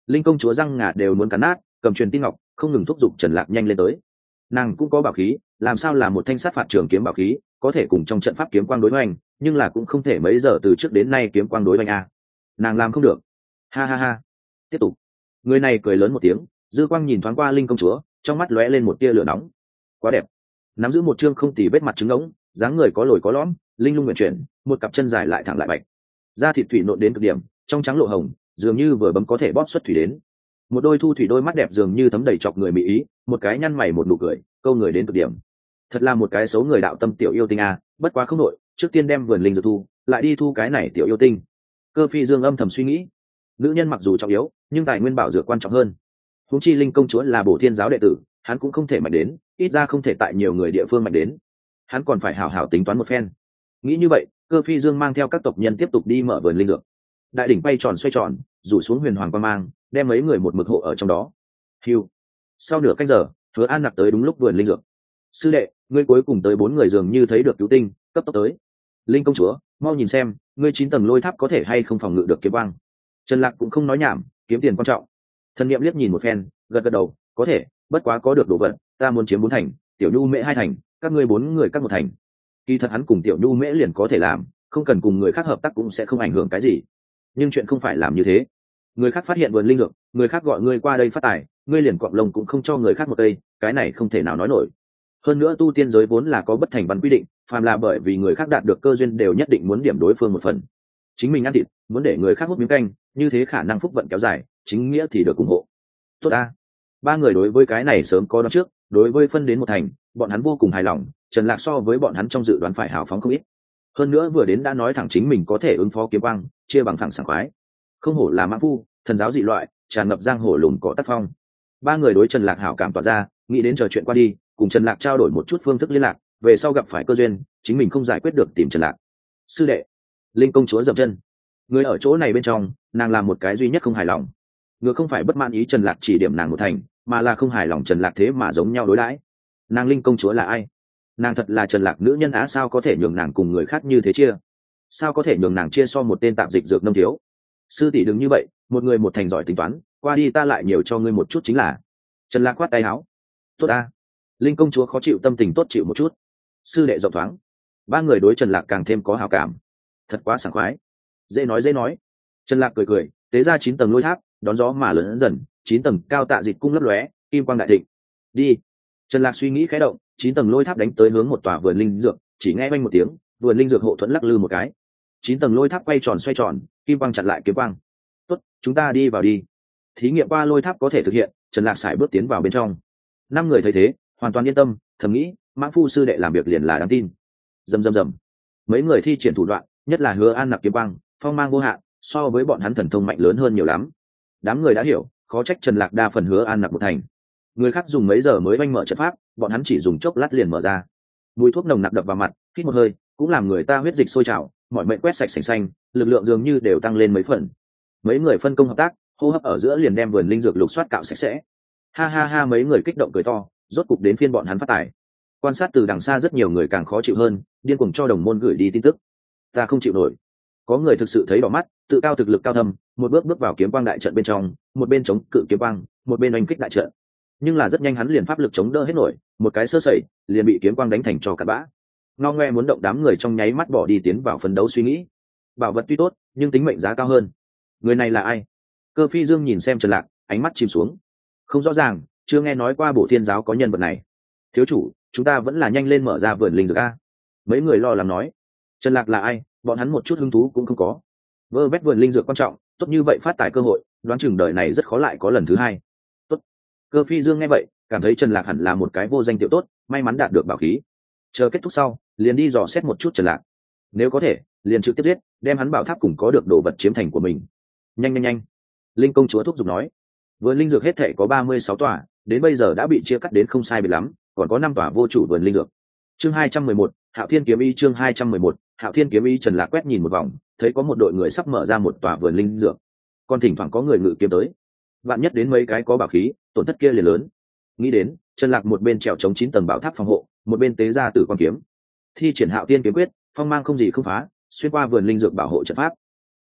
linh công chúa răng ngà đều muốn cắn nát, cầm truyền tin ngọc không ngừng thúc giục Trần Lạc nhanh lên tới. Nàng cũng có bảo khí, làm sao là một thanh sát phạt trường kiếm bảo khí có thể cùng trong trận pháp kiếm quang đối hoành, nhưng là cũng không thể mấy giờ từ trước đến nay kiếm quang đối hoành a. Nàng làm không được. Ha ha ha. Tiếp tục. Người này cười lớn một tiếng, dư quang nhìn thoáng qua linh công chúa, trong mắt lóe lên một tia lửa nóng. Quá đẹp. Nắm giữ một trương không tì vết mặt trứng ngỗng, dáng người có lồi có lõm, linh lung nguyện chuyển, một cặp chân dài lại thẳng lại bạch, da thịt thủy nộn đến cực điểm, trong trắng lộ hồng, dường như vừa bấm có thể bóp xuất thủy đến. Một đôi thu thủy đôi mắt đẹp dường như thấm đầy chọc người mỹ ý, một cái nhăn mày một nụ cười, câu người đến cực điểm. Thật là một cái xấu người đạo tâm tiểu yêu tinh a, bất quá không nội, trước tiên đem vườn linh dược thu, lại đi thu cái này tiểu yêu tinh. Cơ Phi Dương âm thầm suy nghĩ, nữ nhân mặc dù trọng yếu, nhưng tài nguyên bảo dược quan trọng hơn. Huống chi linh công chúa là Bổ Thiên giáo đệ tử, hắn cũng không thể mạnh đến, ít ra không thể tại nhiều người địa phương mạnh đến. Hắn còn phải hảo hảo tính toán một phen. Nghĩ như vậy, Cơ Phi Dương mang theo các tộc nhân tiếp tục đi mở vườn linh dược. Đại đỉnh bay tròn xoay tròn, rủ xuống huyền hoàng quang mang, đem mấy người một mực hộ ở trong đó. Hưu. Sau nửa canh giờ, Hứa An Nặc tới đúng lúc vườn linh dược. Sư đệ, ngươi cuối cùng tới 4 người dường như thấy được cứu tinh, cấp tốc tới. Linh công chúa, mau nhìn xem, ngươi 9 tầng lôi tháp có thể hay không phòng ngự được kiếm quang. Trần Lạc cũng không nói nhảm, kiếm tiền quan trọng. Thần niệm liếc nhìn một phen, gật gật đầu, có thể, bất quá có được đồ vật, ta muốn chiếm 4 thành, Tiểu Nhu Mễ 2 thành, các ngươi 4 người các một thành. Kỳ thật hắn cùng Tiểu Nhu Mễ liền có thể làm, không cần cùng người khác hợp tác cũng sẽ không ảnh hưởng cái gì. Nhưng chuyện không phải làm như thế. Người khác phát hiện vườn linh dược, người khác gọi ngươi qua đây phát tài, ngươi liền cọp lông cũng không cho người khác một cây, cái này không thể nào nói nổi. Hơn nữa tu tiên giới vốn là có bất thành văn quy định, phàm là bởi vì người khác đạt được cơ duyên đều nhất định muốn điểm đối phương một phần. Chính mình ăn thịt, muốn để người khác hút miếng canh, như thế khả năng phúc vận kéo dài, chính nghĩa thì được ủng hộ. Tốt a. 3 người đối với cái này sớm có đoán trước, đối với phân đến một thành, bọn hắn vô cùng hài lòng, Trần Lạc so với bọn hắn trong dự đoán phải hào phóng không ít. Hơn nữa vừa đến đã nói thẳng chính mình có thể ứng phó kiếm quang, chia bằng thẳng sảng khoái. Không hổ là mã phu, thần giáo dị loại, tràn ngập giang hồ lùn cỏ tác phong. 3 người đối Trần Lạc hảo cảm tỏa ra, nghĩ đến chờ chuyện qua đi, cùng Trần Lạc trao đổi một chút phương thức liên lạc, về sau gặp phải cơ duyên, chính mình không giải quyết được tìm Trần Lạc. Sư đệ, linh công chúa dậm chân. Người ở chỗ này bên trong, nàng làm một cái duy nhất không hài lòng. Ngược không phải bất mãn ý Trần Lạc chỉ điểm nàng một thành, mà là không hài lòng Trần Lạc thế mà giống nhau đối đãi. Nàng linh công chúa là ai? Nàng thật là Trần Lạc nữ nhân á, sao có thể nhường nàng cùng người khác như thế chia? Sao có thể nhường nàng chia so một tên tạp dịch dược nông thiếu? Sư tỷ đừng như vậy, một người một thành giỏi tính toán, qua đi ta lại nhiều cho ngươi một chút chính là. Trần Lạc quát tay áo. Tốt ta. Linh công chúa khó chịu tâm tình tốt chịu một chút. Sư đệ rộng thoáng. 3 người đối Trần Lạc càng thêm có hảo cảm. Thật quá sảng khoái. Dễ nói dễ nói. Trần Lạc cười cười, tế ra 9 tầng lôi tháp, đón gió mà lớn dần, 9 tầng cao tạ dịch cung lấp lóe, kim quang đại thịnh. Đi. Trần Lạc suy nghĩ khẽ động, 9 tầng lôi tháp đánh tới hướng một tòa vườn linh dược, chỉ nghe vang một tiếng, vườn linh dược hộ thuẫn lắc lư một cái. 9 tầng lôi tháp quay tròn xoay tròn, kim quang chặn lại kiếm quang. Tốt, chúng ta đi vào đi. Thí nghiệm qua lôi tháp có thể thực hiện, Trần Lạc sải bước tiến vào bên trong. 5 người thấy thế, hoàn toàn yên tâm, thầm nghĩ, Mãng Phu sư đệ làm việc liền là đáng tin. Rầm rầm rầm. Mấy người thi triển thủ đoạn, nhất là Hứa An Nặc kiếm quang, phong mang vô hạn, so với bọn hắn thần thông mạnh lớn hơn nhiều lắm. Đám người đã hiểu, khó trách Trần Lạc đa phần Hứa An Nặc một thành. Người khác dùng mấy giờ mới oanh mở trận pháp, bọn hắn chỉ dùng chốc lát liền mở ra. Mùi thuốc nồng nặc đập vào mặt, hít một hơi, cũng làm người ta huyết dịch sôi trào, mọi mệnh quét sạch sành xanh, lực lượng dường như đều tăng lên mấy phần. Mấy người phân công hợp tác, hô hấp ở giữa liền đem vườn linh dược lục soát cạo sạch sẽ. Ha ha ha, mấy người kích động cười to, rốt cục đến phiên bọn hắn phát tài. Quan sát từ đằng xa rất nhiều người càng khó chịu hơn, điên cuồng cho đồng môn gửi đi tin tức. Ta không chịu nổi. Có người thực sự thấy đỏ mắt, tự cao thực lực cao thâm, một bước bước vào kiếm quang đại trận bên trong, một bên chống cự kiếm quang, một bên oanh kích đại trận. Nhưng là rất nhanh hắn liền pháp lực chống đỡ hết nổi, một cái sơ sẩy, liền bị kiếm quang đánh thành trò cặn bã. Ngao ngoe muốn động đám người trong nháy mắt bỏ đi tiến vào phấn đấu suy nghĩ. Bảo vật tuy tốt, nhưng tính mệnh giá cao hơn. Người này là ai? Cơ Phi Dương nhìn xem Trần Lạc, ánh mắt chìm xuống. Không rõ ràng, chưa nghe nói qua Bổ Thiên giáo có nhân vật này. Thiếu chủ, chúng ta vẫn là nhanh lên mở ra vườn linh dược a. Mấy người lo lắng nói. Trần Lạc là ai, bọn hắn một chút hứng thú cũng không có. Vơ vét vườn linh dược quan trọng, tốt như vậy phát tài cơ hội, đoán chừng đời này rất khó lại có lần thứ hai. Tốt. Cơ Phi Dương nghe vậy, cảm thấy Trần Lạc hẳn là một cái vô danh tiểu tốt, may mắn đạt được bảo khí. Chờ kết thúc sau, liền đi dò xét một chút Trần Lạc. Nếu có thể, liền trực tiếp giết, đem hắn bảo tháp cùng có được đồ vật chiếm thành của mình. Nhanh nhanh nhanh. Linh công chúa thúc giục nói. Vườn linh dược hết thể có 36 tòa, đến bây giờ đã bị chia cắt đến không sai biệt lắm, còn có 5 tòa vô chủ vườn linh dược. Chương 211, Hạo Thiên kiếm ý. Chương 211, Hạo Thiên kiếm ý. Trần Lạc quét nhìn một vòng, thấy có một đội người sắp mở ra một tòa vườn linh dược, còn thỉnh thoảng có người ngự kiếm tới. Vạn nhất đến mấy cái có bảo khí, tổn thất kia liền lớn. Nghĩ đến, Trần Lạc một bên trèo chống 9 tầng bảo tháp phòng hộ, một bên tế ra tử quan kiếm, thi triển Hạo Thiên kiếm quyết, phong mang không gì không phá, xuyên qua vườn linh dược bảo hộ trận pháp.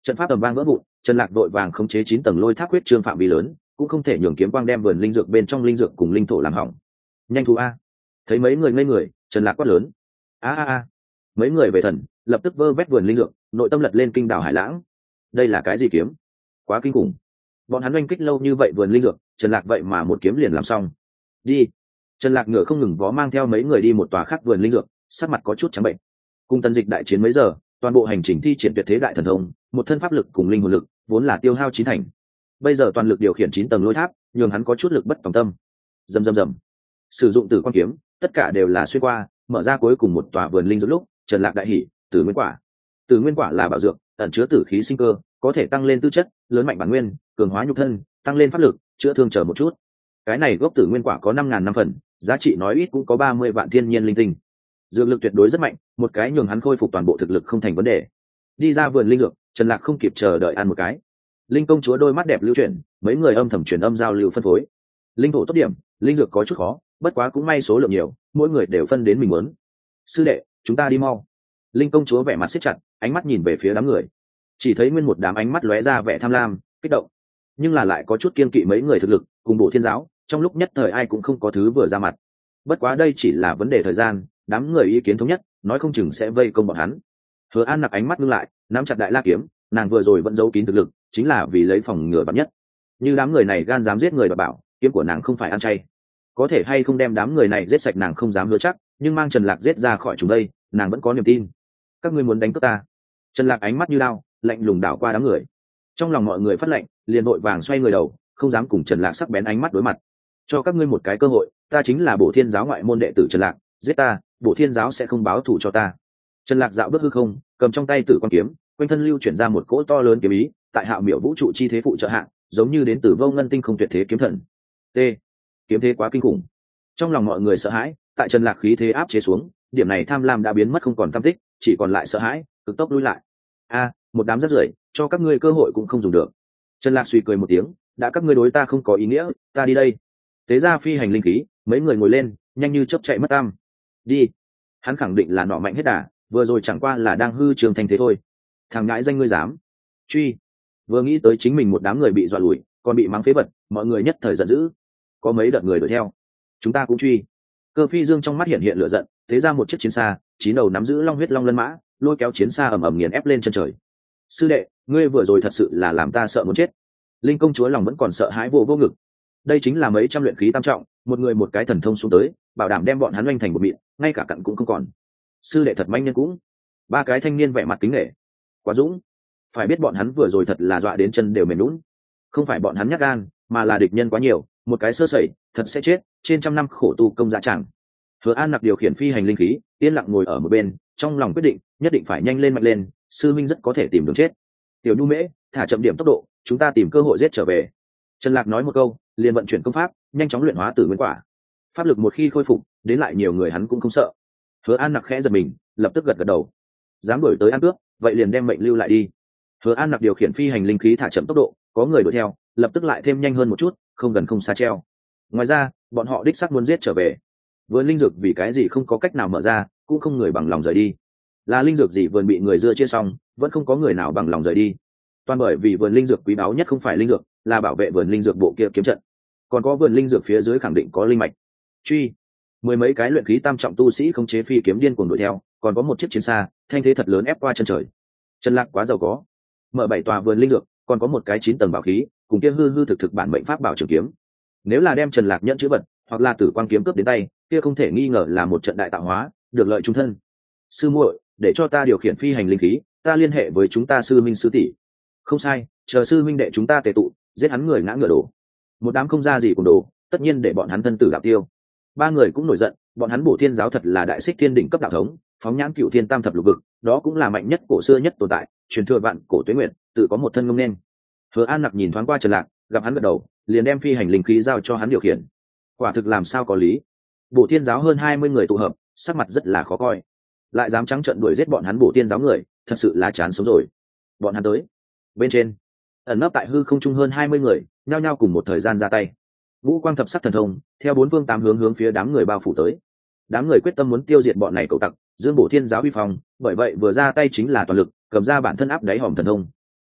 Trận pháp tầm vang vỡ vụn, Trần Lạc vội vàng khống chế 9 tầng lôi tháp huyết trương phạm vi lớn, cũng không thể nhường kiếm quang đem vườn linh dược bên trong linh dược cùng linh thổ làm hỏng. Nhanh thú a! Thấy mấy người ngây người, Trần Lạc quát lớn. A. Mấy người về thần, lập tức vơ vét vườn linh dược, nội tâm lật lên kinh đảo hải lãng. Đây là cái gì kiếm? Quá kinh khủng. Bọn hắn oanh kích lâu như vậy vườn linh dược, Trần Lạc vậy mà một kiếm liền làm xong. Đi. Trần Lạc ngựa không ngừng vó mang theo mấy người đi một tòa khác vườn linh dược, sắc mặt có chút trắng bệnh. Cùng Tân Dịch đại chiến mấy giờ, toàn bộ hành trình thi triển tuyệt thế đại thần thông, một thân pháp lực cùng linh hồn lực, vốn là tiêu hao chín thành. Bây giờ toàn lực điều khiển 9 tầng lôi tháp, nhường hắn có chút lực bất tòng tâm. Rầm. Sử dụng Tử Quan kiếm, tất cả đều là xuyên qua, mở ra cuối cùng một tòa vườn linh dược lúc, Trần Lạc đại hỉ, Tử Nguyên Quả. Tử Nguyên Quả là bảo dược, ẩn chứa tử khí sinh cơ, có thể tăng lên tư chất, lớn mạnh bản nguyên, cường hóa nhục thân, tăng lên pháp lực, chữa thương chờ một chút. Cái này gốc Tử Nguyên Quả có 5.000 năm phần, giá trị nói ít cũng có 30 vạn thiên nhiên linh tinh. Dược lực tuyệt đối rất mạnh, một cái nhường hắn khôi phục toàn bộ thực lực không thành vấn đề. Đi ra vườn linh dược, Trần Lạc không kịp chờ đợi ăn một cái. Linh công chúa đôi mắt đẹp lưu chuyển, mấy người âm thầm truyền âm giao lưu phân phối. Linh thổ tốt điểm, linh dược có chút khó, bất quá cũng may số lượng nhiều, mỗi người đều phân đến mình muốn. Sư đệ, chúng ta đi mau. Linh công chúa vẻ mặt siết chặt, ánh mắt nhìn về phía đám người. Chỉ thấy nguyên một đám ánh mắt lóe ra vẻ tham lam, kích động, nhưng là lại có chút kiên kỵ mấy người thực lực cùng Bộ Thiên giáo, trong lúc nhất thời ai cũng không có thứ vừa ra mặt. Bất quá đây chỉ là vấn đề thời gian, đám người ý kiến thống nhất, nói không chừng sẽ vây công bọn hắn. Hứa An nặc ánh mắt ngưng lại, nắm chặt đại la kiếm, nàng vừa rồi vẫn giấu kín thực lực, chính là vì lấy phòng ngừa vạn nhất. Như đám người này gan dám giết người và bảo, kiếm của nàng không phải ăn chay. Có thể hay không đem đám người này giết sạch nàng không dám hứa chắc, nhưng mang Trần Lạc giết ra khỏi chúng đây, nàng vẫn có niềm tin. Các ngươi muốn đánh cướp ta? Trần Lạc ánh mắt như đao, lạnh lùng đảo qua đám người. Trong lòng mọi người phát lạnh, liền vội vàng xoay người đầu, không dám cùng Trần Lạc sắc bén ánh mắt đối mặt. Cho các ngươi một cái cơ hội, ta chính là Bộ Thiên giáo ngoại môn đệ tử Trần Lạc, giết ta, Bộ Thiên giáo sẽ không báo thù cho ta. Trần Lạc dạo bước hư không, cầm trong tay Tử Quan kiếm, quanh thân lưu chuyển ra một cỗ to lớn kiếm ý, tại Hạo Miểu vũ trụ chi thế phụ trợ hạng, giống như đến từ Vô Ngân tinh không tuyệt thế kiếm thần. T. Kiếm thế quá kinh khủng. Trong lòng mọi người sợ hãi, tại Trần Lạc khí thế áp chế xuống, điểm này tham lam đã biến mất không còn tăm tích, chỉ còn lại sợ hãi, cực tốc lui lại. A, một đám rất rưởi, cho các ngươi cơ hội cũng không dùng được. Trần Lạc suy cười một tiếng, đã các ngươi đối ta không có ý nghĩa, ta đi đây. Tế ra phi hành linh khí, mấy người ngồi lên, nhanh như chớp chạy mất tăm. Đi. Hắn khẳng định là nọ mạnh hết đà, vừa rồi chẳng qua là đang hư trường thành thế thôi. Thằng ngãi danh ngươi dám truy. Vừa nghĩ tới chính mình một đám người bị dọa lùi, còn bị mắng phế vật, mọi người nhất thời giận dữ. Có mấy đợt người đuổi theo, chúng ta cũng truy. Cơ Phi Dương trong mắt hiện hiện lửa giận, thế ra một chiếc chiến xa, chín đầu nắm giữ long huyết long lân mã, lôi kéo chiến xa ầm ầm nghiền ép lên chân trời. Sư đệ, ngươi vừa rồi thật sự là làm ta sợ muốn chết. Linh công chúa lòng vẫn còn sợ hãi vô ngực. Đây chính là mấy trăm luyện khí tam trọng, một người một cái thần thông xuống tới, bảo đảm đem bọn hắn oanh thành một mịn, ngay cả cặn cũng không còn. Sư đệ thật manh nhân cũng. Ba cái thanh niên vẻ mặt kính nể. Quá dũng. Phải biết bọn hắn vừa rồi thật là dọa đến chân đều mềm nhũn. Không phải bọn hắn nhát gan, mà là địch nhân quá nhiều, một cái sơ sẩy, thật sẽ chết, trên trăm năm khổ tu công dạ chẳng. Hứa An nặc điều khiển phi hành linh khí, yên lặng ngồi ở một bên, trong lòng quyết định, nhất định phải nhanh lên mạnh lên, sư minh rất có thể tìm đường chết. Tiểu Nhu Mễ, thả chậm điểm tốc độ, chúng ta tìm cơ hội giết trở về. Trần Lạc nói một câu, liền vận chuyển công pháp, nhanh chóng luyện hóa Tử Nguyên Quả. Pháp lực một khi khôi phục, đến lại nhiều người hắn cũng không sợ. Hứa An nặc khẽ giật mình, lập tức gật gật đầu. Dám đuổi tới ăn cướp, vậy liền đem mệnh lưu lại đi. Hứa An nặc điều khiển phi hành linh khí thả chậm tốc độ, có người đuổi theo, lập tức lại thêm nhanh hơn một chút, không gần không xa treo. Ngoài ra, bọn họ đích xác muốn giết trở về. Vườn linh dược vì cái gì không có cách nào mở ra, cũng không người bằng lòng rời đi. Là linh dược gì vườn bị người dưa chia xong, vẫn không có người nào bằng lòng rời đi. Toàn bởi vì vườn linh dược quý báu nhất không phải linh dược, là bảo vệ vườn linh dược bộ kia kiếm trận. Còn có vườn linh dược phía dưới khẳng định có linh mạch. Truy. Mười mấy cái luyện khí tam trọng tu sĩ không chế phi kiếm điên cuồng đuổi theo, còn có một chiếc chiến xa, thanh thế thật lớn ép qua chân trời. Trần Lạc quá giàu có. Mở 7 tòa vườn linh dược, còn có một cái 9 tầng bảo khí, cùng kia hư thực bản mệnh pháp bảo trường kiếm. Nếu là đem Trần Lạc nhận chữ vật, hoặc là Tử Quang kiếm cướp đến tay, kia không thể nghi ngờ là một trận đại tạo hóa, được lợi trung thân. Sư muội, để cho ta điều khiển phi hành linh khí, ta liên hệ với chúng ta sư minh sư tỷ. Không sai, chờ sư minh đệ chúng ta tề tụ, giết hắn người ngã ngựa đổ. Một đám không ra gì cùng đổ, tất nhiên để bọn hắn thân tử đạo tiêu. Ba người cũng nổi giận, bọn hắn Bổ Thiên giáo thật là đại xích thiên đỉnh cấp đạo thống, phóng nhãn cựu thiên tam thập lục vực, đó cũng là mạnh nhất cổ xưa nhất tồn tại, truyền thừa vạn cổ tuế nguyện, tự có một thân ngông nên. Hứa An nặc nhìn thoáng qua Trần Lạc, gặp hắn gật đầu, liền đem phi hành linh khí giao cho hắn điều khiển. Quả thực làm sao có lý. Bổ Thiên giáo hơn 20 người tụ hợp, sắc mặt rất là khó coi. Lại dám trắng trợn đuổi giết bọn hắn Bổ Thiên giáo người, thật sự là chán sống rồi. Bọn hắn tới. Bên trên, ẩn nấp tại hư không trung hơn 20 người, nhao nhao cùng một thời gian ra tay. Ngũ quang thập sắc thần thông, theo bốn phương tám hướng phía đám người bao phủ tới. Đám người quyết tâm muốn tiêu diệt bọn này cậu tặc, dương Bổ Thiên giáo uy phong, bởi vậy vừa ra tay chính là toàn lực, cầm ra bản thân áp đáy hòm thần thông.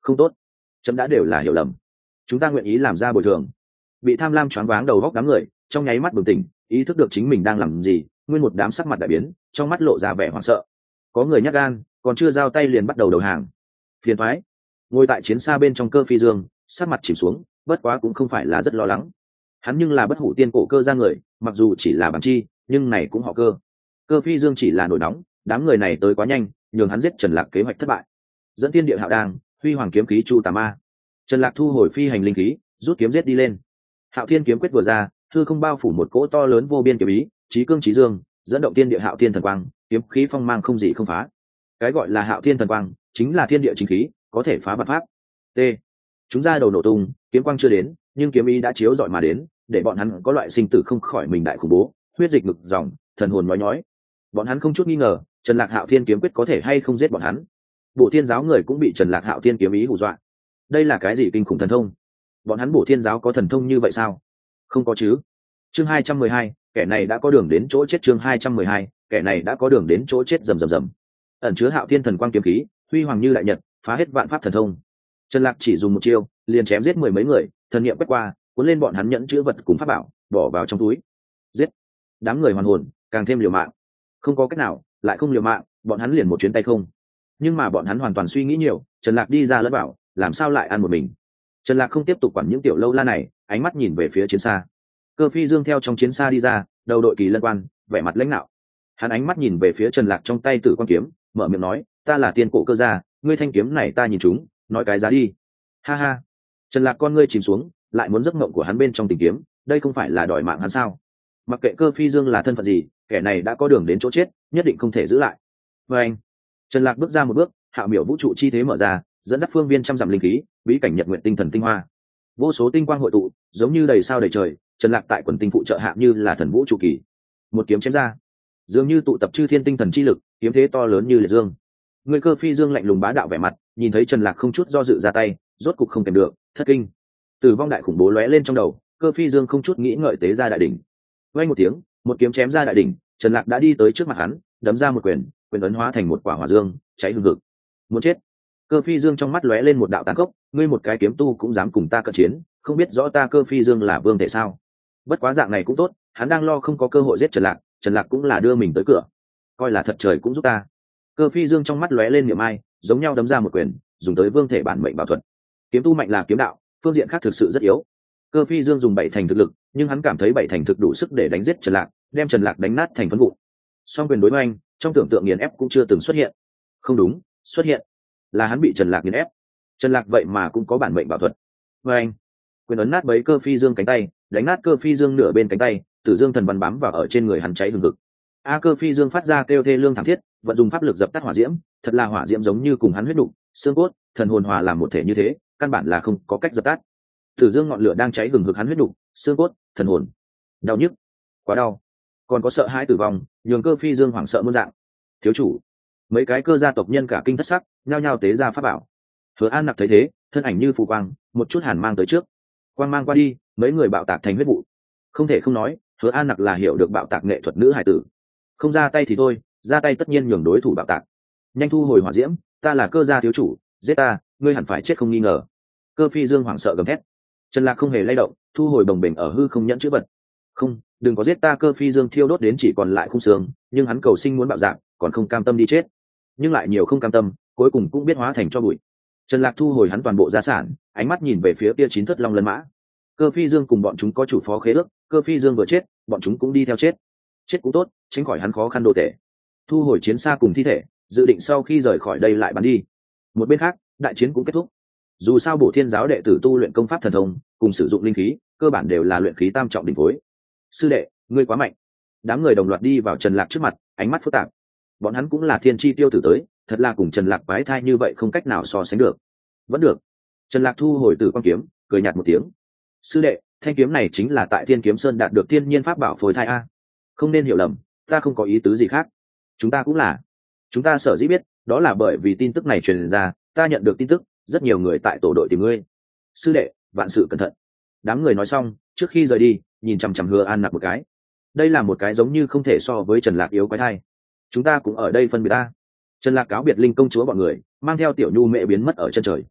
không tốt, chấm đã đều là hiểu lầm, chúng ta nguyện ý làm ra bồi thường. Bị tham lam choáng váng đầu góc đám người trong nháy mắt bừng tỉnh, ý thức được chính mình đang làm gì, nguyên một đám sắc mặt đại biến, trong mắt lộ ra vẻ hoảng sợ. Có người nhát gan, còn chưa giao tay liền bắt đầu đầu hàng. Phiền thoái. Ngồi tại chiến xa bên trong Cơ Phi Dương sắc mặt chìm xuống, bất quá cũng không phải là rất lo lắng. Hắn nhưng là bất hủ tiên cổ Cơ ra người, mặc dù chỉ là bằng chi, nhưng này cũng họ Cơ. Cơ Phi Dương chỉ là nổi nóng, đám người này tới quá nhanh, nhường hắn giết Trần Lạc kế hoạch thất bại. Dẫn Tiên Địa Hạo Đang, Huy Hoàng kiếm khí chu tà ma. Trần Lạc thu hồi phi hành linh khí, rút kiếm giết đi lên. Hạo Thiên kiếm quyết vừa ra, hư không bao phủ một cỗ to lớn vô biên kiếm ý, chí cương chí dương, dẫn động tiên địa Hạo Thiên thần quang, kiếm khí phong mang không gì không phá. Cái gọi là Hạo Thiên thần quang, chính là thiên địa chính khí, có thể phá vạn pháp. T. Chúng ra đầu nổ tung, kiếm quang chưa đến, nhưng kiếm ý đã chiếu rọi mà đến, để bọn hắn có loại sinh tử không khỏi mình đại khủng bố, huyết dịch ngực dòng, thần hồn nhói nhói. Bọn hắn không chút nghi ngờ, Trần Lạc Hạo Thiên kiếm quyết có thể hay không giết bọn hắn. Bộ Thiên giáo người cũng bị Trần Lạc Hạo Thiên kiếm ý hù dọa. Đây là cái gì kinh khủng thần thông? Bọn hắn Bộ Thiên giáo có thần thông như vậy sao? Không có chứ. Chương 212, kẻ này đã có đường đến chỗ chết. Chương 212, kẻ này đã có đường đến chỗ chết. Rầm rầm rầm. Ẩn chứa Hạo Thiên thần quang kiếm khí, huy hoàng như đại nhật, phá hết vạn pháp thần thông. Trần Lạc chỉ dùng một chiêu, liền chém giết mười mấy người, thần niệm quét qua, cuốn lên bọn hắn nhẫn chữ vật cùng pháp bảo, bỏ vào trong túi. Giết. Đám người hoàn hồn, càng thêm liều mạng. Không có cách nào, lại không liều mạng, bọn hắn liền một chuyến tay không. Nhưng mà bọn hắn hoàn toàn suy nghĩ nhiều, Trần Lạc đi ra lẫn bảo, làm sao lại ăn một mình. Trần Lạc không tiếp tục quản những tiểu lâu la này, ánh mắt nhìn về phía chiến xa. Cơ Phi Dương theo trong chiến xa đi ra, đầu đội kỳ lân quan, vẻ mặt lãnh nạo. Hắn ánh mắt nhìn về phía Trần Lạc trong tay Tử Quan kiếm, mở miệng nói, ta là tiên cổ Cơ gia, ngươi thanh kiếm này ta nhìn chúng, nói cái giá đi. Ha ha. Trần Lạc con ngươi chìm xuống, lại muốn giấc mộng của hắn bên trong tình kiếm, đây không phải là đòi mạng hắn sao? Mặc kệ Cơ Phi Dương là thân phận gì, kẻ này đã có đường đến chỗ chết, nhất định không thể giữ lại. Và anh. Trần Lạc bước ra một bước, Hạo Miểu vũ trụ chi thế mở ra, dẫn dắt phương viên trăm dặm linh khí, bí cảnh nhật nguyện tinh thần tinh hoa. Vô số tinh quang hội tụ, giống như đầy sao đầy trời, Trần Lạc tại quần tinh phụ trợ hạ như là thần vũ trụ kỳ. Một kiếm chém ra, dường như tụ tập chư thiên tinh thần chi lực, kiếm thế to lớn như liệt dương. Người Cơ Phi Dương lạnh lùng bá đạo vẻ mặt, nhìn thấy Trần Lạc không chút do dự ra tay, rốt cục không kèm được, thất kinh. Tử vong đại khủng bố lóe lên trong đầu, Cơ Phi Dương không chút nghĩ ngợi tế ra đại đỉnh. Vang một tiếng, một kiếm chém ra đại đỉnh, Trần Lạc đã đi tới trước mặt hắn, đấm ra một quyền, quyền ấn hóa thành một quả hỏa dương, cháy hừng hực. Muốn chết. Cơ Phi Dương trong mắt lóe lên một đạo tàn khốc, ngươi một cái kiếm tu cũng dám cùng ta cận chiến, không biết rõ ta Cơ Phi Dương là vương thể sao? Bất quá dạng này cũng tốt, hắn đang lo không có cơ hội giết Trần Lạc, Trần Lạc cũng là đưa mình tới cửa, coi là thật trời cũng giúp ta. Cơ Phi Dương trong mắt lóe lên niệm ai, giống nhau đấm ra một quyền, dùng tới vương thể bản mệnh bảo thuật. Kiếm tu mạnh là kiếm đạo, phương diện khác thực sự rất yếu. Cơ Phi Dương dùng bảy thành thực lực, nhưng hắn cảm thấy bảy thành thực đủ sức để đánh giết Trần Lạc, đem Trần Lạc đánh nát thành phấn vụn. Song quyền đối oanh, trong tưởng tượng nghiền ép cũng chưa từng xuất hiện. Không đúng, xuất hiện, là hắn bị Trần Lạc nghiền ép. Trần Lạc vậy mà cũng có bản mệnh bảo thuật. Oanh, quyền ấn nát bấy Cơ Phi Dương cánh tay, đánh nát Cơ Phi Dương nửa bên cánh tay, Tử Dương thần văn bám vào ở trên người hắn cháy hừng hực. Cơ Phi Dương phát ra kêu thê lương thảm thiết, vận dùng pháp lực dập tắt hỏa diễm, thật là hỏa diễm giống như cùng hắn huyết nục, xương cốt, thần hồn hòa làm một thể như thế, căn bản là không có cách dập tắt. Tử Dương ngọn lửa đang cháy hừng hực hắn huyết nục, xương cốt, thần hồn. Đau nhức, quá đau. Còn có sợ hãi tử vong, nhường Cơ Phi Dương hoảng sợ muôn dạng. Thiếu chủ, mấy cái Cơ gia tộc nhân cả kinh thất sắc, nhao nhao tế ra pháp bảo. Hứa An Nặc thấy thế, thân ảnh như phù quang, một chút hàn mang tới trước. Quang mang qua đi, mấy người bạo tạc thành huyết vụ. Không thể không nói, Hứa An Nặc là hiểu được bạo tạc nghệ thuật nữ hải tử. Không ra tay thì thôi, ra tay tất nhiên nhường đối thủ bạo tạc. Nhanh thu hồi hỏa diễm, ta là Cơ gia thiếu chủ, giết ta, ngươi hẳn phải chết không nghi ngờ. Cơ Phi Dương hoảng sợ gầm thét. Trần Lạc không hề lay động, thu hồi bồng bềnh ở hư không nhẫn chữ vật. Không, đừng có giết ta. Cơ Phi Dương thiêu đốt đến chỉ còn lại khung xương, nhưng hắn cầu sinh muốn bạo dạng, còn không cam tâm đi chết. Nhưng lại nhiều không cam tâm, cuối cùng cũng biết hóa thành cho bụi. Trần Lạc thu hồi hắn toàn bộ gia sản, ánh mắt nhìn về phía kia 9 thất long lân mã. Cơ Phi Dương cùng bọn chúng có chủ phó khế ước, Cơ Phi Dương vừa chết, bọn chúng cũng đi theo chết. Chết cũng tốt, tránh khỏi hắn khó khăn đồ tể. Thu hồi chiến xa cùng thi thể, dự định sau khi rời khỏi đây lại bắn đi. Một bên khác, đại chiến cũng kết thúc. Dù sao Bổ Thiên giáo đệ tử tu luyện công pháp thần thông, cùng sử dụng linh khí, cơ bản đều là luyện khí tam trọng đỉnh phối. Sư đệ, ngươi quá mạnh. Đám người đồng loạt đi vào Trần Lạc trước mặt, ánh mắt phức tạp. Bọn hắn cũng là thiên chi tiêu tử tới, thật là cùng Trần Lạc quái thai như vậy không cách nào so sánh được. Vẫn được. Trần Lạc thu hồi Tử Quang kiếm, cười nhạt một tiếng. Sư đệ, thanh kiếm này chính là tại Thiên Kiếm Sơn đạt được thiên nhiên pháp bảo phôi thai a. Không nên hiểu lầm, ta không có ý tứ gì khác. Chúng ta cũng là. Chúng ta sở dĩ biết, đó là bởi vì tin tức này truyền ra, ta nhận được tin tức, rất nhiều người tại tổ đội tìm ngươi. Sư đệ, vạn sự cẩn thận. Đám người nói xong, trước khi rời đi, nhìn chằm chằm Hứa An Nặc một cái. Đây là một cái giống như không thể so với Trần Lạc yếu quái thai. Chúng ta cũng ở đây phân biệt ta. Trần Lạc cáo biệt Linh công chúa bọn người, mang theo Tiểu Nhu Mẹ biến mất ở chân trời.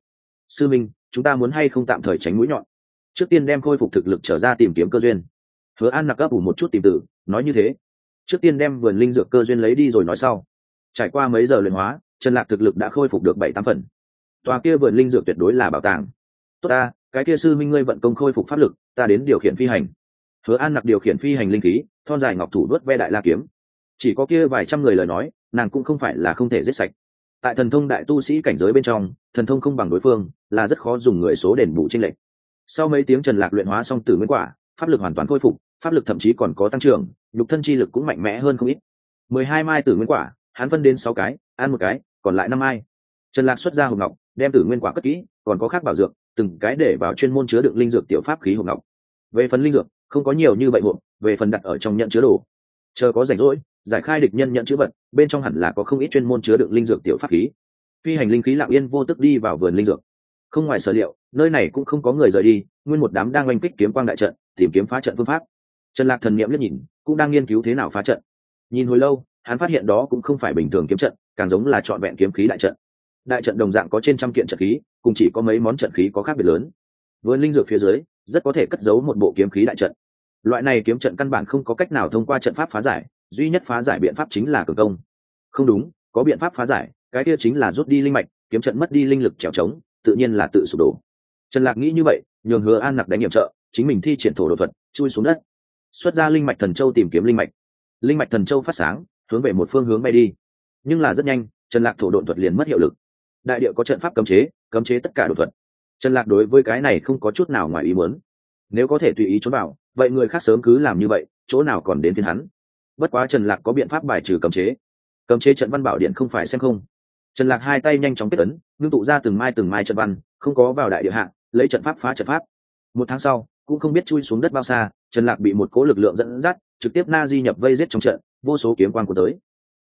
sư minh, chúng ta muốn hay không tạm thời tránh mũi nhọn, trước tiên đem khôi phục thực lực trở ra tìm kiếm cơ duyên. Hứa An Nặc ấp ủ một chút tìm tử, nói như thế, trước tiên đem vườn linh dược cơ duyên lấy đi rồi nói sau. Trải qua mấy giờ luyện hóa, Trần Lạc thực lực đã khôi phục được 7-8 phần. Tòa kia vườn linh dược tuyệt đối là bảo tàng. Tốt ta, cái kia sư minh ngươi vận công khôi phục pháp lực, ta đến điều khiển phi hành. Hứa An Nặc điều khiển phi hành linh khí, thon dài ngọc thủ đuốt ve đại la kiếm. Chỉ có kia vài trăm người lời nói, nàng cũng không phải là không thể giết sạch. Tại thần thông đại tu sĩ cảnh giới bên trong, thần thông không bằng đối phương, là rất khó dùng người số đền bù chênh lệch. Sau mấy tiếng Trần Lạc luyện hóa xong tử nguyên quả, pháp lực hoàn toàn khôi phục, pháp lực thậm chí còn có tăng trưởng, nhục thân chi lực cũng mạnh mẽ hơn không ít. 12 mai tử nguyên quả, hắn phân đến 6 cái, ăn một cái, còn lại 5 mai. Trần Lạc xuất ra hộp ngọc, đem tử nguyên quả cất kỹ, còn có khác bảo dược, từng cái để vào chuyên môn chứa đựng linh dược tiểu pháp khí hộp ngọc. Về phần linh dược, không có nhiều như vậy hộp, về phần đặt ở trong nhận chứa đồ. Chờ có rảnh rỗi, giải khai địch nhân nhận chứa vật, bên trong hẳn là có không ít chuyên môn chứa đựng linh dược tiểu pháp khí. Phi hành linh khí lặng yên vô tức đi vào vườn linh dược. Không ngoài sở liệu, nơi này cũng không có người rời đi, nguyên một đám đang oanh kích kiếm quang đại trận, tìm kiếm phá trận phương pháp. Trần Lạc thần niệm liếc nhìn, cũng đang nghiên cứu thế nào phá trận. Nhìn hồi lâu, hắn phát hiện đó cũng không phải bình thường kiếm trận, càng giống là trọn vẹn kiếm khí đại trận. Đại trận đồng dạng có trên trăm kiện trận khí, cùng chỉ có mấy món trận khí có khác biệt lớn. Vườn linh dược phía dưới, rất có thể cất giấu một bộ kiếm khí đại trận. Loại này kiếm trận căn bản không có cách nào thông qua trận pháp phá giải, duy nhất phá giải biện pháp chính là cường công. Không đúng, có biện pháp phá giải, cái kia chính là rút đi linh mạch, kiếm trận mất đi linh lực trèo trống, tự nhiên là tự sụp đổ. Trần Lạc nghĩ như vậy, nhường Hứa An Nặc đánh nhiệm trợ, chính mình thi triển thổ độ thuật, chui xuống đất, xuất ra linh mạch thần châu tìm kiếm linh mạch. Linh mạch thần châu phát sáng, hướng về một phương hướng bay đi. Nhưng là rất nhanh, Trần Lạc thổ độn thuật liền mất hiệu lực. Đại địa có trận pháp cấm chế tất cả độn thuật. Trần Lạc đối với cái này không có chút nào ngoài ý muốn. Nếu có thể tùy ý trốn vào, vậy người khác sớm cứ làm như vậy, chỗ nào còn đến phiên hắn. Bất quá Trần Lạc có biện pháp bài trừ cấm chế. Cấm chế trận văn bảo điện không phải xem không. Trần Lạc hai tay nhanh chóng kết ấn, ngưng tụ ra từng mai trận văn, không có vào đại địa hạ, lấy trận pháp phá trận pháp. Một tháng sau, cũng không biết chui xuống đất bao xa, Trần Lạc bị một cỗ lực lượng dẫn dắt, trực tiếp na di nhập vây giết trong trận, vô số kiếm quang của tới.